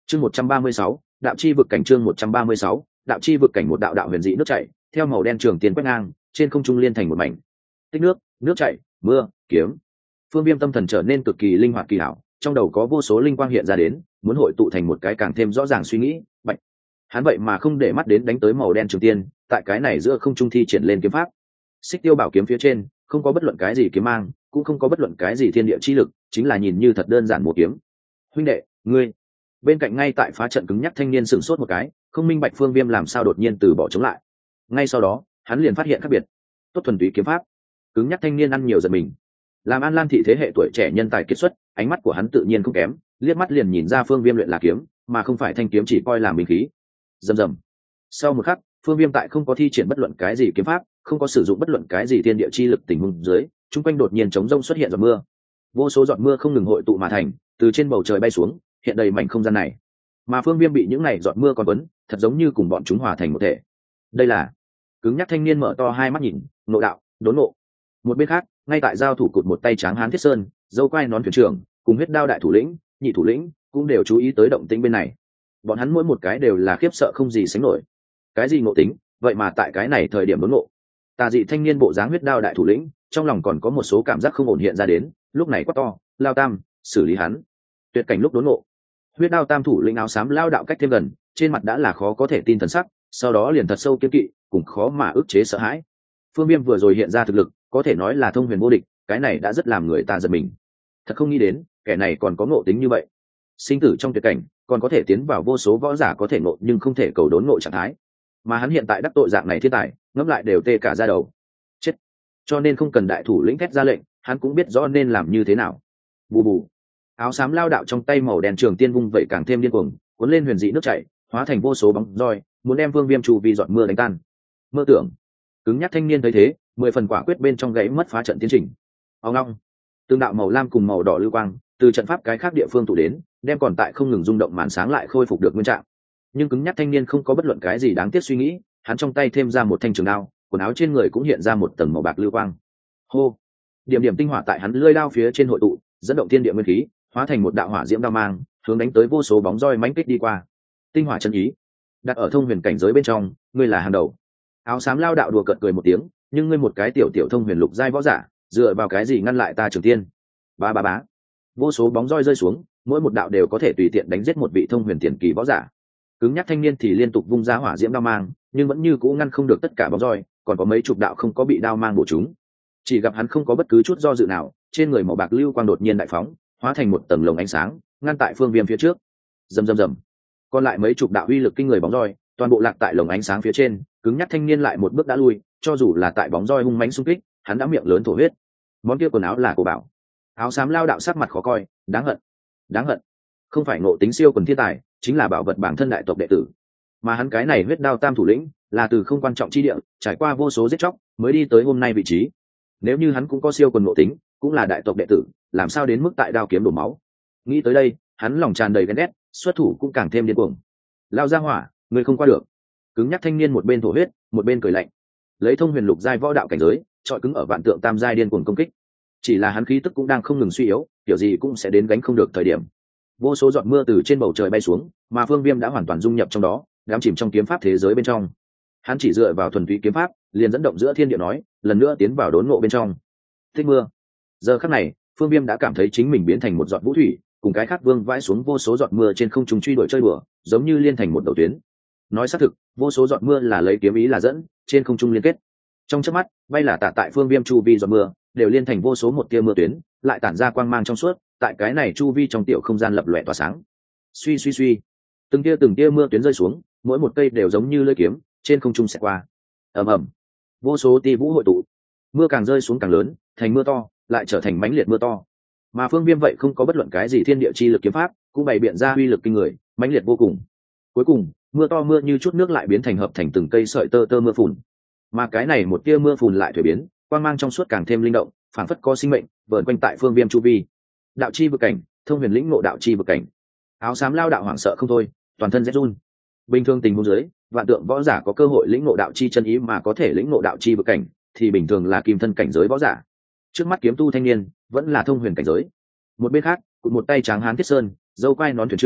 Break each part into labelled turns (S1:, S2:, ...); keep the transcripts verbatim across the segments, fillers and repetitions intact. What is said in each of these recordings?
S1: chương một trăm ba mươi sáu đạo chi vực cảnh chương một trăm ba mươi sáu đạo chi vực cảnh một đạo đạo huyền dị nước chảy theo màu đen trường tiền quét ngang trên không trung liên thành một mảnh tích nước nước chảy mưa kiếm. Phương Viêm tâm thần trở nên cực kỳ linh hoạt kỳ hảo, trong đầu có vô số linh quang hiện ra đến, muốn hội tụ thành một cái càng thêm rõ ràng suy nghĩ. Bạch, hắn vậy mà không để mắt đến đánh tới màu đen trường tiên, tại cái này giữa không trung thi triển lên kiếm pháp. Xích Tiêu Bảo kiếm phía trên không có bất luận cái gì kiếm mang, cũng không có bất luận cái gì thiên địa chi lực, chính là nhìn như thật đơn giản một kiếm. Huynh đệ, ngươi. Bên cạnh ngay tại phá trận cứng nhắc thanh niên sửng sốt một cái, không minh bạch Phương Viêm làm sao đột nhiên từ bỏ chống lại. Ngay sau đó, hắn liền phát hiện khác biệt. Tốt thuần túy kiếm pháp. Cứng nhắc thanh niên ăn nhiều giật mình. Làm An Lan thị thế hệ tuổi trẻ nhân tài kiệt xuất, ánh mắt của hắn tự nhiên không kém, liếc mắt liền nhìn ra Phương Viêm luyện là kiếm, mà không phải thanh kiếm chỉ coi làm binh khí. Rầm rầm. Sau một khắc, Phương Viêm tại không có thi triển bất luận cái gì kiếm pháp, không có sử dụng bất luận cái gì thiên địa chi lực tình huống dưới, trung quanh đột nhiên chống rông xuất hiện giọt mưa. Vô số giọt mưa không ngừng hội tụ mà thành, từ trên bầu trời bay xuống, hiện đầy mảnh không gian này. Mà Phương Viêm bị những này giọt mưa còn quấn, thật giống như cùng bọn chúng hòa thành một thể. Đây là Cứng nhắc thanh niên mở to hai mắt nhìn, ngộ đạo, đốn ngộ. Một bên khác, ngay tại giao thủ cụt một tay tráng hán Thiết Sơn, dâu quai nón thuyền trưởng, cùng huyết đao đại thủ lĩnh, nhị thủ lĩnh, cũng đều chú ý tới động tĩnh bên này. Bọn hắn mỗi một cái đều là khiếp sợ không gì sánh nổi. Cái gì ngộ tính, vậy mà tại cái này thời điểm đốn ngộ. Tà dị thanh niên bộ dáng huyết đao đại thủ lĩnh, trong lòng còn có một số cảm giác không ổn hiện ra đến, lúc này quát to, lao tam, xử lý hắn. Tuyệt cảnh lúc đốn ngộ. Huyết đao tam thủ lĩnh áo xám lao đạo cách thêm gần, trên mặt đã là khó có thể tin thần sắc, sau đó liền thật sâu kiên kỵ, cùng khó mà ức chế sợ hãi. Phương Viêm vừa rồi hiện ra thực lực, có thể nói là thông huyền vô địch, cái này đã rất làm người ta giật mình. Thật không nghĩ đến, kẻ này còn có ngộ tính như vậy. Sinh tử trong tuyệt cảnh, còn có thể tiến vào vô số võ giả có thể ngộ nhưng không thể cầu đốn ngộ trạng thái. Mà hắn hiện tại đắc tội dạng này thiên tài, ngẫm lại đều tê cả da đầu. Chết. Cho nên không cần đại thủ lĩnh thét ra lệnh, hắn cũng biết rõ nên làm như thế nào. Bù bù. Áo xám lao đạo trong tay màu đen trường tiên vung vậy càng thêm điên cuồng, cuốn lên huyền dị nước chảy, hóa thành vô số bóng roi, muốn đem Vương Viêm chu vi giọt mưa đánh tan. Mơ tưởng. Cứng nhắc thanh niên thấy thế, mười phần quả quyết bên trong gãy mất phá trận tiến trình. Ông long, tương đạo màu lam cùng màu đỏ lưu quang từ trận pháp cái khác địa phương tụ đến, đem còn tại không ngừng rung động màn sáng lại khôi phục được nguyên trạng. Nhưng cứng nhắc thanh niên không có bất luận cái gì đáng tiếc suy nghĩ, hắn trong tay thêm ra một thanh trường đao, quần áo trên người cũng hiện ra một tầng màu bạc lưu quang. Hô, điểm điểm tinh hỏa tại hắn lưỡi đao phía trên hội tụ, dẫn động thiên địa nguyên khí, hóa thành một đạo hỏa diễm đao mang, hướng đánh tới vô số bóng roi mãnh kích đi qua. Tinh hỏa chân ý, đặt ở thông huyền cảnh giới bên trong, ngươi là hàng đầu. Áo xám lao đạo đùa cợt cười một tiếng, nhưng ngươi một cái tiểu tiểu thông huyền lục giai võ giả, dựa vào cái gì ngăn lại ta Trường Tiên? Ba ba bá, vô số bóng roi rơi xuống, mỗi một đạo đều có thể tùy tiện đánh giết một vị thông huyền tiền kỳ võ giả. Cứng nhắc thanh niên thì liên tục vung ra hỏa diễm đao mang, nhưng vẫn như cũ ngăn không được tất cả bóng roi, còn có mấy chục đạo không có bị đao mang bổ trúng. Chỉ gặp hắn không có bất cứ chút do dự nào, trên người màu bạc lưu quang đột nhiên đại phóng, hóa thành một tầng lồng ánh sáng, ngăn tại Phương Viêm phía trước. Rầm rầm rầm. Còn lại mấy chục đạo uy lực kinh người bóng roi, toàn bộ lạc tại lồng ánh sáng phía trên, cứng nhắc thanh niên lại một bước đã lui, cho dù là tại bóng roi hung mãnh xung kích, hắn đã miệng lớn thổ huyết. Món kia quần áo là của bảo. Áo xám lao đạo sắc mặt khó coi, đáng hận, đáng hận. Không phải ngộ tính siêu quần thiên tài, chính là bảo vật bản thân đại tộc đệ tử. Mà hắn cái này huyết đao tam thủ lĩnh, là từ không quan trọng chi địa, trải qua vô số giết chóc, mới đi tới hôm nay vị trí. Nếu như hắn cũng có siêu quần ngộ tính, cũng là đại tộc đệ tử, làm sao đến mức tại đao kiếm đổ máu. Nghĩ tới đây, hắn lòng tràn đầy ghen ghét, xuất thủ cũng càng thêm điên cuồng. Lao ra hỏa, người không qua được. Cứng nhắc thanh niên một bên thổ huyết, một bên cười lạnh. Lấy thông huyền lục giai võ đạo cảnh giới, trọi cứng ở vạn tượng tam giai điên cuồng công kích. Chỉ là hắn khí tức cũng đang không ngừng suy yếu, kiểu gì cũng sẽ đến gánh không được thời điểm. Vô số giọt mưa từ trên bầu trời bay xuống, mà Phương Viêm đã hoàn toàn dung nhập trong đó, đắm chìm trong kiếm pháp thế giới bên trong. Hắn chỉ dựa vào thuần túy kiếm pháp, liền dẫn động giữa thiên địa nói, lần nữa tiến vào đốn ngộ bên trong. Tích mưa. Giờ khắc này, Phương Viêm đã cảm thấy chính mình biến thành một giọt vũ thủy, cùng cái khác vương vãi xuống vô số giọt mưa trên không trung truy đuổi chơi đùa, giống như liên thành một đầu tuyến. Nói xác thực, vô số giọt mưa là lấy kiếm ý là dẫn, trên không trung liên kết. Trong chớp mắt, bay là tạ tại Phương Viêm chu vi giọt mưa, đều liên thành vô số một tia mưa tuyến, lại tản ra quang mang trong suốt, tại cái này chu vi trong tiểu không gian lập lòe tỏa sáng. Suy suy suy, từng tia từng tia mưa tuyến rơi xuống, mỗi một cây đều giống như lưỡi kiếm, trên không trung xẹt qua. Ầm ầm, vô số tia vũ hội tụ, mưa càng rơi xuống càng lớn, thành mưa to, lại trở thành mãnh liệt mưa to. Mà Phương Viêm vậy không có bất luận cái gì thiên địa chi lực kiếm pháp, cũng bày biện ra uy lực kinh người, mãnh liệt vô cùng. Cuối cùng, mưa to mưa như chút nước lại biến thành hợp thành từng cây sợi tơ tơ mưa phùn. Mà cái này một tia mưa phùn lại thổi biến, quang mang trong suốt càng thêm linh động, phảng phất có sinh mệnh, vờn quanh tại Phương Viêm chu vi. Đạo chi vực cảnh, thông huyền lĩnh ngộ đạo chi vực cảnh. Áo xám lao đạo hoảng sợ không thôi, toàn thân rét run. Bình thường tình huống dưới, vạn tượng võ giả có cơ hội lĩnh ngộ đạo chi chân ý mà có thể lĩnh ngộ đạo chi vực cảnh, thì bình thường là kim thân cảnh giới võ giả. Trước mắt kiếm tu thanh niên, vẫn là thông huyền cảnh giới. Một bên khác, cụt một tay tráng hán Thiết Sơn, dâu quai nón thuyền trưởng,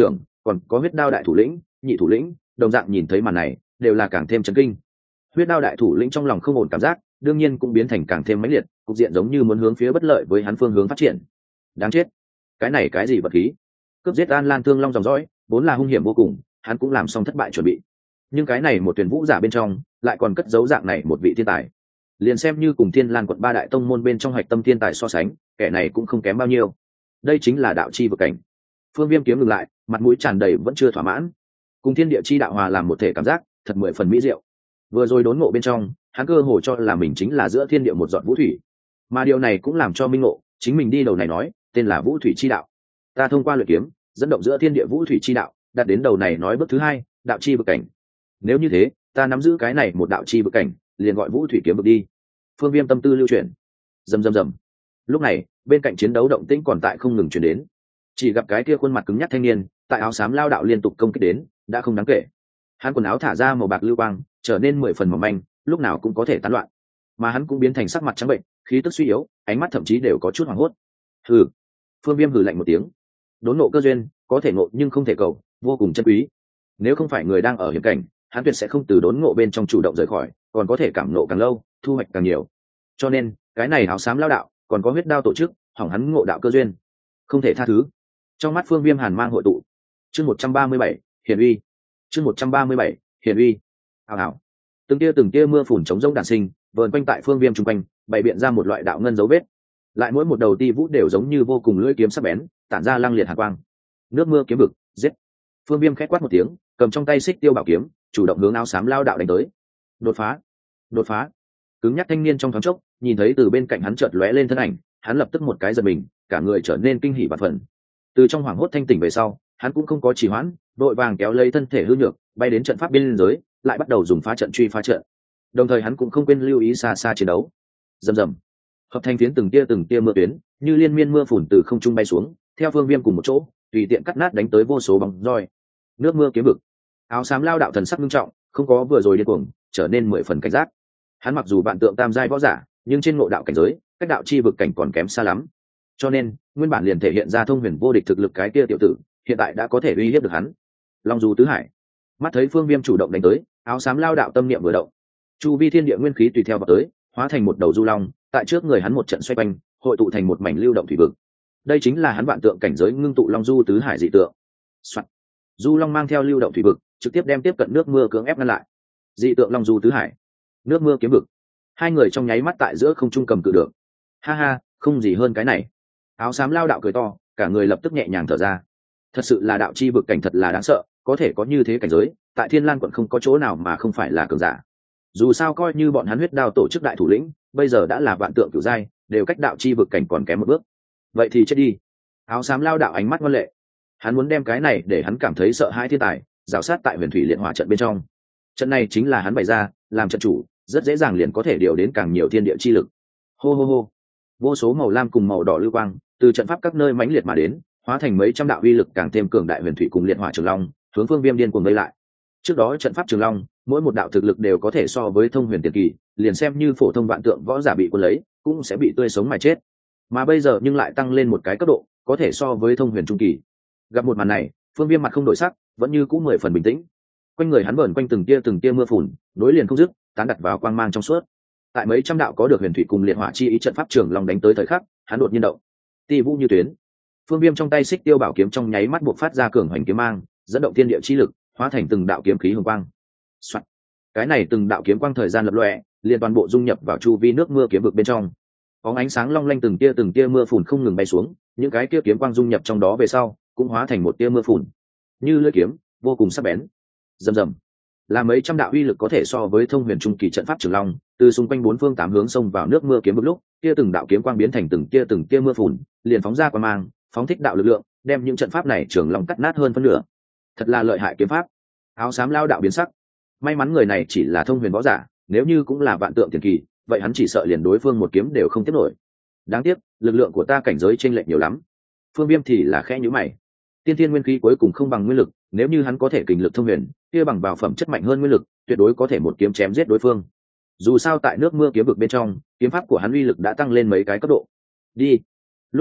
S1: còn có huyết đao đại thủ lĩnh, nhị thủ lĩnh, đồng dạng nhìn thấy màn này đều là càng thêm chấn kinh. Huyết đao đại thủ lĩnh trong lòng không ổn cảm giác đương nhiên cũng biến thành càng thêm mãnh liệt, cục diện giống như muốn hướng phía bất lợi với hắn phương hướng phát triển. Đáng chết, cái này cái gì vật khí? Cướp giết An Lan Thương Long dòng dõi vốn là hung hiểm vô cùng, hắn cũng làm xong thất bại chuẩn bị, nhưng cái này một tuyển vũ giả bên trong lại còn cất giấu dạng này một vị thiên tài. Liền xem như cùng Thiên Lan quận ba đại tông môn bên trong hạch tâm thiên tài so sánh, kẻ này cũng không kém bao nhiêu. Đây chính là đạo chi vực cảnh. Phương Viêm kiếm ngừng lại, mặt mũi tràn đầy vẫn chưa thỏa mãn, cùng thiên địa chi đạo hòa làm một thể cảm giác thật mười phần mỹ diệu. Vừa rồi đốn ngộ bên trong, hắn cơ hồ cho là mình chính là giữa thiên địa một giọt vũ thủy, mà điều này cũng làm cho minh ngộ chính mình đi đầu này nói tên là vũ thủy chi đạo. Ta thông qua luyện kiếm dẫn động giữa thiên địa vũ thủy chi đạo, đạt đến đầu này nói bước thứ hai, đạo chi vực cảnh. Nếu như thế, ta nắm giữ cái này một đạo chi vực cảnh, liền gọi vũ thủy kiếm vực đi. Phương Viêm tâm tư lưu chuyển, rầm rầm rầm. Lúc này, bên cạnh chiến đấu động tĩnh còn tại không ngừng truyền đến. Chỉ gặp cái kia khuôn mặt cứng nhắc thanh niên, tại áo xám lao đạo liên tục công kích đến, đã không đáng kể. Hắn quần áo thả ra màu bạc lưu quang, trở nên mười phần mỏng manh, lúc nào cũng có thể tán loạn. Mà hắn cũng biến thành sắc mặt trắng bệnh, khí tức suy yếu, ánh mắt thậm chí đều có chút hoảng hốt. Hừ. Phương Viêm hừ lạnh một tiếng. Đốn ngộ cơ duyên, có thể ngộ nhưng không thể cầu, vô cùng chân quý. Nếu không phải người đang ở hiểm cảnh, hắn tuyệt sẽ không từ đốn ngộ bên trong chủ động rời khỏi, còn có thể cảm ngộ càng lâu, thu hoạch càng nhiều. Cho nên, cái này áo xám lao đạo, còn có huyết đao tổ chức, hỏng hắn ngộ đạo cơ duyên, không thể tha thứ. Trong mắt Phương Viêm hàn mang hội tụ. Chương một trăm ba mươi bảy, hiển uy. Chương một trăm ba mươi bảy, hiển uy. Hào hào. Từng tia từng tia mưa phùn chống rông đản sinh, vờn quanh tại Phương Viêm trung quanh, bày biện ra một loại đạo ngân dấu vết. Lại mỗi một đầu ti vũ đều giống như vô cùng lưỡi kiếm sắc bén, tản ra lăng liệt hàn quang. Nước mưa kiếm vực, giết. Phương Viêm khẽ quát một tiếng, cầm trong tay xích tiêu bảo kiếm, chủ động hướng áo xám lao đạo đánh tới. Đột phá, đột phá. Cứng nhắc thanh niên trong thoáng chốc, nhìn thấy từ bên cạnh hắn chợt lóe lên thân ảnh, hắn lập tức một cái giật mình, cả người trở nên kinh hỉ vạn phần. Từ trong hoảng hốt thanh tỉnh về sau, hắn cũng không có trì hoãn, đội vàng kéo lấy thân thể hư nhược, bay đến trận pháp biên giới, lại bắt đầu dùng phá trận truy phá trận. Đồng thời hắn cũng không quên lưu ý xa xa chiến đấu. Rầm rầm. Hợp thành phiến từng tia từng tia mưa tuyến, như liên miên mưa phùn từ không trung bay xuống, theo Phương Viêm cùng một chỗ, tùy tiện cắt nát đánh tới vô số bóng roi. Nước mưa kiếm vực. Áo xám lao đạo thần sắc nghiêm trọng, không có vừa rồi điên cuồng, trở nên mười phần cảnh giác. Hắn mặc dù vạn tượng tam giai võ giả, nhưng trên ngộ đạo cảnh giới, cách đạo chi vực cảnh còn kém xa lắm. Cho nên, nguyên bản liền thể hiện ra thông huyền vô địch thực lực cái kia tiểu tử, hiện tại đã có thể uy hiếp được hắn. Long du tứ hải. Mắt thấy Phương Viêm chủ động đánh tới, áo xám lao đạo tâm niệm vừa động, chu vi thiên địa nguyên khí tùy theo vào tới, hóa thành một đầu du long, tại trước người hắn một trận xoay quanh, hội tụ thành một mảnh lưu động thủy vực. Đây chính là hắn vạn tượng cảnh giới ngưng tụ long du tứ hải dị tượng. Soạn. Du long mang theo lưu động thủy vực, trực tiếp đem tiếp cận nước mưa cưỡng ép ngăn lại. Dị tượng long du tứ hải, nước mưa kiếm vực. Hai người trong nháy mắt tại giữa không trung cầm cự được. Ha ha, không gì hơn cái này. Áo xám lao đạo cười to, cả người lập tức nhẹ nhàng thở ra. Thật sự là đạo chi vực cảnh thật là đáng sợ, có thể có như thế cảnh giới, tại Thiên Lan quận không có chỗ nào mà không phải là cường giả. Dù sao coi như bọn hắn huyết đao tổ chức đại thủ lĩnh, bây giờ đã là vạn tượng cửu giai, đều cách đạo chi vực cảnh còn kém một bước. Vậy thì chết đi. Áo xám lao đạo ánh mắt ngoan lệ. Hắn muốn đem cái này để hắn cảm thấy sợ hãi thiên tài, rào sát tại huyền thủy liệt hỏa trận bên trong. Trận này chính là hắn bày ra, làm trận chủ, rất dễ dàng liền có thể điều đến càng nhiều thiên địa chi lực. Hô hô hô. Vô số màu lam cùng màu đỏ lưu quang, từ trận pháp các nơi mãnh liệt mà đến, hóa thành mấy trăm đạo uy lực càng thêm cường đại huyền thủy cùng liệt hỏa trường long, hướng Phương Viêm điên cuồng vây lại. Trước đó trận pháp trường long, mỗi một đạo thực lực đều có thể so với thông huyền tiền kỳ, liền xem như phổ thông vạn tượng võ giả bị cuốn lấy, cũng sẽ bị tươi sống mà chết. Mà bây giờ nhưng lại tăng lên một cái cấp độ, có thể so với thông huyền trung kỳ. Gặp một màn này, Phương Viêm mặt không đổi sắc, vẫn như cũ mười phần bình tĩnh. Quanh người hắn vờn quanh từng tia từng tia mưa phùn, nối liền không dứt, tán đặt vào quang mang trong suốt. Tại mấy trăm đạo có được huyền thủy cùng liệt hỏa chi ý trận pháp trường long đánh tới thời khắc, hắn đột nhiên động. Ti vũ như tuyến. Phương Viêm trong tay xích tiêu bảo kiếm trong nháy mắt buộc phát ra cường hoành kiếm mang, dẫn động thiên địa chi lực, hóa thành từng đạo kiếm khí hồng quang. Soạn. Cái này từng đạo kiếm quang thời gian lập lòe, liền toàn bộ dung nhập vào chu vi nước mưa kiếm vực bên trong. Có ánh sáng long lanh từng tia từng tia mưa phùn không ngừng bay xuống, những cái kia kiếm quang dung nhập trong đó về sau, cũng hóa thành một tia mưa phùn, như lưỡi kiếm, vô cùng sắc bén. Rầm rầm. Là mấy trăm đạo uy lực có thể so với thông huyền trung kỳ trận pháp trường long, từ xung quanh bốn phương tám hướng xông vào nước mưa kiếm vực lúc, kia từng đạo kiếm quang biến thành từng tia từng tia mưa phùn, liền phóng ra quang mang, phóng thích đạo lực lượng, đem những trận pháp này trường long cắt nát hơn phân nửa. Thật là lợi hại kiếm pháp. Áo xám lao đạo biến sắc. May mắn người này chỉ là thông huyền võ giả, nếu như cũng là vạn tượng tiền kỳ, vậy hắn chỉ sợ liền đối phương một kiếm đều không tiếp nổi. Đáng tiếc, lực lượng của ta cảnh giới chênh lệch nhiều lắm. Phương Viêm thì là khẽ nhíu mày. Tiên thiên nguyên khí cuối cùng không bằng nguyên lực, nếu như hắn có thể kình lực thông huyền, kia bằng vào phẩm chất mạnh hơn nguyên lực, tuyệt đối có thể một kiếm chém giết đối phương. Dù sao tại nước mưa kiếm vực bên trong, kiếm pháp của hắn uy lực đã tăng lên mấy cái cấp độ. Đi. Lúc này,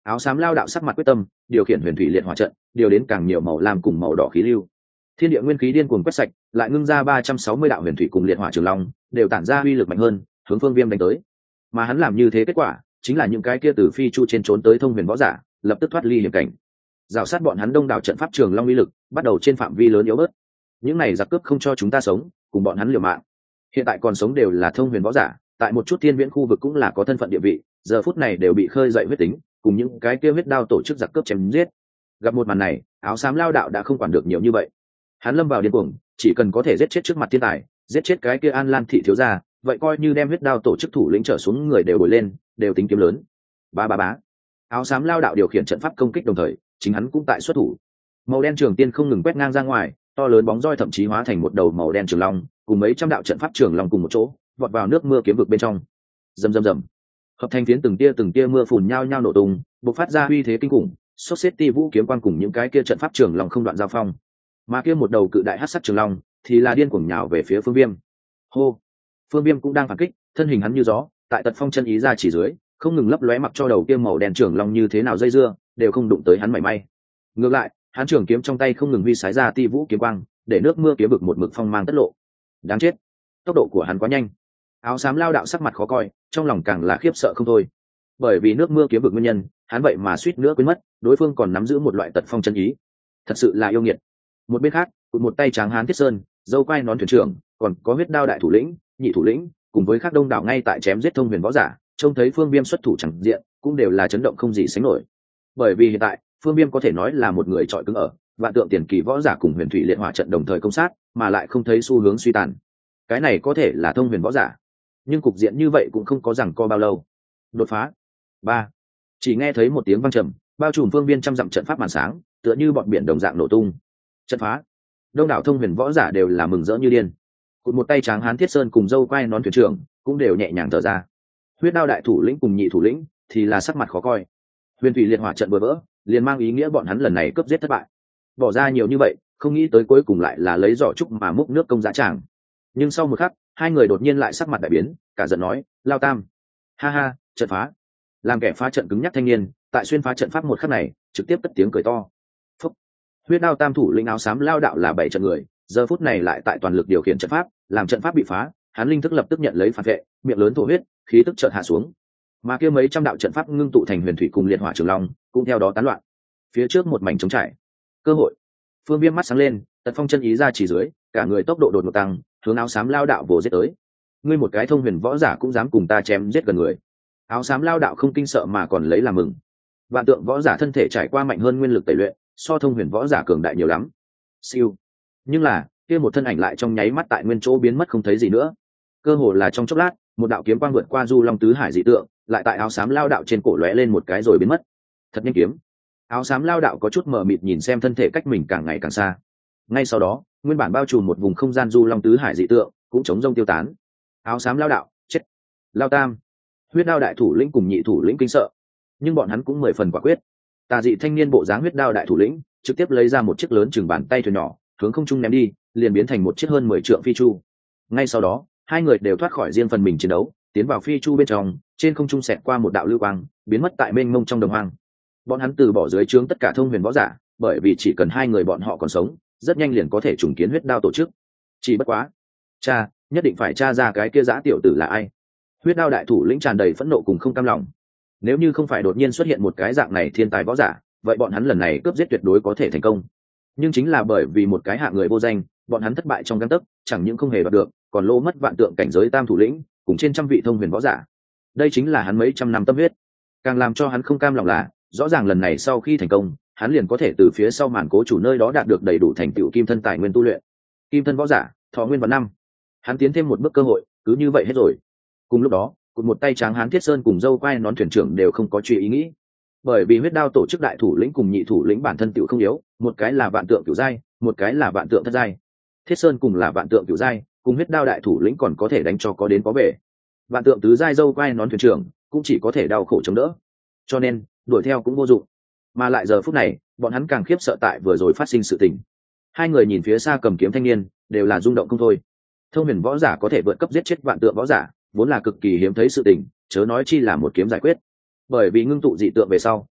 S1: Áo xám lao đạo sắc mặt quyết tâm, điều khiển huyền thủy liệt hỏa trận, điều đến càng nhiều màu lam cùng màu đỏ khí lưu. Thiên địa nguyên khí điên cuồng quét sạch, lại ngưng ra ba trăm sáu mươi đạo huyền thủy cùng liệt hỏa trường long, đều tản ra uy lực mạnh hơn, hướng Phương Viêm đánh tới. Mà hắn làm như thế kết quả, chính là những cái kia từ phi chu trên trốn tới thông huyền võ giả, lập tức thoát ly hiểm cảnh. Rào sát bọn hắn đông đảo trận pháp trường long uy lực, bắt đầu trên phạm vi lớn yếu bớt. Những này giặc cướp không cho chúng ta sống, cùng bọn hắn liều mạng. Hiện tại còn sống đều là thông huyền võ giả, tại một chút thiên viễn khu vực cũng là có thân phận địa vị, giờ phút này đều bị khơi dậy huyết tính, cùng những cái kia huyết đao tổ chức giặc cướp chém giết. Gặp một màn này, áo xám lao đạo đã không quản được nhiều như vậy. Hắn lâm vào điên cuồng, chỉ cần có thể giết chết trước mặt thiên tài, giết chết cái kia An Lan thị thiếu gia, vậy coi như đem huyết đao tổ chức thủ lĩnh trở xuống người đều bồi lên, đều tính kiếm lớn. Ba ba bá. Áo xám lao đạo điều khiển trận pháp công kích đồng thời, chính hắn cũng tại xuất thủ. Màu đen trường tiên không ngừng quét ngang ra ngoài, to lớn bóng roi thậm chí hóa thành một đầu màu đen trường long, cùng mấy trăm đạo trận pháp trường long cùng một chỗ, vọt vào nước mưa kiếm vực bên trong. Rầm rầm rầm. Hợp thành phiến từng tia từng tia mưa phùn nhao nhao nổ tung, bộc phát ra uy thế kinh khủng, sốt xếp ti vũ kiếm quang cùng những cái kia trận pháp trường long không đoạn giao phong. Mà kia một đầu cự đại hắc sắc trường long thì là điên cuồng nhào về phía Phương Viêm. Hô. Phương Viêm cũng đang phản kích, thân hình hắn như gió, tại tật phong chân ý ra chỉ dưới, không ngừng lấp lóe mặc cho đầu kia màu đen trường long như thế nào dây dưa, đều không đụng tới hắn mảy may. Ngược lại, hắn trường kiếm trong tay không ngừng huy sái ra ti vũ kiếm quang, để nước mưa kiếm vực một mực phong mang tất lộ. Đáng chết, tốc độ của hắn quá nhanh. Áo xám lao đạo sắc mặt khó coi, trong lòng càng là khiếp sợ không thôi. Bởi vì nước mưa kiếm vực nguyên nhân, hắn vậy mà suýt nữa quên mất, đối phương còn nắm giữ một loại tật phong chân ý. Thật sự là yêu nghiệt. Một bên khác, một tay tráng hán Thiết Sơn, dâu quai nón thuyền trưởng, còn có huyết đao đại thủ lĩnh, nhị thủ lĩnh, cùng với các đông đảo ngay tại chém giết thông huyền võ giả, trông thấy Phương Viêm xuất thủ chẳng diện, cũng đều là chấn động không gì sánh nổi. Bởi vì hiện tại, Phương Viêm có thể nói là một người trọi cứng ở, vạn tượng tiền kỳ võ giả cùng huyền thủy liệt hỏa trận đồng thời công sát, mà lại không thấy xu hướng suy tàn. Cái này có thể là thông huyền võ giả, nhưng cục diện như vậy cũng không có rằng co bao lâu. Đột phá. Ba. Chỉ nghe thấy một tiếng vang trầm, bao trùm phương viên trăm dặm trận pháp màn sáng, tựa như bọn biển đồng dạng nổ tung. Trận phá. Đông đảo thông huyền võ giả đều là mừng rỡ như điên. Cụt một tay tráng hán Thiết Sơn cùng dâu quai nón thuyền trưởng cũng đều nhẹ nhàng thở ra. Huyết đao đại thủ lĩnh cùng nhị thủ lĩnh thì là sắc mặt khó coi. Huyền thủy liệt hỏa trận vừa vỡ, liền mang ý nghĩa bọn hắn lần này cướp giết thất bại. Bỏ ra nhiều như vậy, không nghĩ tới cuối cùng lại là lấy giỏ trúc mà múc nước công giá tràng. Nhưng sau một khắc, hai người đột nhiên lại sắc mặt đại biến, cả giận nói: Lao Tam, ha ha, trận phá. Làm kẻ phá trận cứng nhắc thanh niên, tại xuyên phá trận pháp một khắc này, trực tiếp cất tiếng cười to. Phúc. Huyết đao tam thủ lĩnh áo xám lao đạo là bảy trận người, giờ phút này lại tại toàn lực điều khiển trận pháp, làm trận pháp bị phá, hắn linh thức lập tức nhận lấy phản vệ, miệng lớn thổ huyết, khí tức chợt hạ xuống. Mà kia mấy trăm đạo trận pháp ngưng tụ thành huyền thủy cùng liệt hỏa trường long, cũng theo đó tán loạn. Phía trước một mảnh trống trải. Cơ hội. Phương Viêm mắt sáng lên, tật phong chân ý ra chỉ dưới, cả người tốc độ đột ngột tăng, hướng áo xám lao đạo vồ giết tới. Ngươi một cái thông huyền võ giả cũng dám cùng ta chém giết gần người. Áo xám lao đạo không kinh sợ mà còn lấy làm mừng. Vạn tượng võ giả thân thể trải qua mạnh hơn nguyên lực tẩy luyện, so thông huyền võ giả cường đại nhiều lắm. Siêu. Nhưng là, kia một thân ảnh lại trong nháy mắt tại nguyên chỗ biến mất không thấy gì nữa. Cơ hồ là trong chốc lát, một đạo kiếm quang vượt qua du long tứ hải dị tượng, lại tại áo xám lao đạo trên cổ lóe lên một cái rồi biến mất. Thật nhanh kiếm. Áo xám lao đạo có chút mờ mịt nhìn xem thân thể cách mình càng ngày càng xa. Ngay sau đó, nguyên bản bao trùm một vùng không gian du long tứ hải dị tượng cũng chống rông tiêu tán. Áo xám lao đạo chết. Lao Tam, huyết đao đại thủ lĩnh cùng nhị thủ lĩnh kinh sợ, nhưng bọn hắn cũng mười phần quả quyết. Tà dị thanh niên bộ dáng huyết đao đại thủ lĩnh trực tiếp lấy ra một chiếc lớn chừng bàn tay thuyền nhỏ, hướng không trung ném đi, liền biến thành một chiếc hơn mười trượng phi chu. Ngay sau đó, hai người đều thoát khỏi riêng phần mình chiến đấu, tiến vào phi chu bên trong, trên không trung xẹt qua một đạo lưu quang, biến mất tại mênh mông trong đồng hoang. Bọn hắn từ bỏ dưới trướng tất cả thông huyền võ giả, bởi vì chỉ cần hai người bọn họ còn sống, rất nhanh liền có thể trùng kiến huyết đao tổ chức. Chỉ bất quá, cha, nhất định phải tra ra cái kia dã tiểu tử là ai. Huyết đao đại thủ lĩnh tràn đầy phẫn nộ cùng không cam lòng. Nếu như không phải đột nhiên xuất hiện một cái dạng này thiên tài võ giả, vậy bọn hắn lần này cướp giết tuyệt đối có thể thành công. Nhưng chính là bởi vì một cái hạng người vô danh, bọn hắn thất bại trong gang tấc, chẳng những không hề đoạt được, còn lô mất vạn tượng cảnh giới tam thủ lĩnh, cùng trên trăm vị thông huyền võ giả. Đây chính là hắn mấy trăm năm tâm huyết. Càng làm cho hắn không cam lòng là, rõ ràng lần này sau khi thành công, hắn liền có thể từ phía sau màn cố chủ nơi đó đạt được đầy đủ thành tựu kim thân tài nguyên tu luyện. Kim thân võ giả, thọ nguyên vạn năm. Hắn tiến thêm một bước cơ hội, cứ như vậy hết rồi. Cùng lúc đó, cụt một tay tráng hán Thiết Sơn cùng dâu quai nón thuyền trưởng đều không có truy ý nghĩ. Bởi vì huyết đao tổ chức đại thủ lĩnh cùng nhị thủ lĩnh bản thân tựu không yếu, một cái là vạn tượng cửu giai, một cái là vạn tượng thất giai. Thiết Sơn cùng là vạn tượng cửu giai, cùng huyết đao đại thủ lĩnh còn có thể đánh cho có đến có về. Vạn tượng tứ giai dâu quai nón thuyền trưởng cũng chỉ có thể đau khổ chống đỡ. Cho nên, đuổi theo cũng vô dụng. Mà lại giờ phút này, bọn hắn càng khiếp sợ tại vừa rồi phát sinh sự tình. Hai người nhìn phía xa cầm kiếm thanh niên, đều là rung động không thôi. Thông huyền võ giả có thể vượt cấp giết chết vạn tượng võ giả, vốn là cực kỳ hiếm thấy sự tình, chớ nói chi là một kiếm giải quyết. Bởi vì ngưng tụ dị tượng về sau,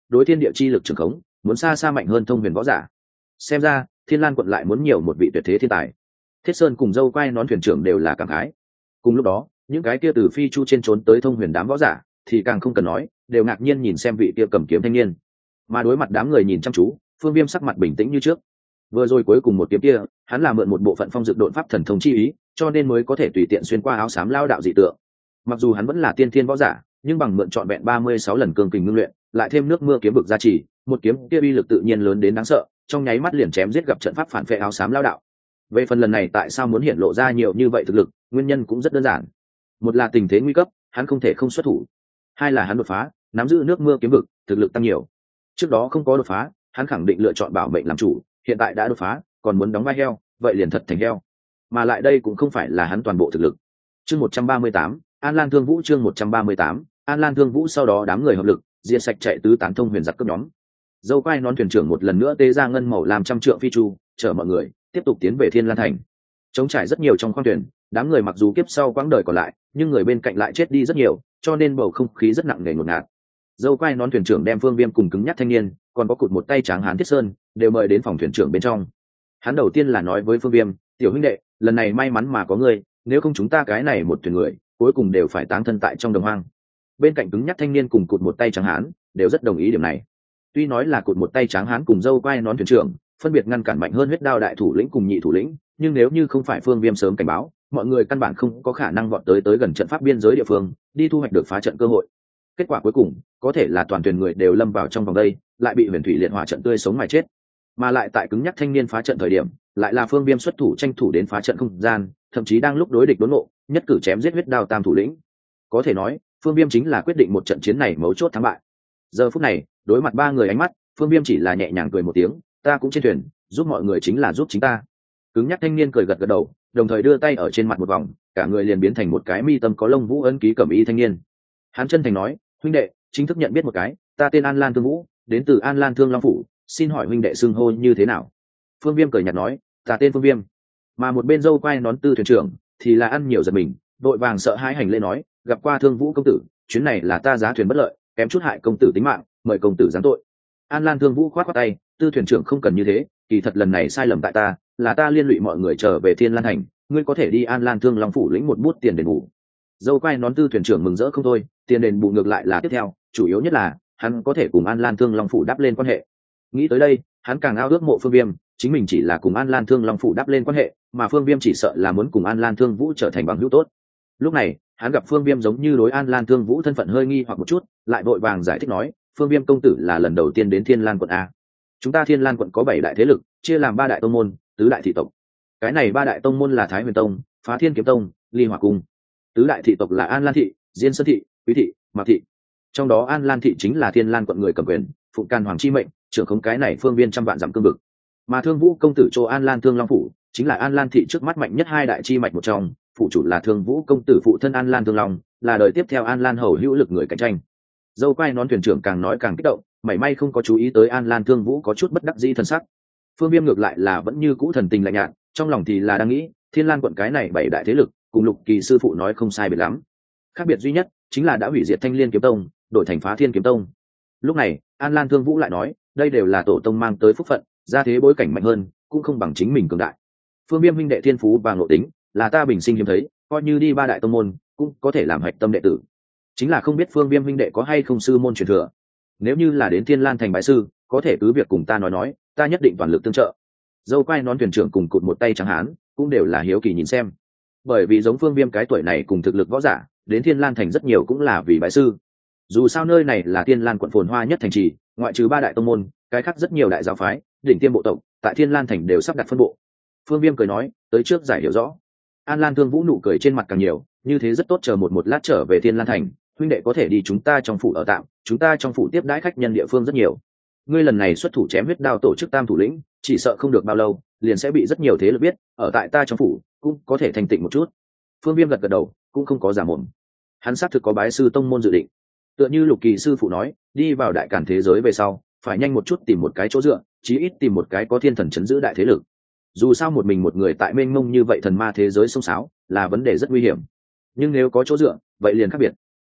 S1: đối thiên địa chi lực trường khống muốn xa xa mạnh hơn thông huyền võ giả. Xem ra Thiên Lan quận lại muốn nhiều một vị tuyệt thế thiên tài. Thiết Sơn cùng dâu quai nón thuyền trưởng đều là cảm khái. Cùng lúc đó những cái kia từ phi chu trên trốn tới thông huyền đám võ giả thì càng không cần nói, đều ngạc nhiên nhìn xem vị kia cầm kiếm thanh niên. Mà đối mặt đám người nhìn chăm chú, Phương Viêm sắc mặt bình tĩnh như trước. Vừa rồi cuối cùng một kiếm kia, hắn là mượn một bộ phận phong dược độn pháp thần thông chi ý, cho nên mới có thể tùy tiện xuyên qua áo xám lao đạo dị tượng. Mặc dù hắn vẫn là tiên thiên võ giả, nhưng bằng mượn trọn vẹn ba mươi sáu lần cương kình ngưng luyện, lại thêm nước mưa kiếm vực gia trì, một kiếm kia uy lực tự nhiên lớn đến đáng sợ, trong nháy mắt liền chém giết gặp trận pháp phản phệ áo xám lao đạo. Về phần lần này tại sao muốn hiện lộ ra nhiều như vậy thực lực, nguyên nhân cũng rất đơn giản. Một là tình thế nguy cấp, hắn không thể không xuất thủ. Hai là hắn đột phá, nắm giữ nước mưa kiếm vực, thực lực tăng nhiều. Trước đó không có đột phá, hắn khẳng định lựa chọn bảo mệnh làm chủ, hiện tại đã đột phá, còn muốn đóng vai heo, vậy liền thật thành heo. Mà lại đây cũng không phải là hắn toàn bộ thực lực. Chương một trăm ba mươi tám, An Lan Thương Vũ chương một trăm ba mươi tám, An Lan Thương Vũ sau đó đám người hợp lực, diệt sạch chạy tứ tán thông huyền giặc cấp nhóm. Dâu quai nón thuyền trưởng một lần nữa tê ra ngân màu làm trăm trượng phi chu, chở mọi người tiếp tục tiến về Thiên Lan thành. Chống trải rất nhiều trong khoang thuyền, đám người mặc dù kiếp sau quãng đời còn lại, nhưng người bên cạnh lại chết đi rất nhiều, cho nên bầu không khí rất nặng nề ngột ngạt. Dâu quai nón thuyền trưởng đem Phương Viêm cùng cứng nhắc thanh niên, còn có cụt một tay tráng hán Thiết Sơn, đều mời đến phòng thuyền trưởng bên trong. Hắn đầu tiên là nói với Phương Viêm, tiểu huynh đệ, lần này may mắn mà có ngươi, nếu không chúng ta cái này một thuyền người, cuối cùng đều phải táng thân tại trong đồng hoang. Bên cạnh cứng nhắc thanh niên cùng cụt một tay tráng hán, đều rất đồng ý điểm này. Tuy nói là cụt một tay tráng hán cùng dâu quai nón thuyền trưởng, phân biệt ngăn cản mạnh hơn huyết đao đại thủ lĩnh cùng nhị thủ lĩnh, nhưng nếu như không phải Phương Viêm sớm cảnh báo, mọi người căn bản không có khả năng vọt tới tới gần trận pháp biên giới địa phương, đi thu hoạch được phá trận cơ hội. Kết quả cuối cùng, có thể là toàn thuyền người đều lâm vào trong vòng đây, lại bị huyền thủy liệt hỏa trận tươi sống mà chết. Mà lại tại cứng nhắc thanh niên phá trận thời điểm, lại là Phương Viêm xuất thủ tranh thủ đến phá trận không gian, thậm chí đang lúc đối địch đốn ngộ, nhất cử chém giết huyết đao tam thủ lĩnh. Có thể nói, Phương Viêm chính là quyết định một trận chiến này mấu chốt thắng bại. Giờ phút này, đối mặt ba người ánh mắt, Phương Viêm chỉ là nhẹ nhàng cười một tiếng, ta cũng trên thuyền, giúp mọi người chính là giúp chính ta. Cứng nhắc thanh niên cười gật gật đầu, đồng thời đưa tay ở trên mặt một vòng, cả người liền biến thành một cái mi tâm có lông vũ ấn ký cẩm y thanh niên. Hắn chân thành nói, huynh đệ, chính thức nhận biết một cái, ta tên An Lan Thương Vũ, đến từ An Lan Thương Long phủ, xin hỏi huynh đệ xưng hô như thế nào? Phương Viêm cười nhạt nói, ta tên Phương Viêm. Mà một bên dâu quai nón tư thuyền trưởng thì là ăn nhiều giật mình, đội vàng sợ hãi hành lễ nói, gặp qua Thương Vũ công tử, chuyến này là ta giá thuyền bất lợi, kém chút hại công tử tính mạng, mời công tử giáng tội. An Lan Thương Vũ khoát khoát tay, tư thuyền trưởng không cần như thế, kỳ thật lần này sai lầm tại ta, là ta liên lụy mọi người trở về Thiên Lan thành, ngươi có thể đi An Lan Thương Long phủ lĩnh một bút tiền đền bù. Dâu quai nón tư thuyền trưởng mừng rỡ không thôi, tiền đền bù ngược lại là tiếp theo, chủ yếu nhất là hắn có thể cùng An Lan Thương Long phủ đắp lên quan hệ. Nghĩ tới đây, hắn càng ao ước mộ Phương Viêm, chính mình chỉ là cùng An Lan Thương Long phủ đắp lên quan hệ, mà Phương Viêm chỉ sợ là muốn cùng An Lan Thương Vũ trở thành bằng hữu tốt. Lúc này, hắn gặp Phương Viêm giống như đối An Lan Thương Vũ thân phận hơi nghi hoặc một chút, lại vội vàng giải thích nói, Phương Viêm công tử là lần đầu tiên đến Thiên Lan quận a. Chúng ta Thiên Lan quận có bảy đại thế lực, chia làm ba đại tông môn, tứ đại thị tộc. Cái này ba đại tông môn là Thái Huyền tông, Phá Thiên kiếm tông, Ly Hỏa cung. Tứ đại thị tộc là An Lan thị, Diên Sơn thị, Quý thị, Mạc thị. Trong đó An Lan thị chính là Thiên Lan quận người cầm quyền, phụng can hoàng chi mệnh, trưởng khống cái này phương viên trăm vạn dặm cương vực. Mà Thương Vũ công tử Trô An Lan Thương Long phủ, chính là An Lan thị trước mắt mạnh nhất hai đại chi mạch một trong, phụ chủ là Thương Vũ công tử phụ thân An Lan Thương Long, là đời tiếp theo An Lan hầu hữu lực người cạnh tranh. Dâu quai nón thuyền trưởng càng nói càng kích động, mảy may không có chú ý tới An Lan Thương Vũ có chút bất đắc dĩ thần sắc. Phương Viêm ngược lại là vẫn như cũ thần tình lạnh nhạt, trong lòng thì là đang nghĩ, Thiên Lan quận cái này bảy đại thế lực, cùng Lục Kỳ sư phụ nói không sai biệt lắm. Khác biệt duy nhất chính là đã hủy diệt Thanh Liên kiếm tông, đổi thành Phá Thiên kiếm tông. Lúc này, An Lan Thương Vũ lại nói, đây đều là tổ tông mang tới phúc phận, gia thế bối cảnh mạnh hơn, cũng không bằng chính mình cường đại. Phương Viêm huynh đệ thiên phú và ngộ tính, là ta bình sinh hiếm thấy, coi như đi ba đại tông môn, cũng có thể làm hạch tâm đệ tử. Chính là không biết Phương Viêm huynh đệ có hay không sư môn truyền thừa. Nếu như là đến Thiên Lan thành bái sư, có thể cứ việc cùng ta nói nói, ta nhất định toàn lực tương trợ. Dâu quai nón thuyền trưởng cùng cụt một tay trắng hán, cũng đều là hiếu kỳ nhìn xem. Bởi vì giống Phương Viêm cái tuổi này cùng thực lực võ giả, đến Thiên Lan thành rất nhiều cũng là vì bái sư. Dù sao nơi này là Thiên Lan quận phồn hoa nhất thành trì, ngoại trừ ba đại tông môn, cái khác rất nhiều đại giáo phái, đỉnh tiêm bộ tộc, tại Thiên Lan thành đều sắp đặt phân bộ. Phương Viêm cười nói, tới trước giải hiểu rõ. An Lan Thương Vũ nụ cười trên mặt càng nhiều, như thế rất tốt, chờ một một lát trở về Thiên Lan thành, huynh đệ có thể đi chúng ta trong phủ ở tạm, chúng ta trong phủ tiếp đãi khách nhân địa phương rất nhiều. Ngươi lần này xuất thủ chém huyết đao tổ chức tam thủ lĩnh, chỉ sợ không được bao lâu, liền sẽ bị rất nhiều thế lực biết, ở tại ta trong phủ, cũng có thể thành tịnh một chút. Phương Viêm gật gật đầu, cũng không có giả mồm. Hắn xác thực có bái sư tông môn dự định. Tựa như Lục Kỳ sư phụ nói, đi vào đại càn thế giới về sau, phải nhanh một chút tìm một cái chỗ dựa, chí ít tìm một cái có thiên thần chấn giữ đại thế lực. Dù sao một mình một người tại mênh mông như vậy thần ma thế giới sông sáo, là vấn đề rất nguy hiểm. Nhưng nếu có chỗ dựa, vậy liền khác biệt.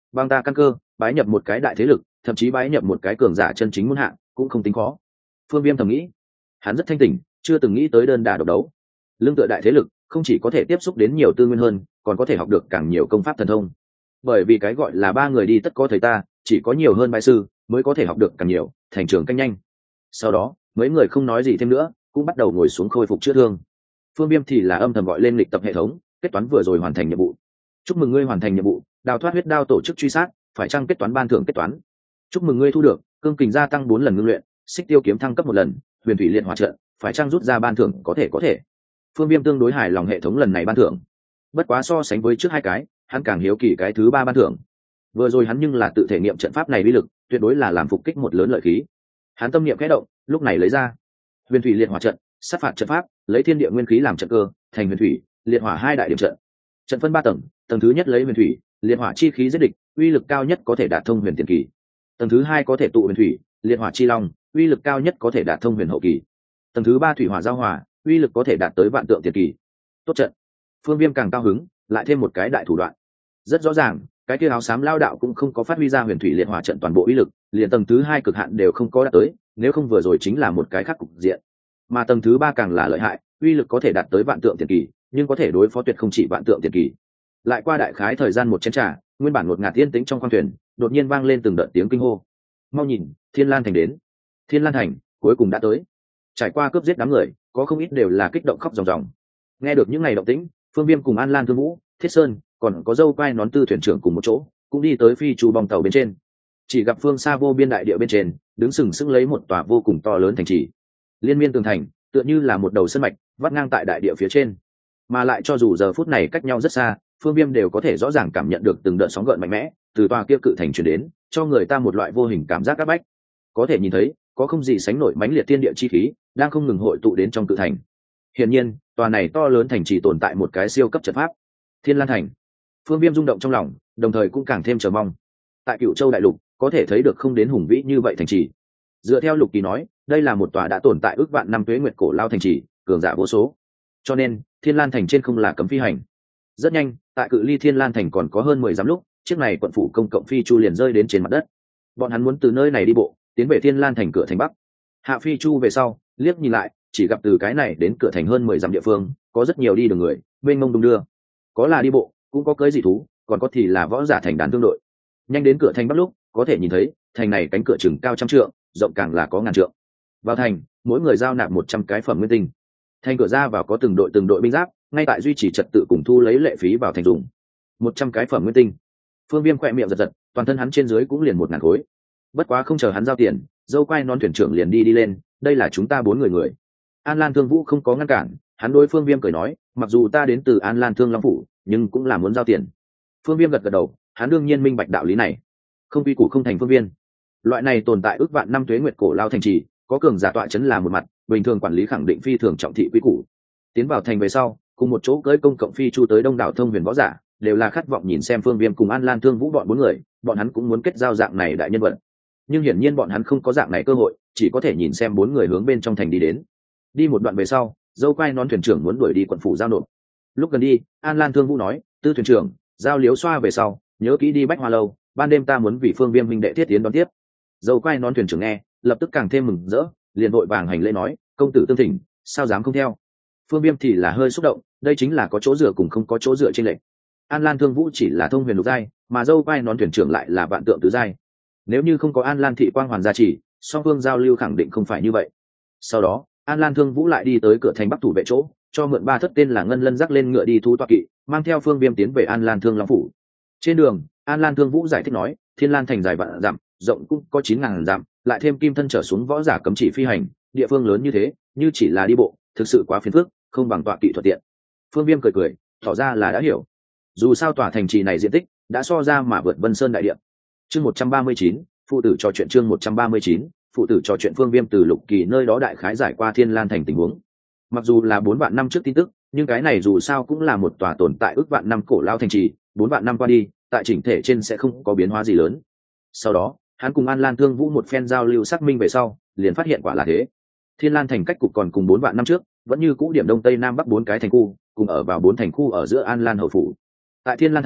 S1: Bằng ta căn cơ, bái nhập một cái đại thế lực, thậm chí bái nhập một cái cường giả chân chính muốn hạng cũng không tính khó. Phương Viêm thầm nghĩ. Hắn rất thanh tỉnh, chưa từng nghĩ tới đơn đả độc đấu. Lương tựa đại thế lực không chỉ có thể tiếp xúc đến nhiều tư nguyên hơn, còn có thể học được càng nhiều công pháp thần thông. Bởi vì cái gọi là ba người đi tất có thầy ta, chỉ có nhiều hơn bái sư mới có thể học được càng nhiều, thành trường canh nhanh. Sau đó mấy người không nói gì thêm nữa, cũng bắt đầu ngồi xuống khôi phục chữa thương. Phương Viêm thì là âm thầm gọi lên lịch tập hệ thống, kết toán vừa rồi hoàn thành nhiệm vụ. Chúc mừng ngươi hoàn thành nhiệm vụ, đào thoát huyết đao tổ chức truy sát, phải chăng kết toán ban thưởng kết toán. Chúc mừng ngươi thu được cương kình gia tăng bốn lần ngưng luyện, xích tiêu kiếm thăng cấp một lần, huyền thủy liệt hỏa trận, phải chăng rút ra ban thưởng có thể có thể. Phương Viêm tương đối hài lòng hệ thống lần này ban thưởng. Bất quá so sánh với trước hai cái, hắn càng hiếu kỳ cái thứ ba ban thưởng. Vừa rồi hắn nhưng là tự thể nghiệm trận pháp này uy lực, tuyệt đối là làm phục kích một lớn lợi khí. Hắn tâm niệm khẽ động, lúc này lấy ra huyền thủy liệt hỏa trận, sát phạt trận pháp, lấy thiên địa nguyên khí làm trận cơ, thành huyền thủy liệt hỏa hai đại điểm trận. Trận phân ba tầng, tầng thứ nhất lấy huyền thủy liệt hỏa chi khí giết địch, uy lực cao nhất có thể đạt thông huyền tiền kỳ. Tầng thứ hai có thể tụ huyền thủy liệt hỏa chi long, uy lực cao nhất có thể đạt thông huyền hậu kỳ. Tầng thứ ba thủy hỏa giao hòa, uy lực có thể đạt tới vạn tượng tiền kỳ. Tốt trận. Phương Viêm càng cao hứng, lại thêm một cái đại thủ đoạn. Rất rõ ràng, cái kia áo xám lao đạo cũng không có phát huy ra huyền thủy liệt hỏa trận toàn bộ uy lực, liền tầng thứ hai cực hạn đều không có đạt tới, nếu không vừa rồi chính là một cái khác cục diện. Mà tầng thứ ba càng là lợi hại, uy lực có thể đạt tới vạn tượng tiền kỳ, nhưng có thể đối phó tuyệt không chỉ vạn tượng tiền kỳ. Lại qua đại khái thời gian một chén trà, nguyên bản một ngạt yên tĩnh trong khoang thuyền đột nhiên vang lên từng đợt tiếng kinh hô. Mau nhìn, Thiên Lan thành đến. Thiên Lan thành cuối cùng đã tới. Trải qua cướp giết đám người, có không ít đều là kích động khóc ròng ròng. Nghe được những ngày động tĩnh, Phương Viêm cùng An Lan Thương Vũ, Thiết Sơn, còn có dâu quai nón tư thuyền trưởng cùng một chỗ, cũng đi tới phi chu bong tàu bên trên. Chỉ gặp phương xa vô biên đại địa bên trên, đứng sừng sững lấy một tòa vô cùng to lớn thành trì. Liên miên tường thành, tựa như là một đầu sân mạch, vắt ngang tại đại địa phía trên. Mà lại cho dù giờ phút này cách nhau rất xa, Phương Viêm đều có thể rõ ràng cảm nhận được từng đợt sóng gợn mạnh mẽ từ tòa kia cự thành truyền đến, cho người ta một loại vô hình cảm giác áp bách. Có thể nhìn thấy, có không gì sánh nổi mãnh liệt thiên địa chi khí đang không ngừng hội tụ đến trong cự thành. Hiển nhiên, tòa này to lớn thành trì tồn tại một cái siêu cấp trận pháp. Thiên Lan thành. Phương Viêm rung động trong lòng, đồng thời cũng càng thêm chờ mong. Tại Cựu Châu đại lục, có thể thấy được không đến hùng vĩ như vậy thành trì. Dựa theo Lục Kỳ nói, đây là một tòa đã tồn tại ước vạn năm tuế nguyệt cổ lao thành trì, cường giả vô số. Cho nên, Thiên Lan thành trên không là cấm phi hành. Rất nhanh, tại cự ly Thiên Lan thành còn có hơn mười dặm lúc, chiếc này quận phủ công cộng phi chu liền rơi đến trên mặt đất. Bọn hắn muốn từ nơi này đi bộ, tiến về Thiên Lan thành cửa thành bắc. Hạ phi chu về sau, liếc nhìn lại, chỉ gặp từ cái này đến cửa thành hơn mười dặm địa phương, có rất nhiều đi đường người, mênh mông đung đưa. Có là đi bộ, cũng có cưỡi dị thú, còn có thì là võ giả thành đàn tương đội. Nhanh đến cửa thành bắc lúc, có thể nhìn thấy, thành này cánh cửa chừng cao trăm trượng, rộng càng là có ngàn trượng. Vào thành, mỗi người giao nạp một trăm cái phẩm nguyên tinh. Thành cửa ra vào có từng đội từng đội binh giáp, ngay tại duy trì trật tự cùng thu lấy lệ phí vào thành dùng. Một trăm cái phẩm nguyên tinh. Phương Viêm khỏe miệng giật giật, toàn thân hắn trên dưới cũng liền một ngàn khối. Bất quá không chờ hắn giao tiền, dâu quai nón thuyền trưởng liền đi đi lên, đây là chúng ta bốn người người. An Lan Thương Vũ không có ngăn cản, hắn đối Phương Viêm cười nói, mặc dù ta đến từ An Lan Thương Long phủ, nhưng cũng là muốn giao tiền. Phương Viêm gật gật đầu, hắn đương nhiên minh bạch đạo lý này. Không quy củ không thành phương viên. Loại này tồn tại ước vạn năm tuế nguyệt cổ lao thành trì, có cường giả tọa chấn là một mặt, bình thường quản lý khẳng định phi thường trọng thị quy củ. Tiến vào thành về sau, cùng một chỗ cưỡi công cộng phi chu tới đông đảo thông huyền võ giả, đều là khát vọng nhìn xem Phương Viêm cùng An Lan Thương Vũ bọn bốn người, bọn hắn cũng muốn kết giao dạng này đại nhân vật. Nhưng hiển nhiên bọn hắn không có dạng này cơ hội, chỉ có thể nhìn xem bốn người hướng bên trong thành đi đến. Đi một đoạn về sau, dâu quai nón thuyền trưởng muốn đuổi đi quận phủ giao nộp. Lúc gần đi, An Lan Thương Vũ nói, tư thuyền trưởng, giao liếu xoa về sau, nhớ kỹ đi Bách Hoa lâu, ban đêm ta muốn vì Phương Viêm minh đệ thiết tiến đón tiếp. Dâu quai nón thuyền trưởng nghe, lập tức càng thêm mừng rỡ, liền vội vàng hành lễ nói, công tử tương thỉnh, sao dám không theo. Phương Viêm thì là hơi xúc động, đây chính là có chỗ dựa cùng không có chỗ dựa trên lệnh. An Lan Thương Vũ chỉ là thông huyền lục giai, mà dâu quai nón thuyền trưởng lại là vạn tượng tứ giai. Nếu như không có An Lan thị quang hoàn gia trì, song phương giao lưu khẳng định không phải như vậy. Sau đó, An Lan Thương Vũ lại đi tới cửa thành bắc thủ vệ chỗ, cho mượn ba thất tên là Ngân Lân rắc lên ngựa đi thu toa kỵ, mang theo Phương Viêm tiến về An Lan Thương Long phủ. Trên đường, An Lan Thương Vũ giải thích nói, Thiên Lan thành dài vạn dặm, rộng cũng có chín ngàn dặm, lại thêm kim thân trở xuống võ giả cấm chỉ phi hành, địa phương lớn như thế, như chỉ là đi bộ, thực sự quá phiền phức, không bằng tọa kỵ thuận tiện. Phương Viêm cười cười, tỏ ra là đã hiểu. Dù sao tòa thành trì này diện tích đã so ra mà vượt Vân Sơn đại địa. Chương một trăm ba mươi chín, phụ tử trò chuyện chương một trăm ba mươi chín, phụ tử trò chuyện. Phương Viêm từ Lục Kỳ nơi đó đại khái giải qua Thiên Lan thành tình huống. Mặc dù là bốn vạn năm trước tin tức, nhưng cái này dù sao cũng là một tòa tồn tại ước vạn năm cổ lao thành trì, bốn vạn năm qua đi, tại chỉnh thể trên sẽ không có biến hóa gì lớn. Sau đó, hắn cùng An Lan Thương Vũ một phen giao lưu xác minh về sau, liền phát hiện quả là thế. Thiên Lan thành cách cục còn cùng bốn vạn năm trước, vẫn như cũ điểm đông tây nam bắc bốn cái thành khu, cùng ở vào bốn thành khu ở giữa An Lan hầu phủ. Tại Thiên Lan thành,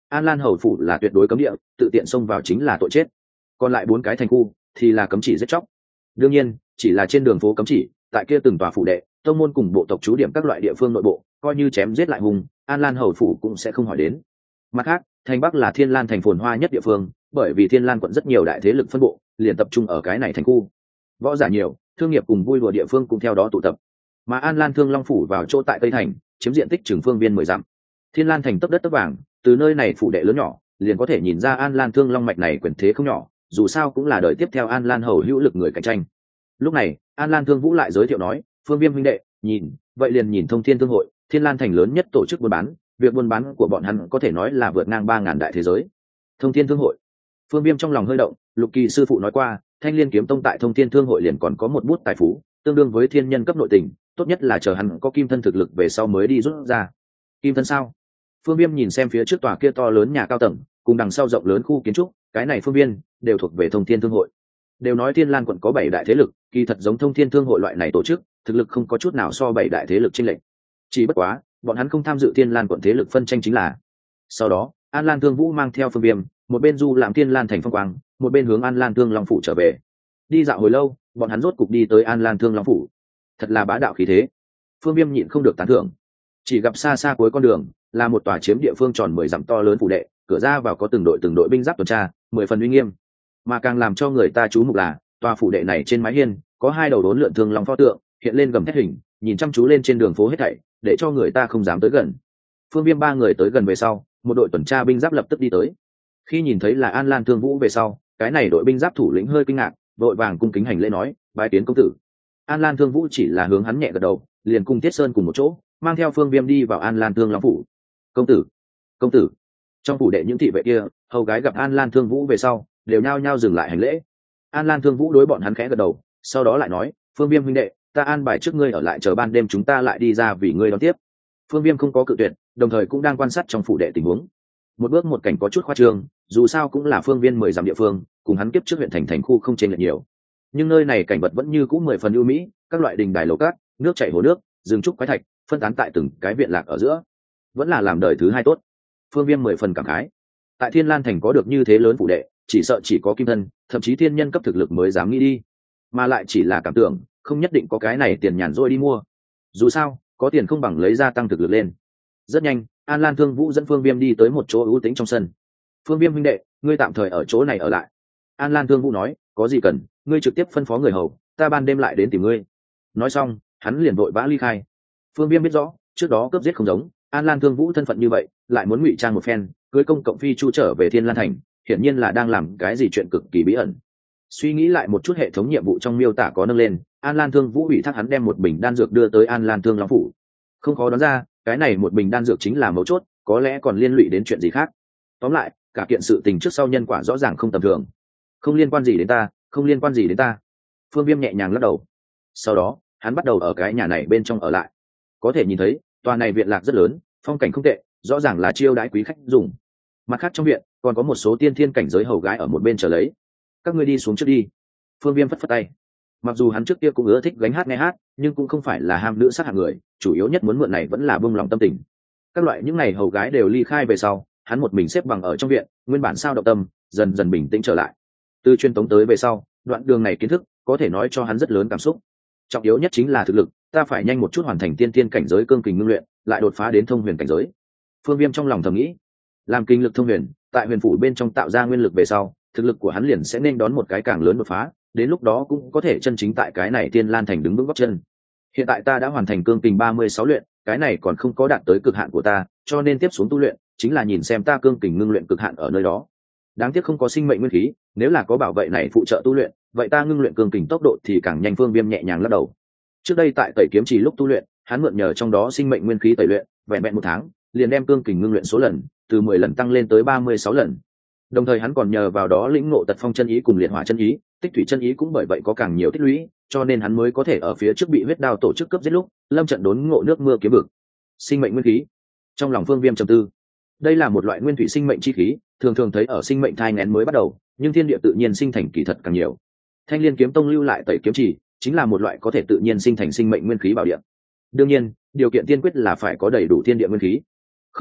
S1: An Lan hầu phủ là tuyệt đối cấm địa, tự tiện xông vào chính là tội chết. Còn lại bốn cái thành khu thì là cấm chỉ giết chóc. Đương nhiên, chỉ là trên đường phố cấm chỉ, tại kia từng tòa phủ đệ, tông môn cùng bộ tộc trú điểm các loại địa phương nội bộ, coi như chém giết lại hùng, An Lan hầu phủ cũng sẽ không hỏi đến. Mặt khác, thành Bắc là Thiên Lan thành phồn hoa nhất địa phương, bởi vì Thiên Lan quận rất nhiều đại thế lực phân bộ, liền tập trung ở cái này thành khu. Võ giả nhiều, thương nghiệp cùng vui đùa địa phương cũng theo đó tụ tập. Mà An Lan Thương Long phủ vào chỗ tại Tây thành, chiếm diện tích trường phương viên mười dặm. Thiên Lan thành tấp đất tấp vàng, từ nơi này phủ đệ lớn nhỏ, liền có thể nhìn ra An Lan Thương Long mạch này quyền thế không nhỏ, dù sao cũng là đời tiếp theo An Lan hầu hữu lực người cạnh tranh. Lúc này, An Lan Thương Vũ lại giới thiệu nói, Phương Viêm huynh đệ, nhìn, vậy liền nhìn Thông Thiên Thương hội, Thiên Lan thành lớn nhất tổ chức buôn bán, việc buôn bán của bọn hắn có thể nói là vượt ngang ba ngàn đại thế giới. Thông Thiên Thương hội. Phương Viêm trong lòng hơi động, Lục Kỳ sư phụ nói qua, Thanh Liên kiếm tông tại Thông Thiên Thương hội liền còn có một bút tài phú, tương đương với thiên nhân cấp nội tình, tốt nhất là chờ hắn có kim thân thực lực về sau mới đi rút ra. Kim thân sao? Phương Viêm nhìn xem phía trước tòa kia to lớn nhà cao tầng, cùng đằng sau rộng lớn khu kiến trúc, cái này phương viên đều thuộc về Thông Thiên Thương hội. Đều nói Thiên Lan quận có bảy đại thế lực, kỳ thật giống Thông Thiên Thương hội loại này tổ chức, thực lực không có chút nào so bảy đại thế lực chênh lệch. Chỉ bất quá, bọn hắn không tham dự Thiên Lan quận thế lực phân tranh chính là. Sau đó, An Lan Thương Vũ mang theo Phương Viêm, một bên du làm Thiên Lan thành phong quang, một bên hướng An Lan Thương Long phủ trở về. Đi dạo hồi lâu, bọn hắn rốt cục đi tới An Lan Thương Long phủ. Thật là bá đạo khí thế. Phương Viêm nhịn không được tán thưởng. Chỉ gặp xa xa cuối con đường là một tòa chiếm địa phương tròn mười dặm to lớn phủ đệ, cửa ra vào có từng đội từng đội binh giáp tuần tra, mười phần uy nghiêm. Mà càng làm cho người ta chú mục là, tòa phủ đệ này trên mái hiên có hai đầu đốn lượn thương long pho tượng, hiện lên gầm thét hình, nhìn chăm chú lên trên đường phố hết thảy, để cho người ta không dám tới gần. Phương Viêm ba người tới gần về sau, một đội tuần tra binh giáp lập tức đi tới. Khi nhìn thấy là An Lan Thương Vũ về sau, cái này đội binh giáp thủ lĩnh hơi kinh ngạc, đội vàng cung kính hành lễ nói, bái kiến công tử. An Lan Thương Vũ chỉ là hướng hắn nhẹ gật đầu, liền cùng Tiết Sơn cùng một chỗ, mang theo Phương Viêm đi vào An Lan Thương Long phủ. Công tử, công tử. Trong phủ đệ những thị vệ kia, hầu gái gặp An Lan Thương Vũ về sau, đều nhao nhao dừng lại hành lễ. An Lan Thương Vũ đối bọn hắn khẽ gật đầu, sau đó lại nói, Phương Viêm huynh đệ, ta an bài trước ngươi ở lại chờ ban đêm chúng ta lại đi ra vì ngươi đón tiếp. Phương Viêm không có cự tuyệt, đồng thời cũng đang quan sát trong phủ đệ tình huống. Một bước một cảnh có chút khoa trương, dù sao cũng là phương viên mười dặm địa phương, cùng hắn kiếp trước huyện thành thành khu không chênh lệch nhiều. Nhưng nơi này cảnh vật vẫn như cũ mười phần ưu mỹ, các loại đình đài lầu cát, nước chảy hồ nước, rừng trúc quái thạch, phân tán tại từng cái viện lạc ở giữa, vẫn là làm đời thứ hai tốt. Phương Viêm mười phần cảm khái. Tại Thiên Lan thành có được như thế lớn phủ đệ, chỉ sợ chỉ có kim thân, thậm chí thiên nhân cấp thực lực mới dám nghĩ đi, mà lại chỉ là cảm tưởng, không nhất định có cái này tiền nhàn rỗi đi mua. Dù sao, có tiền không bằng lấy ra tăng thực lực lên. Rất nhanh, An Lan Thương Vũ dẫn Phương Viêm đi tới một chỗ ưu tĩnh trong sân. Phương Viêm huynh đệ, ngươi tạm thời ở chỗ này ở lại. An Lan Thương Vũ nói, có gì cần, ngươi trực tiếp phân phó người hầu, ta ban đêm lại đến tìm ngươi. Nói xong, hắn liền vội vã ly khai. Phương Viêm biết rõ, trước đó cướp giết không giống, An Lan Thương Vũ thân phận như vậy, lại muốn ngụy trang một phen, cưới công cộng phi chu trở về Thiên Lan thành, hiển nhiên là đang làm cái gì chuyện cực kỳ bí ẩn. Suy nghĩ lại một chút hệ thống nhiệm vụ trong miêu tả có nâng lên, An Lan Thương Vũ ủy thác hắn đem một bình đan dược đưa tới An Lan Thương Long phủ. Không khó đoán ra, cái này một bình đan dược chính là mấu chốt, có lẽ còn liên lụy đến chuyện gì khác. Tóm lại, cả kiện sự tình trước sau nhân quả rõ ràng không tầm thường. Không liên quan gì đến ta, không liên quan gì đến ta. Phương Viêm nhẹ nhàng lắc đầu. Sau đó, hắn bắt đầu ở cái nhà này bên trong ở lại. Có thể nhìn thấy, tòa này viện lạc rất lớn, phong cảnh không tệ, rõ ràng là chiêu đãi quý khách dùng. Mặt khác trong viện, còn có một số tiên thiên cảnh giới hầu gái ở một bên chờ lấy. Các ngươi đi xuống trước đi. Phương Viêm phất phất tay. Mặc dù hắn trước kia cũng ưa thích gánh hát nghe hát, nhưng cũng không phải là ham nữ sát hạng người, chủ yếu nhất muốn mượn này vẫn là bông lòng tâm tình. Các loại những ngày hầu gái đều ly khai về sau, hắn một mình xếp bằng ở trong viện, nguyên bản sao động tâm dần dần bình tĩnh trở lại. Từ truyền tống tới về sau, đoạn đường này kiến thức có thể nói cho hắn rất lớn cảm xúc. Trọng yếu nhất chính là thực lực, ta phải nhanh một chút hoàn thành tiên tiên cảnh giới cương kình ngưng luyện, lại đột phá đến thông huyền cảnh giới. Phương Viêm trong lòng thầm nghĩ, làm kinh lực thông huyền, tại huyền phủ bên trong tạo ra nguyên lực về sau, thực lực của hắn liền sẽ nên đón một cái càng lớn đột phá, đến lúc đó cũng có thể chân chính tại cái này Tiên Lan thành đứng vững gót chân. Hiện tại ta đã hoàn thành cương kình ba mươi sáu luyện, cái này còn không có đạt tới cực hạn của ta, cho nên tiếp xuống tu luyện chính là nhìn xem ta cương kình ngưng luyện cực hạn ở nơi đó. Đáng tiếc không có sinh mệnh nguyên khí, nếu là có bảo vệ này phụ trợ tu luyện, vậy ta ngưng luyện cương kình tốc độ thì càng nhanh. Phương Viêm nhẹ nhàng lắc đầu. Trước đây tại Tẩy Kiếm Trì lúc tu luyện, hắn mượn nhờ trong đó sinh mệnh nguyên khí tẩy luyện, vẹn vẹn một tháng, liền đem cương kình ngưng luyện số lần từ mười lần tăng lên tới ba mươi sáu lần. Đồng thời hắn còn nhờ vào đó lĩnh ngộ Tật Phong chân ý cùng Liệt Hỏa chân ý, Tích Thủy chân ý cũng bởi vậy có càng nhiều tích lũy, cho nên hắn mới có thể ở phía trước bị huyết đao tổ chức cướp giết lúc, lâm trận đốn ngộ nước mưa kiếm vực. Sinh mệnh nguyên khí. Trong lòng Phương Viêm trầm tư. Đây là một loại nguyên thủy sinh mệnh chi khí, thường thường thấy ở sinh mệnh thai nghén mới bắt đầu, nhưng thiên địa tự nhiên sinh thành kỳ thật càng nhiều. Thanh Liên kiếm tông lưu lại Tẩy Kiếm Trì, chính là một loại có thể tự nhiên sinh thành sinh mệnh nguyên khí bảo địa. Đương nhiên, điều kiện tiên quyết là phải có đầy đủ thiên địa nguyên khí. Không khéo,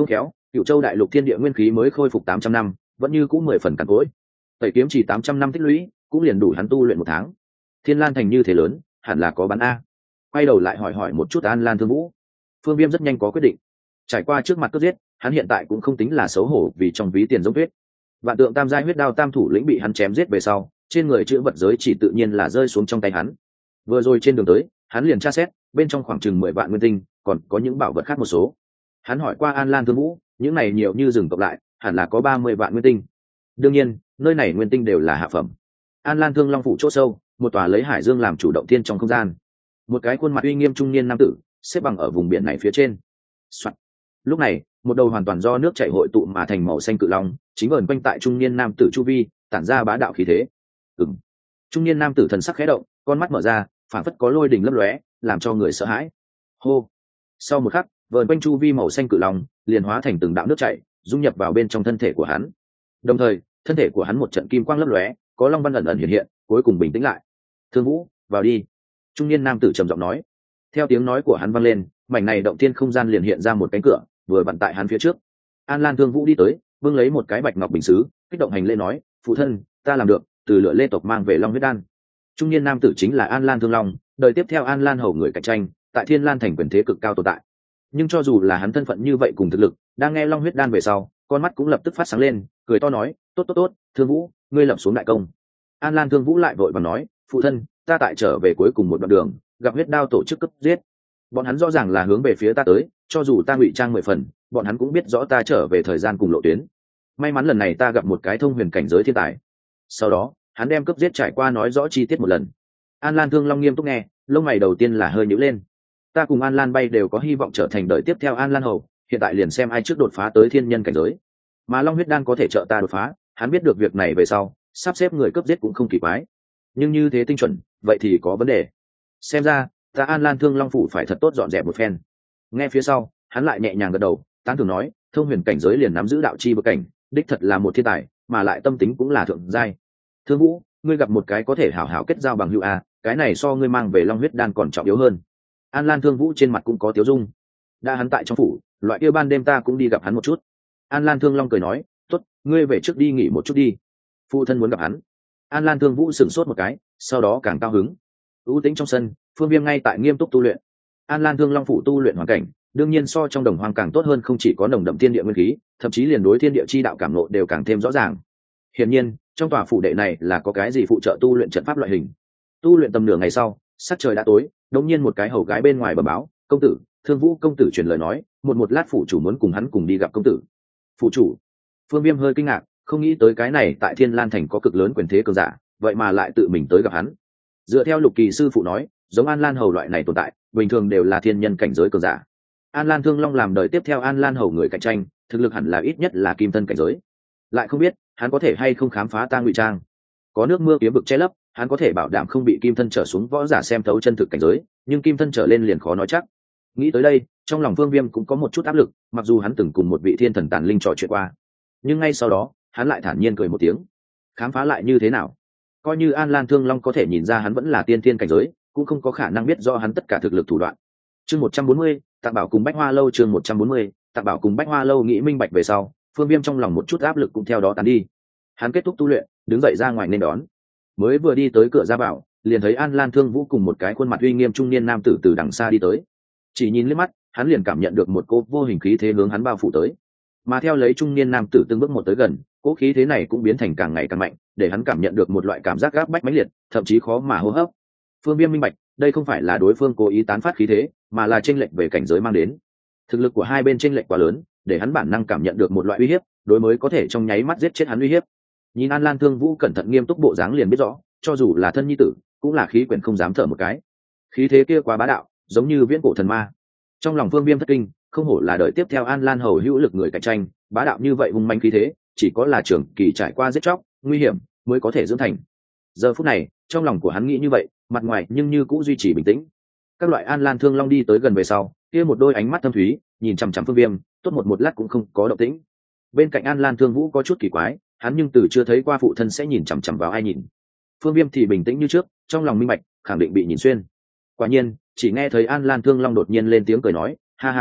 S1: Cựu châu đại lục thiên địa nguyên khí mới khôi phục tám trăm năm, vẫn như cũng mười phần cằn cỗi. Tẩy kiếm chỉ tám trăm năm tích lũy cũng liền đủ hắn tu luyện một tháng. Thiên Lan thành như thế lớn, hẳn là có bán a. Quay đầu lại hỏi hỏi một chút An Lan Thương Vũ. Phương Viêm rất nhanh có quyết định. Trải qua trước mặt cướp giết, hắn hiện tại cũng không tính là xấu hổ vì trong ví tiền giống tuyết. Vạn tượng tam giai huyết đao tam thủ lĩnh bị hắn chém giết về sau, trên người chữ vật giới chỉ tự nhiên là rơi xuống trong tay hắn. Vừa rồi trên đường tới, hắn liền tra xét, bên trong khoảng chừng mười vạn nguyên tinh, còn có những bảo vật khác một số. Hắn hỏi qua An Lan Thương Vũ, những này nhiều như rừng cộng lại, hẳn là có ba mươi vạn nguyên tinh. Đương nhiên, nơi này nguyên tinh đều là hạ phẩm. An Lan Thương Long phủ chỗ sâu, một tòa lấy hải dương làm chủ động thiên trong không gian. Một cái khuôn mặt uy nghiêm trung niên nam tử, xếp bằng ở vùng biển này phía trên. Soạn. Lúc này, một đầu hoàn toàn do nước chảy hội tụ mà thành màu xanh cự long, chính vờn quanh tại trung niên nam tử chu vi, tản ra bá đạo khí thế. Ừm. Trung niên nam tử thần sắc khẽ động, con mắt mở ra, phảng phất có lôi đình lấp lóe, làm cho người sợ hãi. Hô. Sau một khắc, vờn quanh chu vi màu xanh cự long liền hóa thành từng đạo nước chảy, dung nhập vào bên trong thân thể của hắn. Đồng thời, thân thể của hắn một trận kim quang lấp lóe, có long văn ẩn ẩn hiện hiện, cuối cùng bình tĩnh lại. Thương Vũ, vào đi. Trung niên nam tử trầm giọng nói. Theo tiếng nói của hắn vang lên, mảnh này động thiên không gian liền hiện ra một cánh cửa, vừa vặn tại hắn phía trước. An Lan Thương Vũ đi tới, bưng lấy một cái bạch ngọc bình sứ, kích động hành lễ nói: phụ thân, ta làm được, từ lựa lê tộc mang về long huyết đan. Trung niên nam tử chính là An Lan Thương Long, đời tiếp theo An Lan hầu người cạnh tranh, tại Thiên Lan thành quyền thế cực cao tồn tại. Nhưng cho dù là hắn thân phận như vậy cùng thực lực, đang nghe long huyết đan về sau, con mắt cũng lập tức phát sáng lên, cười to nói: tốt tốt tốt, Thương Vũ, ngươi lập xuống đại công. An Lan Thương Vũ lại vội vàng nói: phụ thân, ta tại trở về cuối cùng một đoạn đường, gặp huyết đao tổ chức cướp giết. Bọn hắn rõ ràng là hướng về phía ta tới, cho dù ta ngụy trang mười phần, bọn hắn cũng biết rõ ta trở về thời gian cùng lộ tuyến. May mắn lần này ta gặp một cái thông huyền cảnh giới thiên tài. Sau đó, hắn đem cướp giết trải qua nói rõ chi tiết một lần. An Lan Thương Long nghiêm túc nghe, lông mày đầu tiên là hơi nhíu lên. Ta cùng An Lan bay đều có hy vọng trở thành đời tiếp theo An Lan hầu, hiện tại liền xem ai trước đột phá tới thiên nhân cảnh giới. Mà long huyết đan có thể trợ ta đột phá, hắn biết được việc này về sau, sắp xếp người cướp giết cũng không kỳ quái. Nhưng như thế tinh chuẩn, vậy thì có vấn đề. Xem ra, ta An Lan Thương Long phủ phải thật tốt dọn dẹp một phen. Nghe phía sau, hắn lại nhẹ nhàng gật đầu, tán thưởng nói: thông huyền cảnh giới liền nắm giữ đạo chi vực cảnh, đích thật là một thiên tài, mà lại tâm tính cũng là thượng giai. Thương Vũ, ngươi gặp một cái có thể hảo hảo kết giao bằng hữu a, cái này so ngươi mang về long huyết đan còn trọng yếu hơn. An Lan Thương Vũ trên mặt cũng có tiếu dung. Đã hắn tại trong phủ, loại kia ban đêm ta cũng đi gặp hắn một chút. An Lan Thương Long cười nói: tốt, ngươi về trước đi nghỉ một chút đi. Phụ thân muốn gặp hắn. An Lan Thương Vũ sửng sốt một cái, sau đó càng cao hứng. U tĩnh trong sân, Phương Viêm ngay tại nghiêm túc tu luyện. An Lan Thương Long phủ tu luyện hoàn cảnh, đương nhiên so trong đồng hoang càng tốt hơn, không chỉ có nồng đậm thiên địa nguyên khí, thậm chí liền đối thiên địa chi đạo cảm ngộ đều càng thêm rõ ràng. Hiển nhiên, trong tòa phủ đệ này là có cái gì phụ trợ tu luyện trận pháp loại hình. Tu luyện tầm nửa ngày sau, sắc trời đã tối, đột nhiên một cái hầu gái bên ngoài bẩm báo: công tử, Thương Vũ công tử truyền lời nói, một một lát phủ chủ muốn cùng hắn cùng đi gặp công tử. Phủ chủ? Phương Viêm hơi kinh ngạc, không nghĩ tới cái này tại Thiên Lan thành có cực lớn quyền thế cường giả, vậy mà lại tự mình tới gặp hắn. Dựa theo Lục Kỳ sư phụ nói, giống An Lan hầu loại này tồn tại, bình thường đều là thiên nhân cảnh giới cường giả. An Lan Thương Long làm đời tiếp theo An Lan hầu người cạnh tranh, thực lực hẳn là ít nhất là kim thân cảnh giới. Lại không biết, hắn có thể hay không khám phá ta ngụy trang. Có nước mưa kiếm vực che lấp, hắn có thể bảo đảm không bị kim thân trở xuống võ giả xem thấu chân thực cảnh giới, nhưng kim thân trở lên liền khó nói chắc. Nghĩ tới đây, trong lòng Phương Viêm cũng có một chút áp lực, mặc dù hắn từng cùng một vị thiên thần tàn linh trò chuyện qua, nhưng ngay sau đó, hắn lại thản nhiên cười một tiếng. Khám phá lại như thế nào? Coi như An Lan Thương Long có thể nhìn ra hắn vẫn là tiên thiên cảnh giới, cũng không có khả năng biết rõ hắn tất cả thực lực thủ đoạn. Chương một trăm bốn mươi, Tặng Bảo cùng Bách Hoa lâu. Chương một trăm bốn mươi, Tặng Bảo cùng Bách Hoa lâu. Nghĩ minh bạch về sau, Phương Viêm trong lòng một chút áp lực cũng theo đó tán đi. Hắn kết thúc tu luyện, đứng dậy ra ngoài nên đón. Mới vừa đi tới cửa ra bảo, liền thấy An Lan Thương Vũ cùng một cái khuôn mặt uy nghiêm trung niên nam tử từ đằng xa đi tới. Chỉ nhìn liếc mắt, hắn liền cảm nhận được một cỗ vô hình khí thế hướng hắn bao phủ tới. Mà theo lấy trung niên nam tử từng bước một tới gần, cỗ khí thế này cũng biến thành càng ngày càng mạnh, để hắn cảm nhận được một loại cảm giác gáp bách mãnh liệt, thậm chí khó mà hô hấp. Phương Viêm minh bạch, đây không phải là đối phương cố ý tán phát khí thế, mà là chênh lệch về cảnh giới mang đến. Thực lực của hai bên chênh lệch quá lớn, để hắn bản năng cảm nhận được một loại uy hiếp, đối mới có thể trong nháy mắt giết chết hắn uy hiếp. Nhìn An Lan Thương Vũ cẩn thận nghiêm túc bộ dáng liền biết rõ, cho dù là thân nhi tử, cũng là khí quyển không dám thở một cái. Khí thế kia quá bá đạo, giống như viễn cổ thần ma. Trong lòng Phương Viêm thất kinh, không hổ là đợi tiếp theo An Lan hầu hữu lực người cạnh tranh, bá đạo như vậy hung manh khí thế, chỉ có là trưởng kỳ trải qua giết chóc, nguy hiểm mới có thể dưỡng thành. Giờ phút này, trong lòng của hắn nghĩ như vậy, mặt ngoài nhưng như cũng duy trì bình tĩnh. Các loại An Lan Thương Long đi tới gần về sau, kia một đôi ánh mắt thâm thúy, nhìn chằm chằm Phương Viêm, tốt một một lát cũng không có động tĩnh. Bên cạnh An Lan Thương Vũ có chút kỳ quái, hắn nhưng từ chưa thấy qua phụ thân sẽ nhìn chằm chằm vào ai nhìn. Phương Viêm thì bình tĩnh như trước, trong lòng minh bạch, khẳng định bị nhìn xuyên. Quả nhiên, chỉ nghe thấy An Lan Thương Long đột nhiên lên tiếng cười nói: "Ha ha ha,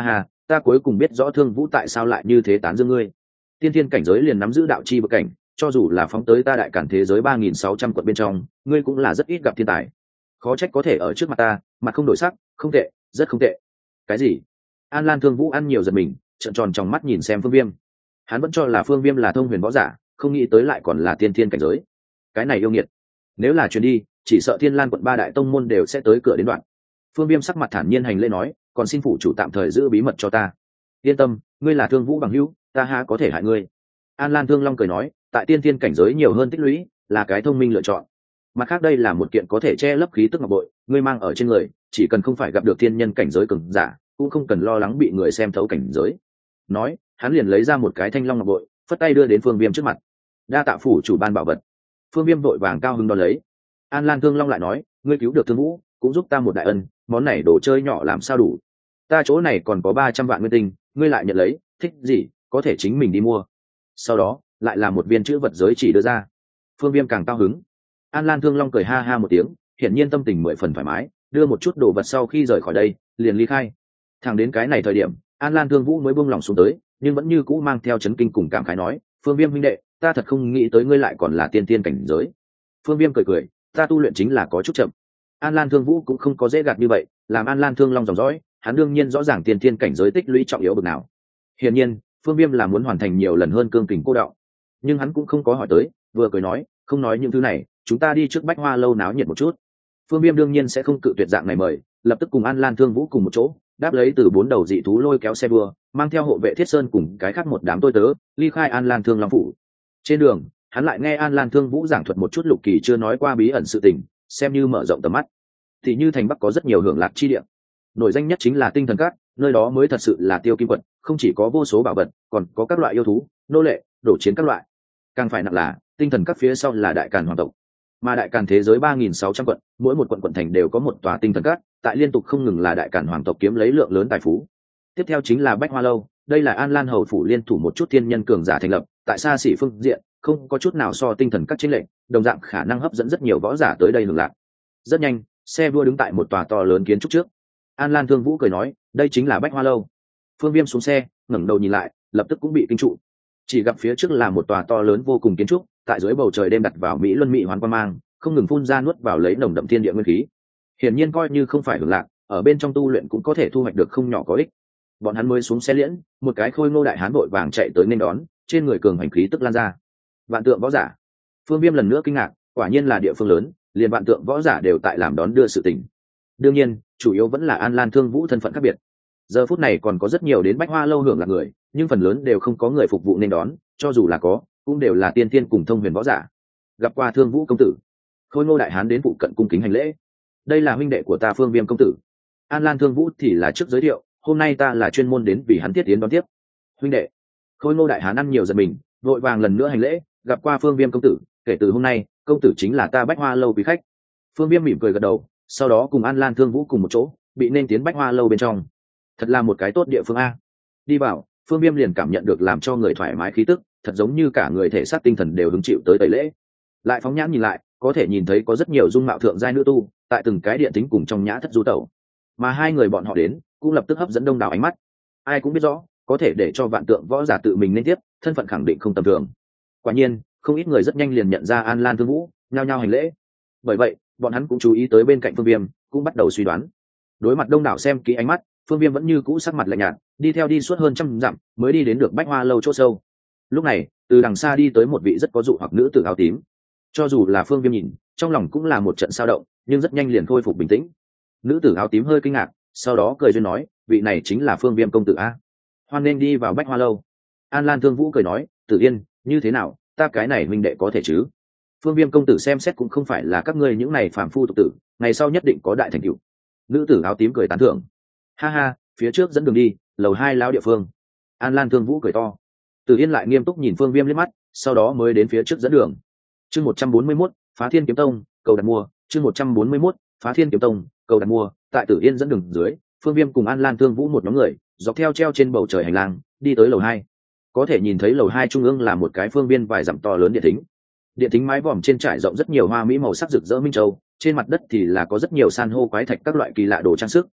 S1: ta cuối cùng biết rõ Thương Vũ tại sao lại như thế tán dương ngươi. Tiên thiên cảnh giới liền nắm giữ đạo chi bậc cảnh, cho dù là phóng tới ta đại cản thế giới ba nghìn sáu trăm quận bên trong, ngươi cũng là rất ít gặp thiên tài. Khó trách có thể ở trước mặt ta, mặt không đổi sắc, không tệ, rất không tệ. Cái gì? An Lan Thương Vũ ăn nhiều giật mình, trợn tròn trong mắt nhìn xem Phương Viêm. Hắn vẫn cho là Phương Viêm là thông huyền võ giả, không nghĩ tới lại còn là tiên thiên cảnh giới. Cái này yêu nghiệt. Nếu là truyền đi, chỉ sợ Thiên Lan quận ba đại tông môn đều sẽ tới cửa đến đoạn. Phương Viêm sắc mặt thản nhiên hành lễ nói, còn xin phủ chủ tạm thời giữ bí mật cho ta. Yên tâm, ngươi là Thương Vũ bằng hữu, ta há có thể hại ngươi. An Lan Thương Long cười nói, tại tiên thiên cảnh giới nhiều hơn tích lũy, là cái thông minh lựa chọn. Mặt khác đây là một kiện có thể che lấp khí tức ngọc bội, ngươi mang ở trên người, chỉ cần không phải gặp được thiên nhân cảnh giới cường giả, cũng không cần lo lắng bị người xem thấu cảnh giới. Nói, hắn liền lấy ra một cái thanh long ngọc bội, phất tay đưa đến Phương Viêm trước mặt. Đa tạ phủ chủ ban bảo vật. Phương Viêm vội vàng cao hứng đón lấy. An Lan Thương Long lại nói, ngươi cứu được Thương Vũ, cũng giúp ta một đại ân, món này đồ chơi nhỏ làm sao đủ. Ta chỗ này còn có ba trăm vạn nguyên tinh, ngươi lại nhận lấy, thích gì, có thể chính mình đi mua. Sau đó, lại là một viên chữ vật giới chỉ đưa ra. Phương Viêm càng cao hứng. An Lan Thương Long cười ha ha một tiếng, hiển nhiên tâm tình mười phần thoải mái, đưa một chút đồ vật sau khi rời khỏi đây, liền ly khai. Thẳng đến cái này thời điểm, An Lan Thương Vũ mới buông lòng xuống tới, nhưng vẫn như cũ mang theo chấn kinh cùng cảm khái nói, Phương Viêm huynh đệ, ta thật không nghĩ tới ngươi lại còn là tiên tiên cảnh giới. Phương Viêm cười cười, ta tu luyện chính là có chút chậm. An Lan Thương Vũ cũng không có dễ gạt như vậy, làm An Lan Thương Long dòng dõi, hắn đương nhiên rõ ràng tiên tiên cảnh giới tích lũy trọng yếu bậc nào. Hiển nhiên, Phương Viêm là muốn hoàn thành nhiều lần hơn cương kình cô đạo, nhưng hắn cũng không có hỏi tới, vừa cười nói, không nói những thứ này, chúng ta đi trước Bách Hoa lâu náo nhiệt một chút. Phương Viêm đương nhiên sẽ không cự tuyệt dạng này mời, lập tức cùng An Lan Thương Vũ cùng một chỗ, đáp lấy từ bốn đầu dị thú lôi kéo xe đua, mang theo hộ vệ Thiết Sơn cùng cái khác một đám tôi tớ, ly khai An Lan Thương Long phủ. Trên đường, hắn lại nghe An Lan Thương Vũ giảng thuật một chút Lục Kỳ chưa nói qua bí ẩn sự tình, xem như mở rộng tầm mắt. Thì như thành Bắc có rất nhiều hưởng lạc chi địa, nổi danh nhất chính là Tinh Thần Các, nơi đó mới thật sự là tiêu kim quật, không chỉ có vô số bảo vật, còn có các loại yêu thú, nô lệ, đổ chiến các loại. Càng phải nặng là, Tinh Thần Các phía sau là Đại Càn hoàng tộc, mà Đại Càn thế giới ba nghìn sáu trăm quận, mỗi một quận quận thành đều có một tòa Tinh Thần Các, tại liên tục không ngừng là Đại Càn hoàng tộc kiếm lấy lượng lớn tài phú. Tiếp theo chính là Bách Hoa lâu, đây là An Lan hầu phủ liên thủ một chút thiên nhân cường giả thành lập, tại xa xỉ phương diện, không có chút nào so Tinh Thần Các chiến lệnh, đồng dạng khả năng hấp dẫn rất nhiều võ giả tới đây hưởng lạc. Rất nhanh, xe đua đứng tại một tòa to lớn kiến trúc trước. An Lan Thương Vũ cười nói, đây chính là Bách Hoa lâu. Phương Viêm xuống xe, ngẩng đầu nhìn lại, lập tức cũng bị kinh trụ. Chỉ gặp phía trước là một tòa to lớn vô cùng kiến trúc, tại dưới bầu trời đêm đặt vào mỹ luân mỹ hoán quang mang, không ngừng phun ra nuốt vào lấy nồng đậm thiên địa nguyên khí. Hiển nhiên coi như không phải hưởng lạc, ở bên trong tu luyện cũng có thể thu hoạch được không nhỏ có ích. Bọn hắn mới xuống xe liễn, một cái khôi ngô đại hán vội vàng chạy tới nên đón, trên người cường hành khí tức lan ra. Vạn tượng võ giả. Phương Viêm lần nữa kinh ngạc, quả nhiên là địa phương lớn, liền vạn tượng võ giả đều tại làm đón đưa sự tình. Đương nhiên, chủ yếu vẫn là An Lan Thương Vũ thân phận khác biệt. Giờ phút này còn có rất nhiều đến Bách Hoa lâu hưởng lạc người, nhưng phần lớn đều không có người phục vụ nên đón, cho dù là có, cũng đều là tiên tiên cùng thông huyền võ giả. Gặp qua Thương Vũ công tử, khôi ngô đại hán đến phụ cận cung kính hành lễ. Đây là huynh đệ của ta Phương Viêm công tử. An Lan Thương Vũ thì là trước giới thiệu, hôm nay ta là chuyên môn đến vì hắn thiết tiến đón tiếp. Huynh đệ. Khôi ngô đại hán ăn nhiều giật mình, vội vàng lần nữa hành lễ, gặp qua Phương Viêm công tử, kể từ hôm nay, công tử chính là ta Bách Hoa lâu quý khách. Phương Viêm mỉm cười gật đầu, sau đó cùng An Lan Thương Vũ cùng một chỗ, bị nên tiến Bách Hoa lâu bên trong. Thật là một cái tốt địa phương a. Đi vào, Phương Viêm liền cảm nhận được làm cho người thoải mái khí tức, thật giống như cả người thể xác tinh thần đều hứng chịu tới tẩy lễ. Lại phóng nhãn nhìn lại, có thể nhìn thấy có rất nhiều dung mạo thượng giai nữ tu, tại từng cái điện tính cùng trong nhã thất du tẩu. Mà hai người bọn họ đến, cũng lập tức hấp dẫn đông đảo ánh mắt. Ai cũng biết rõ, có thể để cho vạn tượng võ giả tự mình nên tiếp, thân phận khẳng định không tầm thường. Quả nhiên, không ít người rất nhanh liền nhận ra An Lan Thương Vũ, nhao nhao hành lễ. Bởi vậy, bọn hắn cũng chú ý tới bên cạnh Phương Viêm, cũng bắt đầu suy đoán. Đối mặt đông đảo xem kỹ ánh mắt, Phương Viêm vẫn như cũ sắc mặt lạnh nhạt, đi theo đi suốt hơn trăm dặm, mới đi đến được Bách Hoa lâu chỗ sâu. Lúc này, từ đằng xa đi tới một vị rất có dụ hoặc nữ tử áo tím. Cho dù là Phương Viêm nhìn, trong lòng cũng là một trận sao động, nhưng rất nhanh liền khôi phục bình tĩnh. Nữ tử áo tím hơi kinh ngạc, sau đó cười duyên nói, vị này chính là Phương Viêm công tử a. Hoan nên đi vào Bách Hoa lâu. An Lan Thương Vũ cười nói, Tử Yên, như thế nào, ta cái này huynh đệ có thể chứ? Phương Viêm công tử xem xét cũng không phải là các ngươi những này phàm phu tục tử, ngày sau nhất định có đại thành tựu. Nữ tử áo tím cười tán thưởng. Ha ha, phía trước dẫn đường đi, lầu hai lão địa phương. An Lan Thương Vũ cười to. Tử Yên lại nghiêm túc nhìn Phương Viêm liếc mắt, sau đó mới đến phía trước dẫn đường. Chương một trăm bốn mươi mốt, Phá Thiên kiếm tông, cầu đặt mua. Chương một trăm bốn mươi mốt, Phá Thiên kiếm tông, cầu đặt mua. Tại Tử Yên dẫn đường dưới, Phương Viêm cùng An Lan Thương Vũ một nhóm người, dọc theo treo trên bầu trời hành lang, đi tới lầu hai. Có thể nhìn thấy lầu hai trung ương là một cái phương viên vài dặm to lớn điện thính. Điện thính mái vòm trên trải rộng rất nhiều hoa mỹ màu sắc rực rỡ minh châu, trên mặt đất thì là có rất nhiều san hô quái thạch các loại kỳ lạ đồ trang sức,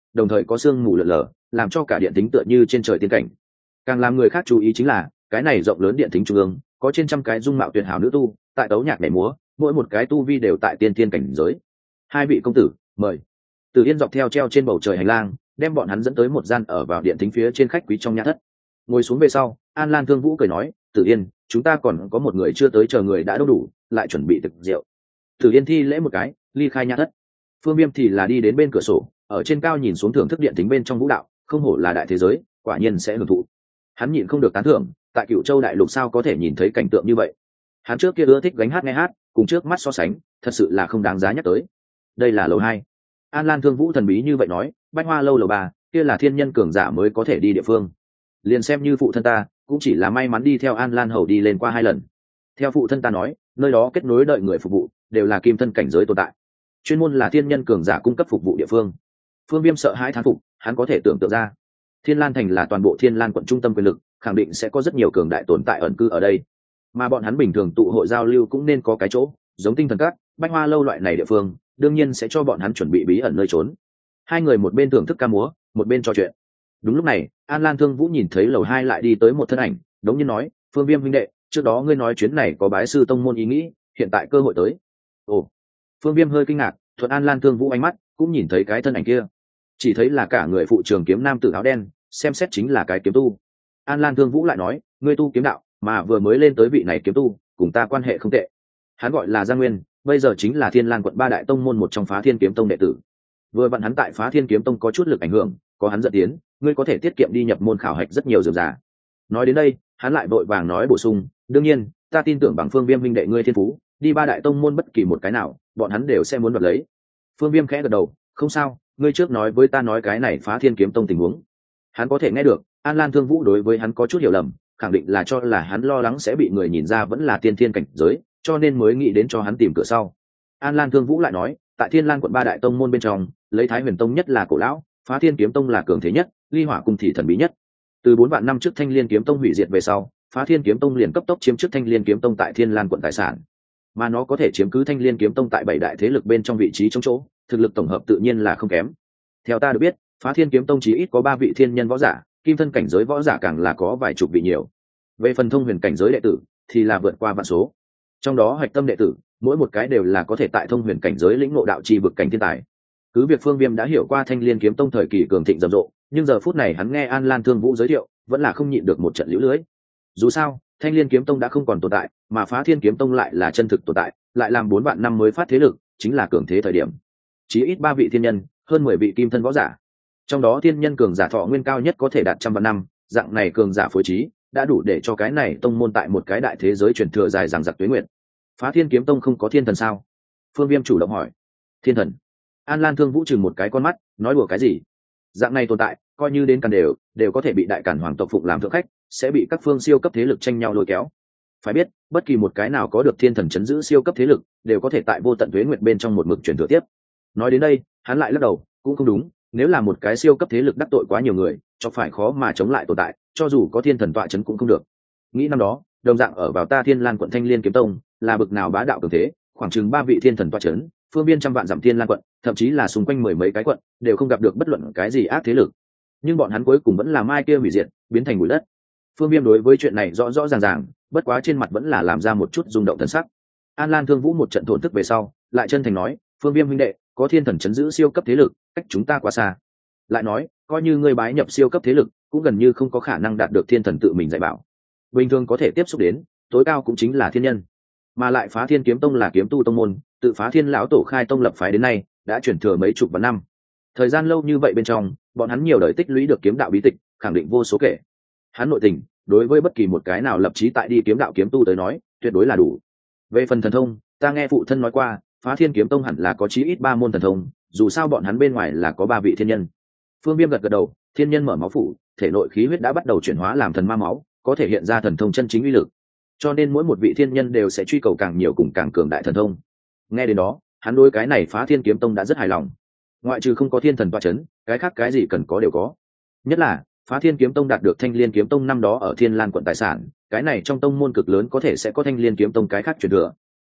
S1: đồng thời có sương mù lợn lờ, làm cho cả điện thính tựa như trên trời tiên cảnh. Càng làm người khác chú ý chính là cái này rộng lớn điện thính trung ương có trên trăm cái dung mạo tuyệt hảo nữ tu tại tấu nhạc nhảy múa, mỗi một cái tu vi đều tại tiên thiên cảnh giới. Hai vị công tử, mời. Từ Yên dọc theo treo trên bầu trời hành lang, đem bọn hắn dẫn tới một gian ở vào điện thính phía trên khách quý trong nhã thất. Ngồi xuống về sau, An Lan Thương Vũ cười nói, Tử Yên, chúng ta còn có một người chưa tới, chờ người đã đông đủ, lại chuẩn bị thực rượu. Tử Yên thi lễ một cái, ly khai nhã thất. Phương Viêm thì là đi đến bên cửa sổ, ở trên cao nhìn xuống thưởng thức điện thính bên trong vũ đạo, không hổ là đại thế giới, quả nhiên sẽ hưởng thụ. Hắn nhịn không được tán thưởng, tại Cựu Châu đại lục sao có thể nhìn thấy cảnh tượng như vậy. Hắn trước kia ưa thích gánh hát nghe hát, cùng trước mắt so sánh, thật sự là không đáng giá nhắc tới. Đây là lầu hai. An Lan Thương Vũ thần bí như vậy nói, Bách Hoa lâu lầu ba, kia là thiên nhân cường giả mới có thể đi địa phương. Liền xem như phụ thân ta, cũng chỉ là may mắn đi theo An Lan hầu đi lên qua hai lần. Theo phụ thân ta nói, nơi đó kết nối đợi người phục vụ, đều là kim thân cảnh giới tồn tại, chuyên môn là thiên nhân cường giả cung cấp phục vụ địa phương. Phương Viêm sợ hãi thán phục, hắn có thể tưởng tượng ra, Thiên Lan thành là toàn bộ Thiên Lan quận trung tâm quyền lực, khẳng định sẽ có rất nhiều cường đại tồn tại ẩn cư ở đây. Mà bọn hắn bình thường tụ hội giao lưu cũng nên có cái chỗ, giống Tinh Thần Các, Bách Hoa lâu loại này địa phương, đương nhiên sẽ cho bọn hắn chuẩn bị bí ẩn nơi trốn. Hai người một bên thưởng thức ca múa, một bên trò chuyện. Đúng lúc này, An Lan Thương Vũ nhìn thấy lầu hai lại đi tới một thân ảnh, đống nhiên nói, Phương Viêm huynh đệ, trước đó ngươi nói chuyến này có bái sư tông môn ý nghĩ, hiện tại cơ hội tới. Ồ. Phương Viêm hơi kinh ngạc, thuận An Lan Thương Vũ ánh mắt, cũng nhìn thấy cái thân ảnh kia. Chỉ thấy là cả người phụ trường kiếm nam tử áo đen, xem xét chính là cái kiếm tu. An Lan Thương Vũ lại nói, ngươi tu kiếm đạo, mà vừa mới lên tới vị này kiếm tu, cùng ta quan hệ không tệ. Hắn gọi là Giang Nguyên, bây giờ chính là Thiên Lan quận ba đại tông môn một trong Phá Thiên kiếm tông đệ tử. Vừa vặn hắn tại Phá Thiên kiếm tông có chút lực ảnh hưởng, có hắn dẫn tiến, ngươi có thể tiết kiệm đi nhập môn khảo hạch rất nhiều dườm già. Nói đến đây, hắn lại vội vàng nói bổ sung, đương nhiên, ta tin tưởng bằng Phương Viêm huynh đệ ngươi thiên phú, đi ba đại tông môn bất kỳ một cái nào, bọn hắn đều sẽ muốn đoạt lấy. Phương Viêm khẽ gật đầu, không sao, ngươi trước nói với ta nói cái này Phá Thiên kiếm tông tình huống. Hắn có thể nghe được, An Lan Thương Vũ đối với hắn có chút hiểu lầm, khẳng định là cho là hắn lo lắng sẽ bị người nhìn ra vẫn là tiên thiên cảnh giới, cho nên mới nghĩ đến cho hắn tìm cửa sau. An Lan Thương Vũ lại nói, tại Thiên Lan quận ba đại tông môn bên trong, lấy Thái Huyền tông nhất là cổ lão, Phá Thiên kiếm tông là cường thế nhất, Ly Hỏa cung thì thần bí nhất. Từ bốn vạn năm trước Thanh Liên kiếm tông hủy diệt về sau, Phá Thiên kiếm tông liền cấp tốc chiếm trước Thanh Liên kiếm tông tại Thiên Lan quận tài sản, mà nó có thể chiếm cứ Thanh Liên kiếm tông tại bảy đại thế lực bên trong vị trí trong chỗ, thực lực tổng hợp tự nhiên là không kém. Theo ta được biết, Phá Thiên kiếm tông chỉ ít có ba vị thiên nhân võ giả, kim thân cảnh giới võ giả càng là có vài chục vị nhiều. Về phần thông huyền cảnh giới đệ tử thì là vượt qua vạn số, trong đó hạch tâm đệ tử mỗi một cái đều là có thể tại thông huyền cảnh giới lĩnh ngộ đạo chi vực cảnh thiên tài. Cứ việc Phương Viêm đã hiểu qua Thanh Liên kiếm tông thời kỳ cường thịnh rầm rộ, nhưng giờ phút này hắn nghe An Lan Thương Vũ giới thiệu, vẫn là không nhịn được một trận liễu lưới. Dù sao, Thanh Liên kiếm tông đã không còn tồn tại, mà Phá Thiên kiếm tông lại là chân thực tồn tại, lại làm bốn vạn năm mới phát thế lực, chính là cường thế thời điểm. Chỉ ít ba vị thiên nhân, hơn mười vị kim thân võ giả. Trong đó thiên nhân cường giả thọ nguyên cao nhất có thể đạt trăm vạn năm, dạng này cường giả phối trí, đã đủ để cho cái này tông môn tại một cái đại thế giới truyền thừa dài dằng dặc tuế nguyện. Phá Thiên kiếm tông không có thiên thần sao? Phương Viêm chủ động hỏi. Thiên thần? An Lan Thương Vũ chừng một cái con mắt, nói đùa cái gì? Dạng này tồn tại, coi như đến càn đều, đều có thể bị đại càn hoàng tộc phụng làm thượng khách, sẽ bị các phương siêu cấp thế lực tranh nhau lôi kéo. Phải biết, bất kỳ một cái nào có được thiên thần chấn giữ siêu cấp thế lực, đều có thể tại vô tận tuế nguyện bên trong một mực truyền thừa tiếp. Nói đến đây, hắn lại lắc đầu, cũng không đúng, nếu là một cái siêu cấp thế lực đắc tội quá nhiều người, cho phải khó mà chống lại tồn tại, cho dù có thiên thần tọa chấn cũng không được. Nghĩ năm đó, đồng dạng ở vào ta Thiên Lan quận Thanh Liên kiếm tông, là bực nào bá đạo cường thế, khoảng chừng ba vị thiên thần tọa chấn, phương biên trăm vạn dặm Thiên Lan quận, thậm chí là xung quanh mười mấy cái quận, đều không gặp được bất luận cái gì ác thế lực. Nhưng bọn hắn cuối cùng vẫn là mai kia hủy diệt, biến thành bụi đất. Phương Viêm đối với chuyện này rõ rõ ràng ràng, bất quá trên mặt vẫn là làm ra một chút rung động thần sắc. An Lan Thương Vũ một trận thổn thức về sau, lại chân thành nói, Phương Viêm huynh đệ, có thiên thần chấn giữ siêu cấp thế lực, cách chúng ta quá xa. Lại nói, coi như ngươi bái nhập siêu cấp thế lực, cũng gần như không có khả năng đạt được thiên thần tự mình dạy bảo. Bình thường có thể tiếp xúc đến, tối cao cũng chính là thiên nhân. Mà lại Phá Thiên kiếm tông là kiếm tu tông môn, tự Phá Thiên lão tổ khai tông lập phái đến nay, đã chuyển thừa mấy chục vạn năm. Thời gian lâu như vậy bên trong, bọn hắn nhiều đời tích lũy được kiếm đạo bí tịch, khẳng định vô số kể. Hắn nội tình, đối với bất kỳ một cái nào lập chí tại đi kiếm đạo kiếm tu tới nói, tuyệt đối là đủ. Về phần thần thông, ta nghe phụ thân nói qua, Phá Thiên kiếm tông hẳn là có chí ít ba môn thần thông, dù sao bọn hắn bên ngoài là có ba vị thiên nhân. Phương Viêm gật gật đầu, thiên nhân mở máu phủ, thể nội khí huyết đã bắt đầu chuyển hóa làm thần ma máu, có thể hiện ra thần thông chân chính uy lực. Cho nên mỗi một vị thiên nhân đều sẽ truy cầu càng nhiều cùng càng cường đại thần thông. Nghe đến đó, hắn đối cái này Phá Thiên kiếm tông đã rất hài lòng. Ngoại trừ không có thiên thần tọa chấn, cái khác cái gì cần có đều có. Nhất là, Phá Thiên kiếm tông đạt được Thanh Liên kiếm tông năm đó ở Thiên Lan quận tài sản, cái này trong tông môn cực lớn có thể sẽ có Thanh Liên kiếm tông cái khác truyền thừa.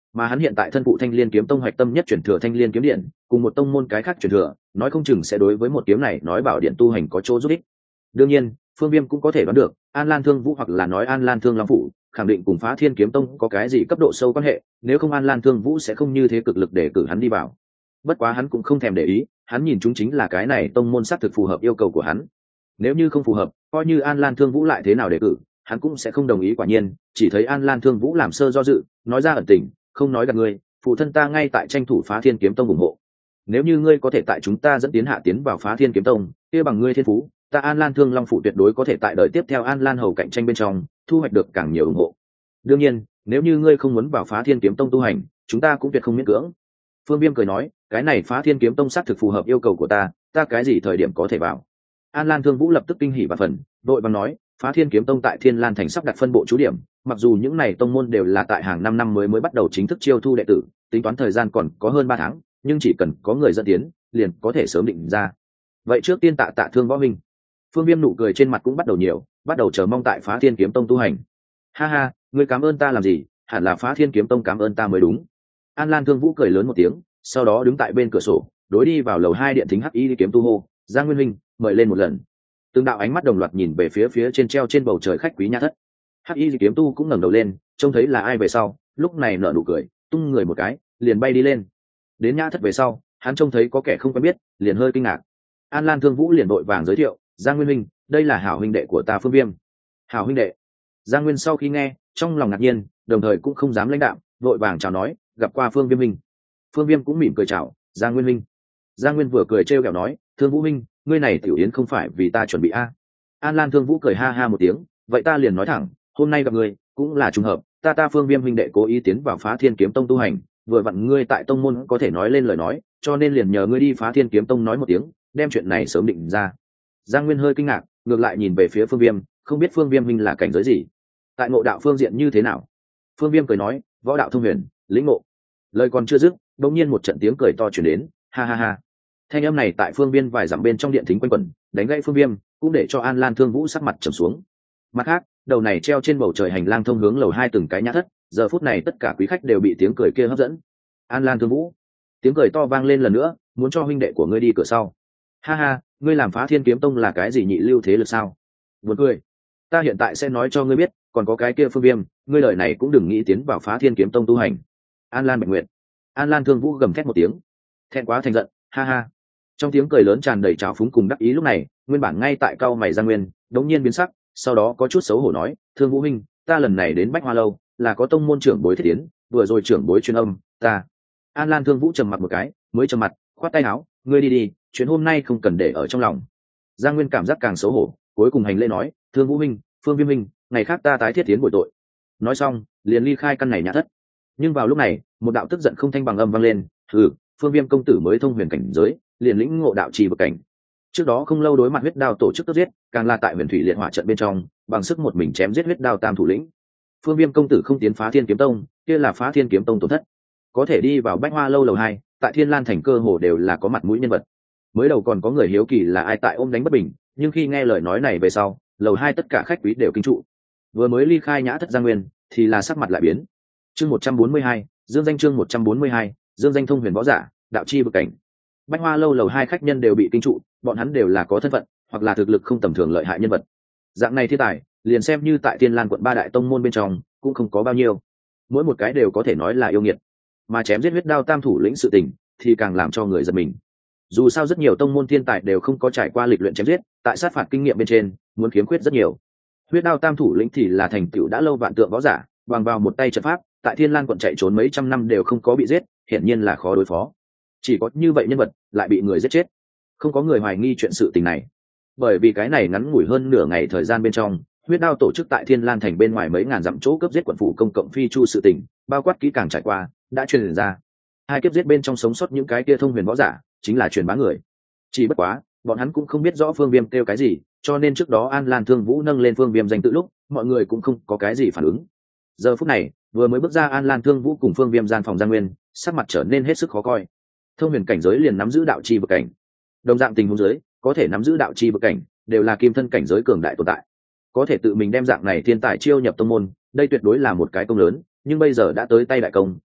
S1: mà hắn hiện tại thân phụ thanh liên kiếm tông hoạch tâm nhất chuyển thừa thanh liên kiếm điện cùng một tông môn cái khác chuyển thừa, nói không chừng sẽ đối với một kiếm này nói bảo điện tu hành có chỗ giúp ích. Đương nhiên Phương Viêm cũng có thể đoán được An Lan Thương Vũ hoặc là nói An Lan Thương Long Phủ khẳng định cùng Phá Thiên Kiếm Tông có cái gì cấp độ sâu quan hệ, nếu không An Lan Thương Vũ sẽ không như thế cực lực để cử hắn đi vào. Bất quá hắn cũng không thèm để ý, hắn nhìn chúng chính là cái này tông môn xác thực phù hợp yêu cầu của hắn. Nếu như không phù hợp, coi như An Lan Thương Vũ lại thế nào để cử, hắn cũng sẽ không đồng ý. Quả nhiên, chỉ thấy An Lan Thương Vũ làm sơ do dự, nói ra ẩn tình, không nói gạt ngươi, phụ thân ta ngay tại tranh thủ Phá Thiên Kiếm Tông ủng hộ. Nếu như ngươi có thể tại chúng ta dẫn tiến hạ tiến vào Phá Thiên Kiếm Tông, kia bằng ngươi thiên phú, ta An Lan Thương Long Phủ tuyệt đối có thể tại đời tiếp theo An Lan Hầu cạnh tranh bên trong thu hoạch được càng nhiều ủng hộ. Đương nhiên, nếu như ngươi không muốn vào Phá Thiên Kiếm Tông tu hành, chúng ta cũng tuyệt không miễn cưỡng. Phương Viêm cười nói, cái này Phá Thiên Kiếm Tông xác thực phù hợp yêu cầu của ta, ta cái gì thời điểm có thể vào? An Lan Thương Vũ lập tức kinh hỉ và phần, đội bằng nói, Phá Thiên Kiếm Tông tại Thiên Lan thành sắp đặt phân bộ trú điểm, mặc dù những này tông môn đều là tại hàng năm năm mới mới bắt đầu chính thức chiêu thu đệ tử, tính toán thời gian còn có hơn ba tháng, nhưng chỉ cần có người dẫn tiến, liền có thể sớm định ra. Vậy trước tiên tạ tạ Thương Võ Minh. Phương Viêm nụ cười trên mặt cũng bắt đầu nhiều, bắt đầu chờ mong tại Phá Thiên Kiếm Tông tu hành. Ha ha, ngươi cảm ơn ta làm gì, hẳn là Phá Thiên Kiếm Tông cảm ơn ta mới đúng. An Lan Thương Vũ cười lớn một tiếng, sau đó đứng tại bên cửa sổ, đối đi vào lầu hai điện thính hắc y kiếm tu hô, Giang Nguyên Minh, mời lên một lần. Từng đạo ánh mắt đồng loạt nhìn về phía phía trên treo trên bầu trời khách quý nha thất. Hắc y kiếm tu cũng ngẩng đầu lên, trông thấy là ai về sau, lúc này nở nụ cười, tung người một cái, liền bay đi lên. Đến nha thất về sau, hắn trông thấy có kẻ không quen biết, liền hơi kinh ngạc. An Lan Thương Vũ liền vội vàng giới thiệu, Giang Nguyên Minh, đây là hảo huynh đệ của ta Phương Viêm. Hảo huynh đệ. Giang Nguyên sau khi nghe, trong lòng ngạc nhiên, đồng thời cũng không dám lãnh đạm, vội vàng chào nói, gặp qua Phương Viêm Minh. Phương Viêm cũng mỉm cười chào, Giang Nguyên Minh. Giang Nguyên vừa cười trêu ghẹo nói, Thương Vũ Minh, ngươi này tiểu yến không phải vì ta chuẩn bị a? An Lan Thương Vũ cười ha ha một tiếng, vậy ta liền nói thẳng, hôm nay gặp ngươi cũng là trùng hợp, ta ta Phương Viêm huynh đệ cố ý tiến vào Phá Thiên Kiếm Tông tu hành, vừa vặn ngươi tại tông môn có thể nói lên lời nói, cho nên liền nhờ ngươi đi Phá Thiên Kiếm Tông nói một tiếng, đem chuyện này sớm định ra. Giang Nguyên hơi kinh ngạc, ngược lại nhìn về phía Phương Viêm, không biết Phương Viêm huynh là cảnh giới gì, tại ngộ đạo phương diện như thế nào? Phương Viêm cười nói, võ đạo thông huyền, lĩnh ngộ. Lời còn chưa dứt, đột nhiên một trận tiếng cười to truyền đến, ha ha ha. Thanh âm này tại phương viên vài dặm bên trong điện thính quanh quẩn, đánh gãy Phương Viêm, cũng để cho An Lan Thương Vũ sắc mặt trầm xuống. Mặt khác, đầu này treo trên bầu trời hành lang thông hướng lầu hai từng cái nhã thất, giờ phút này tất cả quý khách đều bị tiếng cười kia hấp dẫn. An Lan Thương Vũ, tiếng cười to vang lên lần nữa, muốn cho huynh đệ của ngươi đi cửa sau. Ha ha, ngươi làm Phá Thiên Kiếm Tông là cái gì nhị lưu thế lực sao? Buồn cười. Ta hiện tại sẽ nói cho ngươi biết, còn có cái kia Phương Viêm, ngươi lời này cũng đừng nghĩ tiến vào Phá Thiên Kiếm Tông tu hành. An Lan Bạch Nguyện. An Lan Thương Vũ gầm thét một tiếng, thẹn quá thành giận, ha ha. Trong tiếng cười lớn tràn đầy trào phúng cùng đắc ý lúc này, nguyên bản ngay tại cao mày Giang Nguyên, đống nhiên biến sắc, sau đó có chút xấu hổ nói, Thương Vũ huynh, ta lần này đến Bách Hoa lâu, là có tông môn trưởng bối thiết tiến, vừa rồi trưởng bối truyền âm, ta. An Lan Thương Vũ trầm mặt một cái, mới trầm mặt, khoát tay áo, ngươi đi đi, chuyện hôm nay không cần để ở trong lòng. Giang Nguyên cảm giác càng xấu hổ, cuối cùng hành lễ nói, Thương Vũ huynh, Phương Viêm huynh, ngày khác ta tái thiết tiến bồi tội. Nói xong, liền ly khai căn này nhã thất. Nhưng vào lúc này, một đạo tức giận không thanh bằng âm vang lên, hừ, Phương Viêm công tử mới thông huyền cảnh giới, liền lĩnh ngộ đạo trì bậc cảnh. Trước đó không lâu đối mặt huyết đao tổ chức cướp giết, càng là tại huyền thủy liệt hỏa trận bên trong, bằng sức một mình chém giết huyết đao tam thủ lĩnh. Phương Viêm công tử không tiến Phá Thiên Kiếm Tông, kia là Phá Thiên Kiếm Tông tổn thất. Có thể đi vào Bách Hoa lâu lầu hai, tại Thiên Lan thành cơ hồ đều là có mặt mũi nhân vật. Mới đầu còn có người hiếu kỳ là ai tại ôm đánh bất bình, nhưng khi nghe lời nói này về sau, lầu hai tất cả khách quý đều kinh trụ. Vừa mới ly khai nhã thất Giang Nguyên, thì là sắc mặt lại biến. Chương một trăm bốn mươi hai, Dương danh chương một trăm bốn mươi hai, Dương danh thông huyền võ giả, đạo chi bậc cảnh. Bách Hoa lâu lầu hai khách nhân đều bị kinh trụ, bọn hắn đều là có thân phận hoặc là thực lực không tầm thường lợi hại nhân vật. Dạng này thiên tài, liền xem như tại Thiên Lan quận ba đại tông môn bên trong, cũng không có bao nhiêu. Mỗi một cái đều có thể nói là yêu nghiệt, mà chém giết huyết đao tam thủ lĩnh sự tình, thì càng làm cho người giật mình. Dù sao rất nhiều tông môn thiên tài đều không có trải qua lịch luyện chém giết, tại sát phạt kinh nghiệm bên trên, muốn khiếm khuyết rất nhiều. Huyết đao tam thủ lĩnh thì là thành tựu đã lâu vạn tượng võ giả, bằng vào một tay trận pháp, tại Thiên Lan quận chạy trốn mấy trăm năm đều không có bị giết, hiển nhiên là khó đối phó. Chỉ có như vậy nhân vật lại bị người giết chết, không có người hoài nghi chuyện sự tình này, bởi vì cái này ngắn ngủi hơn nửa ngày thời gian bên trong, huyết đao tổ chức tại Thiên Lan thành bên ngoài mấy ngàn dặm chỗ cướp giết quận phủ công cộng phi chu sự tình, bao quát kỹ càng trải qua, đã truyền ra. Hai kiếp giết bên trong sống sót những cái kia thông huyền võ giả, chính là truyền bá người. Chỉ bất quá, bọn hắn cũng không biết rõ Phương Viêm kêu cái gì, cho nên trước đó An Lan Thương Vũ nâng lên Phương Viêm danh tự lúc, mọi người cũng không có cái gì phản ứng. Giờ phút này, vừa mới bước ra An Lan Thương Vũ cùng Phương Viêm gian phòng Giang Nguyên, sắc mặt trở nên hết sức khó coi. Thông huyền cảnh giới liền nắm giữ đạo chi bậc cảnh, đồng dạng tình huống giới có thể nắm giữ đạo chi bậc cảnh, đều là kim thân cảnh giới cường đại tồn tại. Có thể tự mình đem dạng này thiên tài chiêu nhập tông môn, đây tuyệt đối là một cái công lớn, nhưng bây giờ đã tới tay đại công,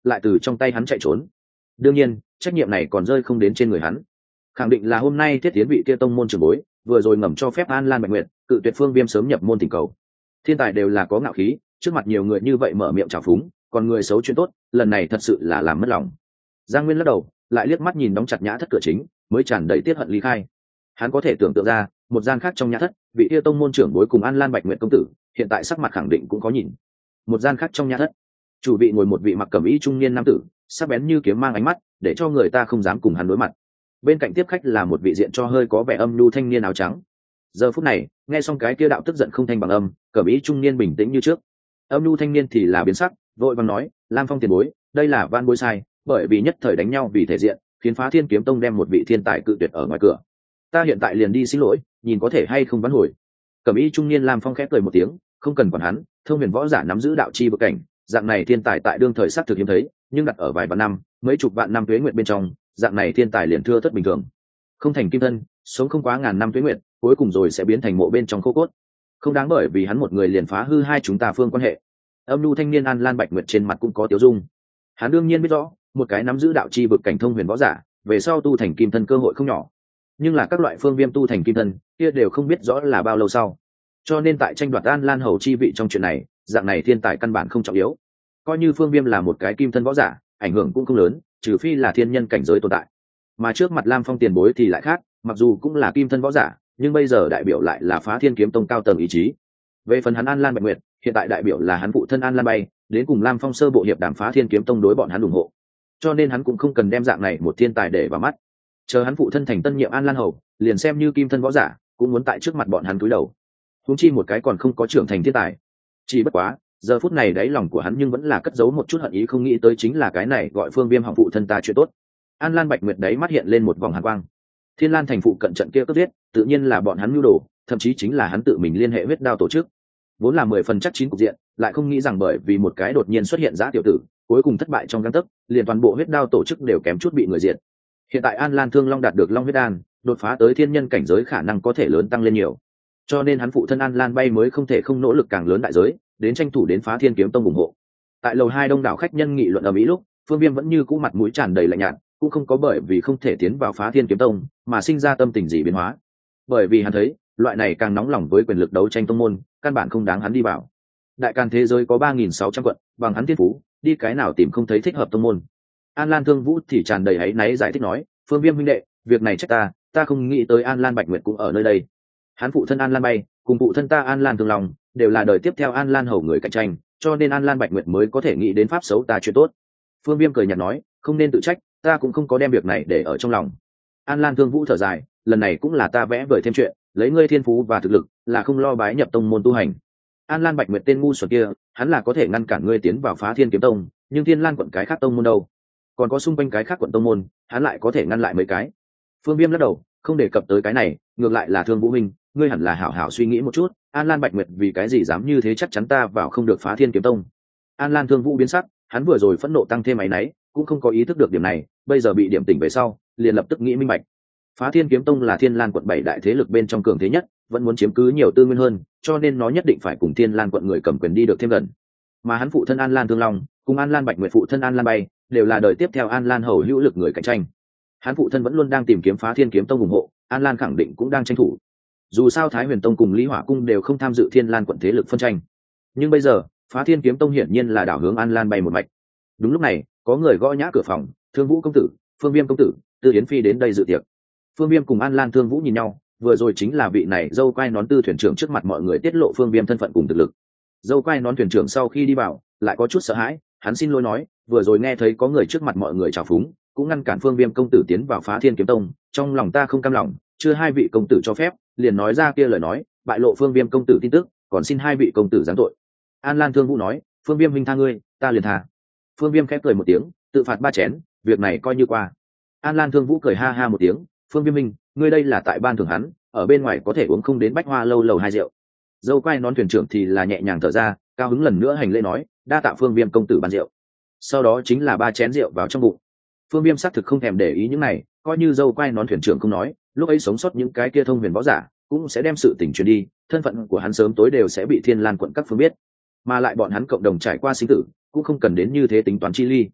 S1: lại từ trong tay hắn chạy trốn. Đương nhiên trách nhiệm này còn rơi không đến trên người hắn, khẳng định là hôm nay Thiết Tiến vị kia tông môn trưởng bối vừa rồi ngầm cho phép An Lan Bạch Nguyệt cự tuyệt Phương Viêm sớm nhập môn thỉnh cầu. Thiên tài đều là có ngạo khí, trước mặt nhiều người như vậy mở miệng trào phúng, còn người xấu chuyện tốt, lần này thật sự là làm mất lòng. Giang Nguyên lắc đầu, lại liếc mắt nhìn đóng chặt nhã thất cửa chính, mới tràn đầy tiết hận ly khai. Hắn có thể tưởng tượng ra, một gian khác trong nhã thất, vị kia tông môn trưởng bối cùng An Lan Bạch Nguyệt công tử, hiện tại sắc mặt khẳng định cũng có nhìn. Một gian khác trong nhã thất, chủ vị ngồi một vị mặc cẩm y trung niên nam tử, sắc bén như kiếm mang ánh mắt, để cho người ta không dám cùng hắn đối mặt. Bên cạnh tiếp khách là một vị diện cho hơi có vẻ âm nhu thanh niên áo trắng. Giờ phút này, nghe xong cái kia đạo tức giận không thanh bằng âm, cẩm y trung niên bình tĩnh như trước. Âm nhu thanh niên thì là biến sắc, vội vàng nói, Lam Phong tiền bối, đây là van bối sai, bởi vì nhất thời đánh nhau vì thể diện, khiến Phá Thiên Kiếm Tông đem một vị thiên tài cự tuyệt ở ngoài cửa. Ta hiện tại liền đi xin lỗi, nhìn có thể hay không vãn hồi. Cẩm y trung niên Lam Phong khẽ cười một tiếng, không cần quản hắn, thông huyền võ giả nắm giữ đạo chi bậc cảnh, dạng này thiên tài tại đương thời sát thực hiếm thấy, nhưng đặt ở vài vạn năm, mấy chục vạn năm tuế nguyệt bên trong, dạng này thiên tài liền thưa thất bình thường. Không thành kim thân, sống không quá ngàn năm tuế nguyệt, cuối cùng rồi sẽ biến thành mộ bên trong khô cốt. Không đáng bởi vì hắn một người liền phá hư hai chúng ta phương quan hệ. Âm nhu thanh niên An Lan Bạch Nguyệt trên mặt cũng có tiêu dung. Hắn đương nhiên biết rõ, một cái nắm giữ đạo chi bậc cảnh thông huyền võ giả, về sau tu thành kim thân cơ hội không nhỏ. Nhưng là các loại phương viêm tu thành kim thân, kia đều không biết rõ là bao lâu sau. Cho nên tại tranh đoạt An Lan hầu chi vị trong chuyện này, dạng này thiên tài căn bản không trọng yếu. Coi như phương viêm là một cái kim thân võ giả, ảnh hưởng cũng không lớn, trừ phi là thiên nhân cảnh giới tồn tại. Mà trước mặt Lam Phong tiền bối thì lại khác, mặc dù cũng là kim thân võ giả, nhưng bây giờ đại biểu lại là Phá Thiên Kiếm Tông cao tầng ý chí. Về phần hắn An Lan Bạch Nguyệt, hiện tại đại biểu là hắn phụ thân An Lan Bay, đến cùng Lam Phong sơ bộ hiệp đàm Phá Thiên Kiếm Tông đối bọn hắn ủng hộ. Cho nên hắn cũng không cần đem dạng này một thiên tài để vào mắt. Chờ hắn phụ thân thành tân nhiệm An Lan hầu, liền xem như kim thân võ giả, cũng muốn tại trước mặt bọn hắn cúi đầu. Huống chi một cái còn không có trưởng thành thiên tài. Chỉ bất quá, giờ phút này đáy lòng của hắn nhưng vẫn là cất giấu một chút hận ý, không nghĩ tới chính là cái này gọi Phương Viêm hỏng phụ thân ta chuyện tốt. An Lan Bạch Nguyệt đấy mắt hiện lên một vòng hàn quang. Thiên Lan thành phụ cận trận kia cướp giết, tự nhiên là bọn hắn mưu đồ, thậm chí chính là hắn tự mình liên hệ huyết đao tổ chức. Vốn là mười phần chắc chín cục diện, lại không nghĩ rằng bởi vì một cái đột nhiên xuất hiện giã tiểu tử, cuối cùng thất bại trong gang tấc, liền toàn bộ huyết đao tổ chức đều kém chút bị người diệt. Hiện tại An Lan Thương Long đạt được Long huyết đan, đột phá tới thiên nhân cảnh giới khả năng có thể lớn tăng lên nhiều. Cho nên hắn phụ thân An Lan Bay mới không thể không nỗ lực càng lớn đại giới, đến tranh thủ đến Phá Thiên Kiếm Tông ủng hộ. Tại lầu hai đông đảo khách nhân nghị luận ở mỹ lúc, Phương Viêm vẫn như cũ mặt mũi tràn đầy lạnh nhạt, cũng không có bởi vì không thể tiến vào Phá Thiên Kiếm Tông mà sinh ra tâm tình gì biến hóa. Bởi vì hắn thấy, loại này càng nóng lòng với quyền lực đấu tranh tông môn, căn bản không đáng hắn đi vào. Đại Càn thế giới có ba nghìn sáu trăm quận, bằng hắn thiên phú, đi cái nào tìm không thấy thích hợp tông môn. An Lan Thương Vũ thì tràn đầy áy náy giải thích nói, Phương Viêm huynh đệ, việc này trách ta, ta không nghĩ tới An Lan Bạch Nguyệt cũng ở nơi đây. Hắn phụ thân An Lan Bay, cùng phụ thân ta An Lan Thương Long, đều là đời tiếp theo An Lan hầu người cạnh tranh, cho nên An Lan Bạch Nguyệt mới có thể nghĩ đến pháp xấu ta chuyện tốt. Phương Viêm cười nhạt nói, không nên tự trách, ta cũng không có đem việc này để ở trong lòng. An Lan Thương Vũ thở dài, lần này cũng là ta vẽ vời thêm chuyện, lấy ngươi thiên phú và thực lực, là không lo bái nhập tông môn tu hành. An Lan Bạch Nguyệt tên ngu xuẩn kia, hắn là có thể ngăn cản ngươi tiến vào Phá Thiên Kiếm Tông, nhưng Thiên Lan quận cái khác tông môn đâu? Còn có xung quanh cái khác quận tông môn, hắn lại có thể ngăn lại mấy cái. Phương Viêm lắc đầu, không đề cập tới cái này, ngược lại là Thương Vũ minh, ngươi hẳn là hảo hảo suy nghĩ một chút, An Lan Bạch Nguyệt vì cái gì dám như thế chắc chắn ta vào không được Phá Thiên Kiếm Tông. An Lan Thương Vũ biến sắc, hắn vừa rồi phẫn nộ tăng thêm máy náy, cũng không có ý thức được điểm này, bây giờ bị điểm tỉnh về sau, liền lập tức nghĩ minh bạch. Phá Thiên Kiếm Tông là Thiên Lan quận bảy đại thế lực bên trong cường thế nhất, vẫn muốn chiếm cứ nhiều tư nguyên hơn, cho nên nó nhất định phải cùng Thiên Lan quận người cầm quyền đi được thêm gần. Mà hắn phụ thân An Lan Thương Long, cùng An Lan Bạch Nguyệt phụ thân An Lan Bay, đều là đời tiếp theo An Lan hầu hữu lực người cạnh tranh. Hắn phụ thân vẫn luôn đang tìm kiếm Phá Thiên Kiếm Tông ủng hộ, An Lan khẳng định cũng đang tranh thủ. Dù sao Thái Huyền Tông cùng Lý Hỏa Cung đều không tham dự Thiên Lan quận thế lực phân tranh. Nhưng bây giờ, Phá Thiên Kiếm Tông hiển nhiên là đảo hướng An Lan Bay một mạch. Đúng lúc này, có người gõ nhã cửa phòng, Thương Vũ công tử, Phương Viêm công tử, Tư Yến phi đến đây dự tiệc. Phương Viêm cùng An Lan Thương Vũ nhìn nhau, vừa rồi chính là vị này dâu quai nón Tư thuyền trưởng trước mặt mọi người tiết lộ Phương Viêm thân phận cùng thực lực. Dâu quai nón thuyền trưởng sau khi đi vào, lại có chút sợ hãi, hắn xin lỗi nói, vừa rồi nghe thấy có người trước mặt mọi người chào phúng, cũng ngăn cản Phương Viêm công tử tiến vào Phá Thiên Kiếm Tông, trong lòng ta không cam lòng, chưa hai vị công tử cho phép, liền nói ra kia lời nói, bại lộ Phương Viêm công tử tin tức, còn xin hai vị công tử giáng tội. An Lan Thương Vũ nói, Phương Viêm huynh tha ngươi, ta liền tha. Phương Viêm khép cười một tiếng, tự phạt ba chén, việc này coi như qua. An Lan Thương Vũ cười ha ha một tiếng, Phương Viêm huynh, ngươi đây là tại ban thưởng hắn, ở bên ngoài có thể uống không đến Bách Hoa lâu lầu hai rượu. Dâu quai nón thuyền trưởng thì là nhẹ nhàng thở ra, cao hứng lần nữa hành lễ nói, đa tạ Phương Viêm công tử ban rượu. Sau đó chính là ba chén rượu vào trong bụng. Phương Viêm xác thực không thèm để ý những này, coi như dâu quai nón thuyền trưởng không nói, lúc ấy sống sót những cái kia thông huyền võ giả cũng sẽ đem sự tình truyền đi, thân phận của hắn sớm tối đều sẽ bị Thiên Lan quận các phương biết, mà lại bọn hắn cộng đồng trải qua sinh tử, cũng không cần đến như thế tính toán chi ly.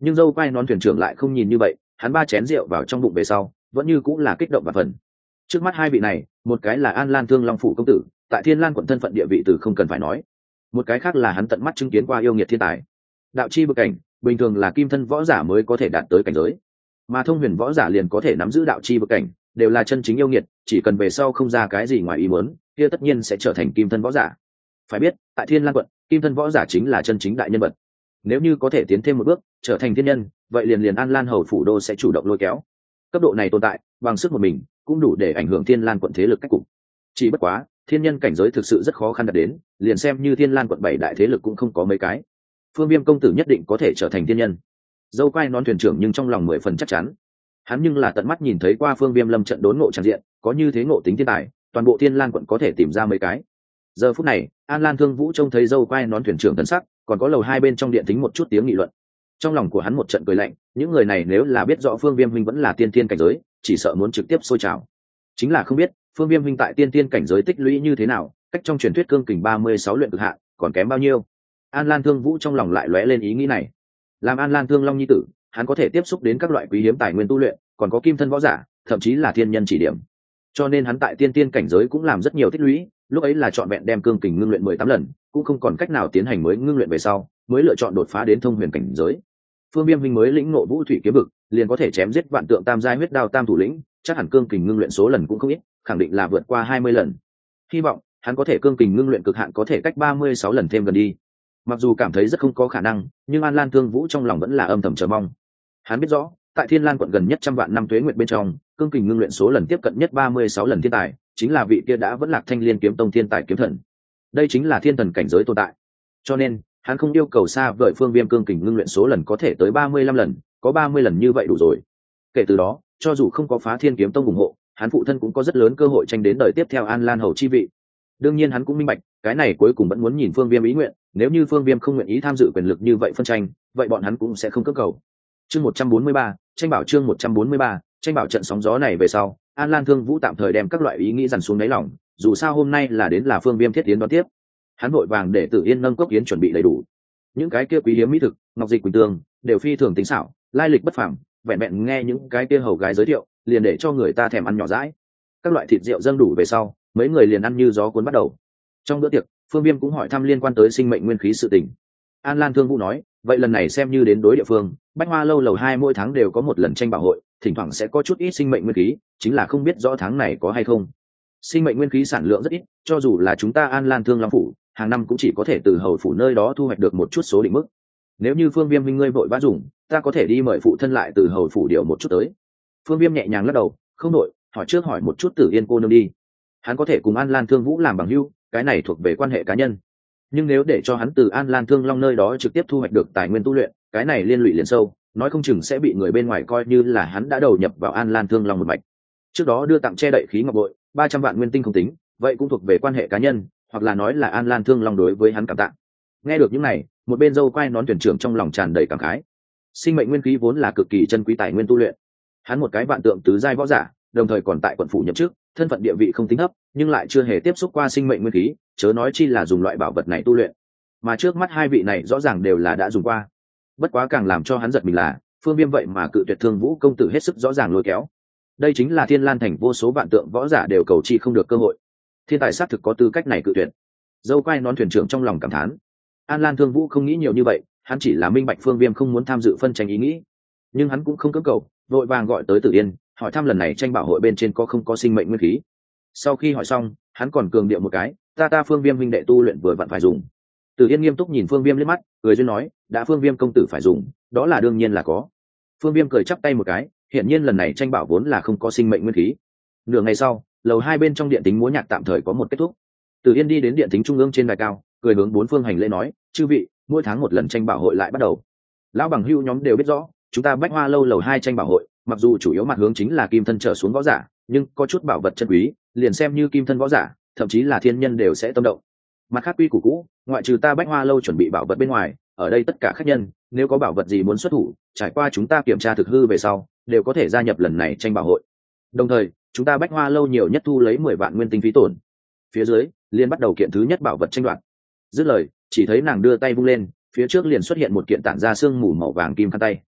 S1: Nhưng dâu quai nón thuyền trưởng lại không nhìn như vậy, hắn ba chén rượu vào trong bụng về sau vẫn như cũng là kích động và phần. Trước mắt hai vị này, một cái là An Lan Thương Long phủ công tử, tại Thiên Lan quận thân phận địa vị từ không cần phải nói, một cái khác là hắn tận mắt chứng kiến qua yêu nghiệt thiên tài, đạo chi bực cảnh, bình thường là kim thân võ giả mới có thể đạt tới cảnh giới, mà thông huyền võ giả liền có thể nắm giữ đạo chi bực cảnh, đều là chân chính yêu nghiệt, chỉ cần về sau không ra cái gì ngoài ý muốn, kia tất nhiên sẽ trở thành kim thân võ giả. Phải biết, tại Thiên Lan quận, kim thân võ giả chính là chân chính đại nhân vật. Nếu như có thể tiến thêm một bước, trở thành thiên nhân, vậy liền liền An Lan hầu phủ đô sẽ chủ động lôi kéo. Cấp độ này tồn tại, bằng sức một mình, cũng đủ để ảnh hưởng Thiên Lan quận thế lực cách cục. Chỉ bất quá, thiên nhân cảnh giới thực sự rất khó khăn đạt đến, liền xem như Thiên Lan quận bảy đại thế lực cũng không có mấy cái. Phương Viêm công tử nhất định có thể trở thành thiên nhân. Dâu quai nón thuyền trưởng nhưng trong lòng mười phần chắc chắn. Hắn nhưng là tận mắt nhìn thấy qua Phương Viêm lâm trận đốn ngộ tràn diện, có như thế ngộ tính thiên tài, toàn bộ Thiên Lan quận có thể tìm ra mấy cái. Giờ phút này, An Lan Thương Vũ trông thấy dâu quai nón thuyền trưởng tấn sắc, còn có lầu hai bên trong điện tính một chút tiếng nghị luận. Trong lòng của hắn một trận cười lạnh, những người này nếu là biết rõ Phương Viêm huynh vẫn là tiên tiên cảnh giới, chỉ sợ muốn trực tiếp sôi trào. Chính là không biết, Phương Viêm huynh tại tiên tiên cảnh giới tích lũy như thế nào, cách trong truyền thuyết cương kình ba mươi sáu luyện cực hạn, còn kém bao nhiêu? An Lan Thương Vũ trong lòng lại lóe lên ý nghĩ này. Làm An Lan Thương Long nhi tử, hắn có thể tiếp xúc đến các loại quý hiếm tài nguyên tu luyện, còn có kim thân võ giả, thậm chí là thiên nhân chỉ điểm. Cho nên hắn tại tiên tiên cảnh giới cũng làm rất nhiều tích lũy, lúc ấy là chọn vẹn đem cương kình ngưng luyện mười tám lần, cũng không còn cách nào tiến hành mới ngưng luyện về sau, mới lựa chọn đột phá đến thông huyền cảnh giới. Phương Viêm huynh mới lĩnh ngộ vũ thủy kiếm vực, liền có thể chém giết vạn tượng tam giai huyết đao tam thủ lĩnh, chắc hẳn cương kình ngưng luyện số lần cũng không ít, khẳng định là vượt qua hai mươi lần. Hy vọng hắn có thể cương kình ngưng luyện cực hạn có thể cách ba mươi sáu lần thêm gần đi. Mặc dù cảm thấy rất không có khả năng, nhưng An Lan Thương Vũ trong lòng vẫn là âm thầm chờ mong. Hắn biết rõ, tại Thiên Lan quận gần nhất trăm vạn năm tuế nguyệt bên trong, cương kình ngưng luyện số lần tiếp cận nhất ba mươi sáu lần thiên tài, chính là vị kia đã vẫn lạc Thanh Liên kiếm tông thiên tài kiếm thần. Đây chính là thiên thần cảnh giới tồn tại. Cho nên, hắn không yêu cầu xa vời Phương Viêm cương kình ngưng luyện số lần có thể tới ba mươi lăm lần, có ba mươi lần như vậy đủ rồi. Kể từ đó, cho dù không có Phá Thiên kiếm tông ủng hộ, hắn phụ thân cũng có rất lớn cơ hội tranh đến đời tiếp theo An Lan hầu chi vị. Đương nhiên hắn cũng minh bạch, cái này cuối cùng vẫn muốn nhìn Phương Viêm ý nguyện, nếu như Phương Viêm không nguyện ý tham dự quyền lực như vậy phân tranh, vậy bọn hắn cũng sẽ không cưỡng cầu. Chương một trăm bốn mươi ba, tranh bảo chương một trăm bốn mươi ba, tranh bảo trận sóng gió này về sau, An Lan Thương Vũ tạm thời đem các loại ý nghĩ dằn xuống đáy lòng, dù sao hôm nay là đến là Phương Viêm thiết tiến đón tiếp. Hắn vội vàng để Tử Yên nâng cốc yến chuẩn bị đầy đủ. Những cái kia quý hiếm mỹ thực, ngọc dịch quỳnh tương, đều phi thường tính xảo, lai lịch bất phàm, vẹn vẹn nghe những cái kia hầu gái giới thiệu, liền để cho người ta thèm ăn nhỏ dãi. Các loại thịt rượu dâng đủ về sau, mấy người liền ăn như gió cuốn bắt đầu. Trong bữa tiệc, Phương Viêm cũng hỏi thăm liên quan tới sinh mệnh nguyên khí sự tình. An Lan Thương Vũ nói, vậy lần này xem như đến đối địa phương, Bách Hoa lâu lầu hai mỗi tháng đều có một lần tranh bảo hội, thỉnh thoảng sẽ có chút ít sinh mệnh nguyên khí, chính là không biết rõ tháng này có hay không. Sinh mệnh nguyên khí sản lượng rất ít, cho dù là chúng ta An Lan Thương Long phủ, hàng năm cũng chỉ có thể từ hầu phủ nơi đó thu hoạch được một chút số định mức. Nếu như Phương Viêm minh ngươi vội vã dùng, ta có thể đi mời phụ thân lại từ hầu phủ điều một chút tới. Phương Viêm nhẹ nhàng lắc đầu, không nội, hỏi trước hỏi một chút Tử Yên cô nương đi. Hắn có thể cùng An Lan Thương Vũ làm bằng hữu, cái này thuộc về quan hệ cá nhân. Nhưng nếu để cho hắn từ An Lan Thương Long nơi đó trực tiếp thu hoạch được tài nguyên tu luyện, cái này liên lụy liền sâu, nói không chừng sẽ bị người bên ngoài coi như là hắn đã đầu nhập vào An Lan Thương Long một mạch. Trước đó đưa tặng che đậy khí ngọc bội, ba trăm vạn nguyên tinh không tính, vậy cũng thuộc về quan hệ cá nhân, hoặc là nói là An Lan Thương Long đối với hắn cảm tạ. Nghe được những này, một bên dâu quai nón tuyển trưởng trong lòng tràn đầy cảm khái. Sinh mệnh nguyên khí vốn là cực kỳ chân quý tài nguyên tu luyện. Hắn một cái vạn tượng tứ giai võ giả, đồng thời còn tại quận phủ nhậm chức, thân phận địa vị không tính thấp, nhưng lại chưa hề tiếp xúc qua sinh mệnh nguyên khí, chớ nói chi là dùng loại bảo vật này tu luyện. Mà trước mắt hai vị này rõ ràng đều là đã dùng qua. Bất quá càng làm cho hắn giật mình là, Phương Viêm vậy mà cự tuyệt Thương Vũ công tử hết sức rõ ràng lôi kéo. Đây chính là Thiên Lan thành vô số vạn tượng võ giả đều cầu chi không được cơ hội. Thiên tài xác thực có tư cách này cự tuyệt. Dâu quai nón thuyền trưởng trong lòng cảm thán. An Lan Thương Vũ không nghĩ nhiều như vậy, hắn chỉ là minh bạch Phương Viêm không muốn tham dự phân tranh ý nghĩ. Nhưng hắn cũng không cưỡng cầu, vội vàng gọi tới Tử Yên, hỏi thăm lần này tranh bảo hội bên trên có không có sinh mệnh nguyên khí. Sau khi hỏi xong, hắn còn cường điệu một cái, ta ta Phương Viêm huynh đệ tu luyện vừa vặn phải dùng. Tử Yên nghiêm túc nhìn Phương Viêm liếc mắt, cười duyên nói, đã Phương Viêm công tử phải dùng, đó là đương nhiên là có. Phương Viêm cười chắp tay một cái, hiển nhiên lần này tranh bảo vốn là không có sinh mệnh nguyên khí. Nửa ngày sau, lầu hai bên trong điện tính múa nhạc tạm thời có một kết thúc. Tử Yên đi đến điện tính trung ương trên đài cao, cười hướng bốn phương hành lễ nói, chư vị, mỗi tháng một lần tranh bảo hội lại bắt đầu. Lão bằng hữu nhóm đều biết rõ, chúng ta Bách Hoa lâu lầu hai tranh bảo hội, mặc dù chủ yếu mặt hướng chính là kim thân trở xuống võ giả, nhưng có chút bảo vật chân quý, liền xem như kim thân võ giả, thậm chí là thiên nhân đều sẽ tâm động. Mặt khác quy củ cũ, ngoại trừ ta Bách Hoa lâu chuẩn bị bảo vật bên ngoài, ở đây tất cả khách nhân, nếu có bảo vật gì muốn xuất thủ, trải qua chúng ta kiểm tra thực hư về sau, đều có thể gia nhập lần này tranh bảo hội. Đồng thời, chúng ta Bách Hoa lâu nhiều nhất thu lấy mười vạn nguyên tinh phí tổn. Phía dưới, liền bắt đầu kiện thứ nhất bảo vật tranh đoạt. Dứt lời, chỉ thấy nàng đưa tay vung lên, phía trước liền xuất hiện một kiện tản ra sương mù màu vàng kim khăn tay.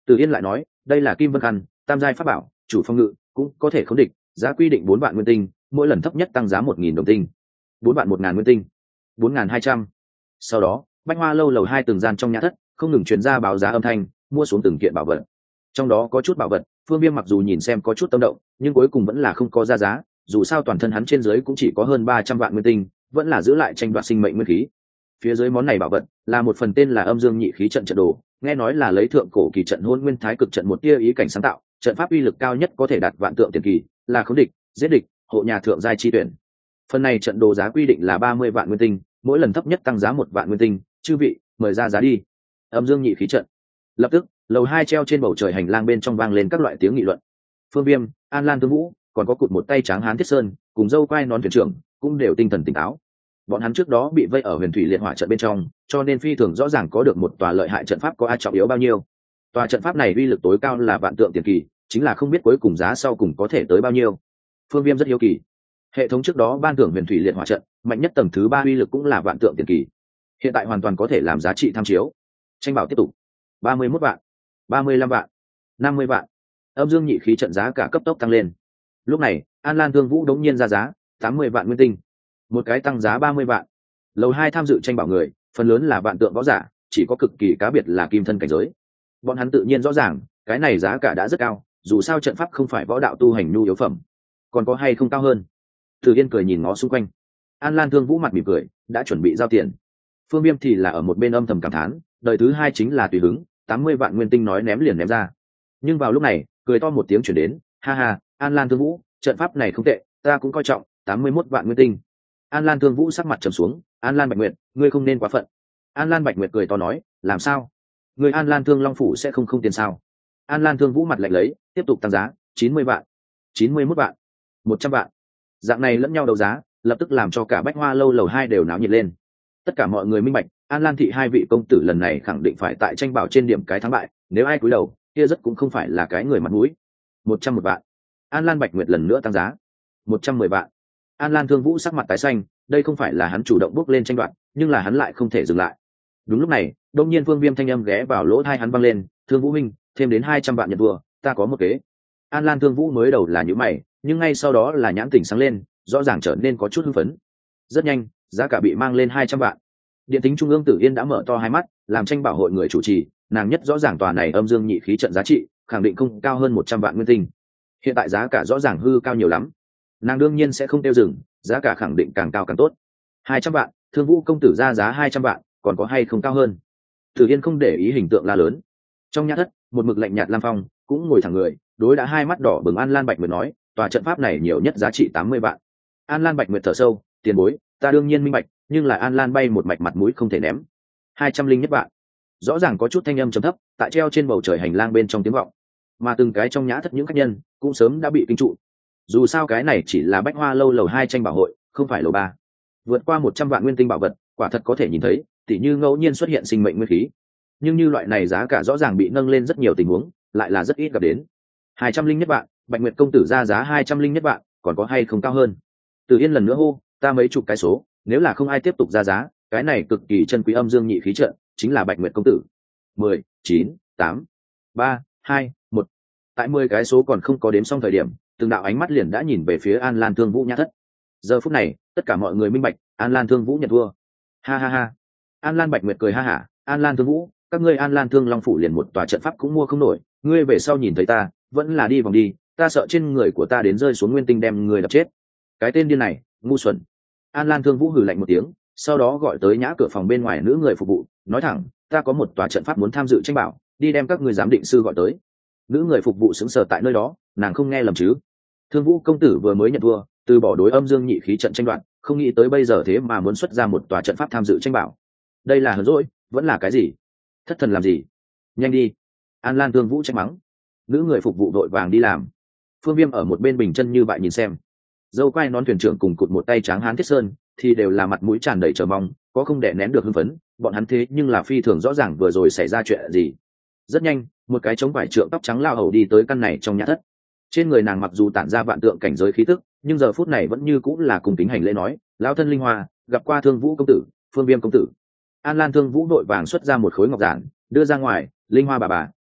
S1: Từ Yên lại nói, đây là kim vân khăn, tam giai pháp bảo, chủ phong ngự, cũng có thể khống địch, giá quy định bốn vạn nguyên tinh, mỗi lần thấp nhất tăng giá một nghìn đồng tinh. Bốn vạn một ngàn nguyên tinh, bốn ngàn hai trăm. Sau đó, Bách Hoa lâu lầu hai từng gian trong nhà thất, không ngừng truyền ra báo giá âm thanh, mua xuống từng kiện bảo vật. Trong đó có chút bảo vật, Phương Viêm mặc dù nhìn xem có chút tâm động, nhưng cuối cùng vẫn là không có ra giá, dù sao toàn thân hắn trên dưới cũng chỉ có hơn ba trăm vạn nguyên tinh, vẫn là giữ lại tranh đoạt sinh mệnh nguyên khí. Phía dưới món này bảo vật là một phần tên là Âm Dương Nhị Khí trận trận đồ, nghe nói là lấy thượng cổ kỳ trận Hôn Nguyên Thái Cực trận một tia ý cảnh sáng tạo, trận pháp uy lực cao nhất có thể đạt vạn tượng tiền kỳ, là khống địch, giết địch, hộ nhà thượng giai chi tuyển. Phần này trận đồ giá quy định là ba mươi vạn nguyên tinh, mỗi lần thấp nhất tăng giá một vạn nguyên tinh, chư vị, mời ra giá đi. Âm Dương Nhị Khí trận. Lập tức, lầu hai treo trên bầu trời hành lang bên trong vang lên các loại tiếng nghị luận. Phương Viêm, An Lan Thương Vũ, còn có cụt một tay tráng hán Thiết Sơn, cùng dâu quai nón thuyền trưởng, cũng đều tinh thần tỉnh táo. Bọn hắn trước đó bị vây ở Huyền Thủy Liệt Hỏa trận bên trong, cho nên phi thường rõ ràng có được một tòa lợi hại trận pháp có ai trọng yếu bao nhiêu. Tòa trận pháp này uy lực tối cao là vạn tượng tiền kỳ, chính là không biết cuối cùng giá sau cùng có thể tới bao nhiêu. Phương Viêm rất hiếu kỳ. Hệ thống trước đó ban thưởng Huyền Thủy Liệt Hỏa trận, mạnh nhất tầng thứ ba uy lực cũng là vạn tượng tiền kỳ. Hiện tại hoàn toàn có thể làm giá trị tham chiếu. Tranh bảo tiếp tục. ba mươi mốt vạn, ba mươi lăm vạn, năm mươi vạn. Âm Dương Nhị Khí trận giá cả cấp tốc tăng lên. Lúc này, An Lan Thương Vũ đống nhiên ra giá tám mươi vạn nguyên tinh, một cái tăng giá ba mươi vạn. Lầu hai tham dự tranh bảo người, phần lớn là vạn tượng võ giả, chỉ có cực kỳ cá biệt là kim thân cảnh giới. Bọn hắn tự nhiên rõ ràng, cái này giá cả đã rất cao, dù sao trận pháp không phải võ đạo tu hành nhu yếu phẩm. Còn có hay không cao hơn? Từ Yên cười nhìn ngó xung quanh. An Lan Thương Vũ mặt mỉm cười, đã chuẩn bị giao tiền. Phương Viêm thì là ở một bên âm thầm cảm thán, đời thứ hai chính là tùy hứng, tám mươi vạn nguyên tinh nói ném liền ném ra. Nhưng vào lúc này, cười to một tiếng chuyển đến, ha ha, An Lan Thương Vũ, trận pháp này không tệ, ta cũng coi trọng, tám mươi mốt vạn nguyên tinh. An Lan Thương Vũ sắc mặt trầm xuống, An Lan Bạch Nguyệt, ngươi không nên quá phận. An Lan Bạch Nguyệt cười to nói, làm sao? Người An Lan Thương Long phủ sẽ không không tiền sao? An Lan Thương Vũ mặt lạnh lấy, tiếp tục tăng giá, chín mươi vạn, chín mươi mốt vạn, một trăm vạn. Dạng này lẫn nhau đấu giá, lập tức làm cho cả Bách Hoa lâu lầu hai đều náo nhiệt lên. Tất cả mọi người minh bạch, An Lan thị hai vị công tử lần này khẳng định phải tại tranh bảo trên điểm cái thắng bại, nếu ai cúi đầu, kia rất cũng không phải là cái người mặt mũi. Một trăm một vạn. An Lan Bạch Nguyệt lần nữa tăng giá. Một trăm mười vạn. An Lan Thương Vũ sắc mặt tái xanh, đây không phải là hắn chủ động bước lên tranh đoạt, nhưng là hắn lại không thể dừng lại. Đúng lúc này, đông nhiên Vương Viêm thanh âm ghé vào lỗ tai hắn vang lên, "Thương Vũ huynh, thêm đến hai trăm vạn nhận vua, ta có một kế." An Lan Thương Vũ mới đầu là nhíu mày, nhưng ngay sau đó là nhãn tỉnh sáng lên, rõ ràng trở nên có chút hưng phấn. Rất nhanh, giá cả bị mang lên hai trăm vạn. Điện tính trung ương Tử Yên đã mở to hai mắt, làm tranh bảo hội người chủ trì, nàng nhất rõ ràng tòa này Âm Dương Nhị Khí trận giá trị, khẳng định không cao hơn một trăm vạn nguyên tinh. Hiện tại giá cả rõ ràng hư cao nhiều lắm. Nàng đương nhiên sẽ không tiêu dừng, giá cả khẳng định càng cao càng tốt. Hai trăm vạn, Thương Vũ công tử ra giá hai trăm vạn, còn có hay không cao hơn? Tử Yên không để ý hình tượng la lớn. Trong nhà thất, một mực lạnh nhạt Lam Phong cũng ngồi thẳng người, đối đã hai mắt đỏ bừng An Lan Bạch Nguyệt nói, tòa trận pháp này nhiều nhất giá trị tám mươi vạn. An Lan Bạch Nguyệt thở sâu, tiền bối, ta đương nhiên minh bạch, nhưng là An Lan bay một mạch mặt mũi không thể ném. Hai trăm linh nhất vạn. Rõ ràng có chút thanh âm trầm thấp, tại treo trên bầu trời hành lang bên trong tiếng vọng. Mà từng cái trong nhã thất những khách nhân cũng sớm đã bị kinh trụ. Dù sao cái này chỉ là Bách Hoa lâu lầu hai tranh bảo hội, không phải lầu ba. Vượt qua một trăm vạn nguyên tinh bảo vật, quả thật có thể nhìn thấy, tỉ như ngẫu nhiên xuất hiện sinh mệnh nguyên khí. Nhưng như loại này giá cả rõ ràng bị nâng lên rất nhiều tình huống, lại là rất ít gặp đến. Hai trăm linh nhất vạn, Bạch Nguyệt công tử ra giá hai trăm linh nhất vạn, còn có hay không cao hơn? Từ Yên lần nữa hô, ta mấy chục cái số, nếu là không ai tiếp tục ra giá, cái này cực kỳ chân quý Âm Dương Nhị Khí trận, chính là Bạch Nguyệt công tử. Mười, chín, tám, ba, hai, một. Tại mười cái số còn không có đếm xong thời điểm, từng đạo ánh mắt liền đã nhìn về phía An Lan Thương Vũ nhã thất. Giờ phút này, tất cả mọi người minh bạch, An Lan Thương Vũ nhận thua. Ha ha ha. An Lan Bạch Nguyệt cười ha hả, An Lan Thương Vũ, các ngươi An Lan Thương Long phủ liền một tòa trận pháp cũng mua không nổi, ngươi về sau nhìn thấy ta, vẫn là đi vòng đi, ta sợ trên người của ta đến rơi xuống nguyên tinh đem người đập chết. Cái tên điên này, ngu xuẩn. An Lan Thương Vũ hừ lạnh một tiếng, sau đó gọi tới nhã cửa phòng bên ngoài nữ người phục vụ, nói thẳng, ta có một tòa trận pháp muốn tham dự tranh bảo, đi đem các người giám định sư gọi tới. Nữ người phục vụ sững sờ tại nơi đó, nàng không nghe lầm chứ? Thương Vũ công tử vừa mới nhận thua, từ bỏ đối Âm Dương Nhị Khí trận tranh đoạt, không nghĩ tới bây giờ thế mà muốn xuất ra một tòa trận pháp tham dự tranh bảo. Đây là hờn dỗi, vẫn là cái gì? Thất thần làm gì? Nhanh đi! An Lan Thương Vũ trách mắng. Nữ người phục vụ vội vàng đi làm. Phương Viêm ở một bên bình chân như vậy nhìn xem. Dâu quai nón thuyền trưởng cùng cụt một tay tráng hán Thiết Sơn thì đều là mặt mũi tràn đầy chờ mong, có không đè nén được hưng phấn, bọn hắn thế nhưng là phi thường rõ ràng vừa rồi xảy ra chuyện gì. Rất nhanh, một cái trống vải trượng tóc trắng lao hầu đi tới căn này trong nhà thất. Trên người nàng mặc dù tản ra vạn tượng cảnh giới khí tức, nhưng giờ phút này vẫn như cũng là cùng kính hành lễ nói, lão thân Linh Hoa, gặp qua Thương Vũ công tử, Phương Viêm công tử. An Lan Thương Vũ đội vàng xuất ra một khối ngọc giản, đưa ra ngoài, Linh Hoa bà bà,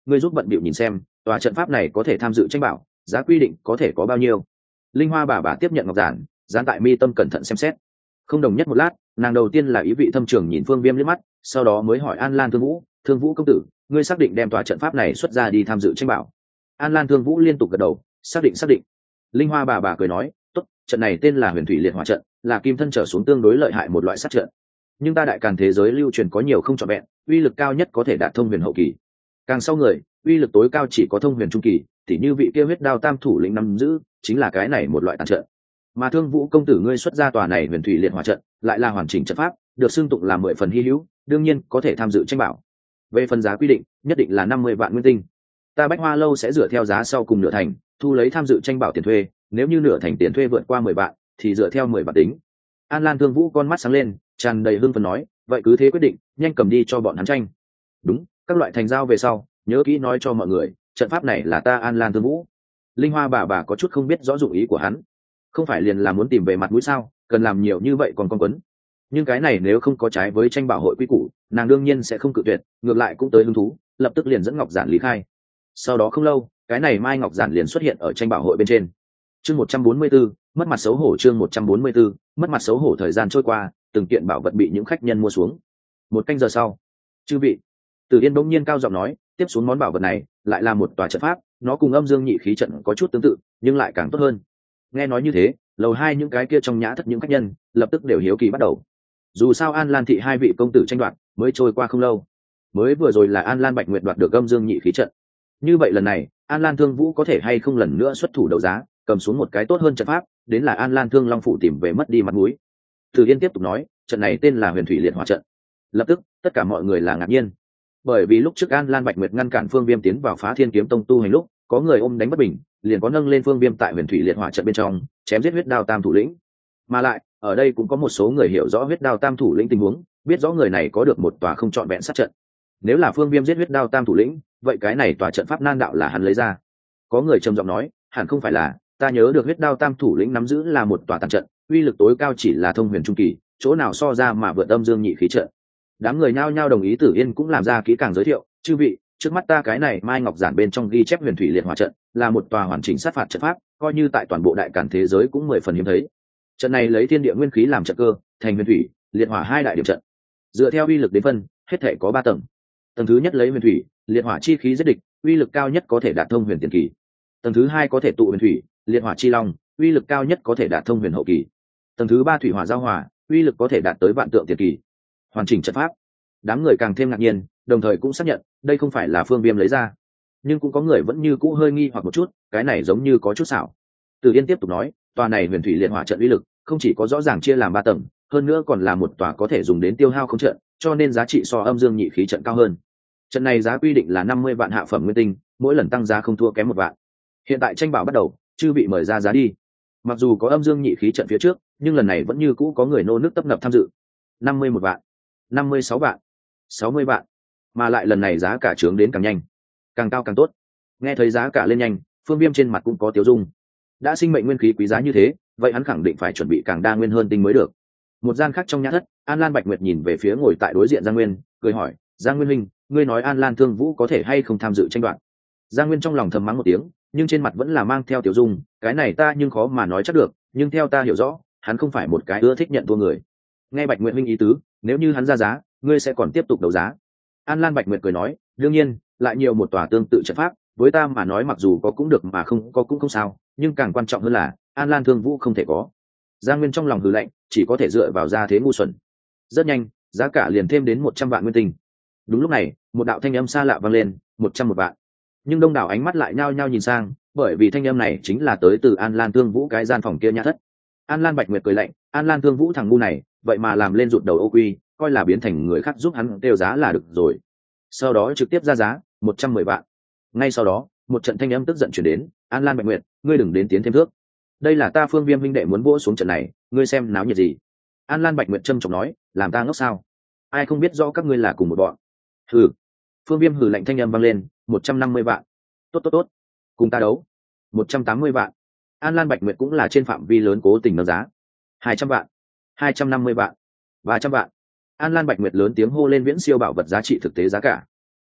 S1: ngươi giúp bận bịu nhìn xem tòa trận pháp này có thể tham dự tranh bảo, giá quy định có thể có bao nhiêu. Linh Hoa bà bà tiếp nhận ngọc giản, dán tại mi tâm cẩn thận xem xét. Không đồng nhất một lát, nàng đầu tiên là ý vị thâm trường nhìn Phương Viêm liếc mắt, sau đó mới hỏi An Lan Thương Vũ, Thương Vũ công tử, ngươi xác định đem tòa trận pháp này xuất ra đi tham dự tranh bảo? An Lan Thương Vũ liên tục gật đầu, xác định xác định. Linh Hoa bà bà cười nói, tốt, trận này tên là Huyền Thủy Liệt Hỏa trận, là kim thân trở xuống tương đối lợi hại một loại sát trận. Nhưng ta đại càn thế giới lưu truyền có nhiều không trọn vẹn, uy lực cao nhất có thể đạt thông huyền hậu kỳ. Càng sau người, uy lực tối cao chỉ có thông huyền trung kỳ, tỉ như vị kia huyết đao tam thủ lĩnh nắm giữ, chính là cái này một loại tàn trận. Mà Thương Vũ công tử ngươi xuất ra tòa này Huyền Thủy Liệt Hỏa trận, lại là hoàn chỉnh trận pháp, được xưng tụng là mười phần hy hữu, đương nhiên có thể tham dự tranh bảo. Về phần giá quy định, nhất định là năm mươi vạn nguyên tinh. Ta Bách Hoa lâu sẽ dựa theo giá sau cùng nửa thành, thu lấy tham dự tranh bảo tiền thuê, nếu như nửa thành tiền thuê vượt qua mười vạn, thì dựa theo mười vạn tính. An Lan Thương Vũ con mắt sáng lên, tràn đầy hưng phấn nói, vậy cứ thế quyết định, nhanh cầm đi cho bọn hắn tranh. Đúng, các loại thành giao về sau, nhớ kỹ nói cho mọi người, trận pháp này là ta An Lan Thương Vũ. Linh Hoa bà bà có chút không biết rõ dụng ý của hắn, không phải liền là muốn tìm về mặt mũi sao, cần làm nhiều như vậy còn con quấn. Nhưng cái này nếu không có trái với tranh bảo hội quy củ, nàng đương nhiên sẽ không cự tuyệt, ngược lại cũng tới hứng thú, lập tức liền dẫn ngọc giản lý khai. Sau đó không lâu, cái này mai ngọc giản liền xuất hiện ở tranh bảo hội bên trên. Chương một trăm bốn mươi 144, mất mặt xấu hổ. Chương một trăm bốn mươi 144, mất mặt xấu hổ. Thời gian trôi qua, từng kiện bảo vật bị những khách nhân mua xuống. Một canh giờ sau, chư vị, Từ Yên bỗng nhiên cao giọng nói, tiếp xuống món bảo vật này lại là một tòa trận pháp, nó cùng âm dương nhị khí trận có chút tương tự, nhưng lại càng tốt hơn. Nghe nói như thế, lầu hai những cái kia trong nhã thất những khách nhân lập tức đều hiếu kỳ bắt đầu. Dù sao An Lan thị hai vị công tử tranh đoạt mới trôi qua không lâu, mới vừa rồi là An Lan Bạch Nguyệt đoạt được âm dương nhị khí trận. Như vậy lần này, An Lan Thương Vũ có thể hay không lần nữa xuất thủ đấu giá, cầm xuống một cái tốt hơn trận pháp, đến là An Lan Thương Long phủ tìm về mất đi mặt mũi. Từ Yên tiếp tục nói, trận này tên là Huyền Thủy Liệt Hỏa trận. Lập tức, tất cả mọi người là ngạc nhiên, bởi vì lúc trước An Lan Bạch Nguyệt ngăn cản Phương Viêm tiến vào Phá Thiên Kiếm Tông tu hành lúc, có người ôm đánh bất bình, liền có nâng lên Phương Viêm tại Huyền Thủy Liệt Hỏa trận bên trong, chém giết huyết đao tam thủ lĩnh. Mà lại, ở đây cũng có một số người hiểu rõ huyết đao tam thủ lĩnh tình huống, biết rõ người này có được một tòa không trọn vẹn sát trận. Nếu là Phương Viêm giết huyết đao tam thủ lĩnh, vậy cái này tòa trận pháp nan đạo là hắn lấy ra. Có người trầm giọng nói, hẳn không phải là, ta nhớ được huyết đao tam thủ lĩnh nắm giữ là một tòa tàn trận, uy lực tối cao chỉ là thông huyền trung kỳ, chỗ nào so ra mà vượt âm dương nhị khí trận. Đám người nhao nhao đồng ý. Tử Yên cũng làm ra kỹ càng giới thiệu, chư vị, trước mắt ta cái này mai ngọc giản bên trong ghi chép Huyền Thủy Liệt Hỏa trận là một tòa hoàn chỉnh sát phạt trận pháp, coi như tại toàn bộ đại càn thế giới cũng mười phần hiếm thấy. Trận này lấy thiên địa nguyên khí làm trận cơ, thành huyền thủy, liệt hỏa hai đại điểm trận. Dựa theo uy lực đến phân, hết thể có ba tầng. Tầng thứ nhất lấy huyền thủy, liệt hỏa chi khí giết địch, uy lực cao nhất có thể đạt thông huyền tiền kỳ. Tầng thứ hai có thể tụ huyền thủy, liệt hỏa chi long, uy lực cao nhất có thể đạt thông huyền hậu kỳ. Tầng thứ ba thủy hỏa giao hỏa, uy lực có thể đạt tới vạn tượng tiền kỳ. Hoàn chỉnh trận pháp. Đám người càng thêm ngạc nhiên, đồng thời cũng xác nhận, đây không phải là Phương Viêm lấy ra. Nhưng cũng có người vẫn như cũ hơi nghi hoặc một chút, cái này giống như có chút xảo. Từ Yên tiếp tục nói, tòa này huyền thủy liệt hỏa trận uy lực không chỉ có rõ ràng chia làm ba tầng, hơn nữa còn là một tòa có thể dùng đến tiêu hao không trận, cho nên giá trị so âm dương nhị khí trận cao hơn. Trận này giá quy định là năm mươi vạn hạ phẩm nguyên tinh, mỗi lần tăng giá không thua kém một vạn. Hiện tại tranh bảo bắt đầu, chư vị mời ra giá đi. Mặc dù có âm dương nhị khí trận phía trước, nhưng lần này vẫn như cũ có người nô nước tấp nập tham dự. năm mươi một vạn, năm mươi sáu vạn, sáu mươi vạn, mà lại lần này giá cả trướng đến càng nhanh, càng cao càng tốt. Nghe thấy giá cả lên nhanh, Phương Viêm trên mặt cũng có tiêu dung. Đã sinh mệnh nguyên khí quý giá như thế, vậy hắn khẳng định phải chuẩn bị càng đa nguyên hơn tinh mới được. Một gian khác trong nhã thất, An Lan Bạch Nguyệt nhìn về phía ngồi tại đối diện Giang Nguyên, cười hỏi, Giang Nguyên huynh, ngươi nói An Lan Thương Vũ có thể hay không tham dự tranh đoạt? Giang Nguyên trong lòng thầm mắng một tiếng, nhưng trên mặt vẫn là mang theo tiểu dung, cái này ta nhưng khó mà nói chắc được, nhưng theo ta hiểu rõ, hắn không phải một cái ưa thích nhận thua người. Nghe Bạch Nguyệt huynh ý tứ, nếu như hắn ra giá, ngươi sẽ còn tiếp tục đấu giá. An Lan Bạch Nguyệt cười nói, đương nhiên, lại nhiều một tòa tương tự trận pháp, với ta mà nói mặc dù có cũng được mà không có cũng không sao, nhưng càng quan trọng hơn là An Lan Thương Vũ không thể có. Giang Nguyên trong lòng hừ lạnh, chỉ có thể dựa vào gia thế ngu xuẩn. Rất nhanh, giá cả liền thêm đến một trăm vạn nguyên tinh. Đúng lúc này, một đạo thanh âm xa lạ vang lên, một trăm một vạn. Nhưng đông đảo ánh mắt lại nhao nhao nhìn sang, bởi vì thanh âm này chính là tới từ An Lan Thương Vũ cái gian phòng kia nhã thất. An Lan Bạch Nguyệt cười lạnh, An Lan Thương Vũ thằng ngu này, vậy mà làm lên rụt đầu ô quy, coi là biến thành người khác giúp hắn tiêu giá là được rồi. Sau đó trực tiếp ra giá một trăm mười vạn. Ngay sau đó, một trận thanh âm tức giận truyền đến, An Lan Bạch Nguyệt, ngươi đừng đến tiến thêm thước. Đây là ta Phương Viêm huynh đệ muốn vỗ xuống trận này, ngươi xem náo nhiệt gì? An Lan Bạch Nguyệt trầm trọng nói, làm ta ngốc sao? Ai không biết rõ các ngươi là cùng một bọn? Hừ. Phương Viêm hừ lạnh thanh âm vang lên, một trăm năm mươi vạn. Tốt tốt tốt, cùng ta đấu. một trăm tám mươi vạn. An Lan Bạch Nguyệt cũng là trên phạm vi lớn cố tình nâng giá. hai trăm vạn, hai trăm năm mươi vạn, ba trăm vạn. An Lan Bạch Nguyệt lớn tiếng hô lên viễn siêu bảo vật giá trị thực tế giá cả.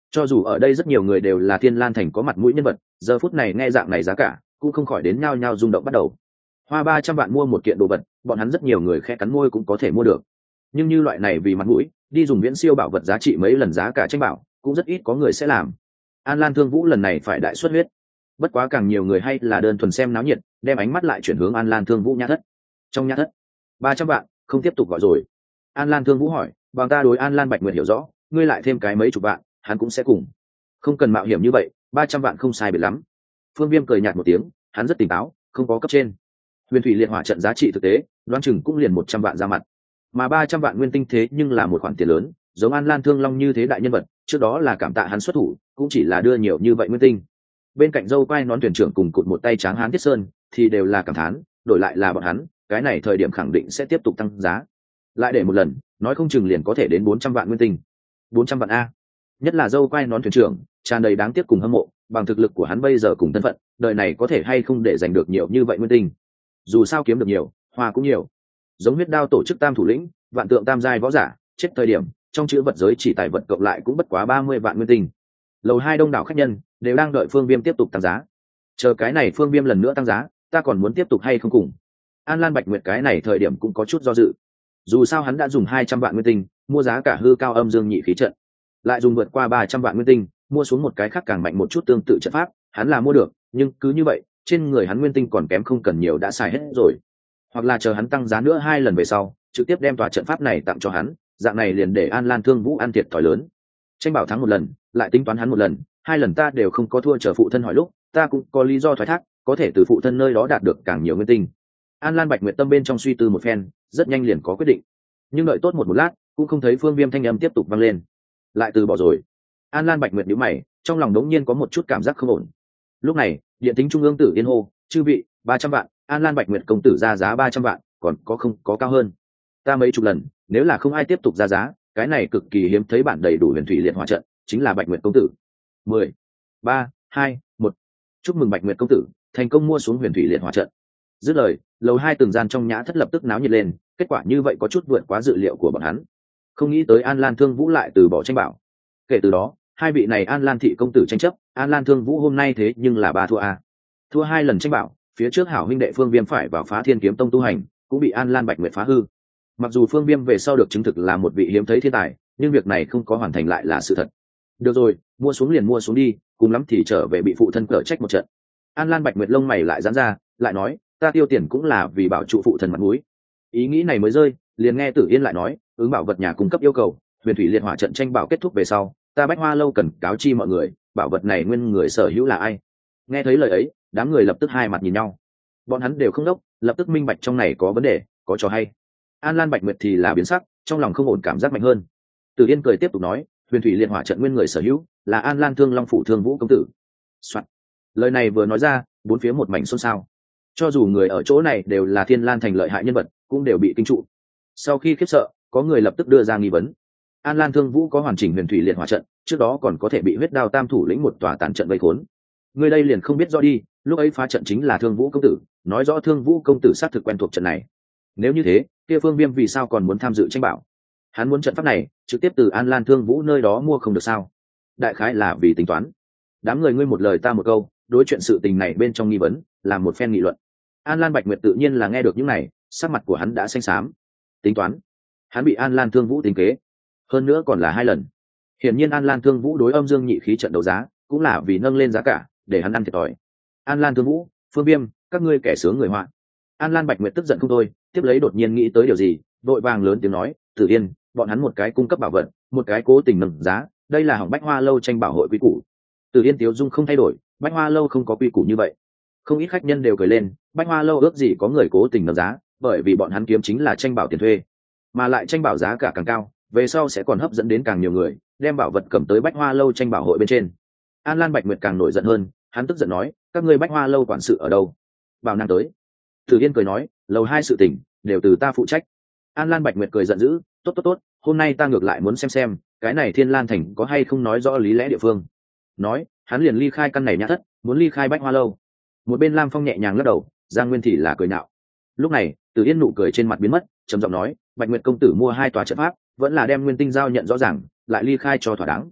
S1: Cho dù ở đây rất nhiều người đều là Thiên Lan thành có mặt mũi nhân vật, giờ phút này nghe dạng này giá cả cũng không khỏi đến nhao nhao rung động bắt đầu. Hoa ba trăm vạn mua một kiện đồ vật, bọn hắn rất nhiều người khẽ cắn môi cũng có thể mua được, nhưng như loại này vì mặt mũi đi dùng viễn siêu bảo vật giá trị mấy lần giá cả tranh bảo cũng rất ít có người sẽ làm. An Lan Thương Vũ lần này phải đại xuất huyết, bất quá càng nhiều người hay là đơn thuần xem náo nhiệt, đem ánh mắt lại chuyển hướng An Lan Thương Vũ nhã thất. Trong nhã thất, ba trăm vạn không tiếp tục gọi rồi. An Lan Thương Vũ hỏi, bằng ta đối An Lan Bạch Nguyệt hiểu rõ, ngươi lại thêm cái mấy chục vạn hắn cũng sẽ cùng. Không cần mạo hiểm như vậy, ba trăm vạn không sai biệt lắm. Phương Viêm cười nhạt một tiếng, hắn rất tỉnh táo, không có cấp trên. Huyền thủy liệt hỏa trận giá trị thực tế đoán chừng cũng liền một trăm vạn ra mặt, mà ba trăm vạn nguyên tinh thế nhưng là một khoản tiền lớn. Giống An Lan Thương Long như thế đại nhân vật, trước đó là cảm tạ hắn xuất thủ, cũng chỉ là đưa nhiều như vậy nguyên tinh. Bên cạnh dâu quai nón thuyền trưởng cùng cụt một tay tráng hán Thiết Sơn thì đều là cảm thán, đổi lại là bọn hắn cái này thời điểm khẳng định sẽ tiếp tục tăng giá, lại để một lần nói không chừng liền có thể đến bốn trăm vạn nguyên tinh. Bốn trăm vạn a, nhất là dâu quai nón thuyền trưởng tràn đầy đáng tiếc cùng hâm mộ, bằng thực lực của hắn bây giờ cùng thân phận, đời này có thể hay không để giành được nhiều như vậy nguyên tinh. Dù sao kiếm được nhiều, hoa cũng nhiều. Giống huyết đao tổ chức tam thủ lĩnh, vạn tượng tam giai võ giả, chết thời điểm trong chữ vật giới chỉ tài vật cộng lại cũng bất quá ba mươi vạn nguyên tinh. Lầu hai đông đảo khách nhân đều đang đợi Phương Viêm tiếp tục tăng giá. Chờ cái này Phương Viêm lần nữa tăng giá, ta còn muốn tiếp tục hay không cùng. An Lan Bạch Nguyệt cái này thời điểm cũng có chút do dự. Dù sao hắn đã dùng hai trăm vạn nguyên tinh mua giá cả hư cao âm dương nhị khí trận, lại dùng vượt qua ba trăm vạn nguyên tinh mua xuống một cái khác càng mạnh một chút tương tự trận pháp, hắn là mua được, nhưng cứ như vậy trên người hắn nguyên tinh còn kém không cần nhiều đã xài hết rồi. Hoặc là chờ hắn tăng giá nữa hai lần về sau trực tiếp đem tòa trận pháp này tặng cho hắn, dạng này liền để An Lan Thương Vũ ăn thiệt thòi lớn. Tranh bảo thắng một lần lại tính toán hắn một lần, hai lần ta đều không có thua, chờ phụ thân hỏi lúc ta cũng có lý do thoái thác, có thể từ phụ thân nơi đó đạt được càng nhiều nguyên tinh. An Lan Bạch Nguyệt tâm bên trong suy tư một phen, rất nhanh liền có quyết định. Nhưng đợi tốt một một lát cũng không thấy Phương Viêm thanh âm tiếp tục vang lên, lại từ bỏ rồi. An Lan Bạch Nguyệt nhíu mày, trong lòng đống nhiên có một chút cảm giác không ổn. Lúc này điện tính trung ương Tử Yên hô, chư vị, ba trăm vạn. An Lan Bạch Nguyệt công tử ra giá ba trăm vạn, còn có không có cao hơn? Ta mấy chục lần, nếu là không ai tiếp tục ra giá, cái này cực kỳ hiếm thấy bản đầy đủ huyền thủy liệt hỏa trận, chính là Bạch Nguyệt công tử. Mười, ba, hai, một. Chúc mừng Bạch Nguyệt công tử thành công mua xuống huyền thủy liệt hỏa trận. Dứt lời, lầu hai từng gian trong nhã thất lập tức náo nhiệt lên, kết quả như vậy có chút vượt quá dự liệu của bọn hắn. Không nghĩ tới An Lan Thương Vũ lại từ bỏ tranh bảo. Kể từ đó, hai vị này An Lan thị công tử tranh chấp, An Lan Thương Vũ hôm nay thế nhưng là ba thua a. Thua hai lần tranh bảo, phía trước hảo huynh đệ Phương Viêm phải vào Phá Thiên Kiếm Tông tu hành, cũng bị An Lan Bạch Nguyệt phá hư. Mặc dù Phương Viêm về sau được chứng thực là một vị hiếm thấy thiên tài, nhưng việc này không có hoàn thành lại là sự thật. Được rồi, mua xuống liền mua xuống đi, cùng lắm thì trở về bị phụ thân cở trách một trận. An Lan Bạch Nguyệt lông mày lại giãn ra, lại nói, ta tiêu tiền cũng là vì bảo trụ phụ thân mặt mũi. Ý nghĩ này mới rơi, liền nghe Tử Yên lại nói, ứng bảo vật nhà cung cấp yêu cầu, huyền thủy liệt hỏa trận tranh bảo kết thúc về sau, ta Bách Hoa lâu cần cáo chi mọi người, bảo vật này nguyên người sở hữu là ai. Nghe thấy lời ấy, đám người lập tức hai mặt nhìn nhau. Bọn hắn đều không đốc, lập tức minh bạch trong này có vấn đề, có trò hay. An Lan Bạch Nguyệt thì là biến sắc, trong lòng không ổn cảm giác mạnh hơn. Tử Yên cười tiếp tục nói, huyền thủy liệt hỏa trận nguyên người sở hữu là An Lan Thương Long phủ Thương Vũ công tử. Soạn. Lời này vừa nói ra, bốn phía một mảnh xôn xao. Cho dù người ở chỗ này đều là Thiên Lan thành lợi hại nhân vật, cũng đều bị kinh trụ. Sau khi khiếp sợ, có người lập tức đưa ra nghi vấn. An Lan Thương Vũ có hoàn chỉnh huyền thủy liệt hỏa trận, trước đó còn có thể bị huyết đao tam thủ lĩnh một tòa tàn trận vây khốn. Người đây liền không biết rõ đi, lúc ấy phá trận chính là Thương Vũ công tử, nói rõ Thương Vũ công tử xác thực quen thuộc trận này. Nếu như thế, kia Phương Viêm vì sao còn muốn tham dự tranh bảo? Hắn muốn trận pháp này trực tiếp từ An Lan Thương Vũ nơi đó mua không được sao? Đại khái là vì tính toán. Đám người ngươi một lời ta một câu, đối chuyện sự tình này bên trong nghi vấn, làm một phen nghị luận. An Lan Bạch Nguyệt tự nhiên là nghe được những này, sắc mặt của hắn đã xanh xám. Tính toán? Hắn bị An Lan Thương Vũ tính kế, hơn nữa còn là hai lần. Hiển nhiên An Lan Thương Vũ đối âm dương nhị khí trận đấu giá, cũng là vì nâng lên giá cả, để hắn ăn thiệt thòi. An Lan Thương Vũ, Phương Viêm, các ngươi kẻ sướng người họa. An Lan Bạch Nguyệt tức giận không thôi, tiếp lấy đột nhiên nghĩ tới điều gì, vội vàng lớn tiếng nói, Tử Yên, bọn hắn một cái cung cấp bảo vật, một cái cố tình nâng giá, đây là hỏng Bách Hoa lâu tranh bảo hội quy củ. Tử Yên tiếu dung không thay đổi, Bách Hoa lâu không có quy củ như vậy. Không ít khách nhân đều cười lên, Bách Hoa lâu ước gì có người cố tình nâng giá, bởi vì bọn hắn kiếm chính là tranh bảo tiền thuê, mà lại tranh bảo giá cả càng cao, về sau sẽ còn hấp dẫn đến càng nhiều người, đem bảo vật cầm tới Bách Hoa lâu tranh bảo hội bên trên. An Lan Bạch Nguyệt càng nổi giận hơn, hắn tức giận nói, các ngươi Bách Hoa lâu quản sự ở đâu? Bảo năng tới. Tử Yên cười nói, lầu hai sự tình đều từ ta phụ trách. An Lan Bạch Nguyệt cười giận dữ, tốt tốt tốt, hôm nay ta ngược lại muốn xem xem cái này Thiên Lan thành có hay không nói rõ lý lẽ địa phương. Nói, hắn liền ly khai căn này nhã thất, muốn ly khai Bách Hoa lâu. Một bên Lam Phong nhẹ nhàng lắc đầu, Giang Nguyên thì là cười nhạo. Lúc này, Tử Yên nụ cười trên mặt biến mất, trầm giọng nói, Bạch Nguyệt công tử mua hai tòa trận pháp, vẫn là đem nguyên tinh giao nhận rõ ràng, lại ly khai cho thỏa đáng.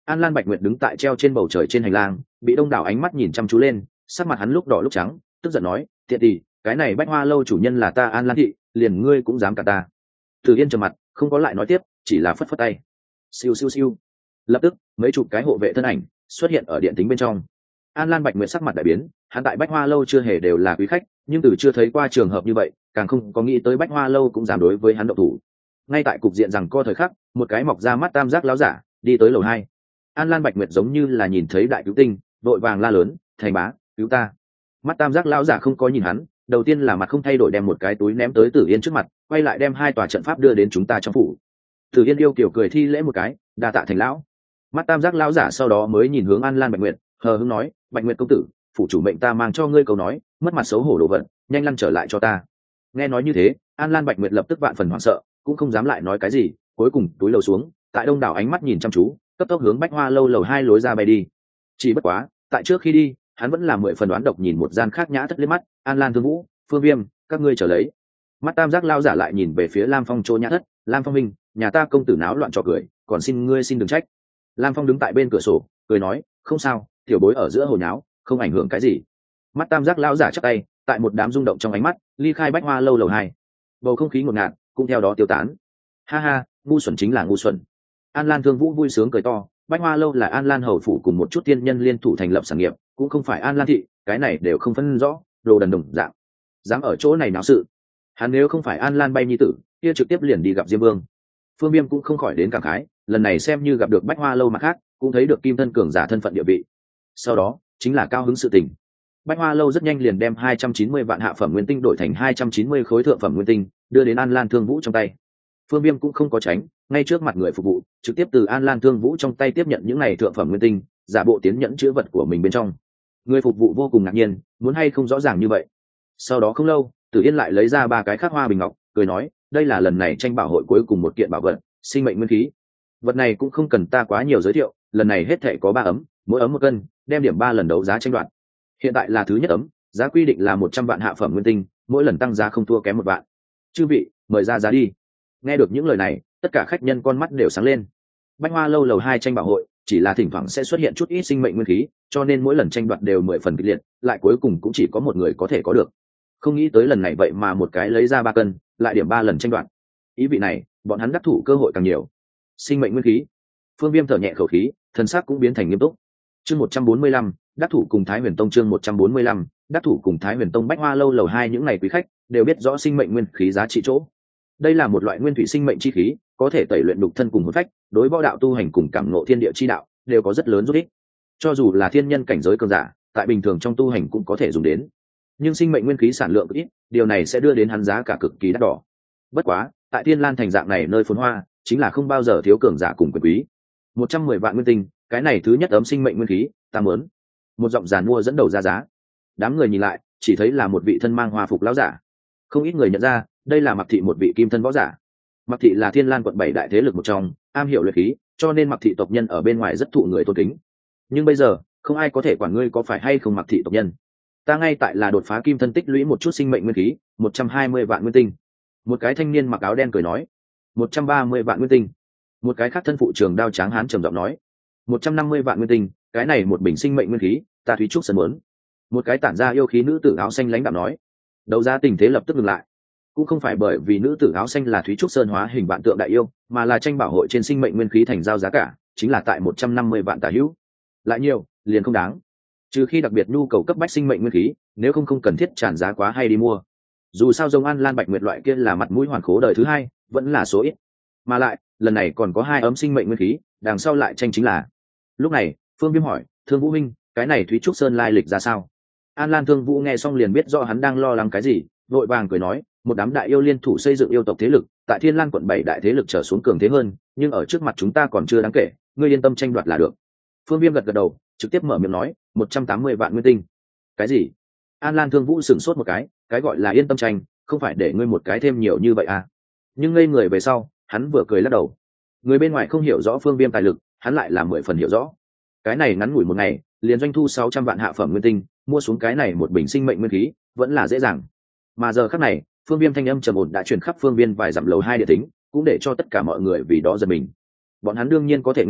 S1: An Lan Bạch Nguyệt đứng tại treo trên bầu trời trên hành lang, bị đông đảo ánh mắt nhìn chăm chú lên, sắc mặt hắn lúc đỏ lúc trắng, tức giận nói, tiện tỷ, cái này Bách Hoa lâu chủ nhân là ta An Lan thị, liền ngươi cũng dám cả ta. Từ Yên trầm mặt, không có lại nói tiếp, chỉ là phất phất tay. Siêu siêu siêu. Lập tức, mấy chục cái hộ vệ thân ảnh xuất hiện ở điện tính bên trong. An Lan Bạch Nguyệt sắc mặt đại biến, hắn tại Bách Hoa lâu chưa hề đều là quý khách, nhưng từ chưa thấy qua trường hợp như vậy, càng không có nghĩ tới Bách Hoa lâu cũng dám đối với hắn động thủ. Ngay tại cục diện rằng co thời khắc, một cái mọc ra mắt tam giác láo giả đi tới lầu hai. An Lan Bạch Nguyệt giống như là nhìn thấy đại cứu tinh, đội vàng la lớn, "Thành bá, cứu ta!" Mắt tam giác lão giả không có nhìn hắn, đầu tiên là mặt không thay đổi đem một cái túi ném tới Tử Yên trước mặt, quay lại đem hai tòa trận pháp đưa đến chúng ta trong phủ. Tử Yên yêu kiều cười thi lễ một cái, đa tạ Thành lão. Mắt tam giác lão giả sau đó mới nhìn hướng An Lan Bạch Nguyệt, hờ hững nói, "Bạch Nguyệt công tử, phủ chủ mệnh ta mang cho ngươi câu nói, mất mặt xấu hổ đồ vật, nhanh lăn trở lại cho ta." Nghe nói như thế, An Lan Bạch Nguyệt lập tức vạn phần hoảng sợ, cũng không dám lại nói cái gì, cuối cùng túi lầu xuống, tại đông đảo ánh mắt nhìn chăm chú, cấp tốc hướng Bách Hoa lâu lầu hai lối ra bay đi. Chỉ bất quá, tại trước khi đi, hắn vẫn là mười phần đoán độc nhìn một gian khác nhã thất liếc mắt, An Lan Thương Vũ, Phương Viêm, các ngươi trở lấy. Mắt tam giác lao giả lại nhìn về phía Lam Phong chỗ nhã thất, Lam Phong minh, nhà ta công tử náo loạn trò cười, còn xin ngươi xin đừng trách. Lam Phong đứng tại bên cửa sổ, cười nói, không sao, tiểu bối ở giữa hồ nháo, không ảnh hưởng cái gì. Mắt tam giác lao giả chắp tay, tại một đám rung động trong ánh mắt, ly khai Bách Hoa lâu lầu hai. Bầu không khí ngột ngạt, cũng theo đó tiêu tán. Ha ha, ngu xuẩn chính là ngu xuẩn. An Lan Thương Vũ vui sướng cười to, Bách Hoa lâu là An Lan hầu phủ cùng một chút tiên nhân liên thủ thành lập sản nghiệp, cũng không phải An Lan thị, cái này đều không phân rõ, đồ đần đồng dạng. Dám ở chỗ này náo sự. Hắn nếu không phải An Lan bay nhi tử, kia trực tiếp liền đi gặp Diêm Vương. Phương Viêm cũng không khỏi đến cảm khái, lần này xem như gặp được Bách Hoa lâu mặt khác, cũng thấy được kim thân cường giả thân phận địa vị. Sau đó, chính là cao hứng sự tình. Bách Hoa lâu rất nhanh liền đem hai trăm chín mươi vạn hạ phẩm nguyên tinh đổi thành hai trăm chín mươi khối thượng phẩm nguyên tinh, đưa đến An Lan Thương Vũ trong tay. Phương Viêm cũng không có tránh, ngay trước mặt người phục vụ, trực tiếp từ An Lan Thương Vũ trong tay tiếp nhận những này thượng phẩm nguyên tinh, giả bộ tiến nhẫn chứa vật của mình bên trong. Người phục vụ vô cùng ngạc nhiên, muốn hay không rõ ràng như vậy. Sau đó không lâu, Tử Yên lại lấy ra ba cái khắc hoa bình ngọc, cười nói, đây là lần này tranh bảo hội cuối cùng một kiện bảo vật, sinh mệnh nguyên khí. Vật này cũng không cần ta quá nhiều giới thiệu, lần này hết thảy có ba ấm, mỗi ấm một cân, đem điểm ba lần đấu giá tranh đoạt. Hiện tại là thứ nhất ấm, giá quy định là một trăm vạn hạ phẩm nguyên tinh, mỗi lần tăng giá không thua kém một vạn. Chư vị, mời ra giá đi. Nghe được những lời này, tất cả khách nhân con mắt đều sáng lên. Bách Hoa lâu lầu hai tranh bảo hội chỉ là thỉnh thoảng sẽ xuất hiện chút ít sinh mệnh nguyên khí, cho nên mỗi lần tranh đoạt đều mười phần kịch liệt, lại cuối cùng cũng chỉ có một người có thể có được. Không nghĩ tới lần này vậy mà một cái lấy ra ba cân, lại điểm ba lần tranh đoạt. Ý vị này, bọn hắn đắc thủ cơ hội càng nhiều. Sinh mệnh nguyên khí. Phương Viêm thở nhẹ khẩu khí, thần sắc cũng biến thành nghiêm túc. Chương một trăm bốn mươi lăm, đắc thủ cùng Thái Huyền Tông chương một trăm bốn mươi lăm, đắc thủ cùng Thái Huyền Tông Bách Hoa lâu lầu hai những ngày quý khách đều biết rõ sinh mệnh nguyên khí giá trị chỗ. Đây là một loại nguyên thủy sinh mệnh chi khí, có thể tẩy luyện đục thân cùng hồn phách, đối võ đạo tu hành cùng cảm ngộ thiên địa chi đạo đều có rất lớn giúp ích. Cho dù là thiên nhân cảnh giới cường giả, tại bình thường trong tu hành cũng có thể dùng đến. Nhưng sinh mệnh nguyên khí sản lượng ít, điều này sẽ đưa đến hắn giá cả cực kỳ đắt đỏ. Bất quá, tại Thiên Lan thành dạng này nơi phồn hoa, chính là không bao giờ thiếu cường giả cùng quyền quý. một trăm mười vạn nguyên tinh, cái này thứ nhất ấm sinh mệnh nguyên khí, ta muốn. Một giọng giàn mua dẫn đầu ra giá. Đám người nhìn lại, chỉ thấy là một vị thân mang hoa phục lão giả. Không ít người nhận ra, đây là Mặc thị một vị kim thân võ giả. Mặc thị là Thiên Lan quận bảy đại thế lực một trong, am hiểu luyện khí, cho nên Mặc thị tộc nhân ở bên ngoài rất thụ người tôn kính. Nhưng bây giờ, không ai có thể quản ngươi có phải hay không Mặc thị tộc nhân. Ta ngay tại là đột phá kim thân tích lũy một chút sinh mệnh nguyên khí, một trăm hai mươi vạn nguyên tinh. Một cái thanh niên mặc áo đen cười nói, một trăm ba mươi vạn nguyên tinh. Một cái khác thân phụ trường đao tráng hán trầm giọng nói, một trăm năm mươi vạn nguyên tinh, cái này một bình sinh mệnh nguyên khí, ta Thúy Trúc Sơn muốn. Một cái tản ra yêu khí nữ tử áo xanh lãnh đạm nói. Đấu giá tình thế lập tức ngừng lại. Cũng không phải bởi vì nữ tử áo xanh là Thúy Trúc Sơn hóa hình vạn tượng đại yêu, mà là tranh bảo hội trên sinh mệnh nguyên khí thành giao giá cả, chính là tại một trăm năm mươi vạn tà hữu. Lại nhiều, liền không đáng. Trừ khi đặc biệt nhu cầu cấp bách sinh mệnh nguyên khí, nếu không không cần thiết tràn giá quá hay đi mua. Dù sao giống An Lan Bạch Nguyệt loại kia là mặt mũi hoàn khố đời thứ hai, vẫn là số ít. Mà lại, lần này còn có hai ấm sinh mệnh nguyên khí, đằng sau lại tranh chính là. Lúc này, Phương Viêm hỏi, Thương Vũ Minh, cái này Thúy Trúc Sơn lai lịch ra sao? An Lan Thương Vũ nghe xong liền biết rõ hắn đang lo lắng cái gì, vội vàng cười nói, một đám đại yêu liên thủ xây dựng yêu tộc thế lực, tại Thiên Lan quận bảy đại thế lực trở xuống cường thế hơn, nhưng ở trước mặt chúng ta còn chưa đáng kể, ngươi yên tâm tranh đoạt là được. Phương Viêm gật gật đầu, trực tiếp mở miệng nói, một trăm tám mươi vạn nguyên tinh. Cái gì? An Lan Thương Vũ sửng sốt một cái, cái gọi là yên tâm tranh, không phải để ngươi một cái thêm nhiều như vậy à? Nhưng ngây người về sau, hắn vừa cười lắc đầu. Người bên ngoài không hiểu rõ Phương Viêm tài lực, hắn lại là mười phần hiểu rõ. Cái này ngắn ngủi một ngày, liền doanh thu sáu trăm vạn hạ phẩm nguyên tinh, mua xuống cái này một bình sinh mệnh nguyên khí, vẫn là dễ dàng. Mà giờ khắc này, Phương Viêm thanh âm trầm ổn đã truyền khắp phương viên vài dặm lầu hai địa tính, cũng để cho tất cả mọi người vì đó giật mình. Bọn hắn đương nhiên có thể nghe được,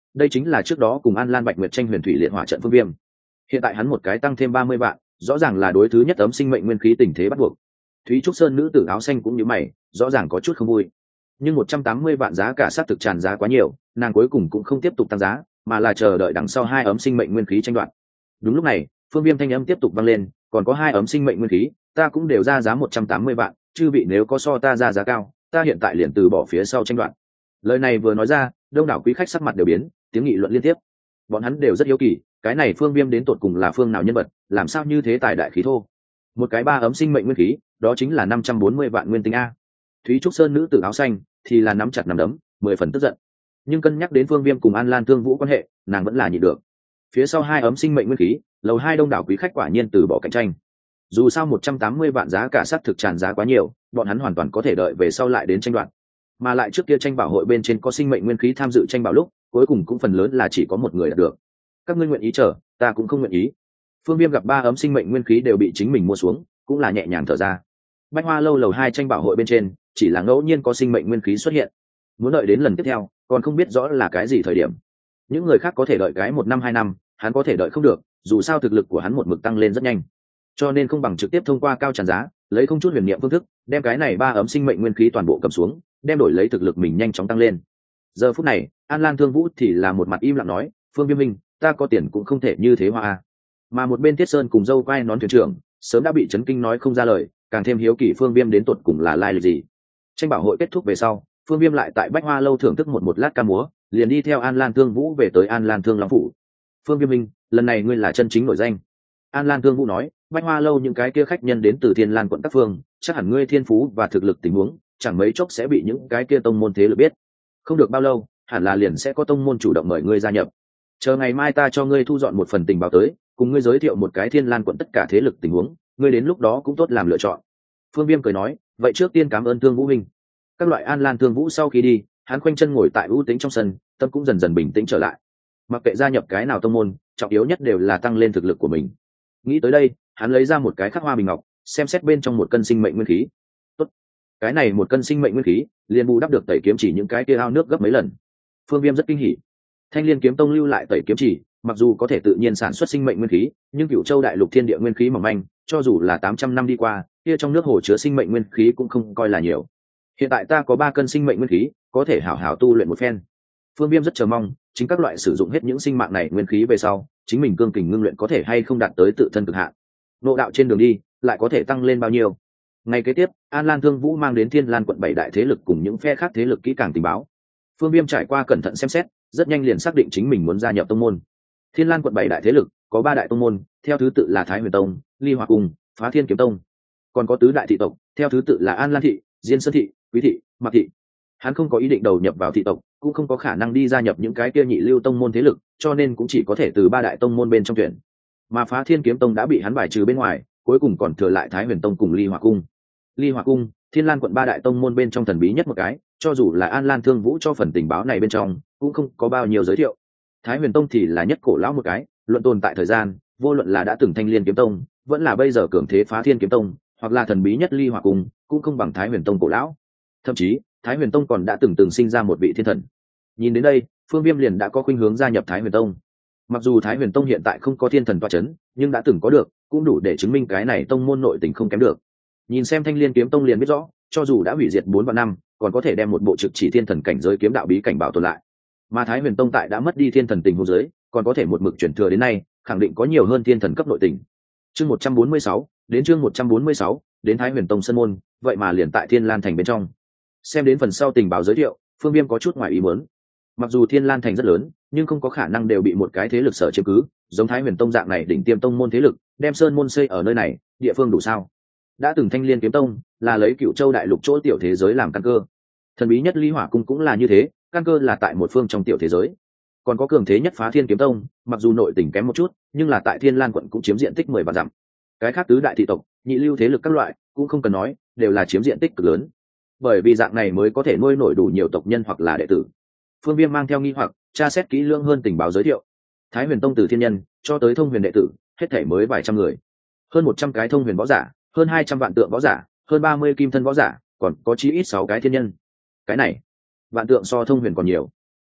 S1: đây chính là trước đó cùng An Lan Bạch Nguyệt tranh huyền thủy liệt hỏa trận Phương Viêm. Hiện tại hắn một cái tăng thêm ba mươi vạn, rõ ràng là đối thứ nhất ấm sinh mệnh nguyên khí tình thế bắt buộc. Thúy Trúc Sơn nữ tử áo xanh cũng như mày, rõ ràng có chút không vui. Nhưng một trăm tám mươi vạn giá cả sát thực tràn giá quá nhiều, nàng cuối cùng cũng không tiếp tục tăng giá, mà là chờ đợi đằng sau hai ấm sinh mệnh nguyên khí tranh đoạt. Đúng lúc này, Phương Viêm thanh âm tiếp tục vang lên, còn có hai ấm sinh mệnh nguyên khí, ta cũng đều ra giá một trăm tám mươi vạn, chư vị nếu có so ta ra giá cao, ta hiện tại liền từ bỏ phía sau tranh đoạt. Lời này vừa nói ra, đông đảo quý khách sắc mặt đều biến, tiếng nghị luận liên tiếp. Bọn hắn đều rất hiếu kỳ, cái này Phương Viêm đến tột cùng là phương nào nhân vật, làm sao như thế tài đại khí thô. Một cái ba ấm sinh mệnh nguyên khí, đó chính là năm trăm bốn mươi vạn nguyên tinh a. Thúy Trúc Sơn nữ tử áo xanh thì là nắm chặt nắm đấm, mười phần tức giận. Nhưng cân nhắc đến Phương Viêm cùng An Lan Thương Vũ quan hệ, nàng vẫn là nhịn được. Phía sau hai ấm sinh mệnh nguyên khí, lầu hai đông đảo quý khách quả nhiên từ bỏ cạnh tranh. Dù sao một trăm tám mươi vạn giá cả sát thực tràn giá quá nhiều, bọn hắn hoàn toàn có thể đợi về sau lại đến tranh đoạt. Mà lại trước kia tranh bảo hội bên trên có sinh mệnh nguyên khí tham dự tranh bảo lúc, cuối cùng cũng phần lớn là chỉ có một người đạt được. Các ngươi nguyện ý chờ, ta cũng không nguyện ý. Phương Viêm gặp ba ấm sinh mệnh nguyên khí đều bị chính mình mua xuống, cũng là nhẹ nhàng thở ra. Bách Hoa lâu lầu hai tranh bảo hội bên trên, chỉ là ngẫu nhiên có sinh mệnh nguyên khí xuất hiện. Muốn đợi đến lần tiếp theo, còn không biết rõ là cái gì thời điểm. Những người khác có thể đợi cái một năm hai năm, hắn có thể đợi không được, dù sao thực lực của hắn một mực tăng lên rất nhanh. Cho nên không bằng trực tiếp thông qua cao tràn giá, lấy không chút huyền niệm phương thức, đem cái này ba ấm sinh mệnh nguyên khí toàn bộ cầm xuống, đem đổi lấy thực lực mình nhanh chóng tăng lên. Giờ phút này, An Lan Thương Vũ thì là một mặt im lặng nói, Phương Viêm Minh, ta có tiền cũng không thể như thế hoa a. Mà một bên Tiết Sơn cùng dâu quay nón thuyền trưởng, sớm đã bị chấn kinh nói không ra lời, càng thêm hiếu kỳ Phương Viêm đến tột cùng là lai lịch gì. Tranh bảo hội kết thúc về sau, Phương Viêm lại tại Bách Hoa lâu thưởng thức một một lát ca múa, liền đi theo An Lan Thương Vũ về tới An Lan Thương Long phủ. Phương Viêm Minh, lần này ngươi là chân chính nổi danh. An Lan Thương Vũ nói, Bách Hoa lâu những cái kia khách nhân đến từ Thiên Lan quận các phương, chắc hẳn ngươi thiên phú và thực lực tình huống, chẳng mấy chốc sẽ bị những cái kia tông môn thế lực biết. Không được bao lâu, hẳn là liền sẽ có tông môn chủ động mời ngươi gia nhập. Chờ ngày mai ta cho ngươi thu dọn một phần tình báo tới, cùng ngươi giới thiệu một cái Thiên Lan quận tất cả thế lực tình huống, ngươi đến lúc đó cũng tốt làm lựa chọn. Phương Viêm cười nói, vậy trước tiên cảm ơn Thương Vũ Minh. Các loại An Lan Thương Vũ sau khi đi, hắn khoanh chân ngồi tại ưu tĩnh trong sân, tâm cũng dần dần bình tĩnh trở lại. Mặc kệ gia nhập cái nào tông môn, trọng yếu nhất đều là tăng lên thực lực của mình. Nghĩ tới đây, hắn lấy ra một cái khắc hoa bình ngọc, xem xét bên trong một cân sinh mệnh nguyên khí. Tốt, cái này một cân sinh mệnh nguyên khí, liền bù đắp được tẩy kiếm chỉ những cái kia ao nước gấp mấy lần. Phương Viêm rất kinh hỉ. Thanh Liên kiếm tông lưu lại tẩy kiếm chỉ, mặc dù có thể tự nhiên sản xuất sinh mệnh nguyên khí, nhưng Cửu Châu đại lục thiên địa nguyên khí mỏng manh, cho dù là tám trăm năm đi qua, kia trong nước hồ chứa sinh mệnh nguyên khí cũng không coi là nhiều. Hiện tại ta có ba cân sinh mệnh nguyên khí, có thể hảo hảo tu luyện một phen. Phương Viêm rất chờ mong, chính các loại sử dụng hết những sinh mạng này nguyên khí về sau, chính mình cương kình ngưng luyện có thể hay không đạt tới tự thân cực hạn. Ngộ đạo trên đường đi, lại có thể tăng lên bao nhiêu. Ngày kế tiếp, An Lan Thương Vũ mang đến Thiên Lan quận bảy đại thế lực cùng những phe khác thế lực kỹ càng tình báo. Phương Viêm trải qua cẩn thận xem xét, rất nhanh liền xác định chính mình muốn gia nhập tông môn. Thiên Lan quận bảy đại thế lực, có ba đại tông môn, theo thứ tự là Thái Huyền Tông, Ly Hỏa Cung, Phá Thiên Kiếm Tông. Còn có tứ đại thị tộc, theo thứ tự là An Lan thị, Diên Sơn thị, Quý thị, Mạc thị. Hắn không có ý định đầu nhập vào thị tộc, cũng không có khả năng đi gia nhập những cái kia nhị lưu tông môn thế lực, cho nên cũng chỉ có thể từ ba đại tông môn bên trong tuyển. Mà Phá Thiên Kiếm Tông đã bị hắn bài trừ bên ngoài, cuối cùng còn thừa lại Thái Huyền Tông cùng Ly Hỏa Cung. Ly Hỏa Cung, Thiên Lan quận ba đại tông môn bên trong thần bí nhất một cái, cho dù là An Lan Thương Vũ cho phần tình báo này bên trong, cũng không có bao nhiêu giới thiệu. Thái Huyền Tông thì là nhất cổ lão một cái, luận tồn tại thời gian, vô luận là đã từng Thanh Liên Kiếm Tông, vẫn là bây giờ cường thế Phá Thiên Kiếm Tông, hoặc là thần bí nhất Ly Hỏa Cung, cũng không bằng Thái Huyền Tông cổ lão. Thậm chí, Thái Huyền Tông còn đã từng từng sinh ra một vị thiên thần. Nhìn đến đây, Phương Viêm liền đã có khuynh hướng gia nhập Thái Huyền Tông. Mặc dù Thái Huyền Tông hiện tại không có thiên thần tọa chấn, nhưng đã từng có được, cũng đủ để chứng minh cái này tông môn nội tình không kém được. Nhìn xem Thanh Liên Kiếm Tông liền biết rõ, cho dù đã hủy diệt bốn vạn năm, còn có thể đem một bộ trực chỉ thiên thần cảnh giới kiếm đạo bí cảnh bảo tồn lại. Mà Thái Huyền Tông tại đã mất đi thiên thần tình huống giới, còn có thể một mực chuyển thừa đến nay, khẳng định có nhiều hơn thiên thần cấp nội tình. Chương một trăm bốn mươi sáu, đến chương một trăm bốn mươi sáu, đến Thái Huyền Tông sân môn, vậy mà liền tại Thiên Lan thành bên trong. Xem đến phần sau tình báo giới thiệu, Phương Viêm có chút ngoài ý muốn. Mặc dù Thiên Lan thành rất lớn, nhưng không có khả năng đều bị một cái thế lực sở chiếm cứ, giống Thái Huyền Tông dạng này đỉnh tiêm tông môn thế lực, đem sơn môn xây ở nơi này, địa phương đủ sao? Đã từng Thanh Liên Kiếm Tông là lấy Cửu Châu đại lục chỗ tiểu thế giới làm căn cơ. Thần bí nhất Ly Hỏa Cung cũng là như thế, căn cơ là tại một phương trong tiểu thế giới. Còn có cường thế nhất Phá Thiên Kiếm Tông, mặc dù nội tình kém một chút, nhưng là tại Thiên Lan quận cũng chiếm diện tích mười vạn dặm. Cái khác tứ đại thị tộc, nhị lưu thế lực các loại, cũng không cần nói, đều là chiếm diện tích cực lớn. Bởi vì dạng này mới có thể nuôi nổi đủ nhiều tộc nhân hoặc là đệ tử. Phương Viêm mang theo nghi hoặc, tra xét kỹ lưỡng hơn tình báo giới thiệu. Thái Huyền Tông từ thiên nhân cho tới thông huyền đệ tử, hết thảy mới vài trăm người. Hơn một trăm cái thông huyền võ giả, hơn hai trăm vạn tượng võ giả, hơn ba mươi kim thân võ giả, còn có chí ít sáu cái thiên nhân. Cái này, vạn tượng so thông huyền còn nhiều.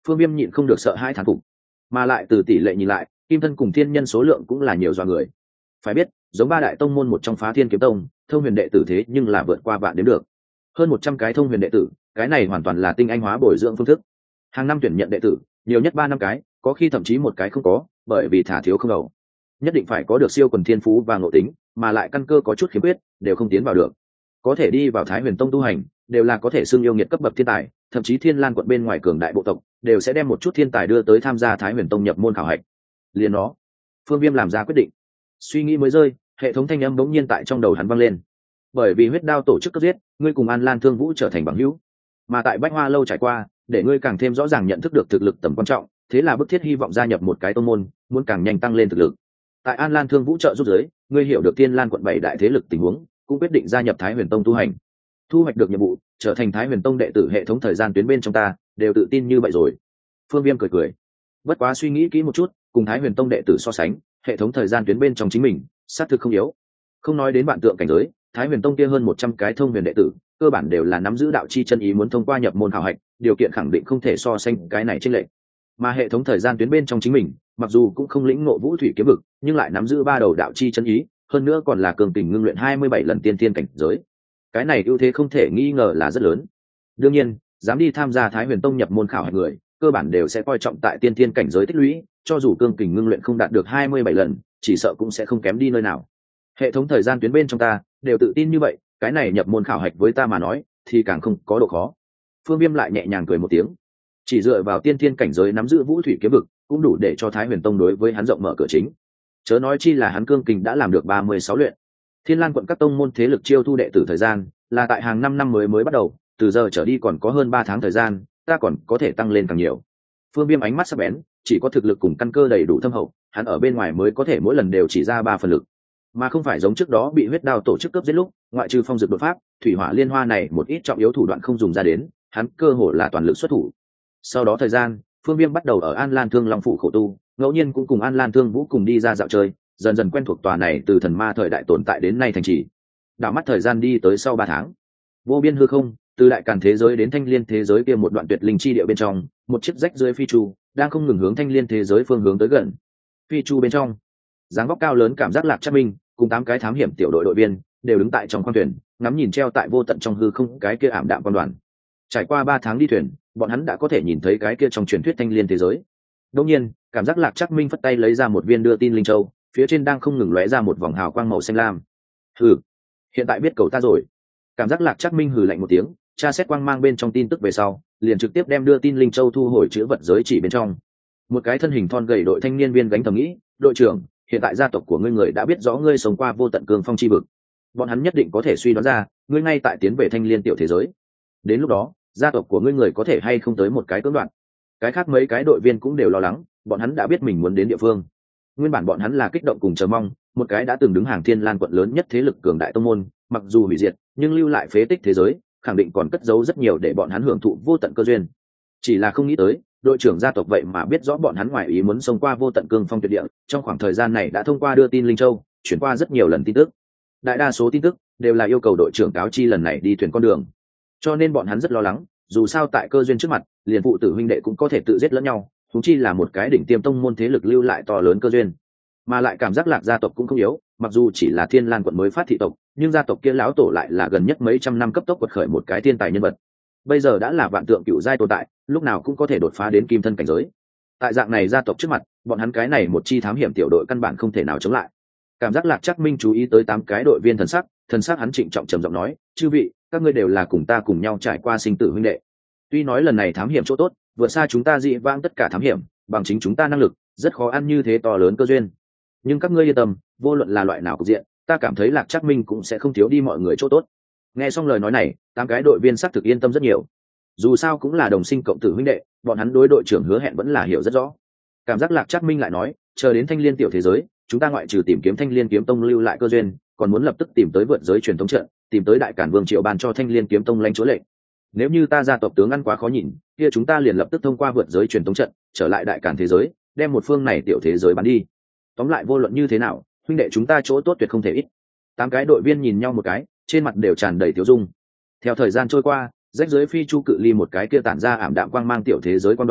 S1: Phương Viêm nhịn không được sợ hãi thán phục, mà lại từ tỷ lệ nhìn lại, kim thân cùng thiên nhân số lượng cũng là nhiều do người. Phải biết, giống ba đại tông môn một trong Phá Thiên Kiếm Tông, thông huyền đệ tử thế nhưng là vượt qua vạn đến được. Hơn một trăm cái thông huyền đệ tử, cái này hoàn toàn là tinh anh hóa bồi dưỡng phương thức. Hàng năm tuyển nhận đệ tử, nhiều nhất ba năm cái, có khi thậm chí một cái không có, bởi vì thả thiếu không đầu. Nhất định phải có được siêu quần thiên phú và ngộ tính, mà lại căn cơ có chút khiếm khuyết, đều không tiến vào được. Có thể đi vào Thái Huyền Tông tu hành, đều là có thể xưng yêu nghiệt cấp bậc thiên tài, thậm chí Thiên Lan quận bên ngoài cường đại bộ tộc, đều sẽ đem một chút thiên tài đưa tới tham gia Thái Huyền Tông nhập môn khảo hạch. Liền nó, Phương Viêm làm ra quyết định. Suy nghĩ mới rơi, hệ thống thanh âm bỗng nhiên tại trong đầu hắn vang lên. Bởi vì huyết đao tổ chức cấp giết, ngươi cùng An Lan Thương Vũ trở thành bằng hữu, mà tại Bách Hoa lâu trải qua, để ngươi càng thêm rõ ràng nhận thức được thực lực tầm quan trọng, thế là bức thiết hy vọng gia nhập một cái tông môn, muốn càng nhanh tăng lên thực lực. Tại An Lan Thương Vũ trợ giúp giới, ngươi hiểu được Thiên Lan quận bảy đại thế lực tình huống, cũng quyết định gia nhập Thái Huyền Tông tu hành. Thu hoạch được nhiệm vụ, trở thành Thái Huyền Tông đệ tử, hệ thống thời gian tuyến bên trong ta đều tự tin như vậy rồi. Phương Viêm cười cười. Bất quá suy nghĩ kỹ một chút, cùng Thái Huyền Tông đệ tử so sánh, hệ thống thời gian tuyến bên trong chính mình, xác thực không yếu. Không nói đến bạn tượng cảnh giới, Thái Huyền Tông kia hơn một trăm cái thông huyền đệ tử, cơ bản đều là nắm giữ đạo chi chân ý, muốn thông qua nhập môn khảo hạch, điều kiện khẳng định không thể so sánh cái này chênh lệch. Mà hệ thống thời gian tuyến bên trong chính mình, mặc dù cũng không lĩnh ngộ Vũ Thủy kiếm vực, nhưng lại nắm giữ ba đầu đạo chi chân ý, hơn nữa còn là cường kình ngưng luyện hai mươi bảy lần tiên thiên cảnh giới. Cái này ưu thế không thể nghi ngờ là rất lớn. Đương nhiên, dám đi tham gia Thái Huyền Tông nhập môn khảo hạch người, cơ bản đều sẽ coi trọng tại tiên thiên cảnh giới tích lũy, cho dù cương kình ngưng luyện không đạt được hai mươi bảy lần, chỉ sợ cũng sẽ không kém đi nơi nào. Hệ thống thời gian tuyến bên trong ta đều tự tin như vậy, cái này nhập môn khảo hạch với ta mà nói thì càng không có độ khó. Phương Viêm lại nhẹ nhàng cười một tiếng, chỉ dựa vào tiên thiên cảnh giới nắm giữ Vũ Thủy kiếm vực, cũng đủ để cho Thái Huyền Tông đối với hắn rộng mở cửa chính. Chớ nói chi là hắn cương kình đã làm được ba mươi sáu luyện. Thiên Lan quận các tông môn thế lực chiêu thu đệ tử thời gian là tại hàng năm năm mới mới bắt đầu, từ giờ trở đi còn có hơn ba tháng thời gian, ta còn có thể tăng lên càng nhiều. Phương Viêm ánh mắt sắc bén, chỉ có thực lực cùng căn cơ đầy đủ thâm hậu, hắn ở bên ngoài mới có thể mỗi lần đều chỉ ra ba phần lực, mà không phải giống trước đó bị huyết đao tổ chức cướp giết lúc, ngoại trừ phong dược đột pháp, thủy hỏa liên hoa này một ít trọng yếu thủ đoạn không dùng ra đến, hắn cơ hội là toàn lực xuất thủ. Sau đó thời gian, Phương Viêm bắt đầu ở An Lan Thương Long phủ khổ tu, ngẫu nhiên cũng cùng An Lan Thương Vũ cùng đi ra dạo chơi, dần dần quen thuộc tòa này từ thần ma thời đại tồn tại đến nay thành trì. Đảo mắt thời gian đi tới sau ba tháng, vô biên hư không, từ đại càn thế giới đến thanh liên thế giới kia một đoạn tuyệt linh chi địa bên trong, một chiếc rách dưới phi chu đang không ngừng hướng thanh liên thế giới phương hướng tới gần. Phi chu bên trong, dáng vóc cao lớn cảm giác Lạc Trác Minh cùng tám cái thám hiểm tiểu đội đội viên đều đứng tại trong khoang thuyền, ngắm nhìn treo tại vô tận trong hư không cái kia ảm đạm quan đoàn. Trải qua ba tháng đi thuyền, bọn hắn đã có thể nhìn thấy cái kia trong truyền thuyết thanh liên thế giới. Đương nhiên, cảm giác Lạc Trác Minh phất tay lấy ra một viên đưa tin linh châu, phía trên đang không ngừng lóe ra một vòng hào quang màu xanh lam. Hừ, hiện tại biết cầu ta rồi. Cảm giác Lạc Trác Minh hừ lạnh một tiếng, tra xét quang mang bên trong tin tức về sau, liền trực tiếp đem đưa tin linh châu thu hồi chữ vật giới chỉ bên trong. Một cái thân hình thon gầy đội thanh niên viên gánh thầm nghĩ, đội trưởng, hiện tại gia tộc của ngươi người đã biết rõ ngươi sống qua vô tận cương phong chi vực, bọn hắn nhất định có thể suy đoán ra ngươi ngay tại tiến về thanh liên tiểu thế giới. Đến lúc đó, gia tộc của ngươi người có thể hay không tới một cái cưỡng đoạt. Cái khác mấy cái đội viên cũng đều lo lắng, bọn hắn đã biết mình muốn đến địa phương. Nguyên bản bọn hắn là kích động cùng chờ mong, một cái đã từng đứng hàng Thiên Lan quận lớn nhất thế lực cường đại tông môn, mặc dù hủy diệt, nhưng lưu lại phế tích thế giới, khẳng định còn cất giấu rất nhiều để bọn hắn hưởng thụ vô tận cơ duyên. Chỉ là không nghĩ tới, đội trưởng gia tộc vậy mà biết rõ bọn hắn ngoài ý muốn xông qua vô tận cương phong tuyệt địa, trong khoảng thời gian này đã thông qua đưa tin linh châu, chuyển qua rất nhiều lần tin tức. Đại đa số tin tức đều là yêu cầu đội trưởng cáo chi lần này đi thuyền con đường. Cho nên bọn hắn rất lo lắng, dù sao tại cơ duyên trước mặt, liền phụ tử huynh đệ cũng có thể tự giết lẫn nhau, huống chi là một cái đỉnh tiêm tông môn thế lực lưu lại to lớn cơ duyên. Mà lại cảm giác Lạc gia tộc cũng không yếu, mặc dù chỉ là Thiên Lan quận mới phát thị tộc, nhưng gia tộc kia lão tổ lại là gần nhất mấy trăm năm cấp tốc quật khởi một cái thiên tài nhân vật. Bây giờ đã là vạn tượng cựu giai tồn tại, lúc nào cũng có thể đột phá đến kim thân cảnh giới. Tại dạng này gia tộc trước mặt, bọn hắn cái này một chi thám hiểm tiểu đội căn bản không thể nào chống lại. Cảm giác Lạc Trác Minh chú ý tới tám cái đội viên thần sắc, thần sắc hắn trịnh trọng trầm giọng nói, chư vị, các ngươi đều là cùng ta cùng nhau trải qua sinh tử huynh đệ. Tuy nói lần này thám hiểm chỗ tốt vượt xa chúng ta dị vãng tất cả thám hiểm, bằng chính chúng ta năng lực rất khó ăn như thế to lớn cơ duyên, nhưng các ngươi yên tâm, vô luận là loại nào cục diện, ta cảm thấy Lạc Trác Minh cũng sẽ không thiếu đi mọi người chỗ tốt. Nghe xong lời nói này, tám cái đội viên xác thực yên tâm rất nhiều. Dù sao cũng là đồng sinh cộng tử huynh đệ, bọn hắn đối đội trưởng hứa hẹn vẫn là hiểu rất rõ. Cảm giác Lạc Trác Minh lại nói, chờ đến thanh liên tiểu thế giới, chúng ta ngoại trừ tìm kiếm thanh liên kiếm tông lưu lại cơ duyên, còn muốn lập tức tìm tới vượt giới truyền thống trận, tìm tới đại cản vương triệu ban cho thanh liên kiếm tông lãnh chúa lệnh. Nếu như ta gia tộc tướng ăn quá khó nhìn, kia chúng ta liền lập tức thông qua vượt giới truyền thống trận, trở lại đại cản thế giới, đem một phương này tiểu thế giới bán đi. Tóm lại vô luận như thế nào, huynh đệ chúng ta chỗ tốt tuyệt không thể ít. Tám cái đội viên nhìn nhau một cái, trên mặt đều tràn đầy tiêu dung. Theo thời gian trôi qua, rách dưới phi chu cự ly một cái kia tản ra ảm đạm quang mang tiểu thế giới quan đoàn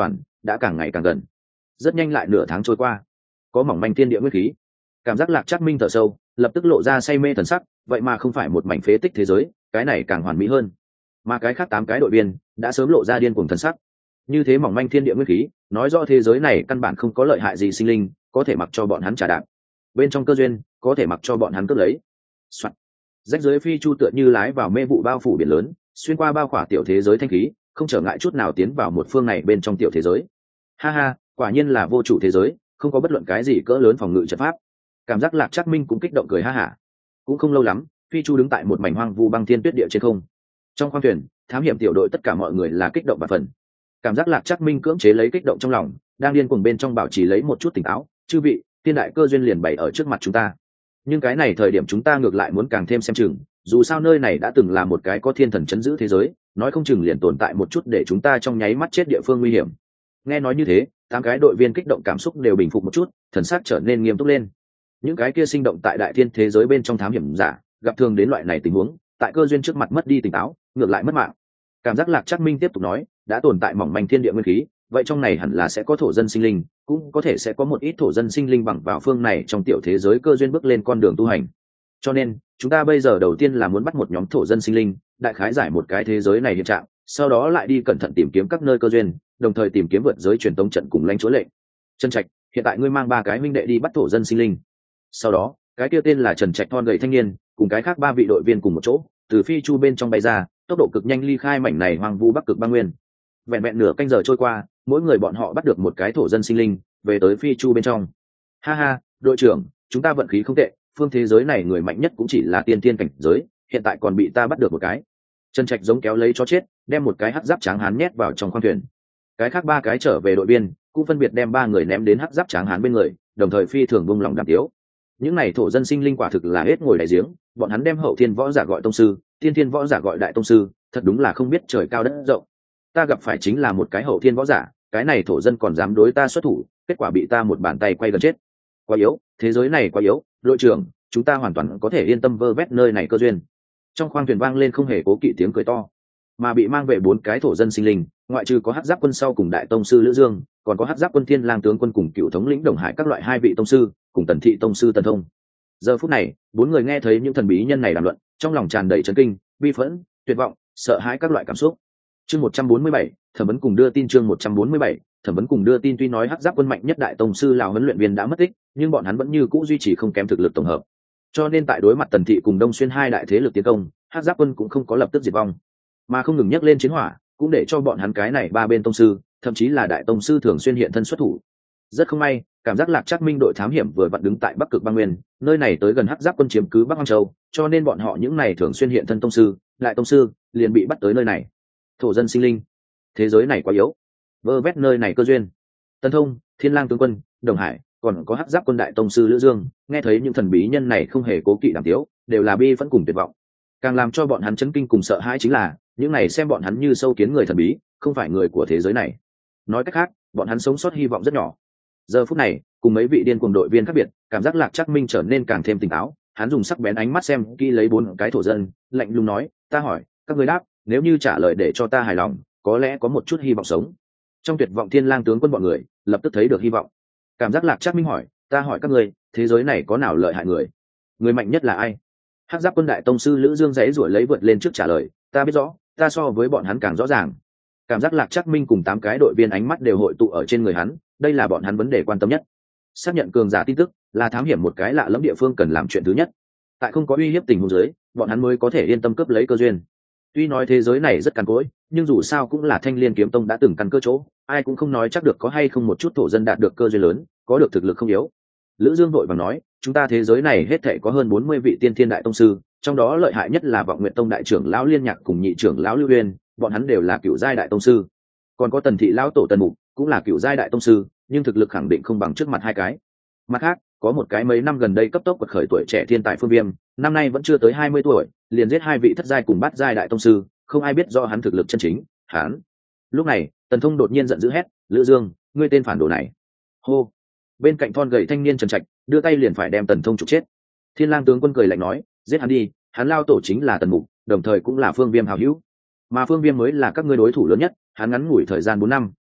S1: đã càng ngày càng gần. Rất nhanh lại nửa tháng trôi qua, có mỏng manh thiên địa nguyên khí. Cảm giác Lạc Trác Minh thở sâu, lập tức lộ ra say mê thần sắc, vậy mà không phải một mảnh phế tích thế giới, cái này càng hoàn mỹ hơn. Mà cái khác tám cái đội viên đã sớm lộ ra điên cuồng thần sắc. Như thế mỏng manh thiên địa nguyên khí, nói rõ thế giới này căn bản không có lợi hại gì sinh linh, có thể mặc cho bọn hắn trả đạp. Bên trong cơ duyên, có thể mặc cho bọn hắn cướp lấy. Soạn. Rách dưới phi chu tựa như lái vào mê vụ bao phủ biển lớn, xuyên qua bao khỏa tiểu thế giới thanh khí, không trở ngại chút nào tiến vào một phương này bên trong tiểu thế giới. Ha ha, quả nhiên là vô chủ thế giới, không có bất luận cái gì cỡ lớn phòng ngự trận pháp. Cảm giác Lạc Trác Minh cũng kích động cười ha hả. Cũng không lâu lắm, phi chu đứng tại một mảnh hoang vu băng thiên tuyết địa trên không. Trong khoang thuyền, thám hiểm tiểu đội tất cả mọi người là kích động và phần. Cảm giác Lạc Trác Minh cưỡng chế lấy kích động trong lòng, đang điên cuồng bên trong bảo trì lấy một chút tỉnh táo. Chư vị, thiên đại cơ duyên liền bày ở trước mặt chúng ta, nhưng cái này thời điểm chúng ta ngược lại muốn càng thêm xem chừng, dù sao nơi này đã từng là một cái có thiên thần chấn giữ thế giới, nói không chừng liền tồn tại một chút để chúng ta trong nháy mắt chết địa phương nguy hiểm. Nghe nói như thế, tám cái đội viên kích động cảm xúc đều bình phục một chút, thần sắc trở nên nghiêm túc lên. Những cái kia sinh động tại đại thiên thế giới bên trong thám hiểm giả, gặp thường đến loại này tình huống, tại cơ duyên trước mặt mất đi tỉnh táo, ngược lại mất mạng. Cảm giác Lạc Trác Minh tiếp tục nói, đã tồn tại mỏng manh thiên địa nguyên khí, vậy trong này hẳn là sẽ có thổ dân sinh linh, cũng có thể sẽ có một ít thổ dân sinh linh bằng vào phương này trong tiểu thế giới cơ duyên bước lên con đường tu hành. Cho nên chúng ta bây giờ đầu tiên là muốn bắt một nhóm thổ dân sinh linh, đại khái giải một cái thế giới này hiện trạng, sau đó lại đi cẩn thận tìm kiếm các nơi cơ duyên, đồng thời tìm kiếm vượt giới truyền tống trận cùng lãnh chúa lệnh. Trần Trạch, hiện tại ngươi mang ba cái huynh đệ đi bắt thổ dân sinh linh. Sau đó cái kia tên là Trần Trạch thon gầy thanh niên cùng cái khác ba vị đội viên cùng một chỗ từ phi chu bên trong bay ra, tốc độ cực nhanh ly khai mảnh này hoang vu bắc cực băng nguyên. Vẹn vẹn nửa canh giờ trôi qua, mỗi người bọn họ bắt được một cái thổ dân sinh linh, về tới phi chu bên trong. Ha ha, đội trưởng, chúng ta vận khí không tệ, phương thế giới này người mạnh nhất cũng chỉ là tiên tiên cảnh giới, hiện tại còn bị ta bắt được một cái. Trần Trạch giống kéo lấy cho chết, đem một cái hắc giáp tráng hán nhét vào trong khoang thuyền. Cái khác ba cái trở về đội viên, cũng phân biệt đem ba người ném đến hắc giáp tráng hán bên người, đồng thời phi thường buông lòng đàm tiếu. Những này thổ dân sinh linh quả thực là hết ngồi đại giếng, bọn hắn đem hậu thiên võ giả gọi tông sư, tiên thiên võ giả gọi đại tông sư, thật đúng là không biết trời cao đất rộng. Ta gặp phải chính là một cái hậu thiên võ giả, cái này thổ dân còn dám đối ta xuất thủ, kết quả bị ta một bàn tay quay gần chết. Quá yếu, thế giới này quá yếu, đội trưởng, chúng ta hoàn toàn có thể yên tâm vơ vét nơi này cơ duyên. Trong khoang thuyền vang lên không hề cố kỵ tiếng cười to. Mà bị mang về bốn cái thổ dân sinh linh, ngoại trừ có hắc giáp quân sau cùng đại tông sư Lữ Dương, còn có hắc giáp quân Thiên Lang tướng quân cùng cựu thống lĩnh Đồng Hải các loại hai vị tông sư, cùng Tần thị tông sư Tần Thông. Giờ phút này, bốn người nghe thấy những thần bí nhân này đàm luận, trong lòng tràn đầy chấn kinh, bi phẫn, tuyệt vọng, sợ hãi các loại cảm xúc. Chương một trăm bốn mươi bảy, thẩm vấn cùng đưa tin chương một trăm bốn mươi bảy, thẩm vấn cùng đưa tin tuy nói hắc giáp quân mạnh nhất đại tông sư lão huấn luyện viên đã mất tích, nhưng bọn hắn vẫn như cũ duy trì không kém thực lực tổng hợp. Cho nên tại đối mặt Tần thị cùng Đông Xuyên hai đại thế lực tiến công, hắc giáp quân cũng không có lập tức diệt vong, mà không ngừng nhắc lên chiến hỏa, cũng để cho bọn hắn cái này ba bên tông sư, thậm chí là đại tông sư thường xuyên hiện thân xuất thủ. Rất không may, cảm giác Lạc Trác Minh đội thám hiểm vừa vặn đứng tại Bắc Cực băng nguyên, nơi này tới gần hắc giáp quân chiếm cứ Bắc Hoang Châu, cho nên bọn họ những này thường xuyên hiện thân tông sư, đại tông sư, liền bị bắt tới nơi này. Thổ dân sinh linh, thế giới này quá yếu, vơ vét nơi này cơ duyên. Tần Thông, Thiên Lang tướng quân, Đồng Hải, còn có hắc giáp quân đại tông sư Lữ Dương, nghe thấy những thần bí nhân này không hề cố kỵ đàm tiếu, đều là bi phẫn cùng tuyệt vọng. Càng làm cho bọn hắn chấn kinh cùng sợ hãi chính là, những này xem bọn hắn như sâu kiến người thần bí, không phải người của thế giới này. Nói cách khác, bọn hắn sống sót hy vọng rất nhỏ. Giờ phút này, cùng mấy vị điên cuồng đội viên khác biệt, cảm giác Lạc Trác Minh trở nên càng thêm tỉnh táo, hắn dùng sắc bén ánh mắt xem kỹ lấy bốn cái thổ dân, lạnh lùng nói, ta hỏi, các ngươi đáp, nếu như trả lời để cho ta hài lòng, có lẽ có một chút hy vọng sống. Trong tuyệt vọng Thiên Lang tướng quân bọn người lập tức thấy được hy vọng. Cảm giác Lạc Trác Minh hỏi, ta hỏi các ngươi, thế giới này có nào lợi hại người? Người mạnh nhất là ai? Hắc giáp quân đại tông sư Lữ Dương giấy rủi lấy vượt lên trước trả lời, ta biết rõ, ta so với bọn hắn càng rõ ràng. Cảm giác Lạc Trác Minh cùng tám cái đội viên ánh mắt đều hội tụ ở trên người hắn, đây là bọn hắn vấn đề quan tâm nhất. Xác nhận cường giả tin tức là thám hiểm một cái lạ lẫm địa phương cần làm chuyện thứ nhất. Tại không có uy hiếp tình huống dưới, bọn hắn mới có thể yên tâm cướp lấy cơ duyên. Tuy nói thế giới này rất cằn cỗi, nhưng dù sao cũng là Thanh Liên kiếm tông đã từng căn cơ chỗ, ai cũng không nói chắc được có hay không một chút thổ dân đạt được cơ duyên lớn, có được thực lực không yếu. Lữ Dương vội vàng nói, chúng ta thế giới này hết thảy có hơn bốn mươi vị tiên thiên đại tông sư, trong đó lợi hại nhất là Vọng Nguyệt tông đại trưởng lão Liên Nhạc cùng nhị trưởng lão Lưu Uyên, bọn hắn đều là cựu giai đại tông sư. Còn có Tần thị lão tổ Tần Mục, cũng là cựu giai đại tông sư, nhưng thực lực khẳng định không bằng trước mặt hai cái. Mặt khác, có một cái mấy năm gần đây cấp tốc quật khởi tuổi trẻ thiên tài Phương Viêm, năm nay vẫn chưa tới hai mươi tuổi, liền giết hai vị thất giai cùng bát giai đại tông sư, không ai biết do hắn thực lực chân chính. Hắn. Lúc này, Tần Thông đột nhiên giận dữ hét, "Lữ Dương, ngươi tên phản đồ này!" Hô. Bên cạnh thon gầy thanh niên Trần Trạch, đưa tay liền phải đem Tần Thông trục chết. Thiên Lang tướng quân cười lạnh nói, "Giết hắn đi, hắn lao tổ chính là Tần Mục, đồng thời cũng là Phương Viêm hảo hữu, mà Phương Viêm mới là các ngươi đối thủ lớn nhất, hắn ngắn ngủi thời gian bốn năm,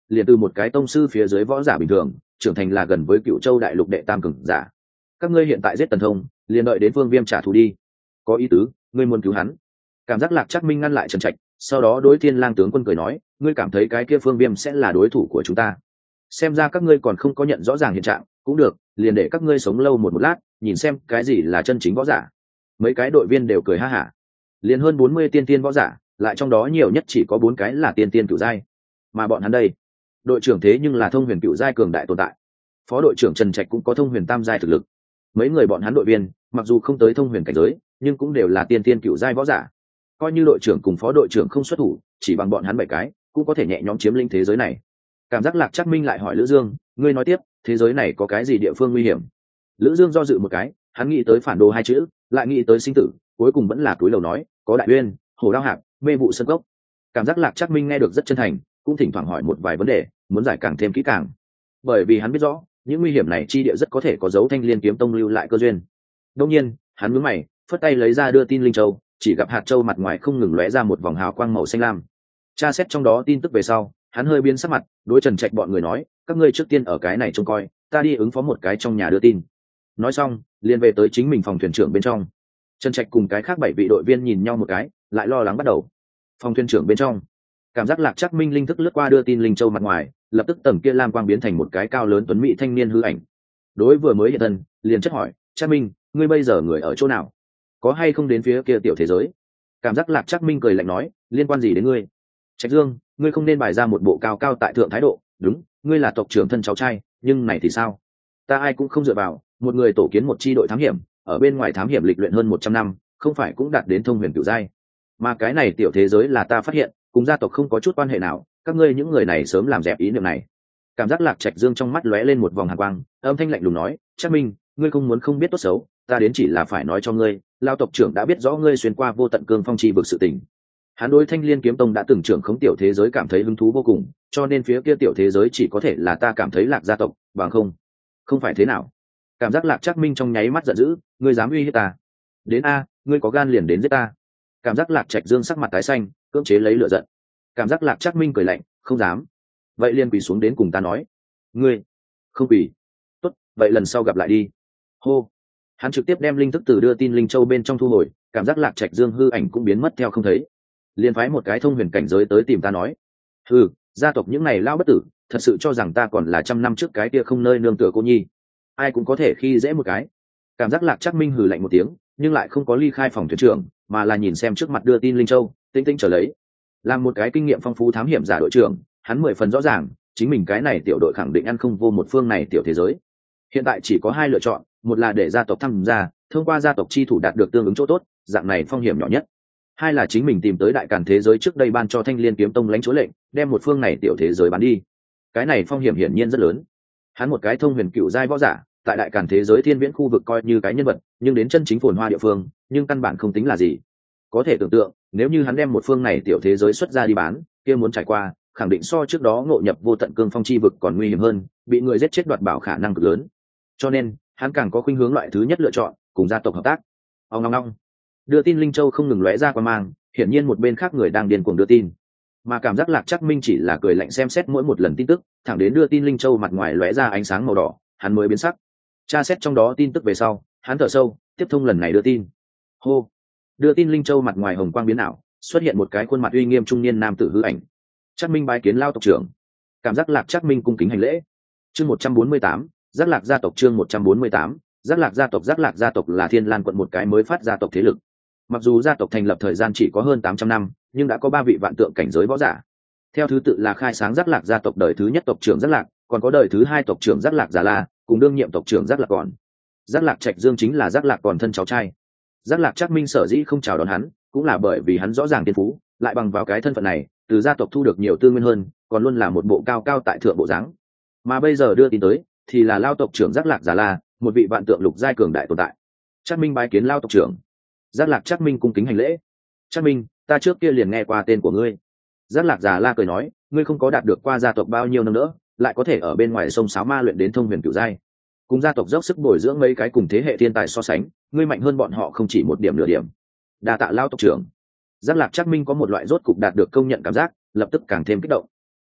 S1: liền từ một cái tông sư phía dưới võ giả bình thường trưởng thành là gần với Cựu Châu đại lục đệ tam cường giả. Các ngươi hiện tại giết Tần Thông, liền đợi đến Phương Viêm trả thù đi. Có ý tứ, ngươi muốn cứu hắn. Cảm giác Lạc Trác Minh ngăn lại Trần Trạch, sau đó đối Thiên Lang tướng quân cười nói, ngươi cảm thấy cái kia Phương Viêm sẽ là đối thủ của chúng ta? Xem ra các ngươi còn không có nhận rõ ràng hiện trạng, cũng được, liền để các ngươi sống lâu một một lát, nhìn xem cái gì là chân chính võ giả. Mấy cái đội viên đều cười ha hả. Liền hơn bốn mươi tiên tiên võ giả, lại trong đó nhiều nhất chỉ có bốn cái là tiên tiên cửu giai. Mà bọn hắn đây, đội trưởng thế nhưng là thông huyền cửu giai cường đại tồn tại. Phó đội trưởng Trần Trạch cũng có thông huyền tam giai thực lực. Mấy người bọn hắn đội viên, mặc dù không tới thông huyền cảnh giới, nhưng cũng đều là tiên tiên cửu giai võ giả. Coi như đội trưởng cùng phó đội trưởng không xuất thủ, chỉ bằng bọn hắn bảy cái, cũng có thể nhẹ nhõm chiếm lĩnh thế giới này. Cảm giác Lạc Trác Minh lại hỏi Lữ Dương, ngươi nói tiếp, thế giới này có cái gì địa phương nguy hiểm? Lữ Dương do dự một cái, hắn nghĩ tới phản đồ hai chữ, lại nghĩ tới sinh tử, cuối cùng vẫn là cúi đầu nói, có Đại Uyên, Hồ Đao Hạp, Mê Vụ Sơn Cốc. Cảm giác Lạc Trác Minh nghe được rất chân thành, cũng thỉnh thoảng hỏi một vài vấn đề, muốn giải càng thêm kỹ càng. Bởi vì hắn biết rõ, những nguy hiểm này chi địa rất có thể có dấu Thanh Liên Kiếm Tông lưu lại cơ duyên. Đương nhiên, hắn nhướng mày, phất tay lấy ra đưa tin linh châu, chỉ gặp hạt châu mặt ngoài không ngừng lóe ra một vòng hào quang màu xanh lam. Tra xét trong đó tin tức về sau, hắn hơi biến sắc mặt, đối Trần Trạch bọn người nói, các ngươi trước tiên ở cái này trông coi, ta đi ứng phó một cái trong nhà đưa tin. Nói xong, liền về tới chính mình phòng thuyền trưởng bên trong. Trần Trạch cùng cái khác bảy vị đội viên nhìn nhau một cái, lại lo lắng bắt đầu. Phòng thuyền trưởng bên trong, cảm giác Lạc Trác Minh linh thức lướt qua đưa tin linh châu mặt ngoài, lập tức tầng kia lam quang biến thành một cái cao lớn tuấn mỹ thanh niên hư ảnh. Đối vừa mới hiện thân, liền chất hỏi, Trác Minh, ngươi bây giờ người ở chỗ nào? Có hay không đến phía kia tiểu thế giới? Cảm giác Lạc Trác Minh cười lạnh nói, liên quan gì đến ngươi? Trạch Dương, ngươi không nên bày ra một bộ cao cao tại thượng thái độ, đúng, ngươi là tộc trưởng thân cháu trai, nhưng này thì sao? Ta ai cũng không dựa vào, một người tổ kiến một chi đội thám hiểm, ở bên ngoài thám hiểm lịch luyện hơn một trăm năm, không phải cũng đạt đến thông huyền cửu giai. Mà cái này tiểu thế giới là ta phát hiện, cùng gia tộc không có chút quan hệ nào, các ngươi những người này sớm làm dẹp ý niệm này. Cảm giác Lạc Trạch Dương trong mắt lóe lên một vòng hàn quang, âm thanh lạnh lùng nói, Trác Minh, ngươi không muốn không biết tốt xấu, ta đến chỉ là phải nói cho ngươi, lao tộc trưởng đã biết rõ ngươi xuyên qua vô tận cương phong chi vực sự tình. Hắn đối Thanh Liên Kiếm Tông đã từng trưởng khống tiểu thế giới cảm thấy hứng thú vô cùng, cho nên phía kia tiểu thế giới chỉ có thể là ta cảm thấy Lạc gia tộc, bằng không, không phải thế nào. Cảm giác Lạc Trác Minh trong nháy mắt giận dữ, ngươi dám uy hiếp ta? Đến a, ngươi có gan liền đến giết ta. Cảm giác Lạc Trạch Dương sắc mặt tái xanh, cưỡng chế lấy lửa giận. Cảm giác Lạc Trác Minh cười lạnh, không dám. Vậy liền quỳ xuống đến cùng ta nói. Ngươi không quỳ. Tốt, vậy lần sau gặp lại đi. Hô. Hắn trực tiếp đem linh thức từ đưa tin linh châu bên trong thu hồi, cảm giác Lạc Trạch Dương hư ảnh cũng biến mất theo không thấy. Liên phái một cái thông huyền cảnh giới tới tìm ta nói, hừ, gia tộc những này lao bất tử, thật sự cho rằng ta còn là trăm năm trước cái kia không nơi nương tựa cô nhi, ai cũng có thể khi dễ một cái. Cảm giác Lạc Trác Minh hừ lạnh một tiếng, nhưng lại không có ly khai phòng thuyền trưởng, mà là nhìn xem trước mặt đưa tin linh châu, tinh tinh trở lấy. Làm một cái kinh nghiệm phong phú thám hiểm giả đội trưởng, hắn mười phần rõ ràng, chính mình cái này tiểu đội khẳng định ăn không vô một phương này tiểu thế giới. Hiện tại chỉ có hai lựa chọn, một là để gia tộc tham gia, thông qua gia tộc chi thủ đạt được tương ứng chỗ tốt, dạng này phong hiểm nhỏ nhất. Hai là chính mình tìm tới đại càn thế giới trước đây ban cho Thanh Liên Kiếm Tông lãnh chúa lệnh, đem một phương này tiểu thế giới bán đi. Cái này phong hiểm hiển nhiên rất lớn. Hắn một cái thông huyền cựu giai võ giả, tại đại càn thế giới thiên viễn khu vực coi như cái nhân vật, nhưng đến chân chính phồn hoa địa phương, nhưng căn bản không tính là gì. Có thể tưởng tượng, nếu như hắn đem một phương này tiểu thế giới xuất ra đi bán, kia muốn trải qua, khẳng định so trước đó ngộ nhập vô tận cương phong chi vực còn nguy hiểm hơn, bị người giết chết đoạt bảo khả năng cực lớn. Cho nên, hắn càng có khuynh hướng loại thứ nhất lựa chọn, cùng gia tộc hợp tác. Ông ngong ngong. Đưa tin linh châu không ngừng lóe ra qua mang, hiển nhiên một bên khác người đang điên cuồng đưa tin. Mà cảm giác Lạc Trác Minh chỉ là cười lạnh xem xét mỗi một lần tin tức, thẳng đến đưa tin linh châu mặt ngoài lóe ra ánh sáng màu đỏ, hắn mới biến sắc. Tra xét trong đó tin tức về sau, hắn thở sâu, tiếp thông lần này đưa tin. Hô. Đưa tin linh châu mặt ngoài hồng quang biến ảo, xuất hiện một cái khuôn mặt uy nghiêm trung niên nam tử hư ảnh. Trác Minh bái kiến lao tộc trưởng. Cảm giác Lạc Trác Minh cung kính hành lễ. Chương một trăm bốn mươi tám, Giác Lạc gia tộc chương một trăm bốn mươi tám, Giác Lạc gia tộc Giác Lạc gia tộc là Thiên Lan quận một cái mới phát gia tộc thế lực. Mặc dù gia tộc thành lập thời gian chỉ có hơn tám trăm năm, nhưng đã có ba vị vạn tượng cảnh giới võ giả. Theo thứ tự là khai sáng Giác Lạc gia tộc đời thứ nhất tộc trưởng Giác Lạc, còn có đời thứ hai tộc trưởng Giác Lạc Già La, cùng đương nhiệm tộc trưởng Giác Lạc Còn. Giác Lạc Trạch Dương chính là Giác Lạc Còn thân cháu trai. Giác Lạc Trác Minh sở dĩ không chào đón hắn, cũng là bởi vì hắn rõ ràng thiên phú, lại bằng vào cái thân phận này, từ gia tộc thu được nhiều tư nguyên hơn, còn luôn là một bộ cao cao tại thượng bộ dáng. Mà bây giờ đưa tin tới, thì là lao tộc trưởng Giác Lạc Già La, một vị vạn tượng lục giai cường đại tồn tại. Trác Minh bái kiến lao tộc trưởng. Giác Lạc Trác Minh cung kính hành lễ. Trác Minh, ta trước kia liền nghe qua tên của ngươi. Giác Lạc Già La cười nói, ngươi không có đạt được qua gia tộc bao nhiêu năm nữa, lại có thể ở bên ngoài sông sáo ma luyện đến thông huyền cửu giai, cùng gia tộc dốc sức bồi dưỡng mấy cái cùng thế hệ thiên tài so sánh, ngươi mạnh hơn bọn họ không chỉ một điểm nửa điểm. Đa tạ lao tộc trưởng. Giác Lạc Trác Minh có một loại rốt cục đạt được công nhận cảm giác, lập tức càng thêm kích động.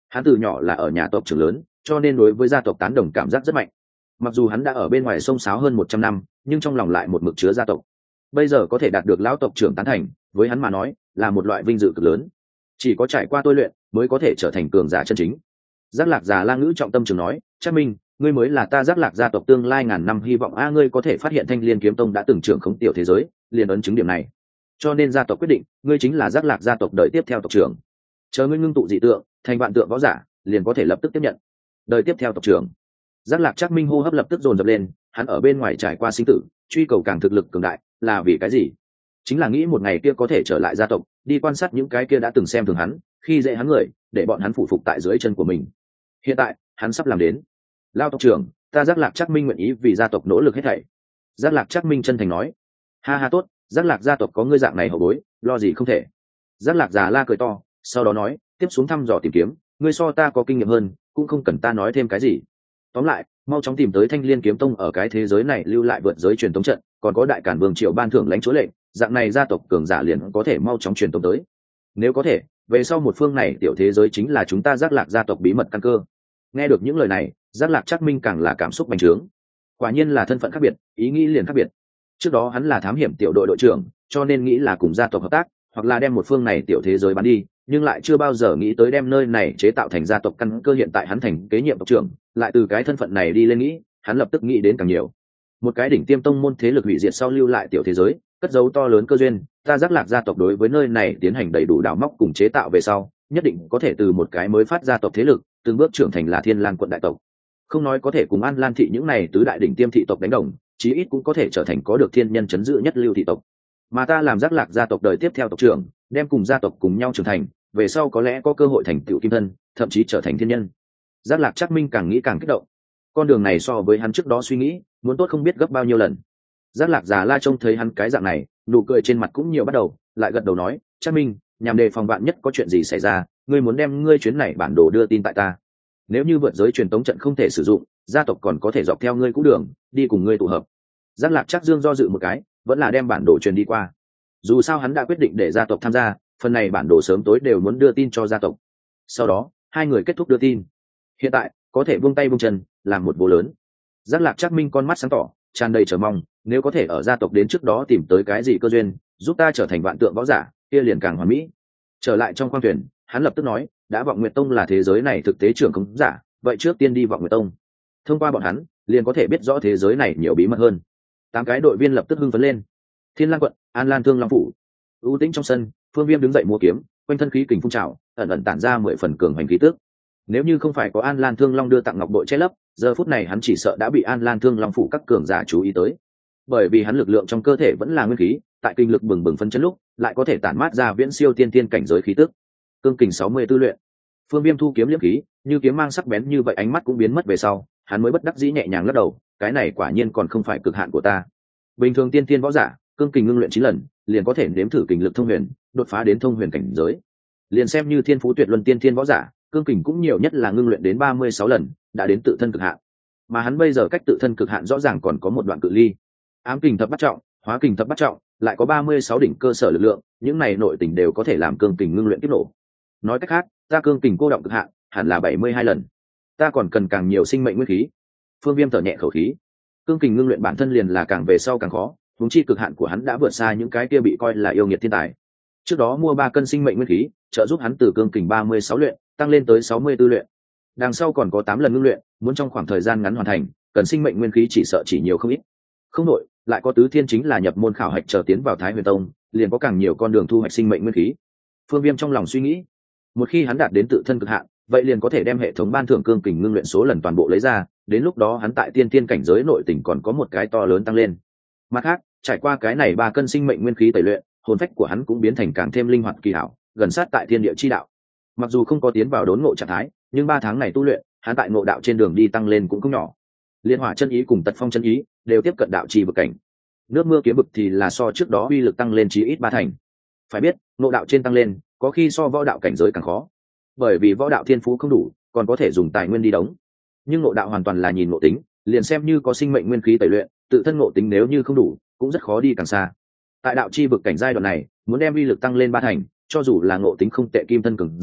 S1: Hắn từ nhỏ là ở nhà tộc trưởng lớn, cho nên đối với gia tộc tán đồng cảm giác rất mạnh. Mặc dù hắn đã ở bên ngoài sông sáo hơn một trăm năm, nhưng trong lòng lại một mực chứa gia tộc. Bây giờ có thể đạt được lão tộc trưởng tán thành, với hắn mà nói là một loại vinh dự cực lớn. Chỉ có trải qua tôi luyện mới có thể trở thành cường giả chân chính. Giác Lạc già La ngữ trọng tâm trường nói, chắc minh, ngươi mới là ta Giác Lạc gia tộc tương lai ngàn năm hy vọng a, ngươi có thể phát hiện Thanh Liên kiếm tông đã từng trưởng khống tiểu thế giới, liền ấn chứng điểm này. Cho nên gia tộc quyết định, ngươi chính là Giác Lạc gia tộc đời tiếp theo tộc trưởng. Chờ ngươi ngưng tụ dị tượng, thành vạn tượng võ giả, liền có thể lập tức tiếp nhận đời tiếp theo tộc trưởng. Giác Lạc chắc minh hô hấp lập tức dồn dập lên, hắn ở bên ngoài trải qua sinh tử, truy cầu càng thực lực cường đại, là vì cái gì? Chính là nghĩ một ngày kia có thể trở lại gia tộc, đi quan sát những cái kia đã từng xem thường hắn, khi dễ hắn người, để bọn hắn phụ phục tại dưới chân của mình. Hiện tại, hắn sắp làm đến. Lao tộc trưởng, ta Giác Lạc chắc minh nguyện ý vì gia tộc nỗ lực hết thảy. Giác Lạc chắc minh chân thành nói. Ha ha tốt, Giác Lạc gia tộc có ngươi dạng này hậu bối, lo gì không thể. Giác Lạc già La cười to, sau đó nói, tiếp xuống thăm dò tìm kiếm, ngươi so ta có kinh nghiệm hơn, cũng không cần ta nói thêm cái gì. Tóm lại, mau chóng tìm tới Thanh Liên kiếm tông ở cái thế giới này lưu lại vượt giới truyền tống trận, còn có đại cản vương triều ban thưởng lãnh chúa lệnh, dạng này gia tộc cường giả liền có thể mau chóng truyền tống tới. Nếu có thể, về sau một phương này tiểu thế giới chính là chúng ta Giác Lạc gia tộc bí mật căn cơ. Nghe được những lời này, Giác Lạc chắc minh càng là cảm xúc bành trướng. Quả nhiên là thân phận khác biệt, ý nghĩ liền khác biệt. Trước đó hắn là thám hiểm tiểu đội đội trưởng, cho nên nghĩ là cùng gia tộc hợp tác, hoặc là đem một phương này tiểu thế giới bán đi, nhưng lại chưa bao giờ nghĩ tới đem nơi này chế tạo thành gia tộc căn cơ. Hiện tại hắn thành kế nhiệm tộc trưởng, lại từ cái thân phận này đi lên nghĩ, hắn lập tức nghĩ đến càng nhiều. Một cái đỉnh tiêm tông môn thế lực hủy diệt sau lưu lại tiểu thế giới, cất dấu to lớn cơ duyên, ta Giác Lạc gia tộc đối với nơi này tiến hành đầy đủ đào móc cùng chế tạo về sau, nhất định có thể từ một cái mới phát gia tộc thế lực, từng bước trưởng thành là Thiên Lan quận đại tộc. Không nói có thể cùng An Lan thị những này tứ đại đỉnh tiêm thị tộc đánh đồng, chí ít cũng có thể trở thành có được thiên nhân chấn giữ nhất lưu thị tộc. Mà ta làm Giác Lạc gia tộc đời tiếp theo tộc trưởng, đem cùng gia tộc cùng nhau trưởng thành, về sau có lẽ có cơ hội thành tựu kim thân, thậm chí trở thành thiên nhân. Giác Lạc chắc minh càng nghĩ càng kích động. Con đường này so với hắn trước đó suy nghĩ muốn tốt không biết gấp bao nhiêu lần. Giác Lạc già La trông thấy hắn cái dạng này, nụ cười trên mặt cũng nhiều bắt đầu, lại gật đầu nói, chắc minh, nhằm đề phòng vạn nhất có chuyện gì xảy ra, ngươi muốn đem ngươi chuyến này bản đồ đưa tin tại ta. Nếu như vượt giới truyền tống trận không thể sử dụng, gia tộc còn có thể dọc theo ngươi cũ đường đi cùng ngươi tụ hợp. Giác Lạc chắc dương do dự một cái, vẫn là đem bản đồ truyền đi qua. Dù sao hắn đã quyết định để gia tộc tham gia, phần này bản đồ sớm tối đều muốn đưa tin cho gia tộc. Sau đó hai người kết thúc đưa tin. Hiện tại có thể buông tay buông chân, làm một bố lớn. Giác Lạc chắc minh con mắt sáng tỏ, tràn đầy chờ mong, nếu có thể ở gia tộc đến trước đó tìm tới cái gì cơ duyên, giúp ta trở thành vạn tượng võ giả, kia liền càng hoàn mỹ. Trở lại trong khoang thuyền, hắn lập tức nói, đã Vọng Nguyệt Tông là thế giới này thực tế trưởng khống giả, vậy trước tiên đi Vọng Nguyệt Tông. Thông qua bọn hắn, liền có thể biết rõ thế giới này nhiều bí mật hơn. Tám cái đội viên lập tức hưng phấn lên. Thiên Lan quận, An Lan Thương Long phủ. ưu tĩnh trong sân, Phương Viêm đứng dậy múa kiếm, quanh thân khí kình phun trào, ẩn ẩn tản ra mười phần cường hành khí tức. Nếu như không phải có An Lan Thương Long đưa tặng ngọc bội che lấp, giờ phút này hắn chỉ sợ đã bị An Lan Thương Long phủ các cường giả chú ý tới. Bởi vì hắn lực lượng trong cơ thể vẫn là nguyên khí, tại kinh lực bừng bừng phân chấn lúc, lại có thể tản mát ra viễn siêu tiên tiên cảnh giới khí tức. Cương kình sáu mươi tư luyện. Phương Viêm thu kiếm liễm khí, như kiếm mang sắc bén như vậy, ánh mắt cũng biến mất về sau, hắn mới bất đắc dĩ nhẹ nhàng lắc đầu, cái này quả nhiên còn không phải cực hạn của ta. Bình thường tiên tiên võ giả, cương kình ngưng luyện chín lần, liền có thể nếm thử kình lực thông huyền, đột phá đến thông huyền cảnh giới. Liền xem như thiên phú tuyệt luân tiên tiên võ giả, cương kình cũng nhiều nhất là ngưng luyện đến ba mươi sáu lần, đã đến tự thân cực hạn. Mà hắn bây giờ cách tự thân cực hạn rõ ràng còn có một đoạn cự ly. Ám kình thập bát trọng, hóa kình thập bát trọng, lại có ba mươi sáu đỉnh cơ sở lực lượng, những này nội tình đều có thể làm cương kình ngưng luyện tiếp nổ. Nói cách khác, ta cương kình cô động cực hạn, hẳn là bảy mươi hai lần. Ta còn cần càng nhiều sinh mệnh nguyên khí. Phương Viêm thở nhẹ khẩu khí. Cương kình ngưng luyện bản thân liền là càng về sau càng khó, huống chi cực hạn của hắn đã vượt xa những cái kia bị coi là yêu nghiệt thiên tài. Trước đó mua ba cân sinh mệnh nguyên khí, trợ giúp hắn từ cương kình ba mươi sáu luyện tăng lên tới sáu mươi tư luyện. Đằng sau còn có tám lần ngưng luyện, muốn trong khoảng thời gian ngắn hoàn thành, cần sinh mệnh nguyên khí chỉ sợ chỉ nhiều không ít. Không đổi, lại có tứ thiên chính là nhập môn khảo hạch chờ tiến vào Thái Huyền Tông, liền có càng nhiều con đường thu hoạch sinh mệnh nguyên khí. Phương Viêm trong lòng suy nghĩ, một khi hắn đạt đến tự thân cực hạn, vậy liền có thể đem hệ thống ban thưởng cương kình ngưng luyện số lần toàn bộ lấy ra, đến lúc đó hắn tại tiên tiên cảnh giới nội tình còn có một cái to lớn tăng lên. Mặt khác, trải qua cái này ba cân sinh mệnh nguyên khí tẩy luyện, hồn phách của hắn cũng biến thành càng thêm linh hoạt kỳ hảo, gần sát tại thiên địa chi đạo. Mặc dù không có tiến vào đốn ngộ trạng thái, nhưng ba tháng này tu luyện, hắn tại ngộ đạo trên đường đi tăng lên cũng không nhỏ. Liên hỏa chân ý cùng tật phong chân ý đều tiếp cận đạo trì vực cảnh. Nước mưa kiếm vực thì là so trước đó uy lực tăng lên chí ít ba thành. Phải biết, ngộ đạo trên tăng lên, có khi so võ đạo cảnh giới càng khó. Bởi vì võ đạo thiên phú không đủ, còn có thể dùng tài nguyên đi đóng. Nhưng ngộ đạo hoàn toàn là nhìn ngộ tính, liền xem như có sinh mệnh nguyên khí tẩy luyện, tự thân ngộ tính nếu như không đủ, cũng rất khó đi càng xa. Tại đạo chi vực cảnh giai đoạn này, muốn đem uy lực tăng lên ba thành, cho dù là ngộ tính không tệ kim thân cường giả,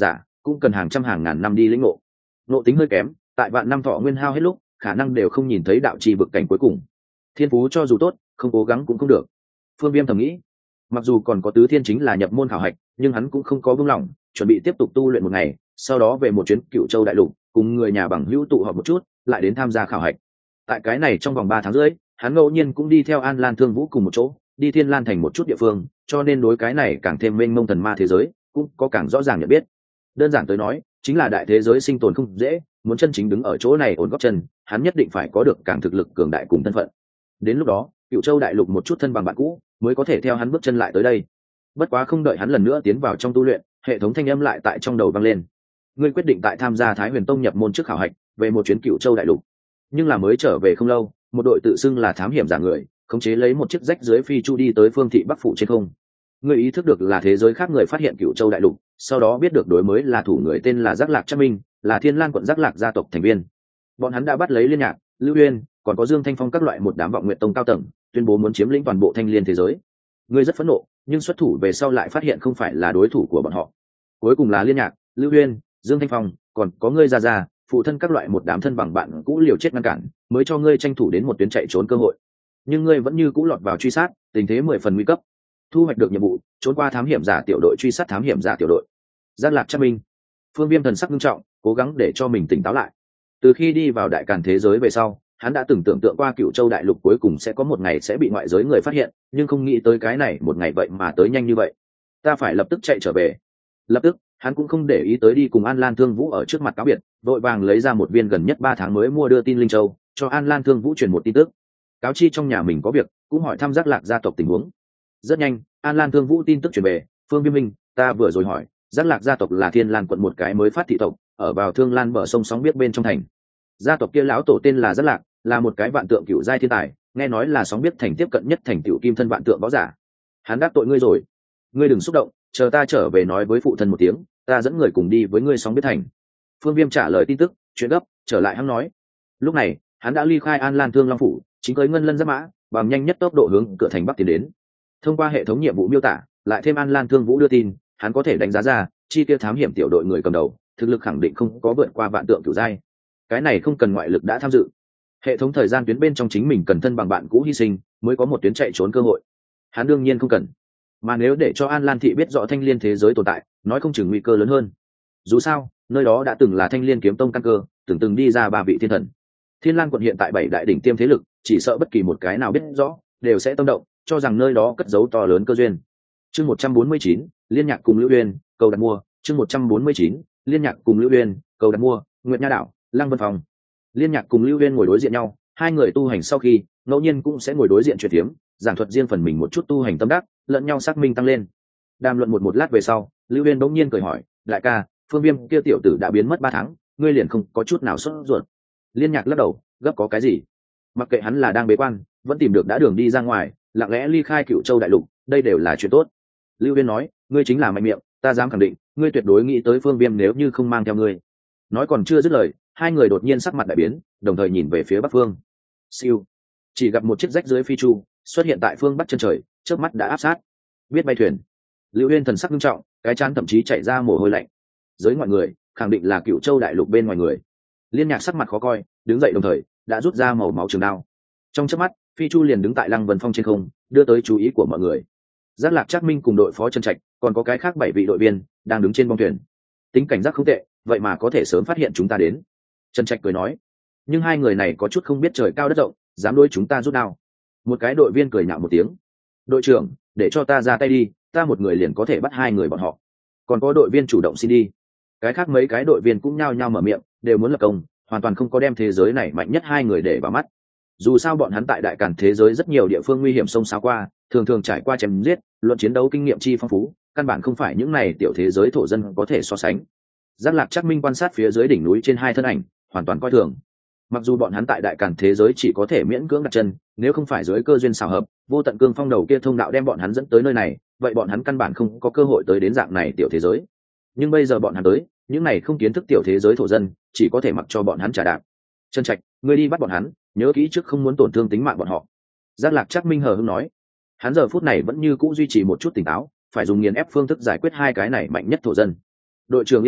S1: cũng cần hàng trăm hàng ngàn năm đi lĩnh ngộ. Ngộ tính hơi kém, tại vạn năm thọ nguyên hao hết lúc khả năng đều không nhìn thấy đạo chi vực cảnh cuối cùng. Thiên phú cho dù tốt, không cố gắng cũng không được. Phương Viêm thầm nghĩ, mặc dù còn có tứ thiên chính là nhập môn khảo hạch, nhưng hắn cũng không có buông lỏng, chuẩn bị tiếp tục tu luyện một ngày, sau đó về một chuyến Cựu Châu đại lục, cùng người nhà bằng hữu tụ họp một chút, lại đến tham gia khảo hạch. Tại cái này trong vòng ba tháng rưỡi, hắn ngẫu nhiên cũng đi theo An Lan Thương Vũ cùng một chỗ, đi Thiên Lan thành một chút địa phương, cho nên đối cái này càng thêm mênh mông thần ma thế giới, cũng có càng rõ ràng nhận biết. Đơn giản tới nói, chính là đại thế giới sinh tồn không dễ, muốn chân chính đứng ở chỗ này ổn gót chân, hắn nhất định phải có được càng thực lực cường đại cùng thân phận. Đến lúc đó, Cựu Châu đại lục một chút thân bằng bạn cũ, mới có thể theo hắn bước chân lại tới đây. Bất quá không đợi hắn lần nữa tiến vào trong tu luyện, hệ thống thanh âm lại tại trong đầu vang lên. Ngươi quyết định tại tham gia Thái Huyền Tông nhập môn trước khảo hạch, về một chuyến Cựu Châu đại lục. Nhưng là mới trở về không lâu, một đội tự xưng là thám hiểm giả người, khống chế lấy một chiếc rách dưới phi chu đi tới phương thị Bắc phủ trên không. Ngươi ý thức được là thế giới khác người phát hiện Cựu Châu đại lục, sau đó biết được đối mới là thủ người tên là Giác Lạc Trác Minh, là Thiên Lan quận Giác Lạc gia tộc thành viên. Bọn hắn đã bắt lấy Liên Nhạc, Lưu Uyên, còn có Dương Thanh Phong các loại một đám Vọng Nguyện Tông cao tầng, tuyên bố muốn chiếm lĩnh toàn bộ Thanh Liên thế giới. Ngươi rất phẫn nộ, nhưng xuất thủ về sau lại phát hiện không phải là đối thủ của bọn họ. Cuối cùng là Liên Nhạc, Lưu Uyên, Dương Thanh Phong, còn có ngươi già già, phụ thân các loại một đám thân bằng bạn cũ liều chết ngăn cản, mới cho ngươi tranh thủ đến một tuyến chạy trốn cơ hội. Nhưng ngươi vẫn như cũ lọt vào truy sát, tình thế mười phần nguy cấp. Thu hoạch được nhiệm vụ, trốn qua thám hiểm giả tiểu đội truy sát thám hiểm giả tiểu đội. Giác Lạc Trác Minh. Phương Viêm thần sắc nghiêm trọng, cố gắng để cho mình tỉnh táo lại. Từ khi đi vào đại càn thế giới về sau, hắn đã từng tưởng tượng qua Cựu Châu đại lục cuối cùng sẽ có một ngày sẽ bị ngoại giới người phát hiện, nhưng không nghĩ tới cái này một ngày vậy mà tới nhanh như vậy. Ta phải lập tức chạy trở về. Lập tức, hắn cũng không để ý tới đi cùng An Lan Thương Vũ ở trước mặt cáo biệt, vội vàng lấy ra một viên gần nhất ba tháng mới mua đưa tin linh châu, cho An Lan Thương Vũ truyền một tin tức. Cáo chi trong nhà mình có việc, cũng hỏi thăm Giác Lạc gia tộc tình huống. Rất nhanh, An Lan Thương Vũ tin tức truyền về, Phương Viêm Minh, ta vừa rồi hỏi, Giác Lạc gia tộc là Thiên Lan quận một cái mới phát thị tộc, ở vào Thương Lan bờ sông sóng biết bên trong thành. Gia tộc kia lão tổ tên là Giác Lạc, là một cái vạn tượng cửu giai thiên tài, nghe nói là sóng biết thành tiếp cận nhất thành tiểu kim thân vạn tượng võ giả. Hắn đắc tội ngươi rồi, ngươi đừng xúc động, chờ ta trở về nói với phụ thân một tiếng, ta dẫn người cùng đi với ngươi sóng biết thành. Phương Viêm trả lời tin tức, chuyện gấp, trở lại hắn nói. Lúc này, hắn đã ly khai An Lan Thương Long phủ, chính cưới ngân lân giáp mã, bằng nhanh nhất tốc độ hướng cửa thành bắc tiến đến. Thông qua hệ thống nhiệm vụ miêu tả, lại thêm An Lan Thương Vũ đưa tin, hắn có thể đánh giá ra, chi tiêu thám hiểm tiểu đội người cầm đầu, thực lực khẳng định không có vượt qua vạn tượng cửu giai. Cái này không cần ngoại lực đã tham dự. Hệ thống thời gian tuyến bên trong chính mình cần thân bằng bạn cũ hy sinh, mới có một tuyến chạy trốn cơ hội. Hắn đương nhiên không cần. Mà nếu để cho An Lan thị biết rõ Thanh Liên thế giới tồn tại, nói không chừng nguy cơ lớn hơn. Dù sao, nơi đó đã từng là Thanh Liên kiếm tông căn cơ, từng từng đi ra ba vị thiên thần. Thiên Lan quận hiện tại bảy đại đỉnh tiêm thế lực, chỉ sợ bất kỳ một cái nào biết rõ, đều sẽ tâm động, cho rằng nơi đó cất giấu to lớn cơ duyên. Chương một trăm bốn mươi chín, Liên Nhạc cùng Lưu Uyên, cầu đặt mua. Chương một trăm bốn mươi chín, Liên Nhạc cùng Lưu Uyên, cầu đặt mua. Nguyệt Nha đảo, Lăng Vân Phòng. Liên Nhạc cùng Lưu Uyên ngồi đối diện nhau, hai người tu hành sau khi, ngẫu nhiên cũng sẽ ngồi đối diện chuyện tiếm, giảng thuật riêng phần mình một chút tu hành tâm đắc, lẫn nhau xác minh tăng lên. Đàm luận một một lát về sau, Lưu Uyên bỗng nhiên cười hỏi, đại ca, Phương Viêm kia tiểu tử đã biến mất ba tháng, ngươi liền không có chút nào sốt ruột? Liên Nhạc lắc đầu, gấp có cái gì? Mặc kệ hắn là đang bế quan, vẫn tìm được đã đường đi ra ngoài, lặng lẽ ly khai Cựu Châu đại lục, đây đều là chuyện tốt. Lưu Uyên nói, ngươi chính là mạnh miệng, ta dám khẳng định, ngươi tuyệt đối nghĩ tới Phương Viêm nếu như không mang theo ngươi. Nói còn chưa dứt lời, hai người đột nhiên sắc mặt đại biến, đồng thời nhìn về phía bắc phương. Siêu, chỉ gặp một chiếc rách dưới phi chu xuất hiện tại phương bắc chân trời, trước mắt đã áp sát. Biết bay thuyền. Lưu Uyên thần sắc nghiêm trọng, cái trán thậm chí chảy ra mồ hôi lạnh. Giới ngoại người khẳng định là Cựu Châu đại lục bên ngoài người. Liên Nhạc sắc mặt khó coi, đứng dậy đồng thời đã rút ra màu máu trường đao. Trong chớp mắt, phi chu liền đứng tại Lăng Vân Phong trên không, đưa tới chú ý của mọi người. Giác Lạc Trác Minh cùng đội phó Trần Trạch, còn có cái khác bảy vị đội viên đang đứng trên bong thuyền. Tính cảnh giác không tệ, vậy mà có thể sớm phát hiện chúng ta đến. Trần Trạch cười nói, nhưng hai người này có chút không biết trời cao đất rộng, dám đối chúng ta rút đao. Một cái đội viên cười nhạo một tiếng, đội trưởng, để cho ta ra tay đi, ta một người liền có thể bắt hai người bọn họ. Còn có đội viên chủ động xin đi. Cái khác mấy cái đội viên cũng nhao nhao mở miệng, đều muốn lập công, hoàn toàn không có đem thế giới này mạnh nhất hai người để vào mắt. Dù sao bọn hắn tại đại càn thế giới rất nhiều địa phương nguy hiểm sông sáo qua, thường thường trải qua chém giết, luận chiến đấu kinh nghiệm chi phong phú, căn bản không phải những này tiểu thế giới thổ dân có thể so sánh. Giác Lạc Trác Minh quan sát phía dưới đỉnh núi trên hai thân ảnh, hoàn toàn coi thường. Mặc dù bọn hắn tại đại càn thế giới chỉ có thể miễn cưỡng đặt chân, nếu không phải dưới cơ duyên xảo hợp, vô tận cương phong đầu kia thông đạo đem bọn hắn dẫn tới nơi này, vậy bọn hắn căn bản không có cơ hội tới đến dạng này tiểu thế giới. Nhưng bây giờ bọn hắn tới, những này không kiến thức tiểu thế giới thổ dân, chỉ có thể mặc cho bọn hắn trả đạp. Trân Trạch, ngươi đi bắt bọn hắn, nhớ kỹ trước không muốn tổn thương tính mạng bọn họ. Giác Lạc Trác Minh hờ hững nói. Hắn giờ phút này vẫn như cũ duy trì một chút tỉnh táo, phải dùng nghiền ép phương thức giải quyết hai cái này mạnh nhất thổ dân. Đội trưởng yên tâm,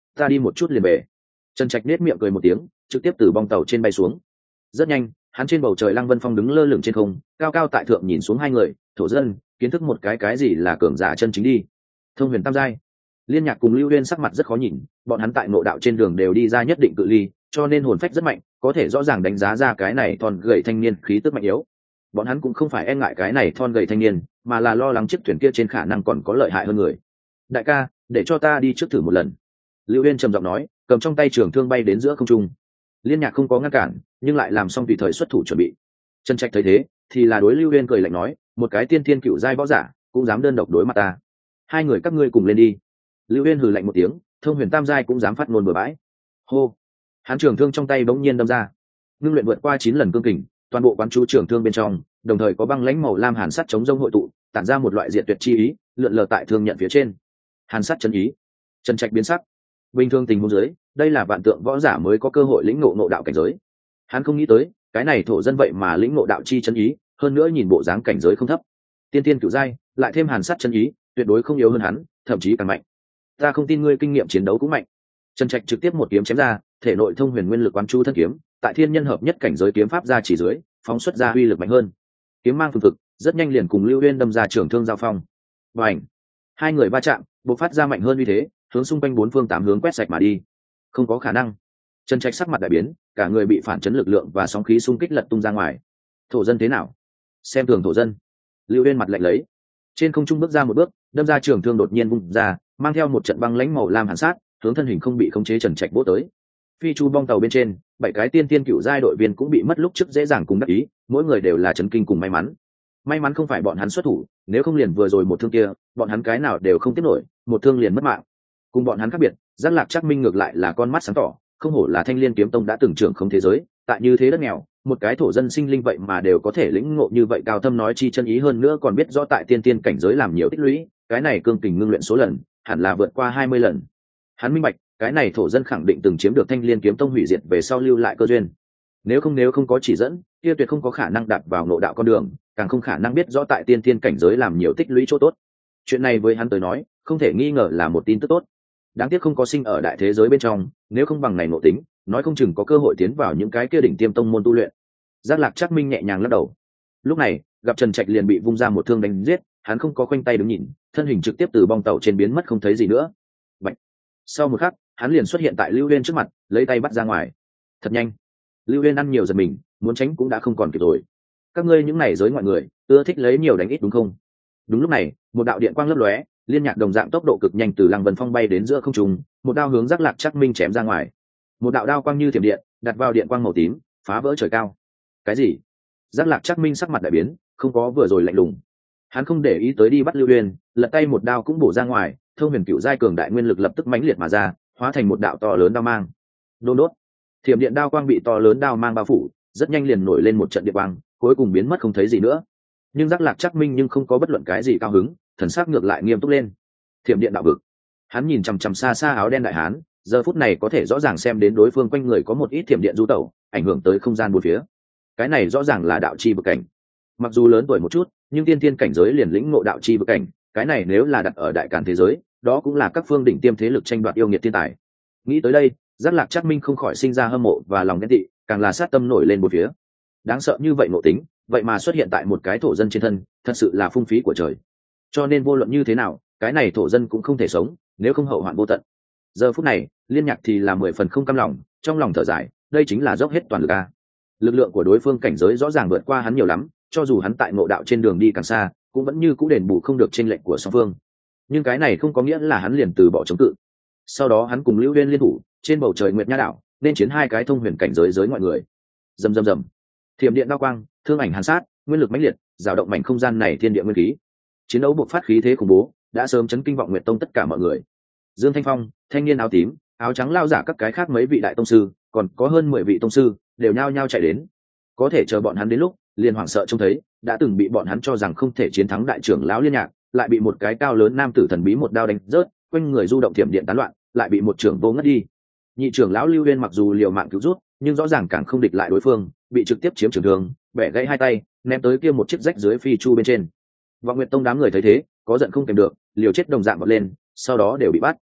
S1: ta đi một chút liền về. Trần Trạch nết miệng cười một tiếng, trực tiếp từ bong tàu trên bay xuống. Rất nhanh, hắn trên bầu trời Lăng Vân Phong đứng lơ lửng trên không, cao cao tại thượng nhìn xuống hai người, thổ dân, kiến thức một cái cái gì là cường giả chân chính đi. Thông huyền tam giai. Liên Nhạc cùng Lưu Uyên sắc mặt rất khó nhìn, bọn hắn tại ngộ đạo trên đường đều đi ra nhất định cự ly, cho nên hồn phách rất mạnh, có thể rõ ràng đánh giá ra cái này thon gầy thanh niên khí tức mạnh yếu. Bọn hắn cũng không phải e ngại cái này thon gầy thanh niên, mà là lo lắng chiếc thuyền kia trên khả năng còn có lợi hại hơn người. Đại ca, để cho ta đi trước thử một lần. Lưu Uyên trầm giọng nói, cầm trong tay trường thương bay đến giữa không trung. Liên Nhạc không có ngăn cản, nhưng lại làm xong tùy thời xuất thủ chuẩn bị. Trần Trạch thấy thế, thì là đối Lưu Uyên cười lạnh nói, một cái tiên thiên cựu giai võ giả, cũng dám đơn độc đối mặt ta. Hai người các ngươi cùng lên đi. Lưu Uyên hừ lạnh một tiếng, thông huyền tam giai cũng dám phát ngôn bừa bãi. Hô. Hắn trường thương trong tay bỗng nhiên đâm ra, ngưng luyện vượt qua chín lần cương kình, toàn bộ quán chú trường thương bên trong, đồng thời có băng lãnh màu lam hàn sắt chống rông hội tụ, tản ra một loại diệt tuyệt chi ý, lượn lờ tại thương nhận phía trên. Hàn sắt chân ý. Trần Trạch biến sắc. Bình thường tình huống dưới, đây là vạn tượng võ giả mới có cơ hội lĩnh ngộ ngộ đạo cảnh giới. Hắn không nghĩ tới, cái này thổ dân vậy mà lĩnh ngộ đạo chi chân ý, hơn nữa nhìn bộ dáng cảnh giới không thấp. Tiên tiên cửu giai, lại thêm hàn sắt chân ý, tuyệt đối không yếu hơn hắn, thậm chí càng mạnh. Ta không tin ngươi kinh nghiệm chiến đấu cũng mạnh. Trần Trạch trực tiếp một kiếm chém ra, thể nội thông huyền nguyên lực quán chu thân kiếm, tại thiên nhân hợp nhất cảnh giới kiếm pháp ra chỉ dưới, phóng xuất ra uy lực mạnh hơn. Kiếm mang phương thực, rất nhanh liền cùng Lưu Uyên đâm ra trường thương giao phong. Bành! Hai người va chạm, bộc phát ra mạnh hơn uy thế, hướng xung quanh bốn phương tám hướng quét sạch mà đi. Không có khả năng. Trần Trạch sắc mặt đại biến, cả người bị phản chấn lực lượng và sóng khí xung kích lật tung ra ngoài. Thổ dân thế nào? Xem thường thổ dân. Lưu Uyên mặt lạnh lấy, trên không trung bước ra một bước, đâm ra trường thương đột nhiên vung ra, mang theo một trận băng lãnh màu lam hàn sát, hướng thân hình không bị khống chế Trần Trạch vỗ tới. Phi chu bong tàu bên trên, bảy cái tiên tiên cựu giai đội viên cũng bị mất lúc trước dễ dàng cùng đắc ý, mỗi người đều là chấn kinh cùng may mắn. May mắn không phải bọn hắn xuất thủ, nếu không liền vừa rồi một thương kia, bọn hắn cái nào đều không tiếp nổi, một thương liền mất mạng. Cùng bọn hắn khác biệt, Giác Lạc Trác Minh ngược lại là con mắt sáng tỏ, không hổ là Thanh Liên kiếm tông đã từng trưởng không thế giới, tại như thế đất nghèo, một cái thổ dân sinh linh vậy mà đều có thể lĩnh ngộ như vậy cao thâm nói chi chân ý, hơn nữa còn biết rõ tại tiên tiên cảnh giới làm nhiều tích lũy, cái này cương kình ngưng luyện số lần, hẳn là vượt qua hai mươi lần. Hắn minh bạch, cái này thổ dân khẳng định từng chiếm được Thanh Liên kiếm tông hủy diệt về sau lưu lại cơ duyên. Nếu không nếu không có chỉ dẫn, kia tuyệt không có khả năng đặt vào ngộ đạo con đường, càng không khả năng biết rõ tại tiên tiên cảnh giới làm nhiều tích lũy chỗ tốt. Chuyện này với hắn tới nói, không thể nghi ngờ là một tin tức tốt. Đáng tiếc không có sinh ở đại thế giới bên trong, nếu không bằng này ngộ tính, nói không chừng có cơ hội tiến vào những cái kia đỉnh tiêm tông môn tu luyện. Giác Lạc Trác Minh nhẹ nhàng lắc đầu. Lúc này, gặp Trần Trạch liền bị vung ra một thương đánh giết, hắn không có khoanh tay đứng nhìn, thân hình trực tiếp từ bong tàu trên biến mất không thấy gì nữa. Bạch. Sau một khắc, hắn liền xuất hiện tại Lưu Uyên trước mặt, lấy tay bắt ra ngoài. Thật nhanh. Lưu Uyên ăn nhiều giật mình, muốn tránh cũng đã không còn kịp rồi. Các ngươi những này giới ngoại người, ưa thích lấy nhiều đánh ít đúng không? Đúng lúc này, một đạo điện quang lấp lóe, Liên Nhạc đồng dạng tốc độ cực nhanh từ Lăng Vân Phong bay đến giữa không trung, một đao hướng Giác Lạc Trác Minh chém ra ngoài. Một đạo đao quang như thiểm điện, đặt vào điện quang màu tím, phá vỡ trời cao. Cái gì? Giác Lạc Trác Minh sắc mặt đại biến, không có vừa rồi lạnh lùng. Hắn không để ý tới đi bắt Lưu Uyên, lật tay một đao cũng bổ ra ngoài, thông huyền cựu giai cường đại nguyên lực lập tức mãnh liệt mà ra, hóa thành một đạo to lớn đao mang. Đôn đốt. Thiểm điện đao quang bị to lớn đao mang bao phủ, rất nhanh liền nổi lên một trận điện quang, cuối cùng biến mất không thấy gì nữa. Nhưng Giác Lạc Trác Minh nhưng không có bất luận cái gì cao hứng, thần sắc ngược lại nghiêm túc lên. Thiểm điện đạo vực. Hắn nhìn chằm chằm xa xa áo đen đại hán, giờ phút này có thể rõ ràng xem đến đối phương quanh người có một ít thiểm điện du tẩu, ảnh hưởng tới không gian bốn phía. Cái này rõ ràng là đạo chi vực cảnh. Mặc dù lớn tuổi một chút, nhưng tiên tiên cảnh giới liền lĩnh ngộ đạo chi vực cảnh, cái này nếu là đặt ở đại càn thế giới, đó cũng là các phương đỉnh tiêm thế lực tranh đoạt yêu nghiệt thiên tài. Nghĩ tới đây, Giác Lạc Trác Minh không khỏi sinh ra hâm mộ và lòng ghen tị, càng là sát tâm nổi lên một phía. Đáng sợ như vậy ngộ tính, vậy mà xuất hiện tại một cái thổ dân trên thân, thật sự là phung phí của trời. Cho nên vô luận như thế nào, cái này thổ dân cũng không thể sống, nếu không hậu hoạn vô tận. Giờ phút này, Liên Nhạc thì là mười phần không cam lòng, trong lòng thở dài, đây chính là dốc hết toàn lực a. Lực lượng của đối phương cảnh giới rõ ràng vượt qua hắn nhiều lắm, cho dù hắn tại ngộ đạo trên đường đi càng xa, cũng vẫn như cũ đền bù không được chênh lệch của song phương. Nhưng cái này không có nghĩa là hắn liền từ bỏ chống cự. Sau đó hắn cùng Lưu Uyên liên thủ, trên bầu trời Nguyệt Nha đảo, nên chiến hai cái thông huyền cảnh giới giới ngoại người. Rầm rầm rầm. Thiểm điện đao quang, thương ảnh hàn sát, nguyên lực mãnh liệt, rào động mảnh không gian này thiên địa nguyên khí. Chiến đấu buộc phát khí thế khủng bố, đã sớm chấn kinh vọng Nguyệt Tông tất cả mọi người. Dương Thanh Phong, thanh niên áo tím, áo trắng lao giả các cái khác mấy vị đại tông sư, còn có hơn mười vị tông sư, đều nhao nhao chạy đến. Có thể chờ bọn hắn đến lúc, liền hoảng sợ trông thấy, đã từng bị bọn hắn cho rằng không thể chiến thắng đại trưởng lão Liên Nhạc, lại bị một cái cao lớn nam tử thần bí một đao đánh rớt, quanh người du động thiểm điện tán loạn, lại bị một trưởng vô ngất đi. Nhị trưởng lão Lưu Uyên mặc dù liều mạng cứu rút, nhưng rõ ràng càng không địch lại đối phương, bị trực tiếp chiếm trường thương, bẻ gãy hai tay, ném tới kia một chiếc rách dưới phi chu bên trên. Vọng Nguyệt Tông đám người thấy thế, có giận không kèm được, liều chết đồng dạng vọt lên, sau đó đều bị bắt.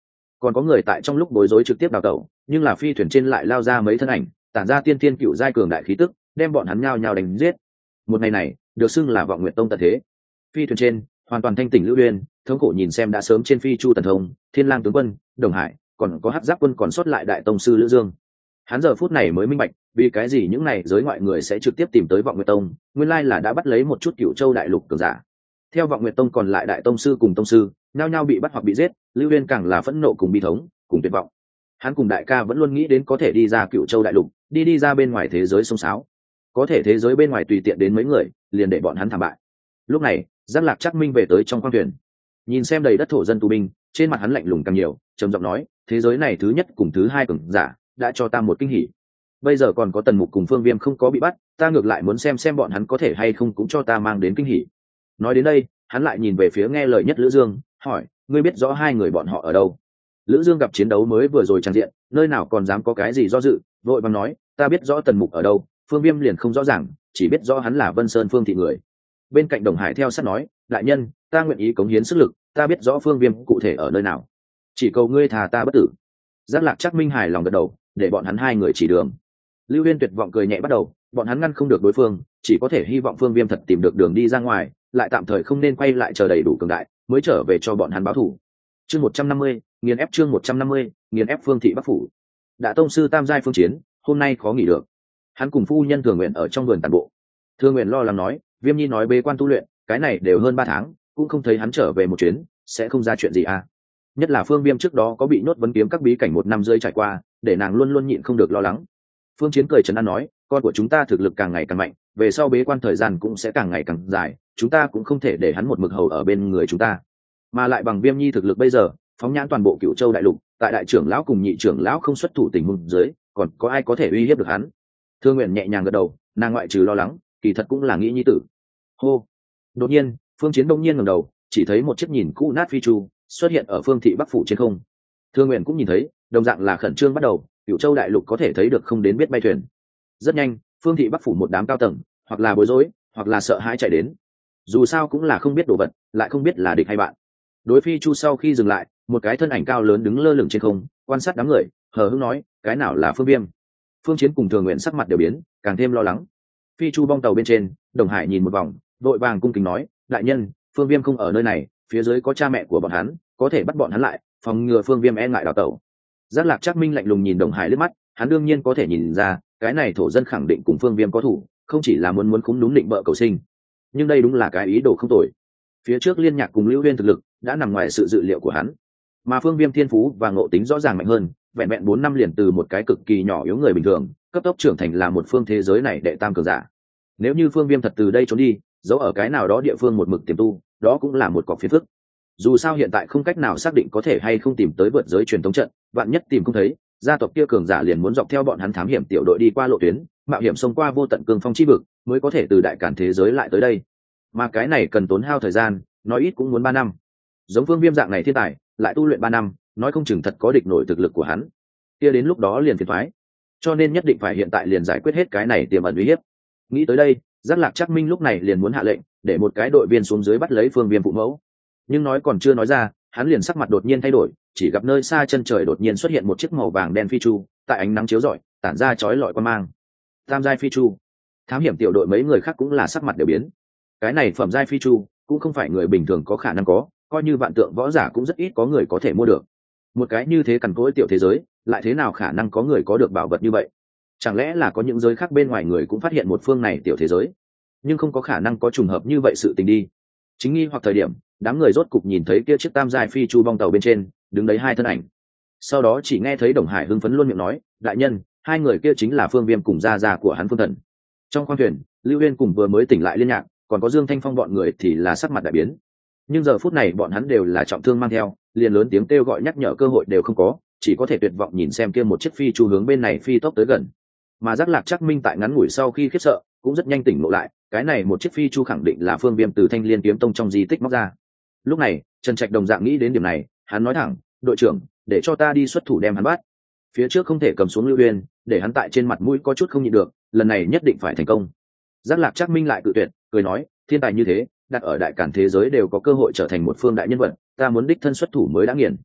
S1: còn có người tại trong lúc bối rối trực tiếp đào tẩu, nhưng là phi thuyền trên lại lao ra mấy thân ảnh, tản ra tiên tiên cựu giai cường đại khí tức, đem bọn hắn nhao nhao đánh giết. Một ngày này được xưng là vọng nguyện tông tận thế. Phi thuyền trên hoàn toàn thanh tỉnh Lưu Uyên, thống khổ nhìn xem đã sớm trên phi chu Tần Thông, Thiên Lang tướng quân, Đồng Hải, còn có Hắc Giáp quân còn sót lại đại tông sư Lữ Dương. Hắn giờ phút này mới minh bạch, vì cái gì những này giới ngoại người sẽ trực tiếp tìm tới vọng nguyệt tông, nguyên lai là đã bắt lấy một chút Cửu Châu đại lục cường giả. Theo vọng nguyệt tông còn lại đại tông sư cùng tông sư nhao nhao bị bắt hoặc bị giết, Lưu Uyên càng là phẫn nộ cùng bi thống cùng tuyệt vọng. Hắn cùng đại ca vẫn luôn nghĩ đến có thể đi ra Cửu Châu đại lục, đi đi ra bên ngoài thế giới sông sáo, có thể thế giới bên ngoài tùy tiện đến mấy người liền để bọn hắn thảm bại. Lúc này Giác Lạc Trác Minh về tới trong khoang thuyền, nhìn xem đầy đất thổ dân tù binh, trên mặt hắn lạnh lùng càng nhiều, trầm giọng nói, thế giới này thứ nhất cùng thứ hai cường giả đã cho ta một kinh hỉ, bây giờ còn có Tần Mục cùng Phương Viêm không có bị bắt, ta ngược lại muốn xem xem bọn hắn có thể hay không cũng cho ta mang đến kinh hỉ. Nói đến đây hắn lại nhìn về phía nghe lời nhất Lữ Dương, hỏi, ngươi biết rõ hai người bọn họ ở đâu? Lữ Dương gặp chiến đấu mới vừa rồi tràn diện, nơi nào còn dám có cái gì do dự, vội vàng nói, ta biết rõ Tần Mục ở đâu, Phương Viêm liền không rõ ràng, chỉ biết rõ hắn là Vân Sơn Phương thị người. Bên cạnh Đồng Hải theo sát nói, đại nhân, ta nguyện ý cống hiến sức lực, ta biết rõ Phương Viêm cụ thể ở nơi nào, chỉ cầu ngươi thà ta bất tử. Giác Lạc Trác Minh hài lòng gật đầu, để bọn hắn hai người chỉ đường. Lưu Uyên tuyệt vọng cười nhẹ bắt đầu, bọn hắn ngăn không được đối phương, chỉ có thể hy vọng Phương Viêm thật tìm được đường đi ra ngoài, lại tạm thời không nên quay lại chờ đầy đủ cường đại, mới trở về cho bọn hắn báo thù. Chương một trăm năm mươi, nghiền ép chương một trăm năm mươi, nghiền ép Phương thị Bắc phủ. Đã tông sư tam giai phương chiến, hôm nay khó nghỉ được. Hắn cùng phu nhân Thường Nguyện ở trong vườn tản bộ. Thường Nguyện lo lắng nói, Viêm Nhi nói bế quan tu luyện, cái này đều hơn ba tháng, cũng không thấy hắn trở về một chuyến, sẽ không ra chuyện gì à? Nhất là Phương Viêm trước đó có bị nhốt vấn kiếm các bí cảnh một năm rơi trải qua, để nàng luôn luôn nhịn không được lo lắng. Phương Chiến cười trấn an nói, con của chúng ta thực lực càng ngày càng mạnh, về sau bế quan thời gian cũng sẽ càng ngày càng dài, chúng ta cũng không thể để hắn một mực hầu ở bên người chúng ta. Mà lại bằng Viêm Nhi thực lực bây giờ, phóng nhãn toàn bộ Cửu Châu đại lục, tại đại trưởng lão cùng nhị trưởng lão không xuất thủ tình huống dưới, còn có ai có thể uy hiếp được hắn? Thương Nguyện nhẹ nhàng gật đầu, nàng ngoại trừ lo lắng, kỳ thật cũng là nghĩ nhi tử. Hô. Đột nhiên, Phương Chiến đông nhiên ngẩng đầu, chỉ thấy một chiếc nhìn cũ nát phi chu xuất hiện ở Phương thị Bắc phủ trên không. Thương Nguyện cũng nhìn thấy, đồng dạng là khẩn trương bắt đầu, Cửu Châu đại lục có thể thấy được không đến biết bay thuyền. Rất nhanh, Phương thị Bắc phủ một đám cao tầng, hoặc là bối rối, hoặc là sợ hãi chạy đến. Dù sao cũng là không biết đồ vật, lại không biết là địch hay bạn. Đối phi chu sau khi dừng lại, một cái thân ảnh cao lớn đứng lơ lửng trên không, quan sát đám người, hờ hững nói, cái nào là Phương Viêm? Phương Chiến cùng Thường Nguyện sắc mặt đều biến, càng thêm lo lắng. Phi chu bong tàu bên trên, Đồng Hải nhìn một vòng, vội vàng cung kính nói, đại nhân, Phương Viêm không ở nơi này, phía dưới có cha mẹ của bọn hắn, có thể bắt bọn hắn lại, phòng ngừa Phương Viêm e ngại đào tẩu. Giác Lạc Trác Minh lạnh lùng nhìn Đồng Hải liếc mắt, hắn đương nhiên có thể nhìn ra, cái này thổ dân khẳng định cùng Phương Viêm có thủ, không chỉ là muốn muốn khúng đúng định vợ cầu sinh, nhưng đây đúng là cái ý đồ không tồi. Phía trước Liên Nhạc cùng Lưu Uyên thực lực đã nằm ngoài sự dự liệu của hắn, mà Phương Viêm thiên phú và ngộ tính rõ ràng mạnh hơn, vẹn vẹn bốn năm liền từ một cái cực kỳ nhỏ yếu người bình thường, cấp tốc trưởng thành là một phương thế giới này đệ tam cường giả. Nếu như Phương Viêm thật từ đây trốn đi, giấu ở cái nào đó địa phương một mực tiềm tu, đó cũng là một cọc phiền phức. Dù sao hiện tại không cách nào xác định có thể hay không tìm tới vượt giới truyền thống trận, vạn nhất tìm không thấy, gia tộc kia cường giả liền muốn dọc theo bọn hắn thám hiểm tiểu đội đi qua lộ tuyến, mạo hiểm xông qua vô tận cương phong chi vực, mới có thể từ đại cản thế giới lại tới đây. Mà cái này cần tốn hao thời gian, nói ít cũng muốn ba năm. Giống Phương Viêm dạng này thiên tài, lại tu luyện ba năm, nói không chừng thật có địch nổi thực lực của hắn. Kia đến lúc đó liền phiền toái. Cho nên nhất định phải hiện tại liền giải quyết hết cái này tiềm ẩn uy hiếp. Nghĩ tới đây, Giác Lạc Trác Minh lúc này liền muốn hạ lệnh, để một cái đội viên xuống dưới bắt lấy Phương Viêm phụ mẫu. Nhưng nói còn chưa nói ra, hắn liền sắc mặt đột nhiên thay đổi, chỉ gặp nơi xa chân trời đột nhiên xuất hiện một chiếc màu vàng đen phi chu, tại ánh nắng chiếu rọi, tản ra chói lọi quan mang. Tam giai phi chu. Thám hiểm tiểu đội mấy người khác cũng là sắc mặt đều biến. Cái này phẩm giai phi chu, cũng không phải người bình thường có khả năng có, coi như vạn tượng võ giả cũng rất ít có người có thể mua được. Một cái như thế cằn cỗi tiểu thế giới, lại thế nào khả năng có người có được bảo vật như vậy? Chẳng lẽ là có những giới khác bên ngoài người cũng phát hiện một phương này tiểu thế giới, nhưng không có khả năng có trùng hợp như vậy sự tình đi. Chính nghi hoặc thời điểm, đám người rốt cục nhìn thấy kia chiếc tam giai phi chu bong tàu bên trên đứng đấy hai thân ảnh. Sau đó chỉ nghe thấy Đồng Hải hưng phấn luôn miệng nói, đại nhân, hai người kia chính là Phương Viêm cùng gia gia của hắn Phương Thần. Trong khoang thuyền, Lưu Uyên cùng vừa mới tỉnh lại Liên Nhạc, còn có Dương Thanh Phong bọn người thì là sắc mặt đại biến. Nhưng giờ phút này bọn hắn đều là trọng thương mang theo, liền lớn tiếng kêu gọi nhắc nhở cơ hội đều không có, chỉ có thể tuyệt vọng nhìn xem kia một chiếc phi chu hướng bên này phi tốc tới gần. Mà Giác Lạc Trác Minh tại ngắn ngủi sau khi khiếp sợ, cũng rất nhanh tỉnh ngộ lại, cái này một chiếc phi chu khẳng định là Phương Viêm từ Thanh Liên kiếm tông trong di tích móc ra. Lúc này, Trần Trạch đồng dạng nghĩ đến điểm này, hắn nói thẳng, đội trưởng, để cho ta đi xuất thủ đem hắn bắt. Phía trước không thể cầm xuống Lưu Uyên, để hắn tại trên mặt mũi có chút không nhịn được, lần này nhất định phải thành công. Giác Lạc Trác Minh lại cự tuyệt, cười nói, thiên tài như thế, đặt ở đại cản thế giới đều có cơ hội trở thành một phương đại nhân vật, ta muốn đích thân xuất thủ mới đã nghiền.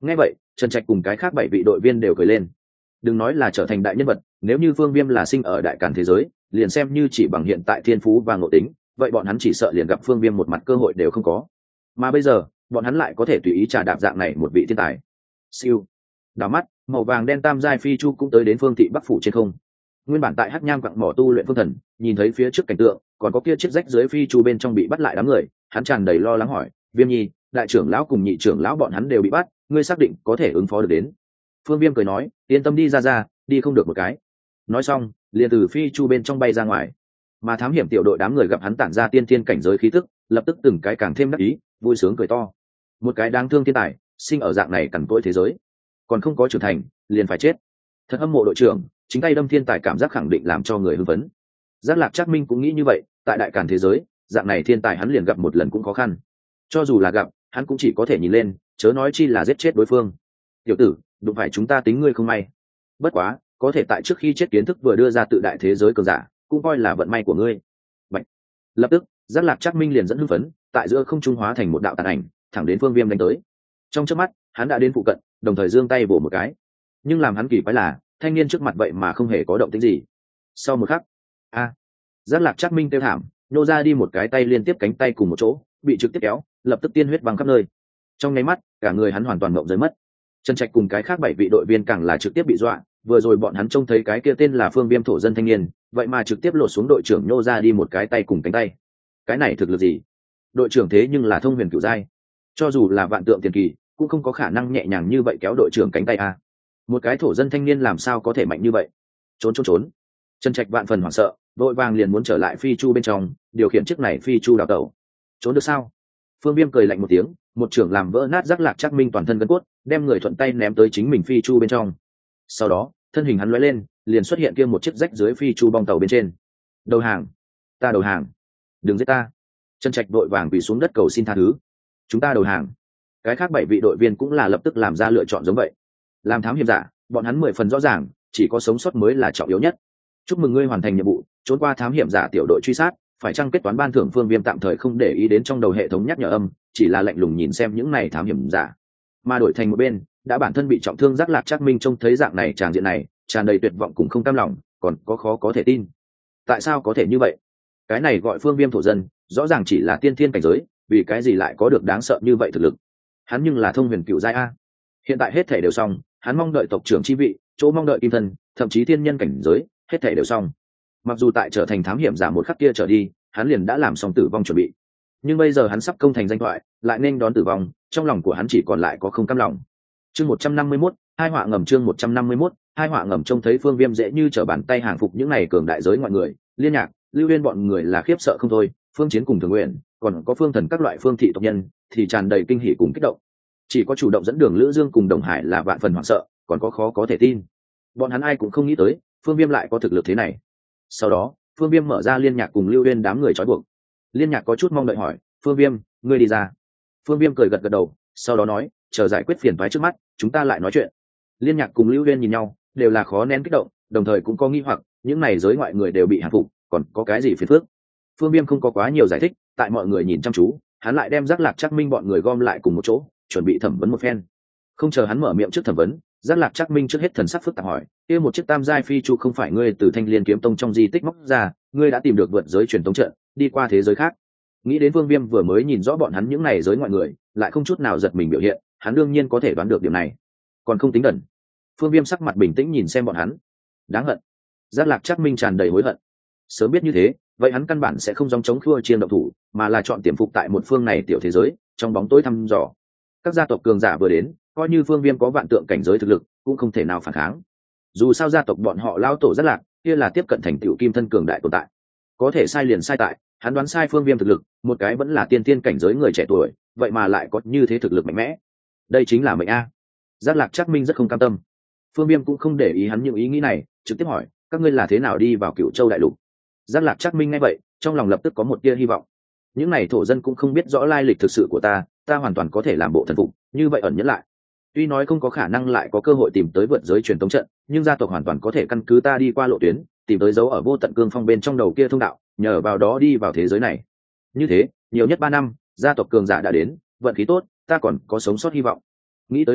S1: Nghe vậy, Trần Trạch cùng cái khác bảy vị đội viên đều cười lên. Đừng nói là trở thành đại nhân vật, nếu như Phương Viêm là sinh ở đại càn thế giới, liền xem như chỉ bằng hiện tại thiên phú và ngộ tính, vậy bọn hắn chỉ sợ liền gặp Phương Viêm một mặt cơ hội đều không có. Mà bây giờ, bọn hắn lại có thể tùy ý trà đạp dạng này một vị thiên tài. Siêu. Đảo mắt, màu vàng đen tam giai phi chu cũng tới đến phương thị Bắc phủ trên không. Nguyên bản tại Hắc Nham quặng mỏ tu luyện phương thần, nhìn thấy phía trước cảnh tượng, còn có kia chiếc rách dưới phi chu bên trong bị bắt lại đám người, hắn tràn đầy lo lắng hỏi, Viêm Nhi, đại trưởng lão cùng nhị trưởng lão bọn hắn đều bị bắt, ngươi xác định có thể ứng phó được đến? Phương Viêm cười nói, yên tâm đi ra ra, đi không được một cái. Nói xong, liền từ phi chu bên trong bay ra ngoài. Mà thám hiểm tiểu đội đám người gặp hắn tản ra tiên thiên cảnh giới khí tức, lập tức từng cái càng thêm đắc ý, vui sướng cười to. Một cái đáng thương thiên tài, sinh ở dạng này cằn cỗi thế giới, còn không có trưởng thành, liền phải chết. Thật hâm mộ đội trưởng, chính tay đâm thiên tài cảm giác khẳng định làm cho người hưng phấn. Giác Lạc Trác Minh cũng nghĩ như vậy, tại đại càn thế giới, dạng này thiên tài hắn liền gặp một lần cũng khó khăn. Cho dù là gặp, hắn cũng chỉ có thể nhìn lên, chớ nói chi là giết chết đối phương. Tiểu tử, đụng phải chúng ta tính ngươi không may. Bất quá, có thể tại trước khi chết kiến thức vừa đưa ra tự đại thế giới cường giả, cũng coi là vận may của ngươi. Bạch. Lập tức, Giác Lạc Trác Minh liền dẫn hưng phấn, tại giữa không trung hóa thành một đạo tàn ảnh, thẳng đến Phương Viêm đánh tới. Trong chớp mắt, hắn đã đến phụ cận, đồng thời giương tay vỗ một cái. Nhưng làm hắn kỳ quái là, thanh niên trước mặt vậy mà không hề có động tĩnh gì. Sau một khắc, a, Giác Lạc Trác Minh kêu thảm, nô ra đi một cái tay liên tiếp cánh tay cùng một chỗ, bị trực tiếp kéo, lập tức tiên huyết văng khắp nơi. Trong nháy mắt, cả người hắn hoàn toàn ngộng rơi mất. Trần Trạch cùng cái khác bảy vị đội viên càng là trực tiếp bị dọa, vừa rồi bọn hắn trông thấy cái kia tên là Phương Viêm thổ dân thanh niên, vậy mà trực tiếp lột xuống đội trưởng nhô ra đi một cái tay cùng cánh tay. Cái này thực lực gì? Đội trưởng thế nhưng là thông huyền cửu giai, cho dù là vạn tượng tiền kỳ, cũng không có khả năng nhẹ nhàng như vậy kéo đội trưởng cánh tay a. Một cái thổ dân thanh niên làm sao có thể mạnh như vậy? Trốn trốn trốn. Trần Trạch vạn phần hoảng sợ, đội vàng liền muốn trở lại phi chu bên trong, điều khiển chiếc này phi chu đào tẩu. Trốn được sao? Phương Viêm cười lạnh một tiếng, một trưởng làm vỡ nát Giác Lạc Trác Minh toàn thân gân cốt, đem người thuận tay ném tới chính mình phi chu bên trong. Sau đó, thân hình hắn lóe lên, liền xuất hiện kia một chiếc rách dưới phi chu bong tàu bên trên. Đầu hàng, ta đầu hàng, đừng giết ta. Trần Trạch đội vàng quỳ xuống đất cầu xin tha thứ. Chúng ta đầu hàng. Cái khác bảy vị đội viên cũng là lập tức làm ra lựa chọn giống vậy. Làm thám hiểm giả, bọn hắn mười phần rõ ràng, chỉ có sống sót mới là trọng yếu nhất. Chúc mừng ngươi hoàn thành nhiệm vụ, trốn qua thám hiểm giả tiểu đội truy sát, phải chăng kết toán ban thưởng? Phương Viêm tạm thời không để ý đến trong đầu hệ thống nhắc nhở âm, chỉ là lạnh lùng nhìn xem những này thám hiểm giả. Mà đổi thành một bên, đã bản thân bị trọng thương Giác Lạc Trác Minh trông thấy dạng này tràng diện này, tràn đầy tuyệt vọng cùng không cam lòng, còn có khó có thể tin. Tại sao có thể như vậy? Cái này gọi Phương Viêm thổ dân, rõ ràng chỉ là tiên thiên cảnh giới, vì cái gì lại có được đáng sợ như vậy thực lực? Hắn nhưng là thông huyền cựu giai a. Hiện tại hết thể đều xong, hắn mong đợi tộc trưởng chi vị, chỗ mong đợi kim thân, thậm chí thiên nhân cảnh giới, hết thể đều xong. Mặc dù tại trở thành thám hiểm giả một khắc kia trở đi, hắn liền đã làm xong tử vong chuẩn bị, nhưng bây giờ hắn sắp công thành danh thoại, lại nên đón tử vong, trong lòng của hắn chỉ còn lại có không cam lòng. Chương một trăm năm mươi mốt, hai họa ngầm. Chương một trăm năm mươi mốt, hai họa ngầm. Trông thấy Phương Viêm dễ như trở bàn tay hàng phục những này cường đại giới ngoại người, Liên Nhạc, Lưu Uyên bọn người là khiếp sợ không thôi, Phương Chiến cùng Thường Nguyện, còn có Phương Thần các loại phương thị tộc nhân thì tràn đầy kinh hỉ cùng kích động. Chỉ có chủ động dẫn đường Lữ Dương cùng Đồng Hải là vạn phần hoảng sợ, còn có khó có thể tin. Bọn hắn ai cũng không nghĩ tới, Phương Viêm lại có thực lực thế này. Sau đó, Phương Viêm mở ra Liên Nhạc cùng Lưu Uyên đám người trói buộc. Liên Nhạc có chút mong đợi hỏi, Phương Viêm, ngươi đi ra. Phương Viêm cười gật gật đầu, sau đó nói, chờ giải quyết phiền toái trước mắt, chúng ta lại nói chuyện. Liên Nhạc cùng Lưu Uyên nhìn nhau, đều là khó nén kích động, đồng thời cũng có nghi hoặc, những này giới ngoại người đều bị hạ phục, còn có cái gì phiền phức? Phương Viêm không có quá nhiều giải thích, tại mọi người nhìn chăm chú, hắn lại đem Giác Lạc Trác Minh bọn người gom lại cùng một chỗ, chuẩn bị thẩm vấn một phen. Không chờ hắn mở miệng trước thẩm vấn, Giác Lạc Trác Minh trước hết thần sắc phức tạp hỏi, kia một chiếc tam giai phi chu không phải ngươi từ Thanh Liên kiếm tông trong di tích móc ra, ngươi đã tìm được vượt giới truyền tống trận, đi qua thế giới khác? Nghĩ đến Vương Viêm vừa mới nhìn rõ bọn hắn những này giới ngoại người, lại không chút nào giật mình biểu hiện, hắn đương nhiên có thể đoán được điều này. Còn không tính đần. Phương Viêm sắc mặt bình tĩnh nhìn xem bọn hắn. Đáng hận. Giác Lạc Trác Minh tràn đầy hối hận. Sớm biết như thế, vậy hắn căn bản sẽ không dòng chống khua chiên động thủ, mà là chọn tiềm phục tại một phương này tiểu thế giới, trong bóng tối thăm dò. Các gia tộc cường giả vừa đến, coi như Phương Viêm có vạn tượng cảnh giới thực lực, cũng không thể nào phản kháng. Dù sao gia tộc bọn họ lao tổ rất lạc, kia là tiếp cận thành tiểu kim thân cường đại tồn tại. Có thể sai liền sai tại, hắn đoán sai Phương Viêm thực lực, một cái vẫn là tiên tiên cảnh giới người trẻ tuổi, vậy mà lại có như thế thực lực mạnh mẽ. Đây chính là mệnh a. Giác Lạc Trác Minh rất không cam tâm. Phương Viêm cũng không để ý hắn những ý nghĩ này, trực tiếp hỏi, các ngươi là thế nào đi vào Cửu Châu đại lục? Giác Lạc Trác Minh nghe vậy, trong lòng lập tức có một tia hy vọng. Những này thổ dân cũng không biết rõ lai lịch thực sự của ta, ta hoàn toàn có thể làm bộ thần phục, như vậy ẩn nhẫn lại. Tuy nói không có khả năng lại có cơ hội tìm tới vượt giới truyền tống trận, nhưng gia tộc hoàn toàn có thể căn cứ ta đi qua lộ tuyến, tìm tới dấu ở vô tận cương phong bên trong đầu kia thông đạo, nhờ vào đó đi vào thế giới này. Như thế, nhiều nhất ba năm, gia tộc cường giả đã đến, vận khí tốt, ta còn có sống sót hy vọng. Nghĩ tới đây,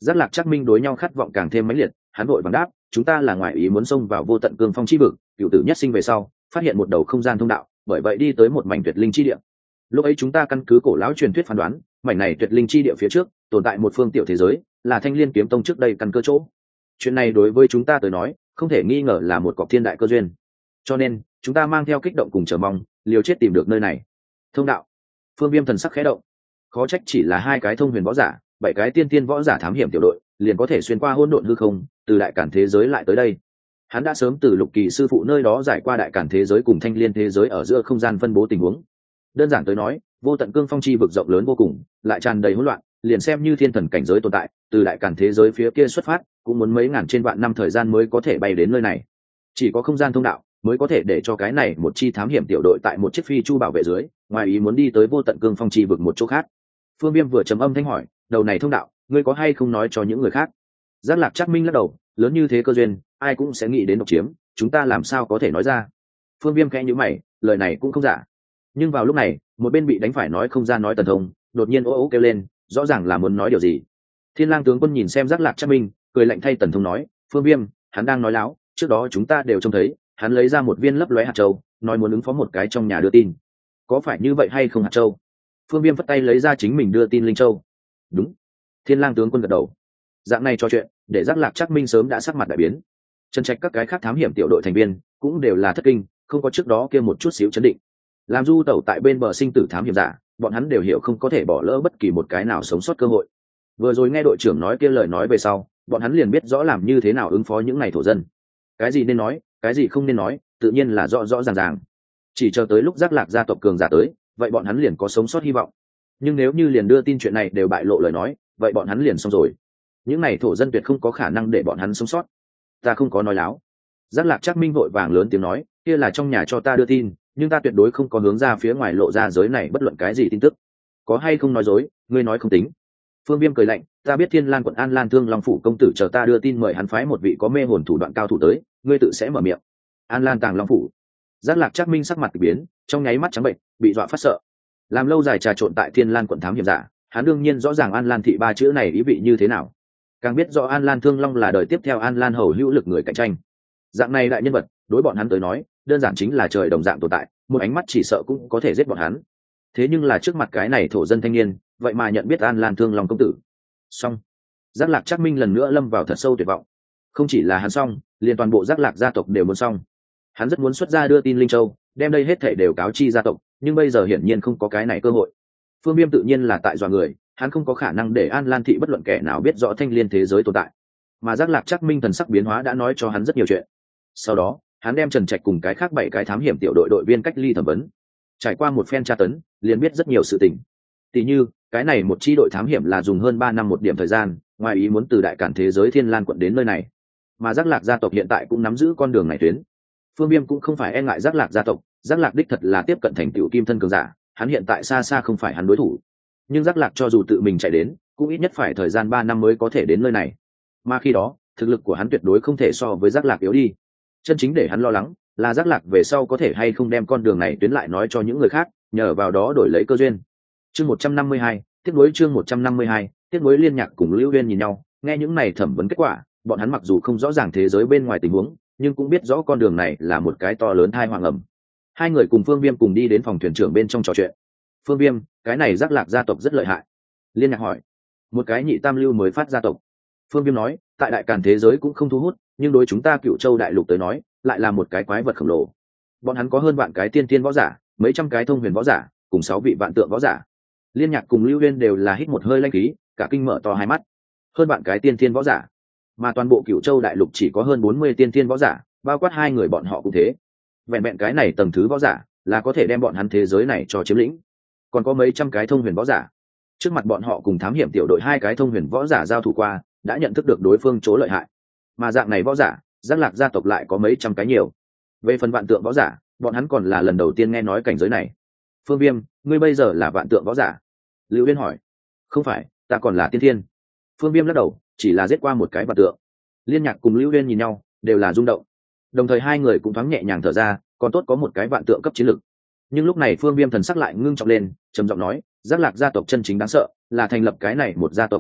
S1: Giác Lạc Trác Minh đối nhau khát vọng càng thêm mãnh liệt, hắn vội vàng đáp, chúng ta là ngoại ý muốn xông vào vô tận cương phong chi vực, cựu tử nhất sinh về sau, phát hiện một đầu không gian thông đạo, bởi vậy đi tới một mảnh tuyệt linh chi địa. Lúc ấy chúng ta căn cứ cổ lão truyền thuyết phán đoán, mảnh này tuyệt linh chi địa phía trước tồn tại một phương tiểu thế giới, là Thanh Liên kiếm tông trước đây căn cơ chỗ. Chuyện này đối với chúng ta tới nói, không thể nghi ngờ là một cọc thiên đại cơ duyên. Cho nên, chúng ta mang theo kích động cùng chờ mong, liều chết tìm được nơi này. Thông đạo. Phương Viêm thần sắc khẽ động. Khó trách chỉ là hai cái thông huyền võ giả, bảy cái tiên tiên võ giả thám hiểm tiểu đội, liền có thể xuyên qua hỗn độn hư không, từ đại cản thế giới lại tới đây. Hắn đã sớm từ Lục Kỳ sư phụ nơi đó giải qua đại cản thế giới cùng Thanh Liên thế giới ở giữa không gian phân bố tình huống. Đơn giản tới nói, vô tận cương phong chi vực rộng lớn vô cùng, lại tràn đầy hỗn loạn, liền xem như thiên thần cảnh giới tồn tại, từ đại cản thế giới phía kia xuất phát, cũng muốn mấy ngàn trên vạn năm thời gian mới có thể bay đến nơi này. Chỉ có không gian thông đạo mới có thể để cho cái này một chi thám hiểm tiểu đội tại một chiếc phi chu bảo vệ dưới, ngoài ý muốn đi tới vô tận cương phong chi vực một chỗ khác. Phương Viêm vừa trầm âm thanh hỏi, đầu này thông đạo, ngươi có hay không nói cho những người khác? Giác Lạc Trác Minh lắc đầu, lớn như thế cơ duyên, ai cũng sẽ nghĩ đến độc chiếm, chúng ta làm sao có thể nói ra? Phương Viêm khẽ nhíu mày, lời này cũng không giả. Nhưng vào lúc này, một bên bị đánh phải nói không ra nói Tần Thông, đột nhiên ố ố kêu lên, rõ ràng là muốn nói điều gì. Thiên Lang tướng quân nhìn xem Giác Lạc Trác Minh, cười lạnh thay Tần Thông nói, Phương Viêm, hắn đang nói láo, trước đó chúng ta đều trông thấy, hắn lấy ra một viên lấp lóe hạt châu, nói muốn ứng phó một cái trong nhà đưa tin. Có phải như vậy hay không hạt châu? Phương Viêm phất tay lấy ra chính mình đưa tin linh châu. Đúng. Thiên Lang tướng quân gật đầu. Dạng này trò chuyện, để Giác Lạc Trác Minh sớm đã sắc mặt đại biến. Trần Trạch các cái khác thám hiểm tiểu đội thành viên cũng đều là thất kinh, không có trước đó kia một chút xíu chấn định. Làm du tẩu tại bên bờ sinh tử thám hiểm giả, bọn hắn đều hiểu không có thể bỏ lỡ bất kỳ một cái nào sống sót cơ hội. Vừa rồi nghe đội trưởng nói kia lời nói về sau, bọn hắn liền biết rõ làm như thế nào ứng phó những này thổ dân. Cái gì nên nói, cái gì không nên nói, tự nhiên là rõ rõ ràng ràng. Chỉ chờ tới lúc Giác Lạc gia tộc cường giả tới, vậy bọn hắn liền có sống sót hy vọng. Nhưng nếu như liền đưa tin chuyện này đều bại lộ lời nói, vậy bọn hắn liền xong rồi. Những này thổ dân tuyệt không có khả năng để bọn hắn sống sót. Ta không có nói láo. Giác Lạc Trác Minh vội vàng lớn tiếng nói, kia là trong nhà cho ta đưa tin, nhưng ta tuyệt đối không có hướng ra phía ngoài lộ ra giới này bất luận cái gì tin tức. Có hay không nói dối, ngươi nói không tính. Phương Viêm cười lạnh, ta biết Thiên Lan quận An Lan Thương Long phủ công tử chờ ta đưa tin mời hắn phái một vị có mê hồn thủ đoạn cao thủ tới, ngươi tự sẽ mở miệng. An Lan Tàng Long phủ. Giác Lạc Trác Minh sắc mặt biến, trong nháy mắt trắng bệnh, bị dọa phát sợ. Làm lâu dài trà trộn tại Thiên Lan quận thám hiểm giả, hắn đương nhiên rõ ràng An Lan thị ba chữ này ý vị như thế nào. Càng biết rõ An Lan Thương Long là đời tiếp theo An Lan hầu hữu lực người cạnh tranh. Dạng này đại nhân vật, đối bọn hắn tới nói, đơn giản chính là trời đồng dạng tồn tại, một ánh mắt chỉ sợ cũng có thể giết bọn hắn. Thế nhưng là trước mặt cái này thổ dân thanh niên, vậy mà nhận biết An Lan Thương Long công tử. Xong. Giác Lạc Trác Minh lần nữa lâm vào thật sâu tuyệt vọng. Không chỉ là hắn xong, liền toàn bộ Giác Lạc gia tộc đều muốn xong. Hắn rất muốn xuất ra đưa tin linh châu, đem đây hết thảy đều cáo chi gia tộc, nhưng bây giờ hiển nhiên không có cái này cơ hội. Phương Viêm tự nhiên là tại dọa người, hắn không có khả năng để An Lan thị bất luận kẻ nào biết rõ Thanh Liên thế giới tồn tại. Mà Giác Lạc Trác Minh thần sắc biến hóa đã nói cho hắn rất nhiều chuyện. Sau đó, hắn đem Trần Trạch cùng cái khác bảy cái thám hiểm tiểu đội đội viên cách ly thẩm vấn. Trải qua một phen tra tấn, liền biết rất nhiều sự tình. Tỷ như, cái này một chi đội thám hiểm là dùng hơn ba năm một điểm thời gian, ngoài ý muốn từ đại cản thế giới Thiên Lan quận đến nơi này. Mà Giác Lạc gia tộc hiện tại cũng nắm giữ con đường này tuyến. Phương Viêm cũng không phải e ngại Giác Lạc gia tộc, Giác Lạc đích thật là tiếp cận thành tựu kim thân cường giả, hắn hiện tại xa xa không phải hắn đối thủ. Nhưng Giác Lạc cho dù tự mình chạy đến, cũng ít nhất phải thời gian ba năm mới có thể đến nơi này. Mà khi đó, thực lực của hắn tuyệt đối không thể so với Giác Lạc yếu đi. Chân chính để hắn lo lắng là Giác Lạc về sau có thể hay không đem con đường này tuyến lại nói cho những người khác, nhờ vào đó đổi lấy cơ duyên. Chương một trăm năm mươi hai, tiếp nối chương một trăm năm mươi hai, tiếp nối Liên Nhạc cùng Lưu Uyên nhìn nhau, nghe những này thẩm vấn kết quả, bọn hắn mặc dù không rõ ràng thế giới bên ngoài tình huống, nhưng cũng biết rõ con đường này là một cái to lớn tai họa ngầm. Hai người cùng Phương Viêm cùng đi đến phòng thuyền trưởng bên trong trò chuyện. Phương Viêm, cái này Giác Lạc gia tộc rất lợi hại. Liên Nhạc hỏi. Một cái nhị tam lưu mới phát gia tộc. Phương Viêm nói, tại đại càn thế giới cũng không thu hút, nhưng đối chúng ta Cựu Châu đại lục tới nói, lại là một cái quái vật khổng lồ. Bọn hắn có hơn vạn cái tiên tiên võ giả, mấy trăm cái thông huyền võ giả, cùng sáu vị vạn tượng võ giả. Liên Nhạc cùng Lưu Uyên đều là hít một hơi lanh khí, cả kinh mở to hai mắt. Hơn vạn cái tiên tiên võ giả, mà toàn bộ Cựu Châu đại lục chỉ có hơn bốn mươi tiên tiên võ giả, bao quát hai người bọn họ cũng thế. Vẹn vẹn cái này tầng thứ võ giả, là có thể đem bọn hắn thế giới này cho chiếm lĩnh. Còn có mấy trăm cái thông huyền võ giả. Trước mặt bọn họ cùng thám hiểm tiểu đội hai cái thông huyền võ giả giao thủ qua, đã nhận thức được đối phương chỗ lợi hại. Mà dạng này võ giả, Giác Lạc gia tộc lại có mấy trăm cái nhiều. Về phần vạn tượng võ giả, bọn hắn còn là lần đầu tiên nghe nói cảnh giới này. Phương Viêm, ngươi bây giờ là vạn tượng võ giả? Lưu Uyên hỏi. Không phải, ta còn là tiên thiên. Phương Viêm lắc đầu, chỉ là giết qua một cái vạn tượng. Liên Nhạc cùng Lưu Uyên nhìn nhau, đều là rung động. Đồng thời hai người cũng thoáng nhẹ nhàng thở ra, còn tốt có một cái vạn tượng cấp chiến lực. Nhưng lúc này Phương Viêm thần sắc lại ngưng trọng lên, trầm giọng nói, Giác Lạc gia tộc chân chính đáng sợ, là thành lập cái này một gia tộc Giác Lạc,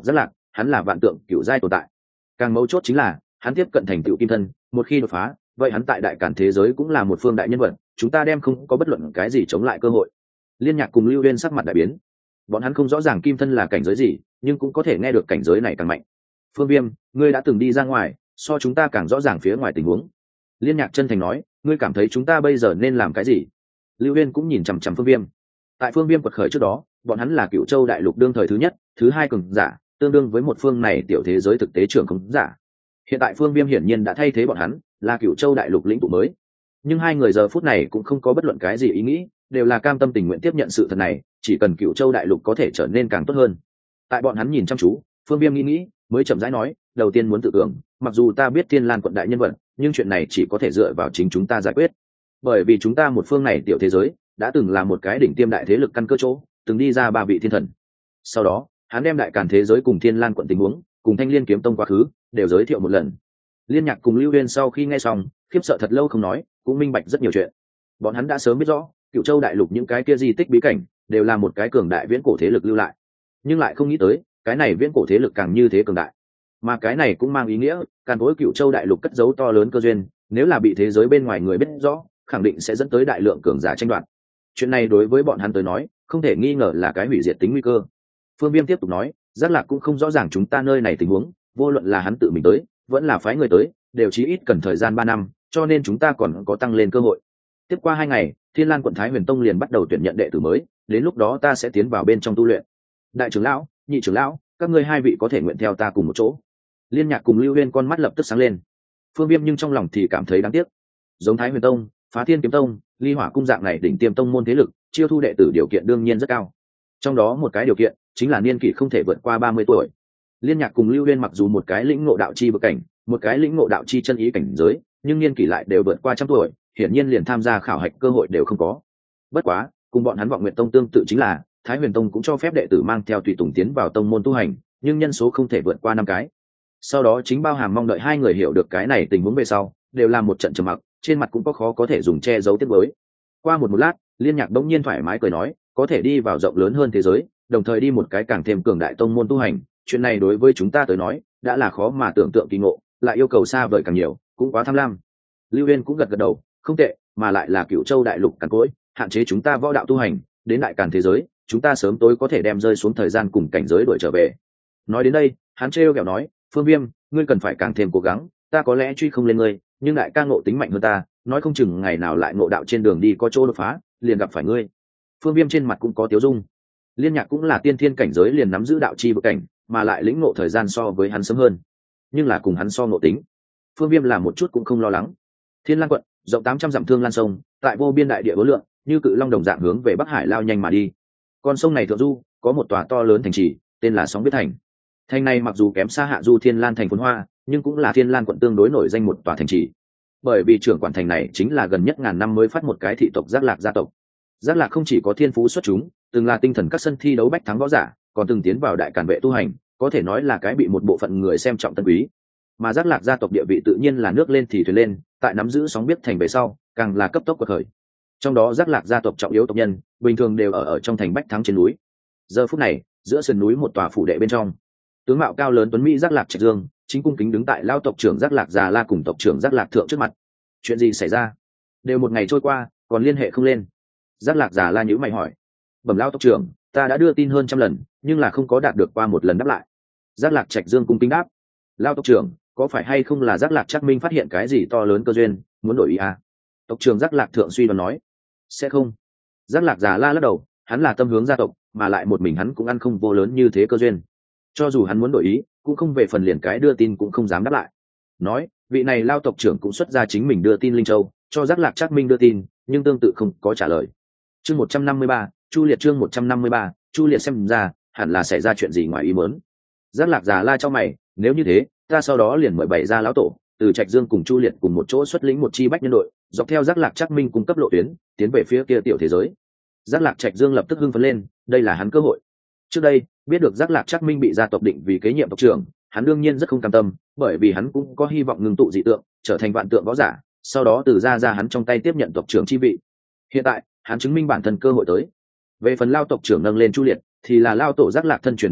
S1: hắn là vạn tượng cựu giai tồn tại. Càng mấu chốt chính là hắn tiếp cận thành tựu kim thân, một khi đột phá vậy hắn tại đại cản thế giới cũng là một phương đại nhân vật, chúng ta đem không có bất luận cái gì chống lại cơ hội. Liên Nhạc cùng Lưu Uyên sắc mặt đại biến, bọn hắn không rõ ràng kim thân là cảnh giới gì, nhưng cũng có thể nghe được cảnh giới này càng mạnh. Phương Viêm, ngươi đã từng đi ra ngoài, so chúng ta càng rõ ràng phía ngoài tình huống. Liên Nhạc chân thành nói, ngươi cảm thấy chúng ta bây giờ nên làm cái gì? Lưu Uyên cũng nhìn chằm chằm Phương Viêm. Tại Phương Viêm quật khởi trước đó, bọn hắn là Cựu Châu đại lục đương thời thứ nhất, thứ hai cường giả, tương đương với một phương này tiểu thế giới thực tế trưởng không giả. Hiện tại Phương Viêm hiển nhiên đã thay thế bọn hắn, là Cựu Châu đại lục lĩnh tụ mới. Nhưng hai người giờ phút này cũng không có bất luận cái gì ý nghĩ, đều là cam tâm tình nguyện tiếp nhận sự thật này, chỉ cần Cựu Châu đại lục có thể trở nên càng tốt hơn. Tại bọn hắn nhìn chăm chú, Phương Viêm nghĩ nghĩ, mới chậm rãi nói, đầu tiên muốn tự tưởng, mặc dù ta biết Thiên Lan quận đại nhân vật, nhưng chuyện này chỉ có thể dựa vào chính chúng ta giải quyết. Bởi vì chúng ta một phương này tiểu thế giới, đã từng là một cái đỉnh tiêm đại thế lực căn cơ chỗ, từng đi ra ba vị thiên thần. Sau đó, hắn đem đại càn thế giới cùng Thiên Lan quận tình huống, cùng Thanh Liên kiếm tông quá khứ, đều giới thiệu một lần. Liên Nhạc cùng Lưu Uyên sau khi nghe xong, khiếp sợ thật lâu không nói, cũng minh bạch rất nhiều chuyện. Bọn hắn đã sớm biết rõ, Cựu Châu đại lục những cái kia di tích bí cảnh, đều là một cái cường đại viễn cổ thế lực lưu lại, nhưng lại không nghĩ tới, cái này viễn cổ thế lực càng như thế cường đại. Mà cái này cũng mang ý nghĩa, càn khối Cựu Châu đại lục cất giấu to lớn cơ duyên, nếu là bị thế giới bên ngoài người biết rõ, khẳng định sẽ dẫn tới đại lượng cường giả tranh đoạt. Chuyện này đối với bọn hắn tới nói, không thể nghi ngờ là cái hủy diệt tính nguy cơ. Phương Viêm tiếp tục nói, Giác Lạc cũng không rõ ràng chúng ta nơi này tình huống, vô luận là hắn tự mình tới, vẫn là phái người tới, đều chí ít cần thời gian ba năm, cho nên chúng ta còn có tăng lên cơ hội. Tiếp qua hai ngày, Thiên Lan quận Thái Huyền Tông liền bắt đầu tuyển nhận đệ tử mới, đến lúc đó ta sẽ tiến vào bên trong tu luyện. Đại trưởng lão, nhị trưởng lão, các ngươi hai vị có thể nguyện theo ta cùng một chỗ. Liên Nhạc cùng Lưu Uyên con mắt lập tức sáng lên. Phương Viêm nhưng trong lòng thì cảm thấy đáng tiếc. Giống Thái Huyền Tông, Phá Thiên Kiếm Tông, Ly Hỏa cung dạng này đỉnh tiêm tông môn thế lực, chiêu thu đệ tử điều kiện đương nhiên rất cao. Trong đó một cái điều kiện chính là niên kỷ không thể vượt qua ba mươi tuổi. Liên Nhạc cùng Lưu Uyên mặc dù một cái lĩnh ngộ đạo chi bậc cảnh, một cái lĩnh ngộ đạo chi chân ý cảnh giới, nhưng niên kỷ lại đều vượt qua trăm tuổi, hiển nhiên liền tham gia khảo hạch cơ hội đều không có. Bất quá, cùng bọn hắn Vọng Nguyệt Tông tương tự chính là, Thái Huyền Tông cũng cho phép đệ tử mang theo tùy tùng tiến vào tông môn tu hành, nhưng nhân số không thể vượt qua năm cái. Sau đó chính bao hàm mong đợi hai người hiểu được cái này tình huống về sau, đều là một trận trầm mặc, trên mặt cũng có khó có thể dùng che giấu tiếc nuối. Qua một một lát, Liên Nhạc đống nhiên thoải mái cười nói, có thể đi vào rộng lớn hơn thế giới, đồng thời đi một cái càng thêm cường đại tông môn tu hành, chuyện này đối với chúng ta tới nói, đã là khó mà tưởng tượng kỳ ngộ, lại yêu cầu xa vời càng nhiều, cũng quá tham lam. Lưu Uyên cũng gật gật đầu, không tệ, mà lại là Cựu Châu đại lục càn cỗi, hạn chế chúng ta võ đạo tu hành, đến đại càn thế giới, chúng ta sớm tối có thể đem rơi xuống thời gian cùng cảnh giới đuổi trở về. Nói đến đây, hắn trêu ghẹo nói, Phương Viêm, ngươi cần phải càng thêm cố gắng, ta có lẽ truy không lên ngươi, nhưng đại ca ngộ tính mạnh hơn ta, nói không chừng ngày nào lại ngộ đạo trên đường đi có chỗ đột phá, liền gặp phải ngươi. Phương Viêm trên mặt cũng có tiếu dung. Liên Nhạc cũng là tiên thiên cảnh giới liền nắm giữ đạo chi bậc cảnh, mà lại lĩnh ngộ thời gian so với hắn sớm hơn, nhưng là cùng hắn so ngộ tính, Phương Viêm là một chút cũng không lo lắng. Thiên Lan quận rộng tám trăm dặm thương lan sông, tại vô biên đại địa vô lượng, như cự long đồng dạng hướng về Bắc Hải lao nhanh mà đi. Con sông này thượng du có một tòa to lớn thành trì, tên là Sóng Biết Thành. Thành này mặc dù kém xa hạ du Thiên Lan thành phồn hoa, nhưng cũng là Thiên Lan quận tương đối nổi danh một tòa thành trì. Bởi vì trưởng quản thành này chính là gần nhất ngàn năm mới phát một cái thị tộc Giác Lạc gia tộc. Giác Lạc không chỉ có thiên phú xuất chúng, từng là tinh thần các sân thi đấu bách thắng võ giả, còn từng tiến vào đại càn vệ tu hành, có thể nói là cái bị một bộ phận người xem trọng tân quý. Mà Giác Lạc gia tộc địa vị tự nhiên là nước lên thì thuyền lên, tại nắm giữ Sóng Biết Thành về sau, càng là cấp tốc quật khởi. Trong đó Giác Lạc gia tộc trọng yếu tộc nhân, bình thường đều ở ở trong thành bách thắng trên núi. Giờ phút này, giữa sườn núi một tòa phủ đệ bên trong, tướng mạo cao lớn tuấn mỹ Giác Lạc Trạch Dương, chính cung kính đứng tại lao tộc trưởng Giác Lạc già La cùng tộc trưởng Giác Lạc thượng trước mặt. Chuyện gì xảy ra? Đều một ngày trôi qua, còn liên hệ không lên. Giác Lạc già La nhíu mày hỏi. Bẩm lao tộc trưởng, ta đã đưa tin hơn trăm lần, nhưng là không có đạt được qua một lần đáp lại. Giác Lạc Trạch Dương cung kính đáp. Lao tộc trưởng, có phải hay không là Giác Lạc Trác Minh phát hiện cái gì to lớn cơ duyên, muốn đổi ý à? Tộc trưởng Giác Lạc thượng suy đoán nói. Sẽ không. Giác Lạc già La lắc đầu, hắn là tâm hướng gia tộc, mà lại một mình hắn cũng ăn không vô lớn như thế cơ duyên. Cho dù hắn muốn đổi ý, cũng không về phần liền cái đưa tin cũng không dám đáp lại. Nói, vị này lao tộc trưởng cũng xuất ra chính mình đưa tin Linh Châu, cho Giác Lạc Trác Minh đưa tin, nhưng tương tự không có trả lời. Chương một trăm năm mươi ba, Chu Liệt chương một trăm năm mươi ba, Chu Liệt xem ra, hẳn là xảy ra chuyện gì ngoài ý muốn. Giác Lạc già La cho mày, nếu như thế, ta sau đó liền mời bảy ra lão tổ, từ Trạch Dương cùng Chu Liệt cùng một chỗ xuất lĩnh một chi bách nhân đội, dọc theo Giác Lạc Trác Minh cung cấp lộ tuyến, tiến về phía kia tiểu thế giới. Giác Lạc Trạch Dương lập tức hưng phấn lên, đây là hắn cơ hội. Trước đây, biết được Giác Lạc Trác Minh bị gia tộc định vì kế nhiệm tộc trưởng, hắn đương nhiên rất không cam tâm, bởi vì hắn cũng có hy vọng ngưng tụ dị tượng, trở thành vạn tượng võ giả, sau đó từ gia gia hắn trong tay tiếp nhận tộc trưởng chi vị. Hiện tại, hắn chứng minh bản thân cơ hội tới. Về phần lao tộc trưởng nâng lên Chu Liệt, thì là lao tổ Giác Lạc thân truyền đệ tử,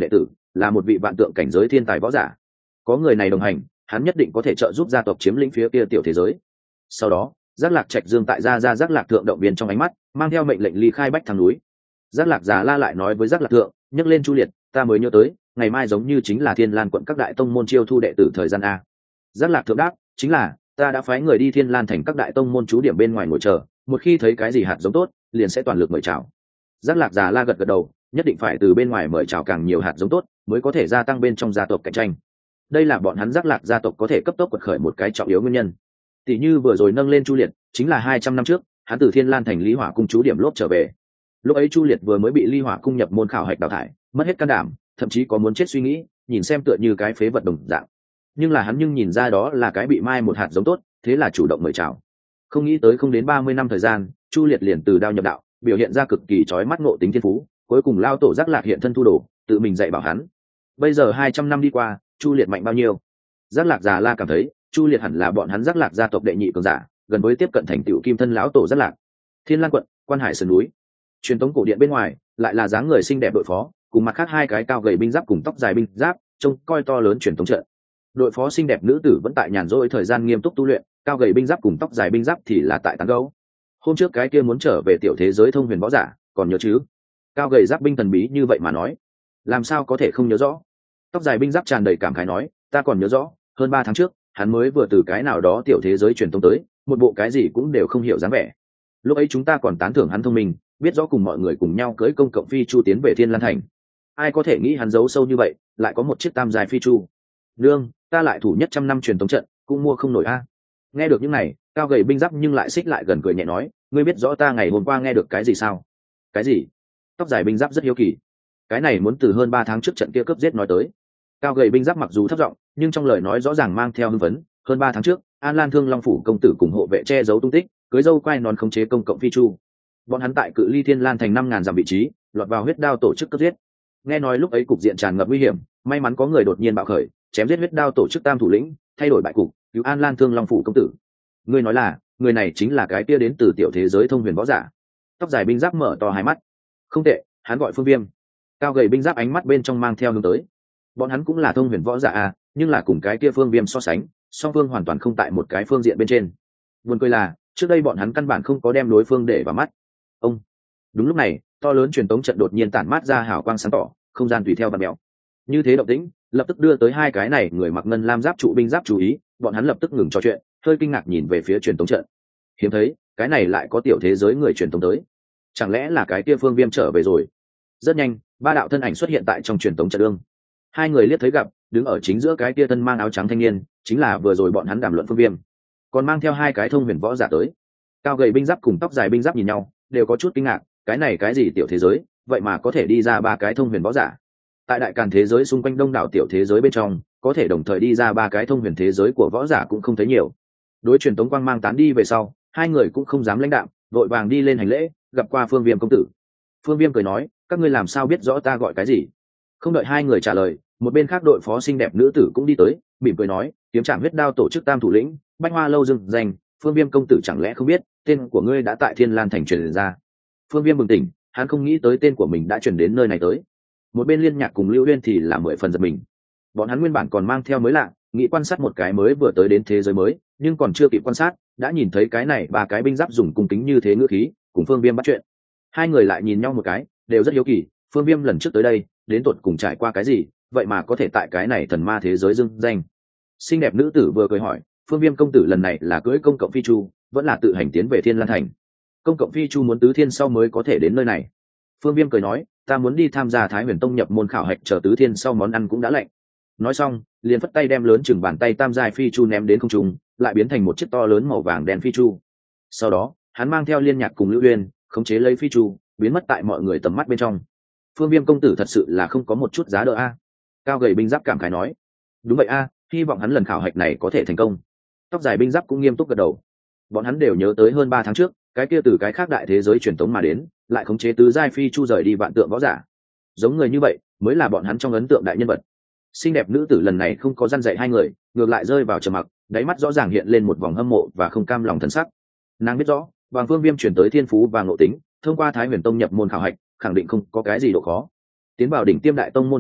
S1: là một vị vạn tượng cảnh giới thiên tài võ giả. Có người này đồng hành, hắn nhất định có thể trợ giúp gia tộc chiếm lĩnh phía kia tiểu thế giới. Sau đó giác lạc trạch dương tại gia gia giác lạc thượng động viên trong ánh mắt mang theo mệnh lệnh ly khai bách thang núi. Giác lạc già la lại nói với giác lạc thượng, nhấc lên Chu Liệt, ta mới nhớ tới ngày mai giống như chính là Thiên Lan quận các đại tông môn chiêu thu đệ tử thời gian a. Giác lạc thượng đáp, chính là ta đã phái người đi Thiên Lan thành các đại tông môn trú điểm bên ngoài ngồi chờ, một khi thấy cái gì hạt giống tốt liền sẽ toàn lực mời chào. Giác lạc già la gật gật đầu, nhất định phải từ bên ngoài mời chào càng nhiều hạt giống tốt mới có thể gia tăng bên trong gia tộc cạnh tranh. Đây là bọn hắn giác lạc gia tộc có thể cấp tốc quật khởi một cái trọng yếu nguyên nhân. Tỷ như vừa rồi nâng lên Chu Liệt, chính là hai trăm năm trước hắn từ Thiên Lan thành Lý Hỏa cung trú điểm lốp trở về. Lúc ấy Chu Liệt vừa mới bị Ly Hỏa cung nhập môn khảo hạch đào thải, mất hết can đảm, thậm chí có muốn chết suy nghĩ, nhìn xem tựa như cái phế vật đồng dạng. Nhưng là hắn nhưng nhìn ra đó là cái bị mai một hạt giống tốt, thế là chủ động mời chào. Không nghĩ tới không đến ba mươi năm thời gian, Chu Liệt liền từ đao nhập đạo, biểu hiện ra cực kỳ chói mắt ngộ tính thiên phú, cuối cùng lao tổ giác lạc hiện thân thu đồ, tự mình dạy bảo hắn. Bây giờ hai trăm năm đi qua, Chu Liệt mạnh bao nhiêu? Giác lạc già la cảm thấy Chu Liệt hẳn là bọn hắn giác lạc gia tộc đệ nhị cường giả, gần với tiếp cận thành tựu kim thân lão tổ giác lạc. Thiên Lan quận, Quan Hải sườn núi, truyền tống cổ điện bên ngoài lại là dáng người xinh đẹp đội phó, cùng mặt khác hai cái cao gầy binh giáp cùng tóc dài binh giáp, trông coi to lớn truyền tống trận. Đội phó xinh đẹp nữ tử vẫn tại nhàn rỗi thời gian nghiêm túc tu luyện, cao gầy binh giáp cùng tóc dài binh giáp thì là tại tán gấu. Hôm trước cái kia muốn trở về tiểu thế giới thông huyền võ giả, còn nhớ chứ? Cao gầy giáp binh thần bí như vậy mà nói, làm sao có thể không nhớ rõ? Tóc dài binh giáp tràn đầy cảm khái nói, ta còn nhớ rõ, hơn ba tháng trước hắn mới vừa từ cái nào đó tiểu thế giới truyền tống tới, một bộ cái gì cũng đều không hiểu dáng vẻ. Lúc ấy chúng ta còn tán thưởng hắn thông minh, biết rõ cùng mọi người cùng nhau cưỡi công cộng phi chu tiến về Thiên Lan thành. Ai có thể nghĩ hắn giấu sâu như vậy, lại có một chiếc tam dài phi chu. Nương, ta lại thủ nhất trăm năm truyền tống trận, cũng mua không nổi a. Nghe được những này, cao gầy binh giáp nhưng lại xích lại gần cười nhẹ nói, ngươi biết rõ ta ngày hôm qua nghe được cái gì sao? Cái gì? Tóc dài binh giáp rất hiếu kỳ. Cái này muốn từ hơn ba tháng trước trận kia cướp giết nói tới. Cao gầy binh giáp mặc dù thấp giọng, nhưng trong lời nói rõ ràng mang theo hưng phấn. Hơn ba tháng trước, An Lan Thương Long phủ công tử cùng hộ vệ che giấu tung tích, cưới dâu quay nón khống chế công cộng phi chu. Bọn hắn tại cự ly Thiên Lan thành năm ngàn dặm vị trí, lọt vào huyết đao tổ chức cướp giết. Nghe nói lúc ấy cục diện tràn ngập nguy hiểm, may mắn có người đột nhiên bạo khởi, chém giết huyết đao tổ chức tam thủ lĩnh, thay đổi bại cục, cứu An Lan Thương Long phủ công tử. Ngươi nói là, người này chính là cái kia đến từ tiểu thế giới thông huyền võ giả? Tóc dài binh giáp mở to hai mắt. Không tệ, hắn gọi Phương Viêm. Cao gầy binh giáp ánh mắt bên trong mang theo hướng tới. Bọn hắn cũng là thông huyền võ giả à, nhưng là cùng cái kia Phương Viêm so sánh, song phương hoàn toàn không tại một cái phương diện bên trên. Buồn cười là, trước đây bọn hắn căn bản không có đem đối phương để vào mắt. Ông. Đúng lúc này, to lớn truyền tống trận đột nhiên tản mát ra hào quang sáng tỏ, không gian tùy theo vặn mèo. Như thế động tĩnh, lập tức đưa tới hai cái này người mặc ngân lam giáp trụ binh giáp chú ý, bọn hắn lập tức ngừng trò chuyện, hơi kinh ngạc nhìn về phía truyền tống trận. Hiếm thấy, cái này lại có tiểu thế giới người truyền tống tới. Chẳng lẽ là cái kia Phương Viêm trở về rồi? Rất nhanh, ba đạo thân ảnh xuất hiện tại trong truyền tống trận đương. Hai người liếc thấy gặp, đứng ở chính giữa cái kia thân mang áo trắng thanh niên, chính là vừa rồi bọn hắn đàm luận Phương Viêm. Còn mang theo hai cái thông huyền võ giả tới. Cao gầy binh giáp cùng tóc dài binh giáp nhìn nhau, đều có chút kinh ngạc, cái này cái gì tiểu thế giới, vậy mà có thể đi ra ba cái thông huyền võ giả. Tại đại càn thế giới xung quanh đông đảo tiểu thế giới bên trong, có thể đồng thời đi ra ba cái thông huyền thế giới của võ giả cũng không thấy nhiều. Đối truyền tống quang mang tán đi về sau, hai người cũng không dám lãnh đạm, vội vàng đi lên hành lễ, gặp qua Phương Viêm công tử. Phương Viêm cười nói, các ngươi làm sao biết rõ ta gọi cái gì? Không đợi hai người trả lời, một bên khác đội phó xinh đẹp nữ tử cũng đi tới, mỉm cười nói, kiếm trảm huyết đao tổ chức tam thủ lĩnh, Bách Hoa lâu dừng danh, Phương Viêm công tử chẳng lẽ không biết, tên của ngươi đã tại Thiên Lan thành truyền ra. Phương Viêm bừng tỉnh, hắn không nghĩ tới tên của mình đã truyền đến nơi này tới. Một bên Liên Nhạc cùng Lưu Uyên thì là mười phần giật mình. Bọn hắn nguyên bản còn mang theo mới lạ, nghĩ quan sát một cái mới vừa tới đến thế giới mới, nhưng còn chưa kịp quan sát, đã nhìn thấy cái này ba cái binh giáp dùng cung kính như thế ngữ khí, cùng Phương Viêm bắt chuyện. Hai người lại nhìn nhau một cái, đều rất hiếu kỳ, Phương Viêm lần trước tới đây, đến tột cùng trải qua cái gì, vậy mà có thể tại cái này thần ma thế giới dưng danh. Xinh đẹp nữ tử vừa cười hỏi, Phương Viêm công tử lần này là cưỡi công cộng phi chu, vẫn là tự hành tiến về Thiên Lan thành? Công cộng phi chu muốn tứ thiên sau mới có thể đến nơi này. Phương Viêm cười nói, ta muốn đi tham gia Thái Huyền Tông nhập môn khảo hạch, chờ tứ thiên sau món ăn cũng đã lạnh. Nói xong, liền phất tay đem lớn chừng bàn tay tam giai phi chu ném đến không trung, lại biến thành một chiếc to lớn màu vàng đen phi chu. Sau đó, hắn mang theo Liên Nhạc cùng Lưu Uyên, khống chế lấy phi chu, biến mất tại mọi người tầm mắt bên trong. Phương Viêm công tử thật sự là không có một chút giá đỡ a. Cao gầy binh giáp cảm khái nói, đúng vậy a, hy vọng hắn lần khảo hạch này có thể thành công. Tóc dài binh giáp cũng nghiêm túc gật đầu. Bọn hắn đều nhớ tới hơn ba tháng trước, cái kia từ cái khác đại thế giới truyền tống mà đến, lại khống chế tứ giai phi chu rời đi vạn tượng võ giả. Giống người như vậy, mới là bọn hắn trong ấn tượng đại nhân vật. Xinh đẹp nữ tử lần này không có răn dạy hai người, ngược lại rơi vào trầm mặc, đáy mắt rõ ràng hiện lên một vòng hâm mộ và không cam lòng thân sắc. Nàng biết rõ, Vàng Phương Viêm chuyển tới thiên phú và ngộ tính, thông qua Thái Huyền Tông nhập môn khảo hạch, khẳng định không có cái gì độ khó. Tiến vào đỉnh tiêm đại tông môn tu luyện,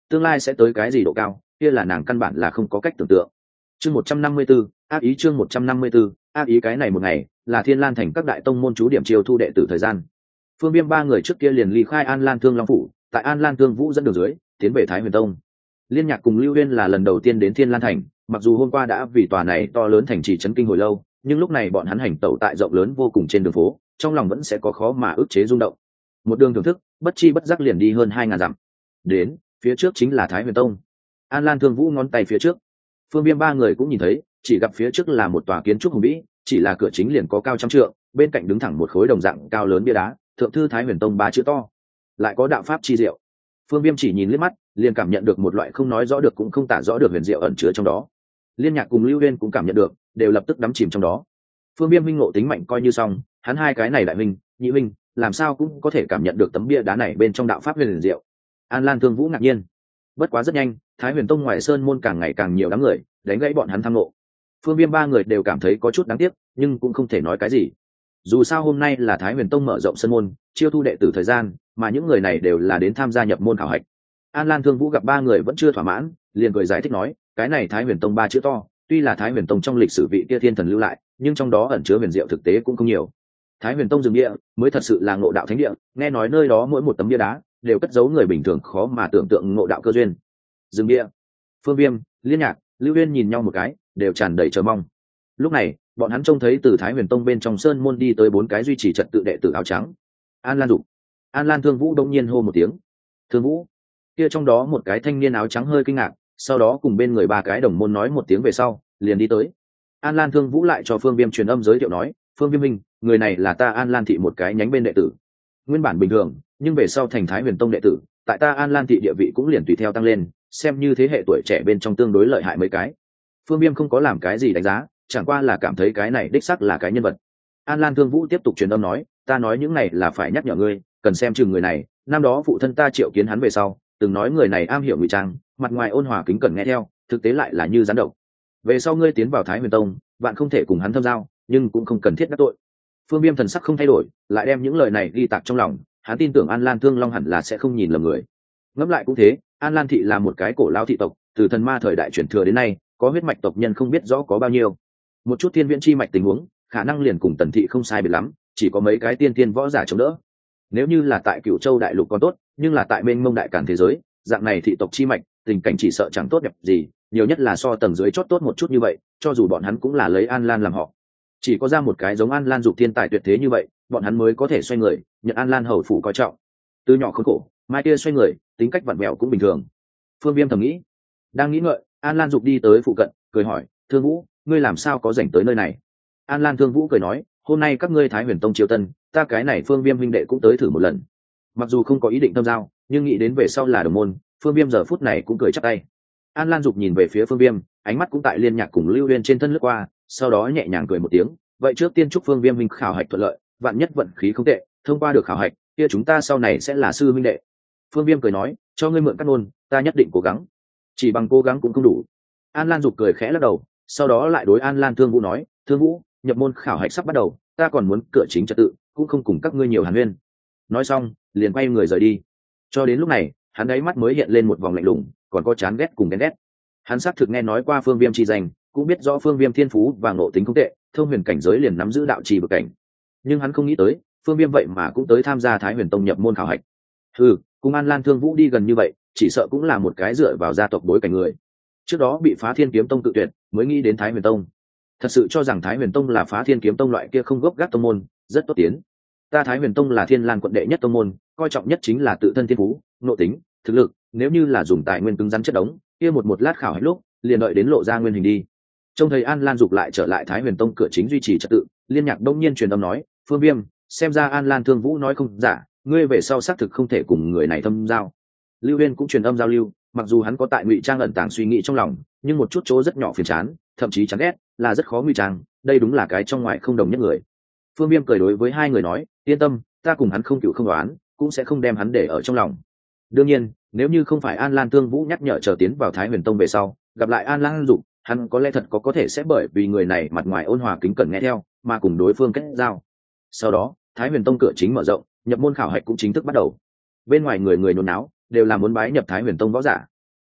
S1: tương lai sẽ tới cái gì độ cao, kia là nàng căn bản là không có cách tưởng tượng. Chương một trăm năm mươi 154, ác ý chương một trăm năm mươi 154, ác ý cái này một ngày, là Thiên Lan thành các đại tông môn chú điểm chiêu thu đệ tử thời gian. Phương Viêm ba người trước kia liền ly khai An Lan Thương Long phủ, tại An Lan Thương Vũ dẫn đường dưới, tiến về Thái Huyền Tông. Liên Nhạc cùng Lưu Uyên là lần đầu tiên đến Thiên Lan thành, mặc dù hôm qua đã vì tòa này to lớn thành trì chấn kinh hồi lâu, nhưng lúc này bọn hắn hành tẩu tại rộng lớn vô cùng trên đường phố, trong lòng vẫn sẽ có khó mà ức chế rung động. Một đường thưởng thức, bất chi bất giác liền đi hơn hai ngàn dặm. Đến, phía trước chính là Thái Huyền Tông. An Lan Thương Vũ ngón tay phía trước. Phương Viêm ba người cũng nhìn thấy, chỉ gặp phía trước là một tòa kiến trúc hùng vĩ, chỉ là cửa chính liền có cao trăm trượng, bên cạnh đứng thẳng một khối đồng dạng cao lớn bia đá, thượng thư Thái Huyền Tông ba chữ to. Lại có đạo pháp chi diệu. Phương Viêm chỉ nhìn liếc mắt, liền cảm nhận được một loại không nói rõ được cũng không tả rõ được huyền diệu ẩn chứa trong đó. Liên Nhạc cùng Lưu Uyên cũng cảm nhận được, đều lập tức đắm chìm trong đó. Phương Viêm minh ngộ tính mạnh coi như xong, hắn hai cái này đại minh, nhị minh, làm sao cũng có thể cảm nhận được tấm bia đá này bên trong đạo pháp huyền diệu. An Lan Thương Vũ ngạc nhiên. Bất quá rất nhanh, Thái Huyền Tông ngoài sơn môn càng ngày càng nhiều đám người, đánh gãy bọn hắn tham ngộ. Phương Viêm ba người đều cảm thấy có chút đáng tiếc, nhưng cũng không thể nói cái gì. Dù sao hôm nay là Thái Huyền Tông mở rộng sơn môn, chiêu thu đệ tử thời gian, mà những người này đều là đến tham gia nhập môn khảo hạch. An Lan Thương Vũ gặp ba người vẫn chưa thỏa mãn, liền cười giải thích nói, cái này Thái Huyền Tông ba chữ to, tuy là Thái Huyền Tông trong lịch sử vị kia thiên thần lưu lại, nhưng trong đó ẩn chứa huyền diệu thực tế cũng không nhiều. Thái Huyền Tông rừng địa mới thật sự là ngộ đạo thánh địa, nghe nói nơi đó mỗi một tấm bia đá đều cất giấu người bình thường khó mà tưởng tượng ngộ đạo cơ duyên. Rừng địa. Phương Viêm, Liên Nhạc, Lưu Uyên nhìn nhau một cái, đều tràn đầy chờ mong. Lúc này, bọn hắn trông thấy từ Thái Huyền Tông bên trong sơn môn đi tới bốn cái duy trì trật tự đệ tử áo trắng. An Lan Dục. An Lan Thương Vũ đông nhiên hô một tiếng. Thương Vũ. Kia trong đó một cái thanh niên áo trắng hơi kinh ngạc, sau đó cùng bên người ba cái đồng môn nói một tiếng về sau, liền đi tới. An Lan Thương Vũ lại cho Phương Viêm truyền âm giới thiệu nói, Phương Viêm minh, người này là ta An Lan thị một cái nhánh bên đệ tử. Nguyên bản bình thường, nhưng về sau thành Thái Huyền Tông đệ tử, tại ta An Lan thị địa vị cũng liền tùy theo tăng lên, xem như thế hệ tuổi trẻ bên trong tương đối lợi hại mấy cái. Phương Viêm không có làm cái gì đánh giá, chẳng qua là cảm thấy cái này đích xác là cái nhân vật. An Lan Thương Vũ tiếp tục truyền âm nói, ta nói những này là phải nhắc nhở ngươi, cần xem chừng người này, năm đó phụ thân ta triệu kiến hắn về sau, từng nói người này am hiểu ngụy trang, mặt ngoài ôn hòa kính cẩn nghe theo, thực tế lại là như rắn độc. Về sau ngươi tiến vào Thái Huyền Tông, bạn không thể cùng hắn thâm giao, nhưng cũng không cần thiết đắc tội. Phương Viêm thần sắc không thay đổi, lại đem những lời này ghi tạc trong lòng, hắn tin tưởng An Lan Thương Long hẳn là sẽ không nhìn lầm người. Ngẫm lại cũng thế, An Lan thị là một cái cổ lão thị tộc, từ thần ma thời đại chuyển thừa đến nay, có huyết mạch tộc nhân không biết rõ có bao nhiêu. Một chút thiên viễn chi mạch tình huống, khả năng liền cùng Tần thị không sai biệt lắm, chỉ có mấy cái tiên tiên võ giả chống đỡ. Nếu như là tại Cửu Châu đại lục còn tốt, nhưng là tại bên Mông đại càn thế giới, dạng này thị tộc chi mạch, tình cảnh chỉ sợ chẳng tốt đẹp gì, nhiều nhất là so tầng dưới chót tốt một chút như vậy, cho dù bọn hắn cũng là lấy An Lan làm họ. Chỉ có ra một cái giống An Lan Dục thiên tài tuyệt thế như vậy, bọn hắn mới có thể xoay người, nhận An Lan hầu phủ coi trọng. Từ nhỏ khốn khổ, mai kia xoay người, tính cách vặn vẹo cũng bình thường. Phương Viêm thầm nghĩ. Đang nghĩ ngợi, An Lan Dục đi tới phụ cận, cười hỏi, Thương Vũ, ngươi làm sao có rảnh tới nơi này? An Lan Thương Vũ cười nói, hôm nay các ngươi Thái Huyền Tông chiêu tân, ta cái này Phương Viêm huynh đệ cũng tới thử một lần. Mặc dù không có ý định thâm giao, nhưng nghĩ đến về sau là đồng môn, Phương Viêm giờ phút này cũng cười chắp tay. An Lan Dục nhìn về phía Phương Viêm, ánh mắt cũng tại Liên Nhạc cùng Lưu Uyên trên thân lướt qua, sau đó nhẹ nhàng cười một tiếng, vậy trước tiên chúc Phương Viêm huynh khảo hạch thuận lợi, vạn nhất vận khí không tệ, thông qua được khảo hạch, kia chúng ta sau này sẽ là sư huynh đệ. Phương Viêm cười nói, cho ngươi mượn cát ngôn, ta nhất định cố gắng. Chỉ bằng cố gắng cũng không đủ. An Lan Dục cười khẽ lắc đầu, sau đó lại đối An Lan Thương Vũ nói, Thương Vũ, nhập môn khảo hạch sắp bắt đầu, ta còn muốn cửa chính trật tự, cũng không cùng các ngươi nhiều hàn huyên. Nói xong, liền quay người rời đi. Cho đến lúc này, hắn đáy mắt mới hiện lên một vòng lạnh lùng, còn có chán ghét cùng ghen ghét. Hắn xác thực nghe nói qua Phương Viêm chi danh, cũng biết rõ Phương Viêm thiên phú và ngộ tính không tệ, thông huyền cảnh giới liền nắm giữ đạo trì bậc cảnh. Nhưng hắn không nghĩ tới, Phương Viêm vậy mà cũng tới tham gia Thái Huyền Tông nhập môn khảo hạch. Ừ, cùng An Lan Thương Vũ đi gần như vậy, chỉ sợ cũng là một cái dựa vào gia tộc bối cảnh người. Trước đó bị Phá Thiên Kiếm Tông tự tuyệt, mới nghĩ đến Thái Huyền Tông. Thật sự cho rằng Thái Huyền Tông là Phá Thiên Kiếm Tông loại kia không gốc gác tông môn, rất tốt tiến. Ta Thái Huyền Tông là Thiên Lan quận đệ nhất tông môn, coi trọng nhất chính là tự thân thiên phú, nội tính, thực lực, nếu như là dùng tài nguyên cứng rắn chất đống, kia một một lát khảo hạch lúc, liền đợi đến lộ ra nguyên hình đi. Trông thấy An Lan Dục lại trở lại Thái Huyền Tông cửa chính duy trì trật tự, Liên Nhạc đông nhiên truyền âm nói, Phương Viêm, xem ra An Lan Thương Vũ nói không giả, ngươi về sau xác thực không thể cùng người này thâm giao. Lưu Uyên cũng truyền âm giao lưu, mặc dù hắn có tại ngụy trang ẩn tàng suy nghĩ trong lòng, nhưng một chút chỗ rất nhỏ phiền chán, thậm chí chán ghét, là rất khó ngụy trang, đây đúng là cái trong ngoài không đồng nhất người. Phương Viêm cười đối với hai người nói, yên tâm, ta cùng hắn không cựu không đoán, cũng sẽ không đem hắn để ở trong lòng. Đương nhiên, nếu như không phải An Lan Thương Vũ nhắc nhở chờ tiến vào Thái Huyền Tông về sau, gặp lại An Lan Dục, hắn có lẽ thật có có thể sẽ bởi vì người này mặt ngoài ôn hòa kính cẩn nghe theo, mà cùng đối phương kết giao. Sau đó, Thái Huyền Tông cửa chính mở rộng, nhập môn khảo hạch cũng chính thức bắt đầu. Bên ngoài người người nôn náo, đều là muốn bái nhập Thái Huyền Tông võ giả,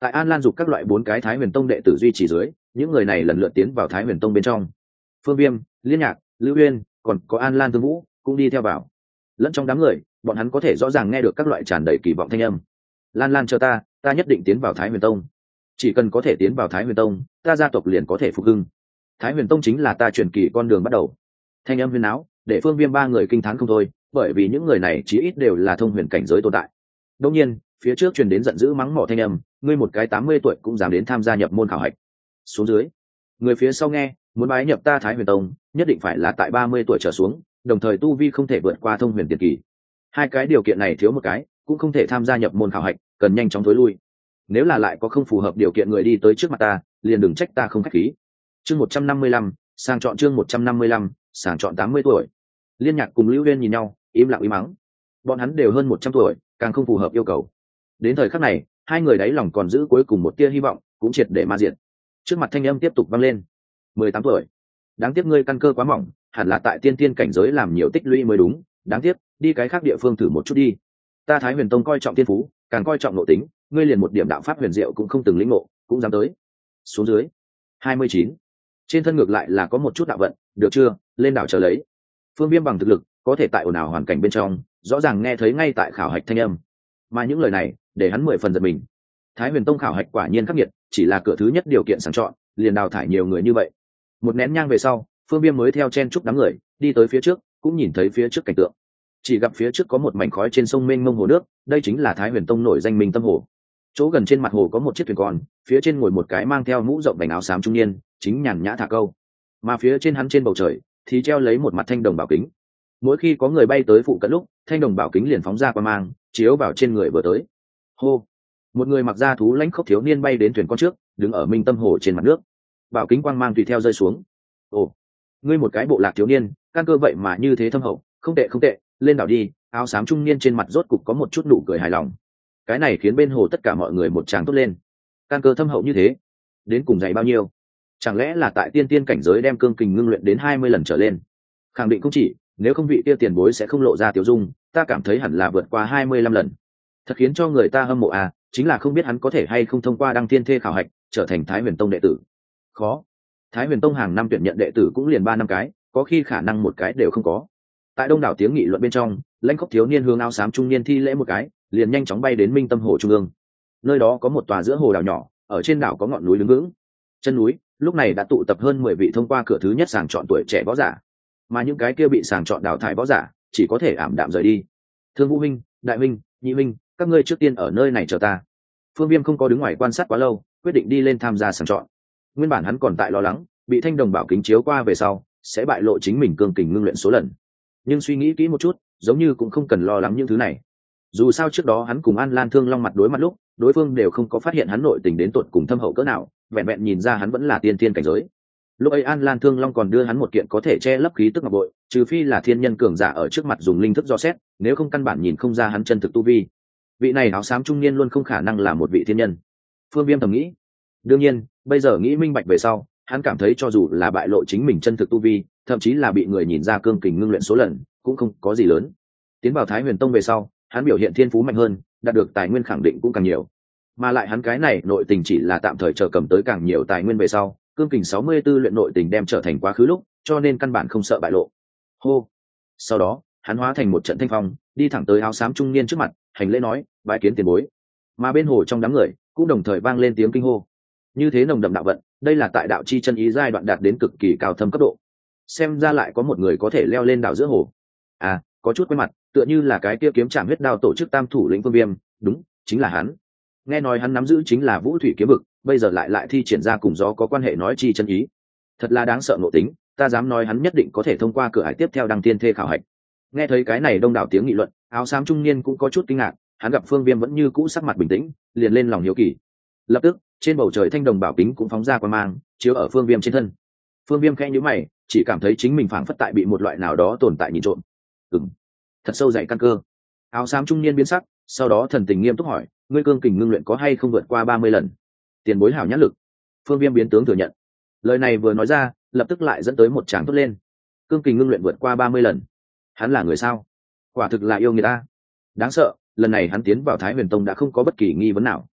S1: tại An Lan dục các loại bốn cái Thái Huyền Tông đệ tử duy trì dưới, những người này lần lượt tiến vào Thái Huyền Tông bên trong. Phương Viêm, Liên Nhạc, Lưu Uyên, còn có An Lan Thương Vũ cũng đi theo vào. Lẫn trong đám người, bọn hắn có thể rõ ràng nghe được các loại tràn đầy kỳ vọng thanh âm. Lan Lan chờ ta, ta nhất định tiến vào Thái Huyền Tông. Chỉ cần có thể tiến vào Thái Huyền Tông, ta gia tộc liền có thể phục hưng. Thái Huyền Tông chính là ta truyền kỳ con đường bắt đầu. Thanh âm huyền áo, để Phương Viêm ba người kinh thán không thôi, bởi vì những người này chí ít đều là thông huyền cảnh giới tồn tại. Đương nhiên, phía trước truyền đến giận dữ mắng mỏ thanh âm, ngươi một cái tám mươi tuổi cũng dám đến tham gia nhập môn khảo hạch. Xuống dưới, người phía sau nghe, muốn bái nhập ta Thái Huyền Tông, nhất định phải là tại ba mươi tuổi trở xuống, đồng thời tu vi không thể vượt qua thông huyền tiền kỳ. Hai cái điều kiện này thiếu một cái, cũng không thể tham gia nhập môn khảo hạch, cần nhanh chóng thối lui. Nếu là lại có không phù hợp điều kiện người đi tới trước mặt ta, liền đừng trách ta không khách khí. Chương một trăm năm mươi lăm, sàng chọn chương một trăm năm mươi lăm, sàng chọn tám mươi tuổi. Liên Nhạc cùng Lưu Uyên nhìn nhau, im lặng im mắng. Bọn hắn đều hơn một trăm tuổi, càng không phù hợp yêu cầu. Đến thời khắc này, hai người đáy lòng còn giữ cuối cùng một tia hy vọng, cũng triệt để ma diệt. Trước mặt thanh âm tiếp tục vang lên. mười tám tuổi. Đáng tiếc ngươi căn cơ quá mỏng, hẳn là tại tiên tiên cảnh giới làm nhiều tích lũy mới đúng, đáng tiếc, đi cái khác địa phương thử một chút đi. Ta Thái Huyền Tông coi trọng tiên phú, càng coi trọng nội tính, ngươi liền một điểm đạo pháp huyền diệu cũng không từng lĩnh ngộ, cũng dám tới. Xuống dưới. hai mươi chín. Trên thân ngược lại là có một chút đạo vận, được chưa, lên đảo chờ lấy. Phương Viêm bằng thực lực, có thể tại ồn ào hoàn cảnh bên trong, rõ ràng nghe thấy ngay tại khảo hạch thanh âm. Mà những lời này, để hắn mười phần giật mình. Thái Huyền Tông khảo hạch quả nhiên khắc nghiệt, chỉ là cửa thứ nhất điều kiện sàng chọn, liền đào thải nhiều người như vậy. Một nén nhang về sau, Phương Viêm mới theo chen chúc đám người, đi tới phía trước, cũng nhìn thấy phía trước cảnh tượng. Chỉ gặp phía trước có một mảnh khói trên sông mênh mông hồ nước, đây chính là Thái Huyền Tông nổi danh Minh Tâm Hồ. Chỗ gần trên mặt hồ có một chiếc thuyền con, phía trên ngồi một cái mang theo mũ rộng vành áo xám trung niên, chính nhàn nhã thả câu. Mà phía trên hắn trên bầu trời thì treo lấy một mặt thanh đồng bảo kính. Mỗi khi có người bay tới phụ cận lúc, thanh đồng bảo kính liền phóng ra qua mang, chiếu vào trên người vừa tới. Hô! Một người mặc da thú lãnh khốc thiếu niên bay đến thuyền con trước, đứng ở Minh Tâm Hồ trên mặt nước. Bảo kính quang mang tùy theo rơi xuống. Ồ, ngươi một cái bộ lạc thiếu niên, căn cơ vậy mà như thế thâm hậu, không tệ không tệ, lên đảo đi. Áo xám trung niên trên mặt rốt cục có một chút nụ cười hài lòng. Cái này khiến bên hồ tất cả mọi người một tràng tốt lên. Căn cơ thâm hậu như thế, đến cùng dày bao nhiêu? Chẳng lẽ là tại tiên tiên cảnh giới đem cương kình ngưng luyện đến hai mươi lần trở lên? Khẳng định không chỉ, nếu không vị kia tiền bối sẽ không lộ ra tiểu dung, ta cảm thấy hẳn là vượt qua hai mươi lăm lần. Thật khiến cho người ta hâm mộ à, chính là không biết hắn có thể hay không thông qua đăng tiên thê khảo hạch, trở thành Thái Huyền Tông đệ tử. Khó. Thái Huyền Tông hàng năm tuyển nhận đệ tử cũng liền ba năm cái, có khi khả năng một cái đều không có. Tại đông đảo tiếng nghị luận bên trong, lãnh khốc thiếu niên hướng áo xám trung niên thi lễ một cái, liền nhanh chóng bay đến Minh Tâm Hồ trung ương. Nơi đó có một tòa giữa hồ đảo nhỏ, ở trên đảo có ngọn núi đứng vững. Chân núi lúc này đã tụ tập hơn mười vị thông qua cửa thứ nhất sàng chọn tuổi trẻ võ giả, mà những cái kia bị sàng chọn đào thải võ giả chỉ có thể ảm đạm rời đi. Thương Vũ huynh, Đại huynh, Nhị huynh, các ngươi trước tiên ở nơi này chờ ta. Phương Viêm không có đứng ngoài quan sát quá lâu, quyết định đi lên tham gia sàng chọn. Nguyên bản hắn còn tại lo lắng, bị thanh đồng bảo kính chiếu qua về sau sẽ bại lộ chính mình cương kình ngưng luyện số lần, nhưng suy nghĩ kỹ một chút, giống như cũng không cần lo lắng những thứ này. Dù sao trước đó hắn cùng An Lan Thương Long mặt đối mặt lúc, đối phương đều không có phát hiện hắn nội tình đến tột cùng thâm hậu cỡ nào, vẹn vẹn nhìn ra hắn vẫn là tiên tiên cảnh giới. Lúc ấy An Lan Thương Long còn đưa hắn một kiện có thể che lấp khí tức ngọc bội, trừ phi là thiên nhân cường giả ở trước mặt dùng linh thức dò xét, nếu không căn bản nhìn không ra hắn chân thực tu vi. Vị này áo xám trung niên luôn không khả năng là một vị thiên nhân. Phương Viêm thầm nghĩ. Đương nhiên, bây giờ nghĩ minh bạch về sau, hắn cảm thấy cho dù là bại lộ chính mình chân thực tu vi, thậm chí là bị người nhìn ra cương kình ngưng luyện số lần, cũng không có gì lớn. Tiến vào Thái Huyền Tông về sau, hắn biểu hiện thiên phú mạnh hơn, đạt được tài nguyên khẳng định cũng càng nhiều. Mà lại hắn cái này nội tình chỉ là tạm thời chờ cầm tới càng nhiều tài nguyên về sau, cương kình sáu mươi 64 luyện nội tình đem trở thành quá khứ lúc, cho nên căn bản không sợ bại lộ. Hô. Sau đó, hắn hóa thành một trận thanh phong, đi thẳng tới áo xám trung niên trước mặt, hành lễ nói, bái kiến tiền bối. Mà bên hồ trong đám người, cũng đồng thời vang lên tiếng kinh hô. Như thế nồng đậm đạo vận, đây là tại đạo chi chân ý giai đoạn đạt đến cực kỳ cao thâm cấp độ. Xem ra lại có một người có thể leo lên đảo giữa hồ. À, có chút quen mặt, tựa như là cái kia kiếm trảm huyết đao tổ chức tam thủ lĩnh Phương Viêm, đúng, chính là hắn. Nghe nói hắn nắm giữ chính là Vũ Thủy kiếm vực, bây giờ lại lại thi triển ra cùng gió có quan hệ nói chi chân ý. Thật là đáng sợ nội tính, ta dám nói hắn nhất định có thể thông qua cửa ải tiếp theo đăng tiên thê khảo hạch. Nghe thấy cái này đông đảo tiếng nghị luận, áo xám trung niên cũng có chút kinh ngạc, hắn gặp Phương Viêm vẫn như cũ sắc mặt bình tĩnh, liền lên lòng hiếu kỳ. Lập tức, trên bầu trời thanh đồng bảo kính cũng phóng ra quang mang, chiếu ở Phương Viêm trên thân. Phương Viêm khẽ nhíu mày, chỉ cảm thấy chính mình phảng phất tại bị một loại nào đó tồn tại nhìn trộm. Ừm, thật sâu dày căn cơ. Áo xám trung niên biến sắc, sau đó thần tình nghiêm túc hỏi, ngươi cương kình ngưng luyện có hay không vượt qua ba mươi lần? Tiền bối hảo nhãn lực. Phương Viêm biến tướng thừa nhận. Lời này vừa nói ra, lập tức lại dẫn tới một tràng tốt lên. Cương kình ngưng luyện vượt qua ba mươi lần. Hắn là người sao? Quả thực là yêu người ta. Đáng sợ, lần này hắn tiến vào Thái Huyền Tông đã không có bất kỳ nghi vấn nào.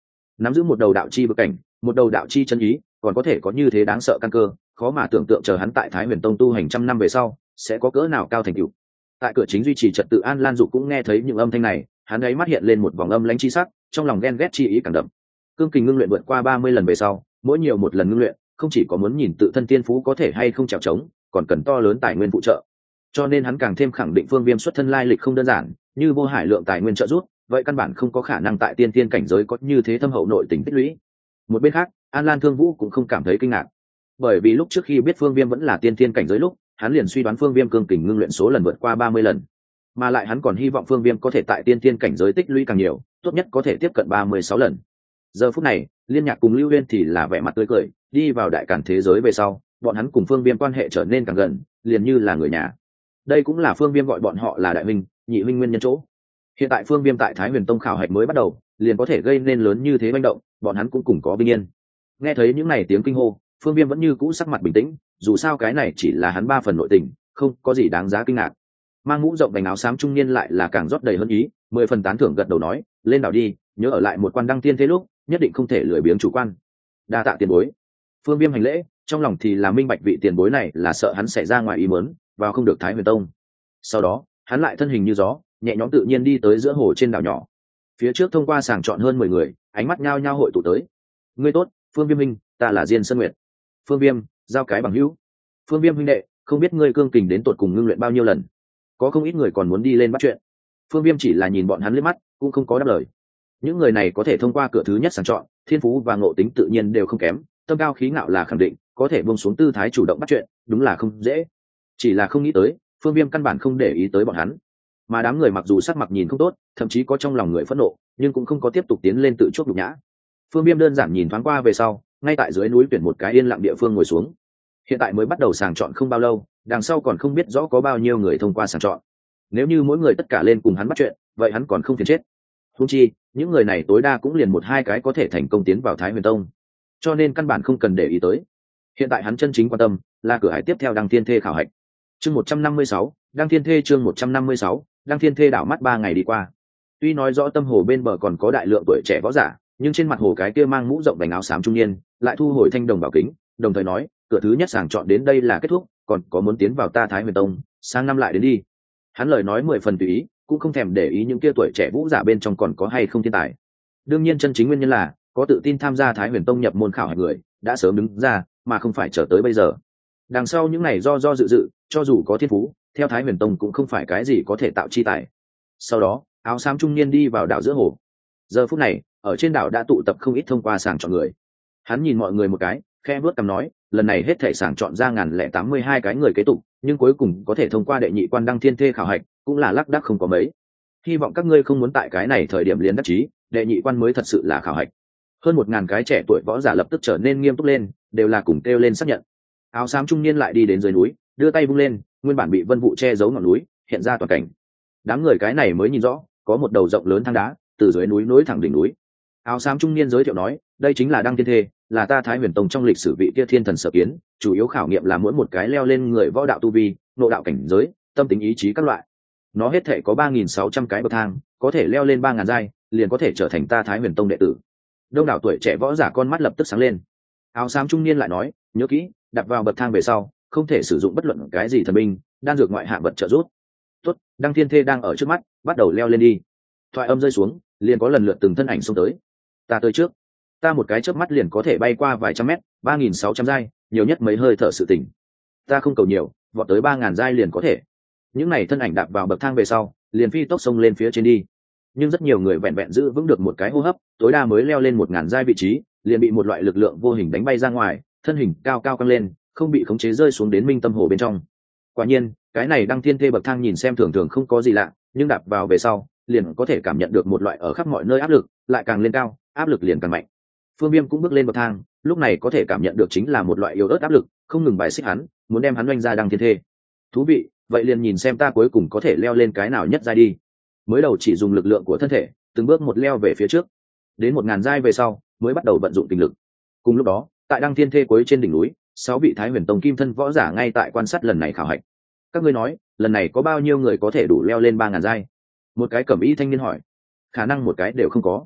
S1: nắm giữ một đầu đạo chi vực cảnh, một đầu đạo chi chân ý, còn có thể có như thế đáng sợ căn cơ, khó mà tưởng tượng chờ hắn tại Thái Huyền Tông tu hành trăm năm về sau sẽ có cỡ nào cao thành tựu. Tại cửa chính duy trì trật tự An Lan Dục cũng nghe thấy những âm thanh này, hắn ấy mắt hiện lên một vòng âm lãnh chi sắc, trong lòng ghen ghét chi ý càng đậm. Cương kình ngưng luyện vượt qua ba mươi lần về sau, mỗi nhiều một lần ngưng luyện, không chỉ có muốn nhìn tự thân tiên phú có thể hay không trèo trống, còn cần to lớn tài nguyên phụ trợ. Cho nên hắn càng thêm khẳng định Phương Viêm xuất thân lai lịch không đơn giản, như vô hải lượng tài nguyên trợ giúp, vậy căn bản không có khả năng tại tiên tiên cảnh giới có như thế thâm hậu nội tình tích lũy. Một bên khác, An Lan Thương Vũ cũng không cảm thấy kinh ngạc, bởi vì lúc trước khi biết Phương Viêm vẫn là tiên tiên cảnh giới lúc, hắn liền suy đoán Phương Viêm cương kình ngưng luyện số lần vượt qua ba mươi lần, mà lại hắn còn hy vọng Phương Viêm có thể tại tiên tiên cảnh giới tích lũy càng nhiều, tốt nhất có thể tiếp cận ba mươi sáu lần. Giờ phút này, Liên Nhạc cùng Lưu Uyên thì là vẻ mặt tươi cười, đi vào đại càn thế giới về sau, bọn hắn cùng Phương Viêm quan hệ trở nên càng gần, liền như là người nhà. Đây cũng là Phương Viêm gọi bọn họ là đại huynh, nhị huynh nguyên nhân chỗ. Hiện tại Phương Viêm tại Thái Huyền Tông khảo hạch mới bắt đầu, liền có thể gây nên lớn như thế manh động, bọn hắn cũng cùng có vinh yên. Nghe thấy những này tiếng kinh hô, Phương Viêm vẫn như cũ sắc mặt bình tĩnh, dù sao cái này chỉ là hắn ba phần nội tình, không có gì đáng giá kinh ngạc. Mang mũ rộng vành áo xám trung niên lại là càng rót đầy hơn ý, mười phần tán thưởng gật đầu nói, lên đảo đi, nhớ ở lại một quan đăng tiên thế lúc, nhất định không thể lười biếng chủ quan. Đa tạ tiền bối. Phương Viêm hành lễ, trong lòng thì là minh bạch vị tiền bối này là sợ hắn xảy ra ngoài ý muốn, vào không được Thái Huyền Tông. Sau đó, hắn lại thân hình như gió, nhẹ nhõm tự nhiên đi tới giữa hồ trên đảo nhỏ. Phía trước thông qua sàng chọn hơn mười người, ánh mắt nhao nhao hội tụ tới. Ngươi tốt, Phương Viêm huynh, ta là Diên Sơn Nguyệt. Phương Viêm, giao cái bằng hữu. Phương Viêm huynh đệ, không biết ngươi cương kình đến tột cùng ngưng luyện bao nhiêu lần? Có không ít người còn muốn đi lên bắt chuyện. Phương Viêm chỉ là nhìn bọn hắn liếc mắt, cũng không có đáp lời. Những người này có thể thông qua cửa thứ nhất sàng chọn, thiên phú và ngộ tính tự nhiên đều không kém, tâm cao khí ngạo là khẳng định, có thể buông xuống tư thái chủ động bắt chuyện, đúng là không dễ. Chỉ là không nghĩ tới, Phương Viêm căn bản không để ý tới bọn hắn. Mà đám người mặc dù sắc mặt nhìn không tốt, thậm chí có trong lòng người phẫn nộ, nhưng cũng không có tiếp tục tiến lên tự chuốc nhục nhã. Phương Viêm đơn giản nhìn thoáng qua về sau, ngay tại dưới núi tuyển một cái yên lặng địa phương ngồi xuống. Hiện tại mới bắt đầu sàng chọn không bao lâu, đằng sau còn không biết rõ có bao nhiêu người thông qua sàng chọn. Nếu như mỗi người tất cả lên cùng hắn bắt chuyện, vậy hắn còn không phiền chết. Huống chi, những người này tối đa cũng liền một hai cái có thể thành công tiến vào Thái Huyền Tông, cho nên căn bản không cần để ý tới. Hiện tại hắn chân chính quan tâm là cửa hải tiếp theo Đăng Thiên Thê khảo hạch. Chương một trăm năm mươi sáu, Đăng Thiên Thê chương một trăm năm mươi sáu, Đăng Thiên Thê đảo mắt ba ngày đi qua. Tuy nói rõ tâm hồ bên bờ còn có đại lượng tuổi trẻ võ giả, nhưng trên mặt hồ cái kia mang mũ rộng vành áo xám trung niên, lại thu hồi thanh đồng bảo kính, đồng thời nói, cửa thứ nhất sàng chọn đến đây là kết thúc, còn có muốn tiến vào ta Thái Huyền Tông, sang năm lại đến đi. Hắn lời nói mười phần tùy ý, cũng không thèm để ý những kia tuổi trẻ vũ giả bên trong còn có hay không thiên tài. Đương nhiên chân chính nguyên nhân là có tự tin tham gia Thái Huyền Tông nhập môn khảo hạch người đã sớm đứng ra, mà không phải chờ tới bây giờ. Đằng sau những này do do dự dự, cho dù có thiên phú, theo Thái Huyền Tông cũng không phải cái gì có thể tạo chi tài. Sau đó, áo xám trung niên đi vào đảo giữa hồ. Giờ phút này, ở trên đảo đã tụ tập không ít thông qua sàng chọn người. Hắn nhìn mọi người một cái, khe bước cằm nói, lần này hết thảy sàng chọn ra ngàn lẻ tám mươi hai cái người kế tục, nhưng cuối cùng có thể thông qua đệ nhị quan Đăng Thiên Thê khảo hạch, cũng là lác đác không có mấy. Hy vọng các ngươi không muốn tại cái này thời điểm liền đắc chí, đệ nhị quan mới thật sự là khảo hạch. Hơn một ngàn cái trẻ tuổi võ giả lập tức trở nên nghiêm túc lên, đều là cùng kêu lên xác nhận. Áo xám trung niên lại đi đến dưới núi, đưa tay vung lên, nguyên bản bị vân vụ che giấu ngọn núi hiện ra toàn cảnh. Đám người cái này mới nhìn rõ, có một đầu rộng lớn thang đá từ dưới núi nối thẳng đỉnh núi. Áo xám trung niên giới thiệu nói, đây chính là Đăng Thiên Thê, là ta Thái Huyền Tông trong lịch sử vị kia thiên thần sở kiến, chủ yếu khảo nghiệm là mỗi một cái leo lên người võ đạo tu vi, nội đạo cảnh giới, tâm tính ý chí các loại. Nó hết thể có ba nghìn sáu trăm cái bậc thang, có thể leo lên ba ngàn giai, liền có thể trở thành ta Thái Huyền Tông đệ tử. Đông đảo tuổi trẻ võ giả con mắt lập tức sáng lên. Áo xám trung niên lại nói, nhớ kỹ, đặt vào bậc thang về sau, không thể sử dụng bất luận cái gì thần binh, đan dược ngoại hạng vật trợ giúp. Tốt, Đăng Thiên Thê đang ở trước mắt, bắt đầu leo lên đi. Thoại âm rơi xuống, liền có lần lượt từng thân ảnh xông tới. Ta tới trước. Ta một cái chớp mắt liền có thể bay qua vài trăm mét, ba nghìn sáu trăm giai, nhiều nhất mấy hơi thở sự tỉnh. Ta không cầu nhiều, vọt tới ba ngàn giai liền có thể. Những này thân ảnh đạp vào bậc thang về sau, liền phi tốc xông lên phía trên đi. Nhưng rất nhiều người vẹn vẹn giữ vững được một cái hô hấp, tối đa mới leo lên một ngàn giai vị trí, liền bị một loại lực lượng vô hình đánh bay ra ngoài, thân hình cao cao căng lên, không bị khống chế rơi xuống đến minh tâm hồ bên trong. Quả nhiên, cái này Đăng Thiên Thê bậc thang nhìn xem thường thường không có gì lạ, nhưng đạp vào về sau, liền có thể cảm nhận được một loại ở khắp mọi nơi áp lực, lại càng lên cao, áp lực liền càng mạnh. Phương Viêm cũng bước lên bậc thang, lúc này có thể cảm nhận được chính là một loại yếu ớt áp lực, không ngừng bài xích hắn, muốn đem hắn oanh ra Đăng Thiên Thê. Thú vị, vậy liền nhìn xem ta cuối cùng có thể leo lên cái nào nhất giai đi. Mới đầu chỉ dùng lực lượng của thân thể, từng bước một leo về phía trước, đến một ngàn giai về sau, mới bắt đầu vận dụng tinh lực. Cùng lúc đó, tại Đăng Thiên Thê cuối trên đỉnh núi, sáu vị Thái Huyền Tông kim thân võ giả ngay tại quan sát lần này khảo hạch. Các ngươi nói, lần này có bao nhiêu người có thể đủ leo lên ba ngàn giai? Một cái cẩm y thanh niên hỏi. Khả năng một cái đều không có.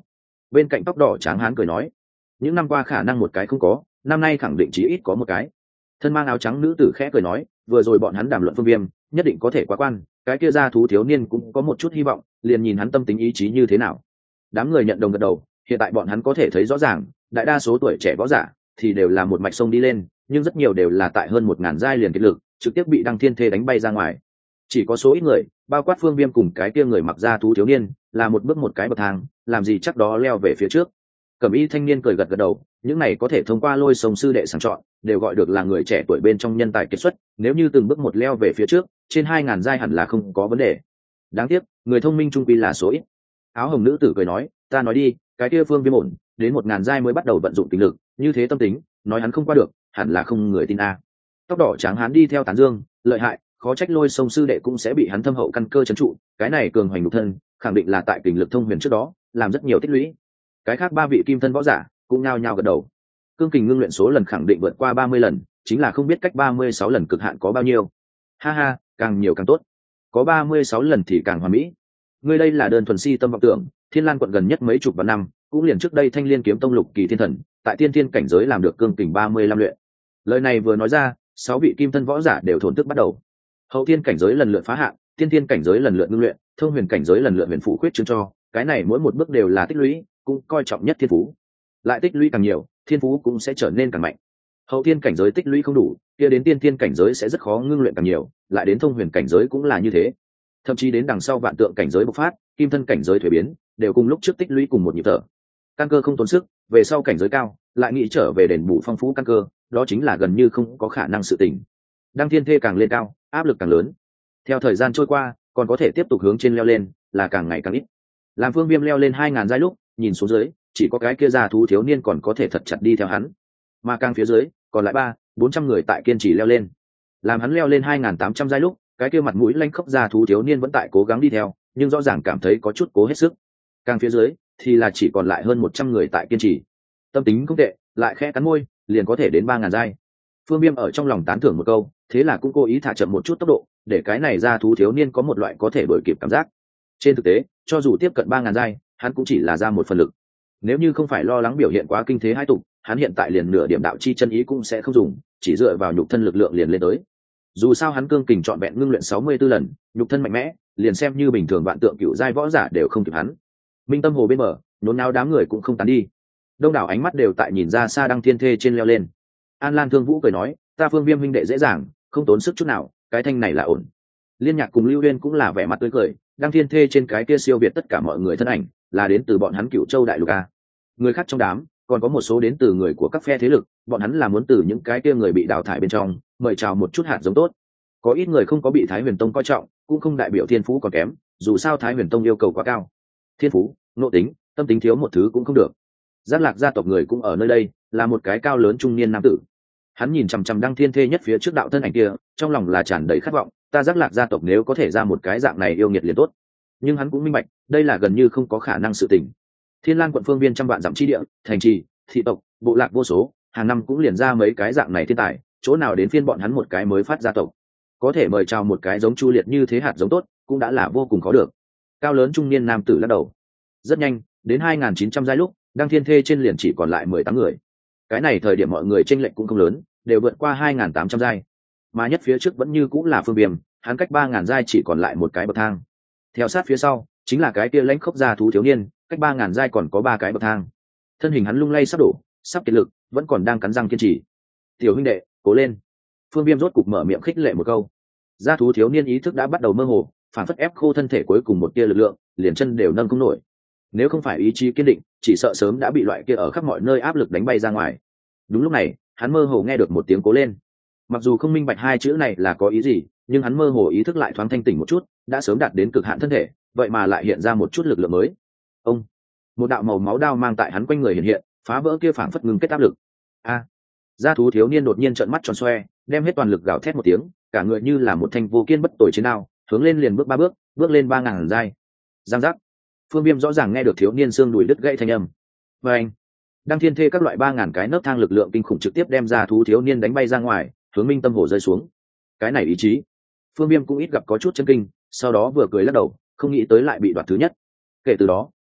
S1: Bên cạnh tóc đỏ tráng hán cười nói, những năm qua khả năng một cái không có, năm nay khẳng định chí ít có một cái. Thân mang áo trắng nữ tử khẽ cười nói, vừa rồi bọn hắn đàm luận Phương Viêm nhất định có thể quá quan, cái kia ra thú thiếu niên cũng có một chút hy vọng, liền nhìn hắn tâm tính ý chí như thế nào. Đám người nhận đồng gật đầu, hiện tại bọn hắn có thể thấy rõ ràng, đại đa số tuổi trẻ võ giả thì đều là một mạch sông đi lên, nhưng rất nhiều đều là tại hơn một ngàn giai liền kết lực, trực tiếp bị Đăng Thiên Thê đánh bay ra ngoài. Chỉ có số ít người, bao quát Phương Viêm cùng cái kia người mặc da thú thiếu niên, là một bước một cái bậc thang, làm gì chắc đó leo về phía trước. Cẩm y thanh niên cười gật gật đầu, những này có thể thông qua lôi sông sư đệ sàng chọn, đều gọi được là người trẻ tuổi bên trong nhân tài kiệt xuất, nếu như từng bước một leo về phía trước, trên hai ngàn giai hẳn là không có vấn đề. Đáng tiếc, người thông minh trung quy là số ít. Áo hồng nữ tử cười nói, ta nói đi, cái kia Phương Viêm ổn, đến một ngàn giai mới bắt đầu vận dụng tinh lực, như thế tâm tính, nói hắn không qua được, hẳn là không người tin a. Tóc đỏ trắng hắn đi theo tán dương, lợi hại, khó trách lôi sông sư đệ cũng sẽ bị hắn thâm hậu căn cơ trấn trụ, cái này cường hoành nhục thân, khẳng định là tại kình lực thông huyền trước đó, làm rất nhiều tích lũy. Cái khác ba vị kim thân võ giả cũng nhao nhao gật đầu. Cương kình ngưng luyện số lần khẳng định vượt qua ba mươi lần, chính là không biết cách ba mươi sáu lần cực hạn có bao nhiêu. Ha ha, càng nhiều càng tốt. Có ba mươi sáu lần thì càng hoàn mỹ. Ngươi đây là đơn thuần si tâm vọng tưởng, Thiên Lan quận gần nhất mấy chục vạn năm, cũng liền trước đây Thanh Liên kiếm tông lục kỳ thiên thần, tại tiên thiên cảnh giới làm được cương kình ba mươi lăm luyện. Lời này vừa nói ra, sáu vị kim thân võ giả đều thổn thức bắt đầu. Hậu thiên cảnh giới lần lượt phá hạn, tiên thiên cảnh giới lần lượt ngưng luyện, thông huyền cảnh giới lần lượt huyền phủ khuyết chứng cho, cái này mỗi một bước đều là tích lũy, cũng coi trọng nhất thiên phú. Lại tích lũy càng nhiều, thiên phú cũng sẽ trở nên càng mạnh. Hậu thiên cảnh giới tích lũy không đủ, kia đến tiên thiên cảnh giới sẽ rất khó ngưng luyện càng nhiều, lại đến thông huyền cảnh giới cũng là như thế. Thậm chí đến đằng sau vạn tượng cảnh giới bộc phát, kim thân cảnh giới thuế biến, đều cùng lúc trước tích lũy cùng một nhịp thở. Căn cơ không tốn sức, về sau cảnh giới cao, lại nghĩ trở về đền bù phong phú căn cơ, đó chính là gần như không có khả năng sự tình. Đăng thiên thê càng lên cao, áp lực càng lớn. Theo thời gian trôi qua, còn có thể tiếp tục hướng trên leo lên, là càng ngày càng ít. Làm Phương Viêm leo lên hai ngàn giai lúc, nhìn xuống dưới, chỉ có cái kia già thú thiếu niên còn có thể thật chặt đi theo hắn, mà càng phía dưới, còn lại ba, bốn trăm người tại kiên trì leo lên. Làm hắn leo lên hai ngàn tám trăm giai lúc, cái kia mặt mũi lanh khốc già thú thiếu niên vẫn tại cố gắng đi theo, nhưng rõ ràng cảm thấy có chút cố hết sức. Càng phía dưới, thì là chỉ còn lại hơn một trăm người tại kiên trì. Tâm tính không tệ, lại khẽ cắn môi, liền có thể đến ba ngàn giai. Phương Viêm ở trong lòng tán thưởng một câu, thế là cũng cố ý thả chậm một chút tốc độ, để cái này ra thú thiếu niên có một loại có thể đuổi kịp cảm giác. Trên thực tế, cho dù tiếp cận ba ngàn giai, hắn cũng chỉ là ra một phần lực. Nếu như không phải lo lắng biểu hiện quá kinh thế hai tục, hắn hiện tại liền nửa điểm đạo chi chân ý cũng sẽ không dùng, chỉ dựa vào nhục thân lực lượng liền lên tới. Dù sao hắn cương kình trọn vẹn ngưng luyện sáu mươi 64 lần, nhục thân mạnh mẽ, liền xem như bình thường vạn tượng cựu giai võ giả đều không kịp hắn. Minh Tâm Hồ bên bờ, nhốn náo đám người cũng không tán đi. Đông đảo ánh mắt đều tại nhìn ra xa Đăng Thiên Thê trên leo lên. An Lan Thương Vũ cười nói, ta Phương Viêm huynh đệ dễ dàng, không tốn sức chút nào, cái thanh này là ổn. Liên Nhạc cùng Lưu Uyên cũng là vẻ mặt tươi cười, Đăng Thiên Thê trên cái kia siêu việt tất cả mọi người thân ảnh, là đến từ bọn hắn Cựu Châu đại lục a. Người khác trong đám, còn có một số đến từ người của các phe thế lực, bọn hắn là muốn từ những cái kia người bị đào thải bên trong, mời chào một chút hạt giống tốt. Có ít người không có bị Thái Huyền Tông coi trọng, cũng không đại biểu thiên phú còn kém, dù sao Thái Huyền Tông yêu cầu quá cao. Thiên phú, nội tính, tâm tính thiếu một thứ cũng không được. Giác Lạc gia tộc người cũng ở nơi đây, là một cái cao lớn trung niên nam tử. Hắn nhìn chằm chằm Đăng Thiên Thê nhất phía trước đạo thân ảnh kia, trong lòng là tràn đầy khát vọng, ta Giác Lạc gia tộc nếu có thể ra một cái dạng này yêu nghiệt liền tốt. Nhưng hắn cũng minh bạch, đây là gần như không có khả năng sự tình. Thiên Lan quận phương viên trăm vạn dặm chi địa, thành trì, thị tộc, bộ lạc vô số, hàng năm cũng liền ra mấy cái dạng này thiên tài, chỗ nào đến phiên bọn hắn một cái mới phát gia tộc. Có thể mời chào một cái giống Chu Liệt như thế hạt giống tốt, cũng đã là vô cùng khó được. Cao lớn trung niên nam tử lắc đầu. Rất nhanh, đến hai nghìn chín trăm giai lúc, Đăng Thiên Thê trên liền chỉ còn lại mười tám người. Cái này thời điểm mọi người chênh lệch cũng không lớn, đều vượt qua hai nghìn tám trăm giai. Mà nhất phía trước vẫn như cũng là Phương Viêm, hắn cách ba nghìn giai chỉ còn lại một cái bậc thang. Theo sát phía sau, chính là cái kia lãnh khốc gia thú thiếu niên, cách ba nghìn giai còn có ba cái bậc thang. Thân hình hắn lung lay sắp đổ, sắp kiệt lực, vẫn còn đang cắn răng kiên trì. "Tiểu huynh đệ, cố lên." Phương Viêm rốt cục mở miệng khích lệ một câu. Gia thú thiếu niên ý thức đã bắt đầu mơ hồ, phản phất ép khô thân thể cuối cùng một tia lực lượng, liền chân đều nâng không nổi. Nếu không phải ý chí kiên định, chỉ sợ sớm đã bị loại kia ở khắp mọi nơi áp lực đánh bay ra ngoài. Đúng lúc này, hắn mơ hồ nghe được một tiếng cố lên. Mặc dù không minh bạch hai chữ này là có ý gì, nhưng hắn mơ hồ ý thức lại thoáng thanh tỉnh một chút, đã sớm đạt đến cực hạn thân thể, vậy mà lại hiện ra một chút lực lượng mới. Ông, một đạo màu máu đao mang tại hắn quanh người hiện hiện, phá vỡ kia phảng phất ngưng kết áp lực. A! Gia thú thiếu niên đột nhiên trợn mắt tròn xoe, đem hết toàn lực gào thét một tiếng, cả người như là một thanh vô kiên bất tồi chiến đao, hướng lên liền bước ba bước, bước lên ba ngàn giai. Giang giác. Phương Viêm rõ ràng nghe được thiếu niên xương đùi đứt gãy thanh âm. Và anh, Đăng Thiên Thê các loại ba ngàn cái nấc thang lực lượng kinh khủng trực tiếp đem ra thú thiếu niên đánh bay ra ngoài, hướng Minh Tâm Hồ rơi xuống. Cái này ý chí, Phương Viêm cũng ít gặp có chút chấn kinh, sau đó vừa cười lắc đầu, không nghĩ tới lại bị đoạt thứ nhất. Kể từ đó,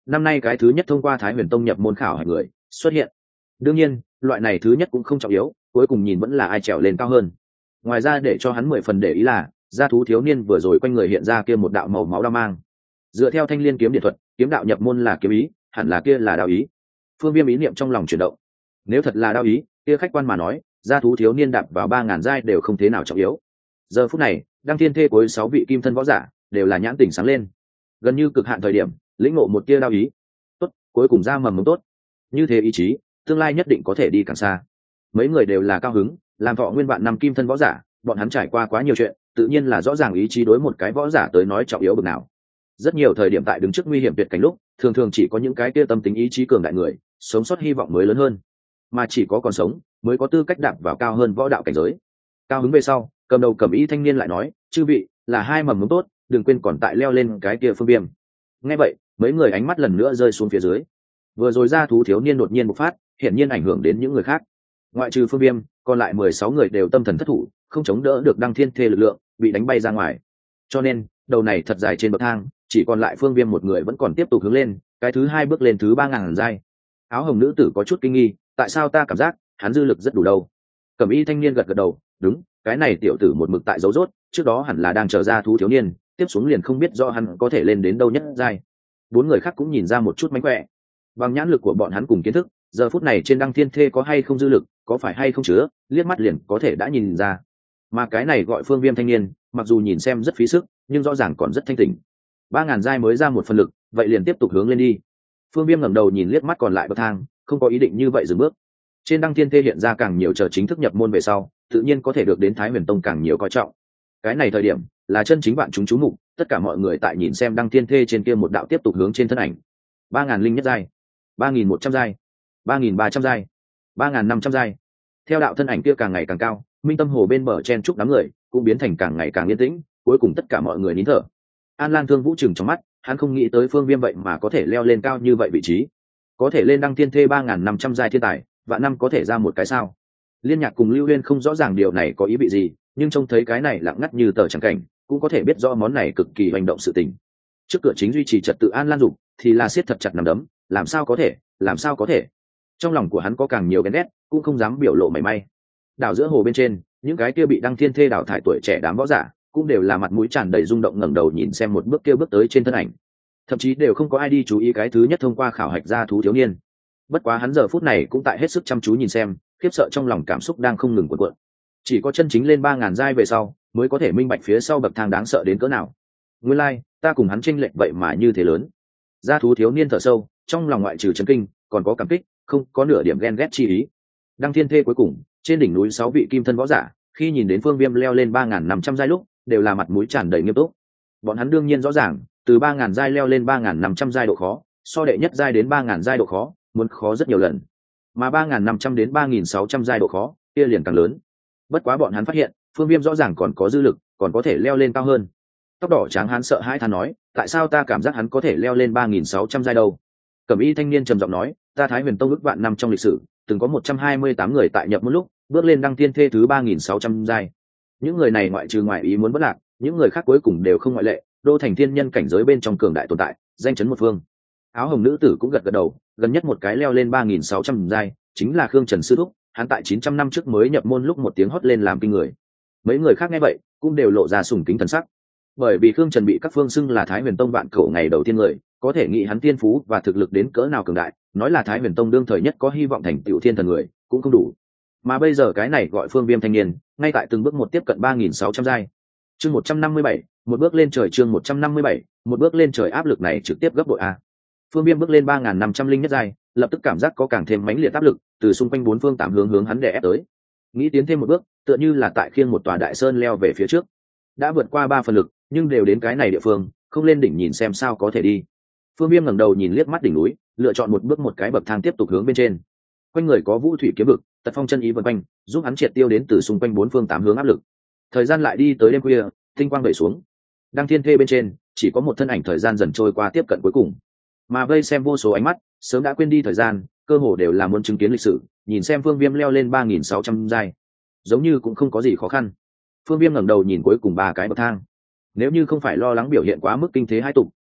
S1: năm nay cái thứ nhất thông qua Thái Huyền Tông nhập môn khảo hạch người xuất hiện. Đương nhiên loại này thứ nhất cũng không trọng yếu, cuối cùng nhìn vẫn là ai trèo lên cao hơn. Ngoài ra để cho hắn mười phần để ý là gia thú thiếu niên vừa rồi quanh người hiện ra kia một đạo màu máu đao mang. Dựa theo thanh liên kiếm điện thuật, kiếm đạo nhập môn là kiếm ý, hẳn là kia là đạo ý. Phương Viêm ý niệm trong lòng chuyển động. Nếu thật là đạo ý, kia khách quan mà nói, gia thú thiếu niên đạp vào ba ngàn giai đều không thế nào trọng yếu. Giờ phút này, Đăng Thiên Thê cuối sáu vị kim thân võ giả đều là nhãn tỉnh sáng lên, gần như cực hạn thời điểm, lĩnh ngộ một tia đạo ý. Tốt, cuối cùng ra mầm mống tốt. Như thế ý chí, tương lai nhất định có thể đi càng xa. Mấy người đều là cao hứng, làm thọ nguyên vạn năm kim thân võ giả, bọn hắn trải qua quá nhiều chuyện, tự nhiên là rõ ràng ý chí đối một cái võ giả tới nói trọng yếu bực nào. Rất nhiều thời điểm tại đứng trước nguy hiểm tuyệt cảnh lúc, thường thường chỉ có những cái kia tâm tính ý chí cường đại người, sống sót hy vọng mới lớn hơn, mà chỉ có còn sống mới có tư cách đạp vào cao hơn võ đạo cảnh giới. Cao hứng về sau, cầm đầu cầm ý thanh niên lại nói, chư vị là hai mầm mống tốt, đừng quên còn tại leo lên cái kia Phương Viêm. Nghe vậy, mấy người ánh mắt lần nữa rơi xuống phía dưới. Vừa rồi ra thú thiếu niên đột nhiên bộc phát, hiển nhiên ảnh hưởng đến những người khác. Ngoại trừ Phương Viêm, còn lại mười sáu người đều tâm thần thất thủ, không chống đỡ được Đăng Thiên Thê lực lượng, bị đánh bay ra ngoài. Cho nên, đầu này thật dài trên bậc thang, chỉ còn lại Phương Viêm một người vẫn còn tiếp tục hướng lên, cái thứ hai bước lên thứ ba ngàn giai. Áo hồng nữ tử có chút kinh nghi, tại sao ta cảm giác hắn dư lực rất đủ đâu? Cẩm y thanh niên gật gật đầu, đúng, cái này tiểu tử một mực tại dấu rốt, trước đó hẳn là đang chờ ra thú thiếu niên, tiếp xuống liền không biết rõ hắn có thể lên đến đâu nhất giai. Bốn người khác cũng nhìn ra một chút mánh khỏe. Bằng nhãn lực của bọn hắn cùng kiến thức, giờ phút này trên Đăng Thiên Thê có hay không dư lực, có phải hay không chứa, liếc mắt liền có thể đã nhìn ra. Mà cái này gọi Phương Viêm thanh niên, mặc dù nhìn xem rất phí sức, nhưng rõ ràng còn rất thanh tỉnh. Ba ngàn giai mới ra một phần lực, vậy liền tiếp tục hướng lên đi. Phương Viêm ngẩng đầu nhìn liếc mắt còn lại bậc thang, không có ý định như vậy dừng bước. Trên Đăng Thiên Thê hiện ra càng nhiều chờ chính thức nhập môn về sau, tự nhiên có thể được đến Thái Huyền Tông càng nhiều coi trọng. Cái này thời điểm là chân chính bạn chúng chú mục, tất cả mọi người tại nhìn xem Đăng Thiên Thê trên kia một đạo tiếp tục hướng trên thân ảnh. Ba ngàn linh nhất giai, ba nghìn một trăm giai, ba nghìn ba trăm giai, ba ngàn năm trăm giai. Theo đạo thân ảnh kia càng ngày càng cao, Minh Tâm Hồ bên bờ chen trúc đám người cũng biến thành càng ngày càng yên tĩnh, cuối cùng tất cả mọi người nín thở. An Lan Thương Vũ trừng trong mắt, hắn không nghĩ tới Phương Viêm vậy mà có thể leo lên cao như vậy vị trí, có thể lên Đăng Thiên Thê ba ngàn năm trăm giai thiên tài, vạn năm có thể ra một cái sao? Liên Nhạc cùng Lưu Uyên không rõ ràng điều này có ý vị gì, nhưng trông thấy cái này lặng ngắt như tờ chẳng cảnh, cũng có thể biết rõ món này cực kỳ hành động sự tình. Trước cửa chính duy trì trật tự An Lan Dục thì là siết thật chặt nắm đấm, làm sao có thể, làm sao có thể? Trong lòng của hắn có càng nhiều ghen ghét, cũng không dám biểu lộ mảy may. Đảo giữa hồ bên trên, những cái kia bị Đăng Thiên Thê đào thải tuổi trẻ đám võ giả, cũng đều là mặt mũi tràn đầy rung động ngẩng đầu nhìn xem một bước kia bước tới trên thân ảnh. Thậm chí đều không có ai đi chú ý cái thứ nhất thông qua khảo hạch ra thú thiếu niên. Bất quá hắn giờ phút này cũng tại hết sức chăm chú nhìn xem, khiếp sợ trong lòng cảm xúc đang không ngừng cuộn cuộn. Chỉ có chân chính lên ba ngàn giai về sau, mới có thể minh bạch phía sau bậc thang đáng sợ đến cỡ nào. Nguyên lai, like, ta cùng hắn chênh lệch vậy mà như thế lớn. Gia thú thiếu niên thở sâu, trong lòng ngoại trừ chấn kinh, còn có cảm kích, không có nửa điểm ghen ghét chi ý. Đăng Thiên Thê cuối cùng, trên đỉnh núi sáu vị kim thân võ giả, khi nhìn đến Phương Viêm leo lên ba ngàn năm trăm giai lúc, đều là mặt mũi tràn đầy nghiêm túc. Bọn hắn đương nhiên rõ ràng, từ ba ngàn giai leo lên ba ngàn năm trăm giai độ khó, so đệ nhất giai đến ba ngàn giai độ khó, muốn khó rất nhiều lần. Mà ba ngàn năm trăm đến ba nghìn sáu trăm giai độ khó, kia liền càng lớn. Bất quá bọn hắn phát hiện, Phương Viêm rõ ràng còn có dư lực, còn có thể leo lên cao hơn. Tóc đỏ trắng hắn sợ hãi than nói, tại sao ta cảm giác hắn có thể leo lên ba nghìn sáu trăm giai đâu? Cẩm y thanh niên trầm giọng nói, ta Thái Huyền Tông ước vạn năm trong lịch sử, từng có một trăm hai mươi tám người tại nhập một lúc, bước lên Đăng Thiên Thê thứ ba nghìn sáu trăm giai. Những người này ngoại trừ ngoại ý muốn bất lạc, những người khác cuối cùng đều không ngoại lệ, đô thành thiên nhân cảnh giới bên trong cường đại tồn tại, danh chấn một phương. Áo hồng nữ tử cũng gật gật đầu, gần nhất một cái leo lên ba nghìn sáu trăm giai, chính là Khương Trần sư thúc, hắn tại chín trăm năm trước mới nhập môn lúc một tiếng hót lên làm kinh người. Mấy người khác nghe vậy, cũng đều lộ ra sùng kính thần sắc. Bởi vì Khương Trần bị các phương xưng là Thái Huyền Tông vạn cổ ngày đầu tiên người, có thể nghĩ hắn tiên phú và thực lực đến cỡ nào cường đại, nói là Thái Huyền Tông đương thời nhất có hy vọng thành tựu thiên thần người, cũng không đủ. Mà bây giờ cái này gọi Phương Viêm thanh niên, ngay tại từng bước một tiếp cận ba nghìn sáu trăm giai. Chương một trăm năm mươi bảy, một bước lên trời chương một trăm năm mươi bảy, một bước lên trời áp lực này trực tiếp gấp bội a. Phương Viêm bước lên ba nghìn năm trăm linh nhất giai, lập tức cảm giác có càng thêm mãnh liệt áp lực, từ xung quanh bốn phương tám hướng hướng hắn đè ép tới. Nghĩ tiến thêm một bước, tựa như là tại khiêng một tòa đại sơn leo về phía trước. Đã vượt qua ba phần lực, nhưng đều đến cái này địa phương, không lên đỉnh nhìn xem sao có thể đi. Phương Viêm ngẩng đầu nhìn liếc mắt đỉnh núi, lựa chọn một bước một cái bậc thang tiếp tục hướng bên trên. Quanh người có vũ thủy kiếm vực, tật phong chân ý vần quanh, giúp hắn triệt tiêu đến từ xung quanh bốn phương tám hướng áp lực. Thời gian lại đi tới đêm khuya, tinh quang vẩy xuống. Đăng Thiên Thê bên trên, chỉ có một thân ảnh thời gian dần trôi qua tiếp cận cuối cùng. Mà vây xem vô số ánh mắt, sớm đã quên đi thời gian, cơ hồ đều là muốn chứng kiến lịch sử, nhìn xem Phương Viêm leo lên ba nghìn sáu trăm giai, giống như cũng không có gì khó khăn. Phương Viêm ngẩng đầu nhìn cuối cùng ba cái bậc thang. Nếu như không phải lo lắng biểu hiện quá mức kinh thế hai tục,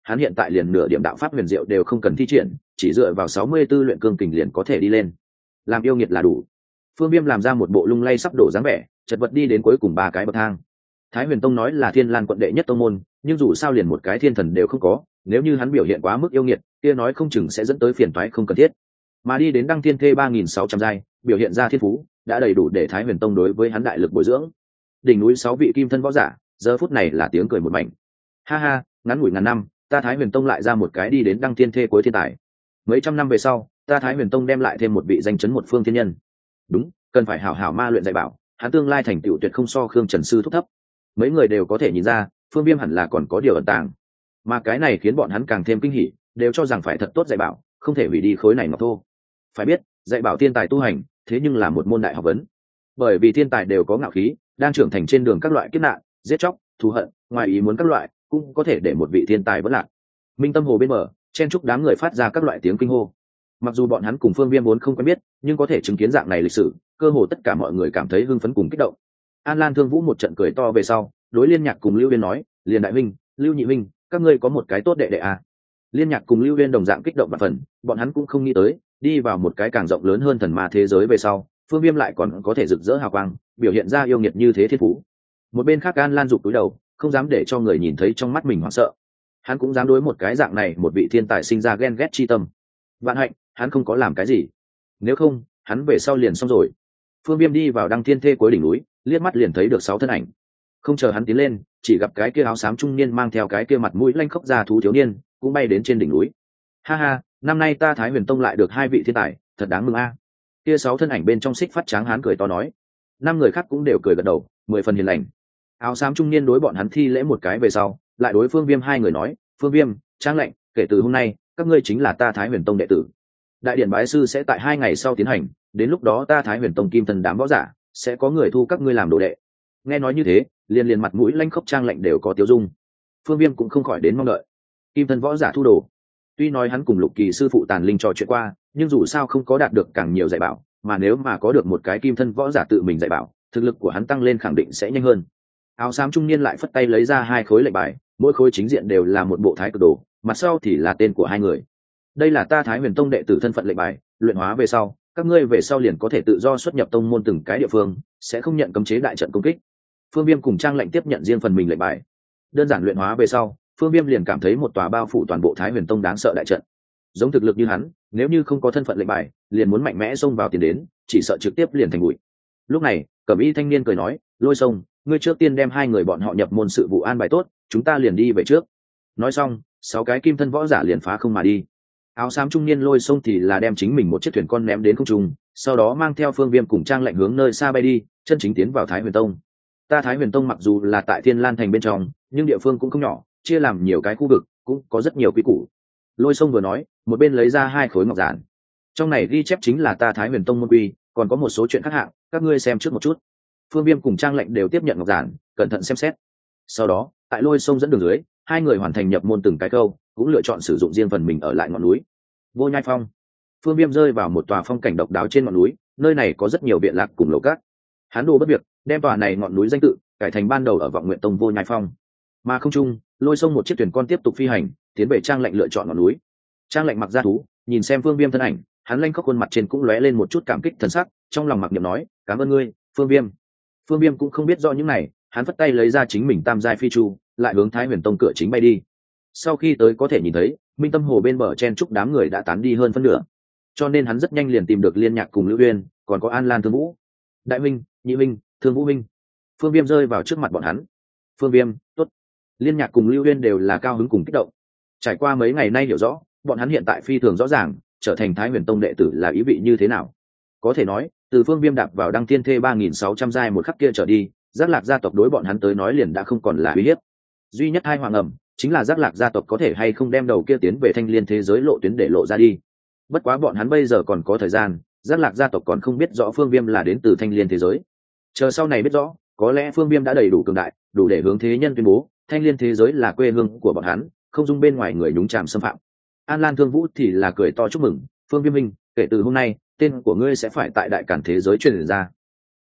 S1: hắn hiện tại liền nửa điểm đạo pháp huyền diệu đều không cần thi triển, chỉ dựa vào sáu mươi 64 luyện cương kình liền có thể đi lên. Làm yêu nghiệt là đủ. Phương Viêm làm ra một bộ lung lay sắp đổ dáng vẻ, chật vật đi đến cuối cùng ba cái bậc thang. Thái Huyền Tông nói là Thiên Lan quận đệ nhất tông môn, nhưng dù sao liền một cái thiên thần đều không có, nếu như hắn biểu hiện quá mức yêu nghiệt, kia nói không chừng sẽ dẫn tới phiền toái không cần thiết. Mà đi đến Đăng Thiên Thê ba nghìn sáu trăm giai, biểu hiện ra thiên phú, đã đầy đủ để Thái Huyền Tông đối với hắn đại lực bồi dưỡng. Đỉnh núi sáu vị kim thân võ giả, giờ phút này là tiếng cười một mảnh. Ha ha, ngắn ngủi ngàn năm, ta Thái Huyền Tông lại ra một cái đi đến Đăng Thiên Thê cuối thiên tài. Mấy trăm năm về sau, ta Thái Huyền Tông đem lại thêm một vị danh chấn một phương thiên nhân. Đúng, cần phải hảo hảo ma luyện dạy bảo, hắn tương lai thành tựu tuyệt không so Khương Trần sư thúc thấp. Mấy người đều có thể nhìn ra, Phương Viêm hẳn là còn có điều ẩn tàng, mà cái này khiến bọn hắn càng thêm kinh hỉ, đều cho rằng phải thật tốt dạy bảo, không thể hủy đi khối này ngọc thô. Phải biết, dạy bảo thiên tài tu hành, thế nhưng là một môn đại học vấn. Bởi vì thiên tài đều có ngạo khí, đang trưởng thành trên đường các loại kiếp nạn, giết chóc, thù hận, ngoài ý muốn các loại, cũng có thể để một vị thiên tài vẫn lạc. Minh Tâm Hồ bên bờ, chen chúc đám người phát ra các loại tiếng kinh hô. Mặc dù bọn hắn cùng Phương Viêm vốn không quen biết, nhưng có thể chứng kiến dạng này lịch sử, cơ hồ tất cả mọi người cảm thấy hưng phấn cùng kích động. An Lan Thương Vũ một trận cười to về sau, đối Liên Nhạc cùng Lưu Uyên nói, liền đại huynh, Lưu nhị huynh, các ngươi có một cái tốt đệ đệ à. Liên Nhạc cùng Lưu Uyên đồng dạng kích động và phần, bọn hắn cũng không nghĩ tới, đi vào một cái càng rộng lớn hơn thần ma thế giới về sau, Phương Viêm lại còn có thể rực rỡ hào quang, biểu hiện ra yêu nghiệt như thế thiên phú. Một bên khác An Lan rụt túi đầu, không dám để cho người nhìn thấy trong mắt mình hoảng sợ. Hắn cũng dám đối một cái dạng này một vị thiên tài sinh ra ghen ghét chi tâm. Vạn hạnh, hắn không có làm cái gì. Nếu không, hắn về sau liền xong rồi. Phương Viêm đi vào Đăng Thiên Thê cuối đỉnh núi, liếc mắt liền thấy được sáu thân ảnh. Không chờ hắn tiến lên, chỉ gặp cái kia áo xám trung niên mang theo cái kia mặt mũi lanh khốc già thú thiếu niên, cũng bay đến trên đỉnh núi. Ha ha, năm nay ta Thái Huyền Tông lại được hai vị thiên tài, thật đáng mừng a. Kia sáu thân ảnh bên trong xích phát tráng hán cười to nói. Năm người khác cũng đều cười gật đầu, mười phần hiền lành. Áo xám trung niên đối bọn hắn thi lễ một cái về sau, lại đối Phương Viêm hai người nói, Phương Viêm, Trang Lệnh, kể từ hôm nay, các ngươi chính là ta Thái Huyền Tông đệ tử. Đại điện bái sư sẽ tại hai ngày sau tiến hành, đến lúc đó ta Thái Huyền Tông kim thần đám võ giả sẽ có người thu các ngươi làm đồ đệ. Nghe nói như thế, liền liền mặt mũi lanh khốc Trang Lệnh đều có tiêu dung. Phương Viêm cũng không khỏi đến mong đợi. Kim thân võ giả thu đồ. Tuy nói hắn cùng Lục Kỳ sư phụ Tàn Linh trò chuyện qua, nhưng dù sao không có đạt được càng nhiều dạy bảo, mà nếu mà có được một cái kim thân võ giả tự mình dạy bảo, thực lực của hắn tăng lên khẳng định sẽ nhanh hơn. Áo xám trung niên lại phất tay lấy ra hai khối lệnh bài, mỗi khối chính diện đều là một bộ thái cực đồ, mặt sau thì là tên của hai người. Đây là ta Thái Huyền Tông đệ tử thân phận lệnh bài, luyện hóa về sau, các ngươi về sau liền có thể tự do xuất nhập tông môn từng cái địa phương, sẽ không nhận cấm chế đại trận công kích. Phương Viêm cùng Trang Lệnh tiếp nhận riêng phần mình lệnh bài. Đơn giản luyện hóa về sau, Phương Viêm liền cảm thấy một tòa bao phủ toàn bộ Thái Huyền Tông đáng sợ đại trận. Giống thực lực như hắn, nếu như không có thân phận lệnh bài, liền muốn mạnh mẽ xông vào tiền đến, chỉ sợ trực tiếp liền thành bụi. Lúc này, Cẩm Y thanh niên cười nói, Lôi Sông, ngươi trước tiên đem hai người bọn họ nhập môn sự vụ an bài tốt, chúng ta liền đi về trước. Nói xong, sáu cái kim thân võ giả liền phá không mà đi. Áo xám trung niên Lôi Sông thì là đem chính mình một chiếc thuyền con ném đến không trung, sau đó mang theo Phương Viêm cùng Trang Lệnh hướng nơi xa bay đi, chân chính tiến vào Thái Huyền Tông. Ta Thái Huyền Tông mặc dù là tại Thiên Lan thành bên trong, nhưng địa phương cũng không nhỏ, chia làm nhiều cái khu vực, cũng có rất nhiều quy củ. Lôi Sông vừa nói, một bên lấy ra hai khối ngọc giản. Trong này ghi chép chính là ta Thái Huyền Tông môn quy, còn có một số chuyện khác hạng, các ngươi xem trước một chút. Phương Viêm cùng Trang Lệnh đều tiếp nhận ngọc giản, cẩn thận xem xét. Sau đó, tại Lôi Sông dẫn đường dưới, hai người hoàn thành nhập môn từng cái câu, cũng lựa chọn sử dụng riêng phần mình ở lại ngọn núi. Vô Nhai Phong. Phương Viêm rơi vào một tòa phong cảnh độc đáo trên ngọn núi, nơi này có rất nhiều viện lạc cùng lầu cát. Hắn đồ bất việc, đem tòa này ngọn núi danh tự cải thành ban đầu ở Vọng Nguyện Tông Vô Nhai Phong. Mà không trung, Lôi Sông một chiếc thuyền con tiếp tục phi hành, tiến về Trang Lệnh lựa chọn ngọn núi. Trang Lệnh mặc ra thú, nhìn xem Phương Viêm thân ảnh, hắn lanh khóc khuôn mặt trên cũng lóe lên một chút cảm kích thần sắc, trong lòng mặc niệm nói, cảm ơn ngươi, Phương Viêm. Phương Viêm cũng không biết rõ những này, hắn vất tay lấy ra chính mình tam giai phi chu, lại hướng Thái Huyền Tông cửa chính bay đi. Sau khi tới có thể nhìn thấy, Minh Tâm Hồ bên bờ chen chúc đám người đã tán đi hơn phân nửa, cho nên hắn rất nhanh liền tìm được Liên Nhạc cùng Lưu Uyên, còn có An Lan Thương Vũ. Đại minh, nhị minh, Thương Vũ minh. Phương Viêm rơi vào trước mặt bọn hắn. Phương Viêm, tốt. Liên Nhạc cùng Lưu Uyên đều là cao hứng cùng kích động. Trải qua mấy ngày nay hiểu rõ, bọn hắn hiện tại phi thường rõ ràng, trở thành Thái Huyền Tông đệ tử là ý vị như thế nào. Có thể nói, từ Phương Viêm đạp vào Đăng Thiên Thê ba nghìn sáu trăm giai một khắc kia trở đi, Giác Lạc gia tộc đối bọn hắn tới nói liền đã không còn là uy hiếp. Duy nhất hai hoàng ẩm chính là Giác Lạc gia tộc có thể hay không đem đầu kia tiến về Thanh Liên thế giới lộ tuyến để lộ ra đi. Bất quá bọn hắn bây giờ còn có thời gian, Giác Lạc gia tộc còn không biết rõ Phương Viêm là đến từ Thanh Liên thế giới. Chờ sau này biết rõ, có lẽ Phương Viêm đã đầy đủ cường đại, đủ để hướng thế nhân tuyên bố, Thanh Liên thế giới là quê hương của bọn hắn, không dung bên ngoài người nhúng chàm xâm phạm. An Lan Thương Vũ thì là cười to chúc mừng, Phương Viêm minh, kể từ hôm nay, tên của ngươi sẽ phải tại đại cản thế giới truyền ra.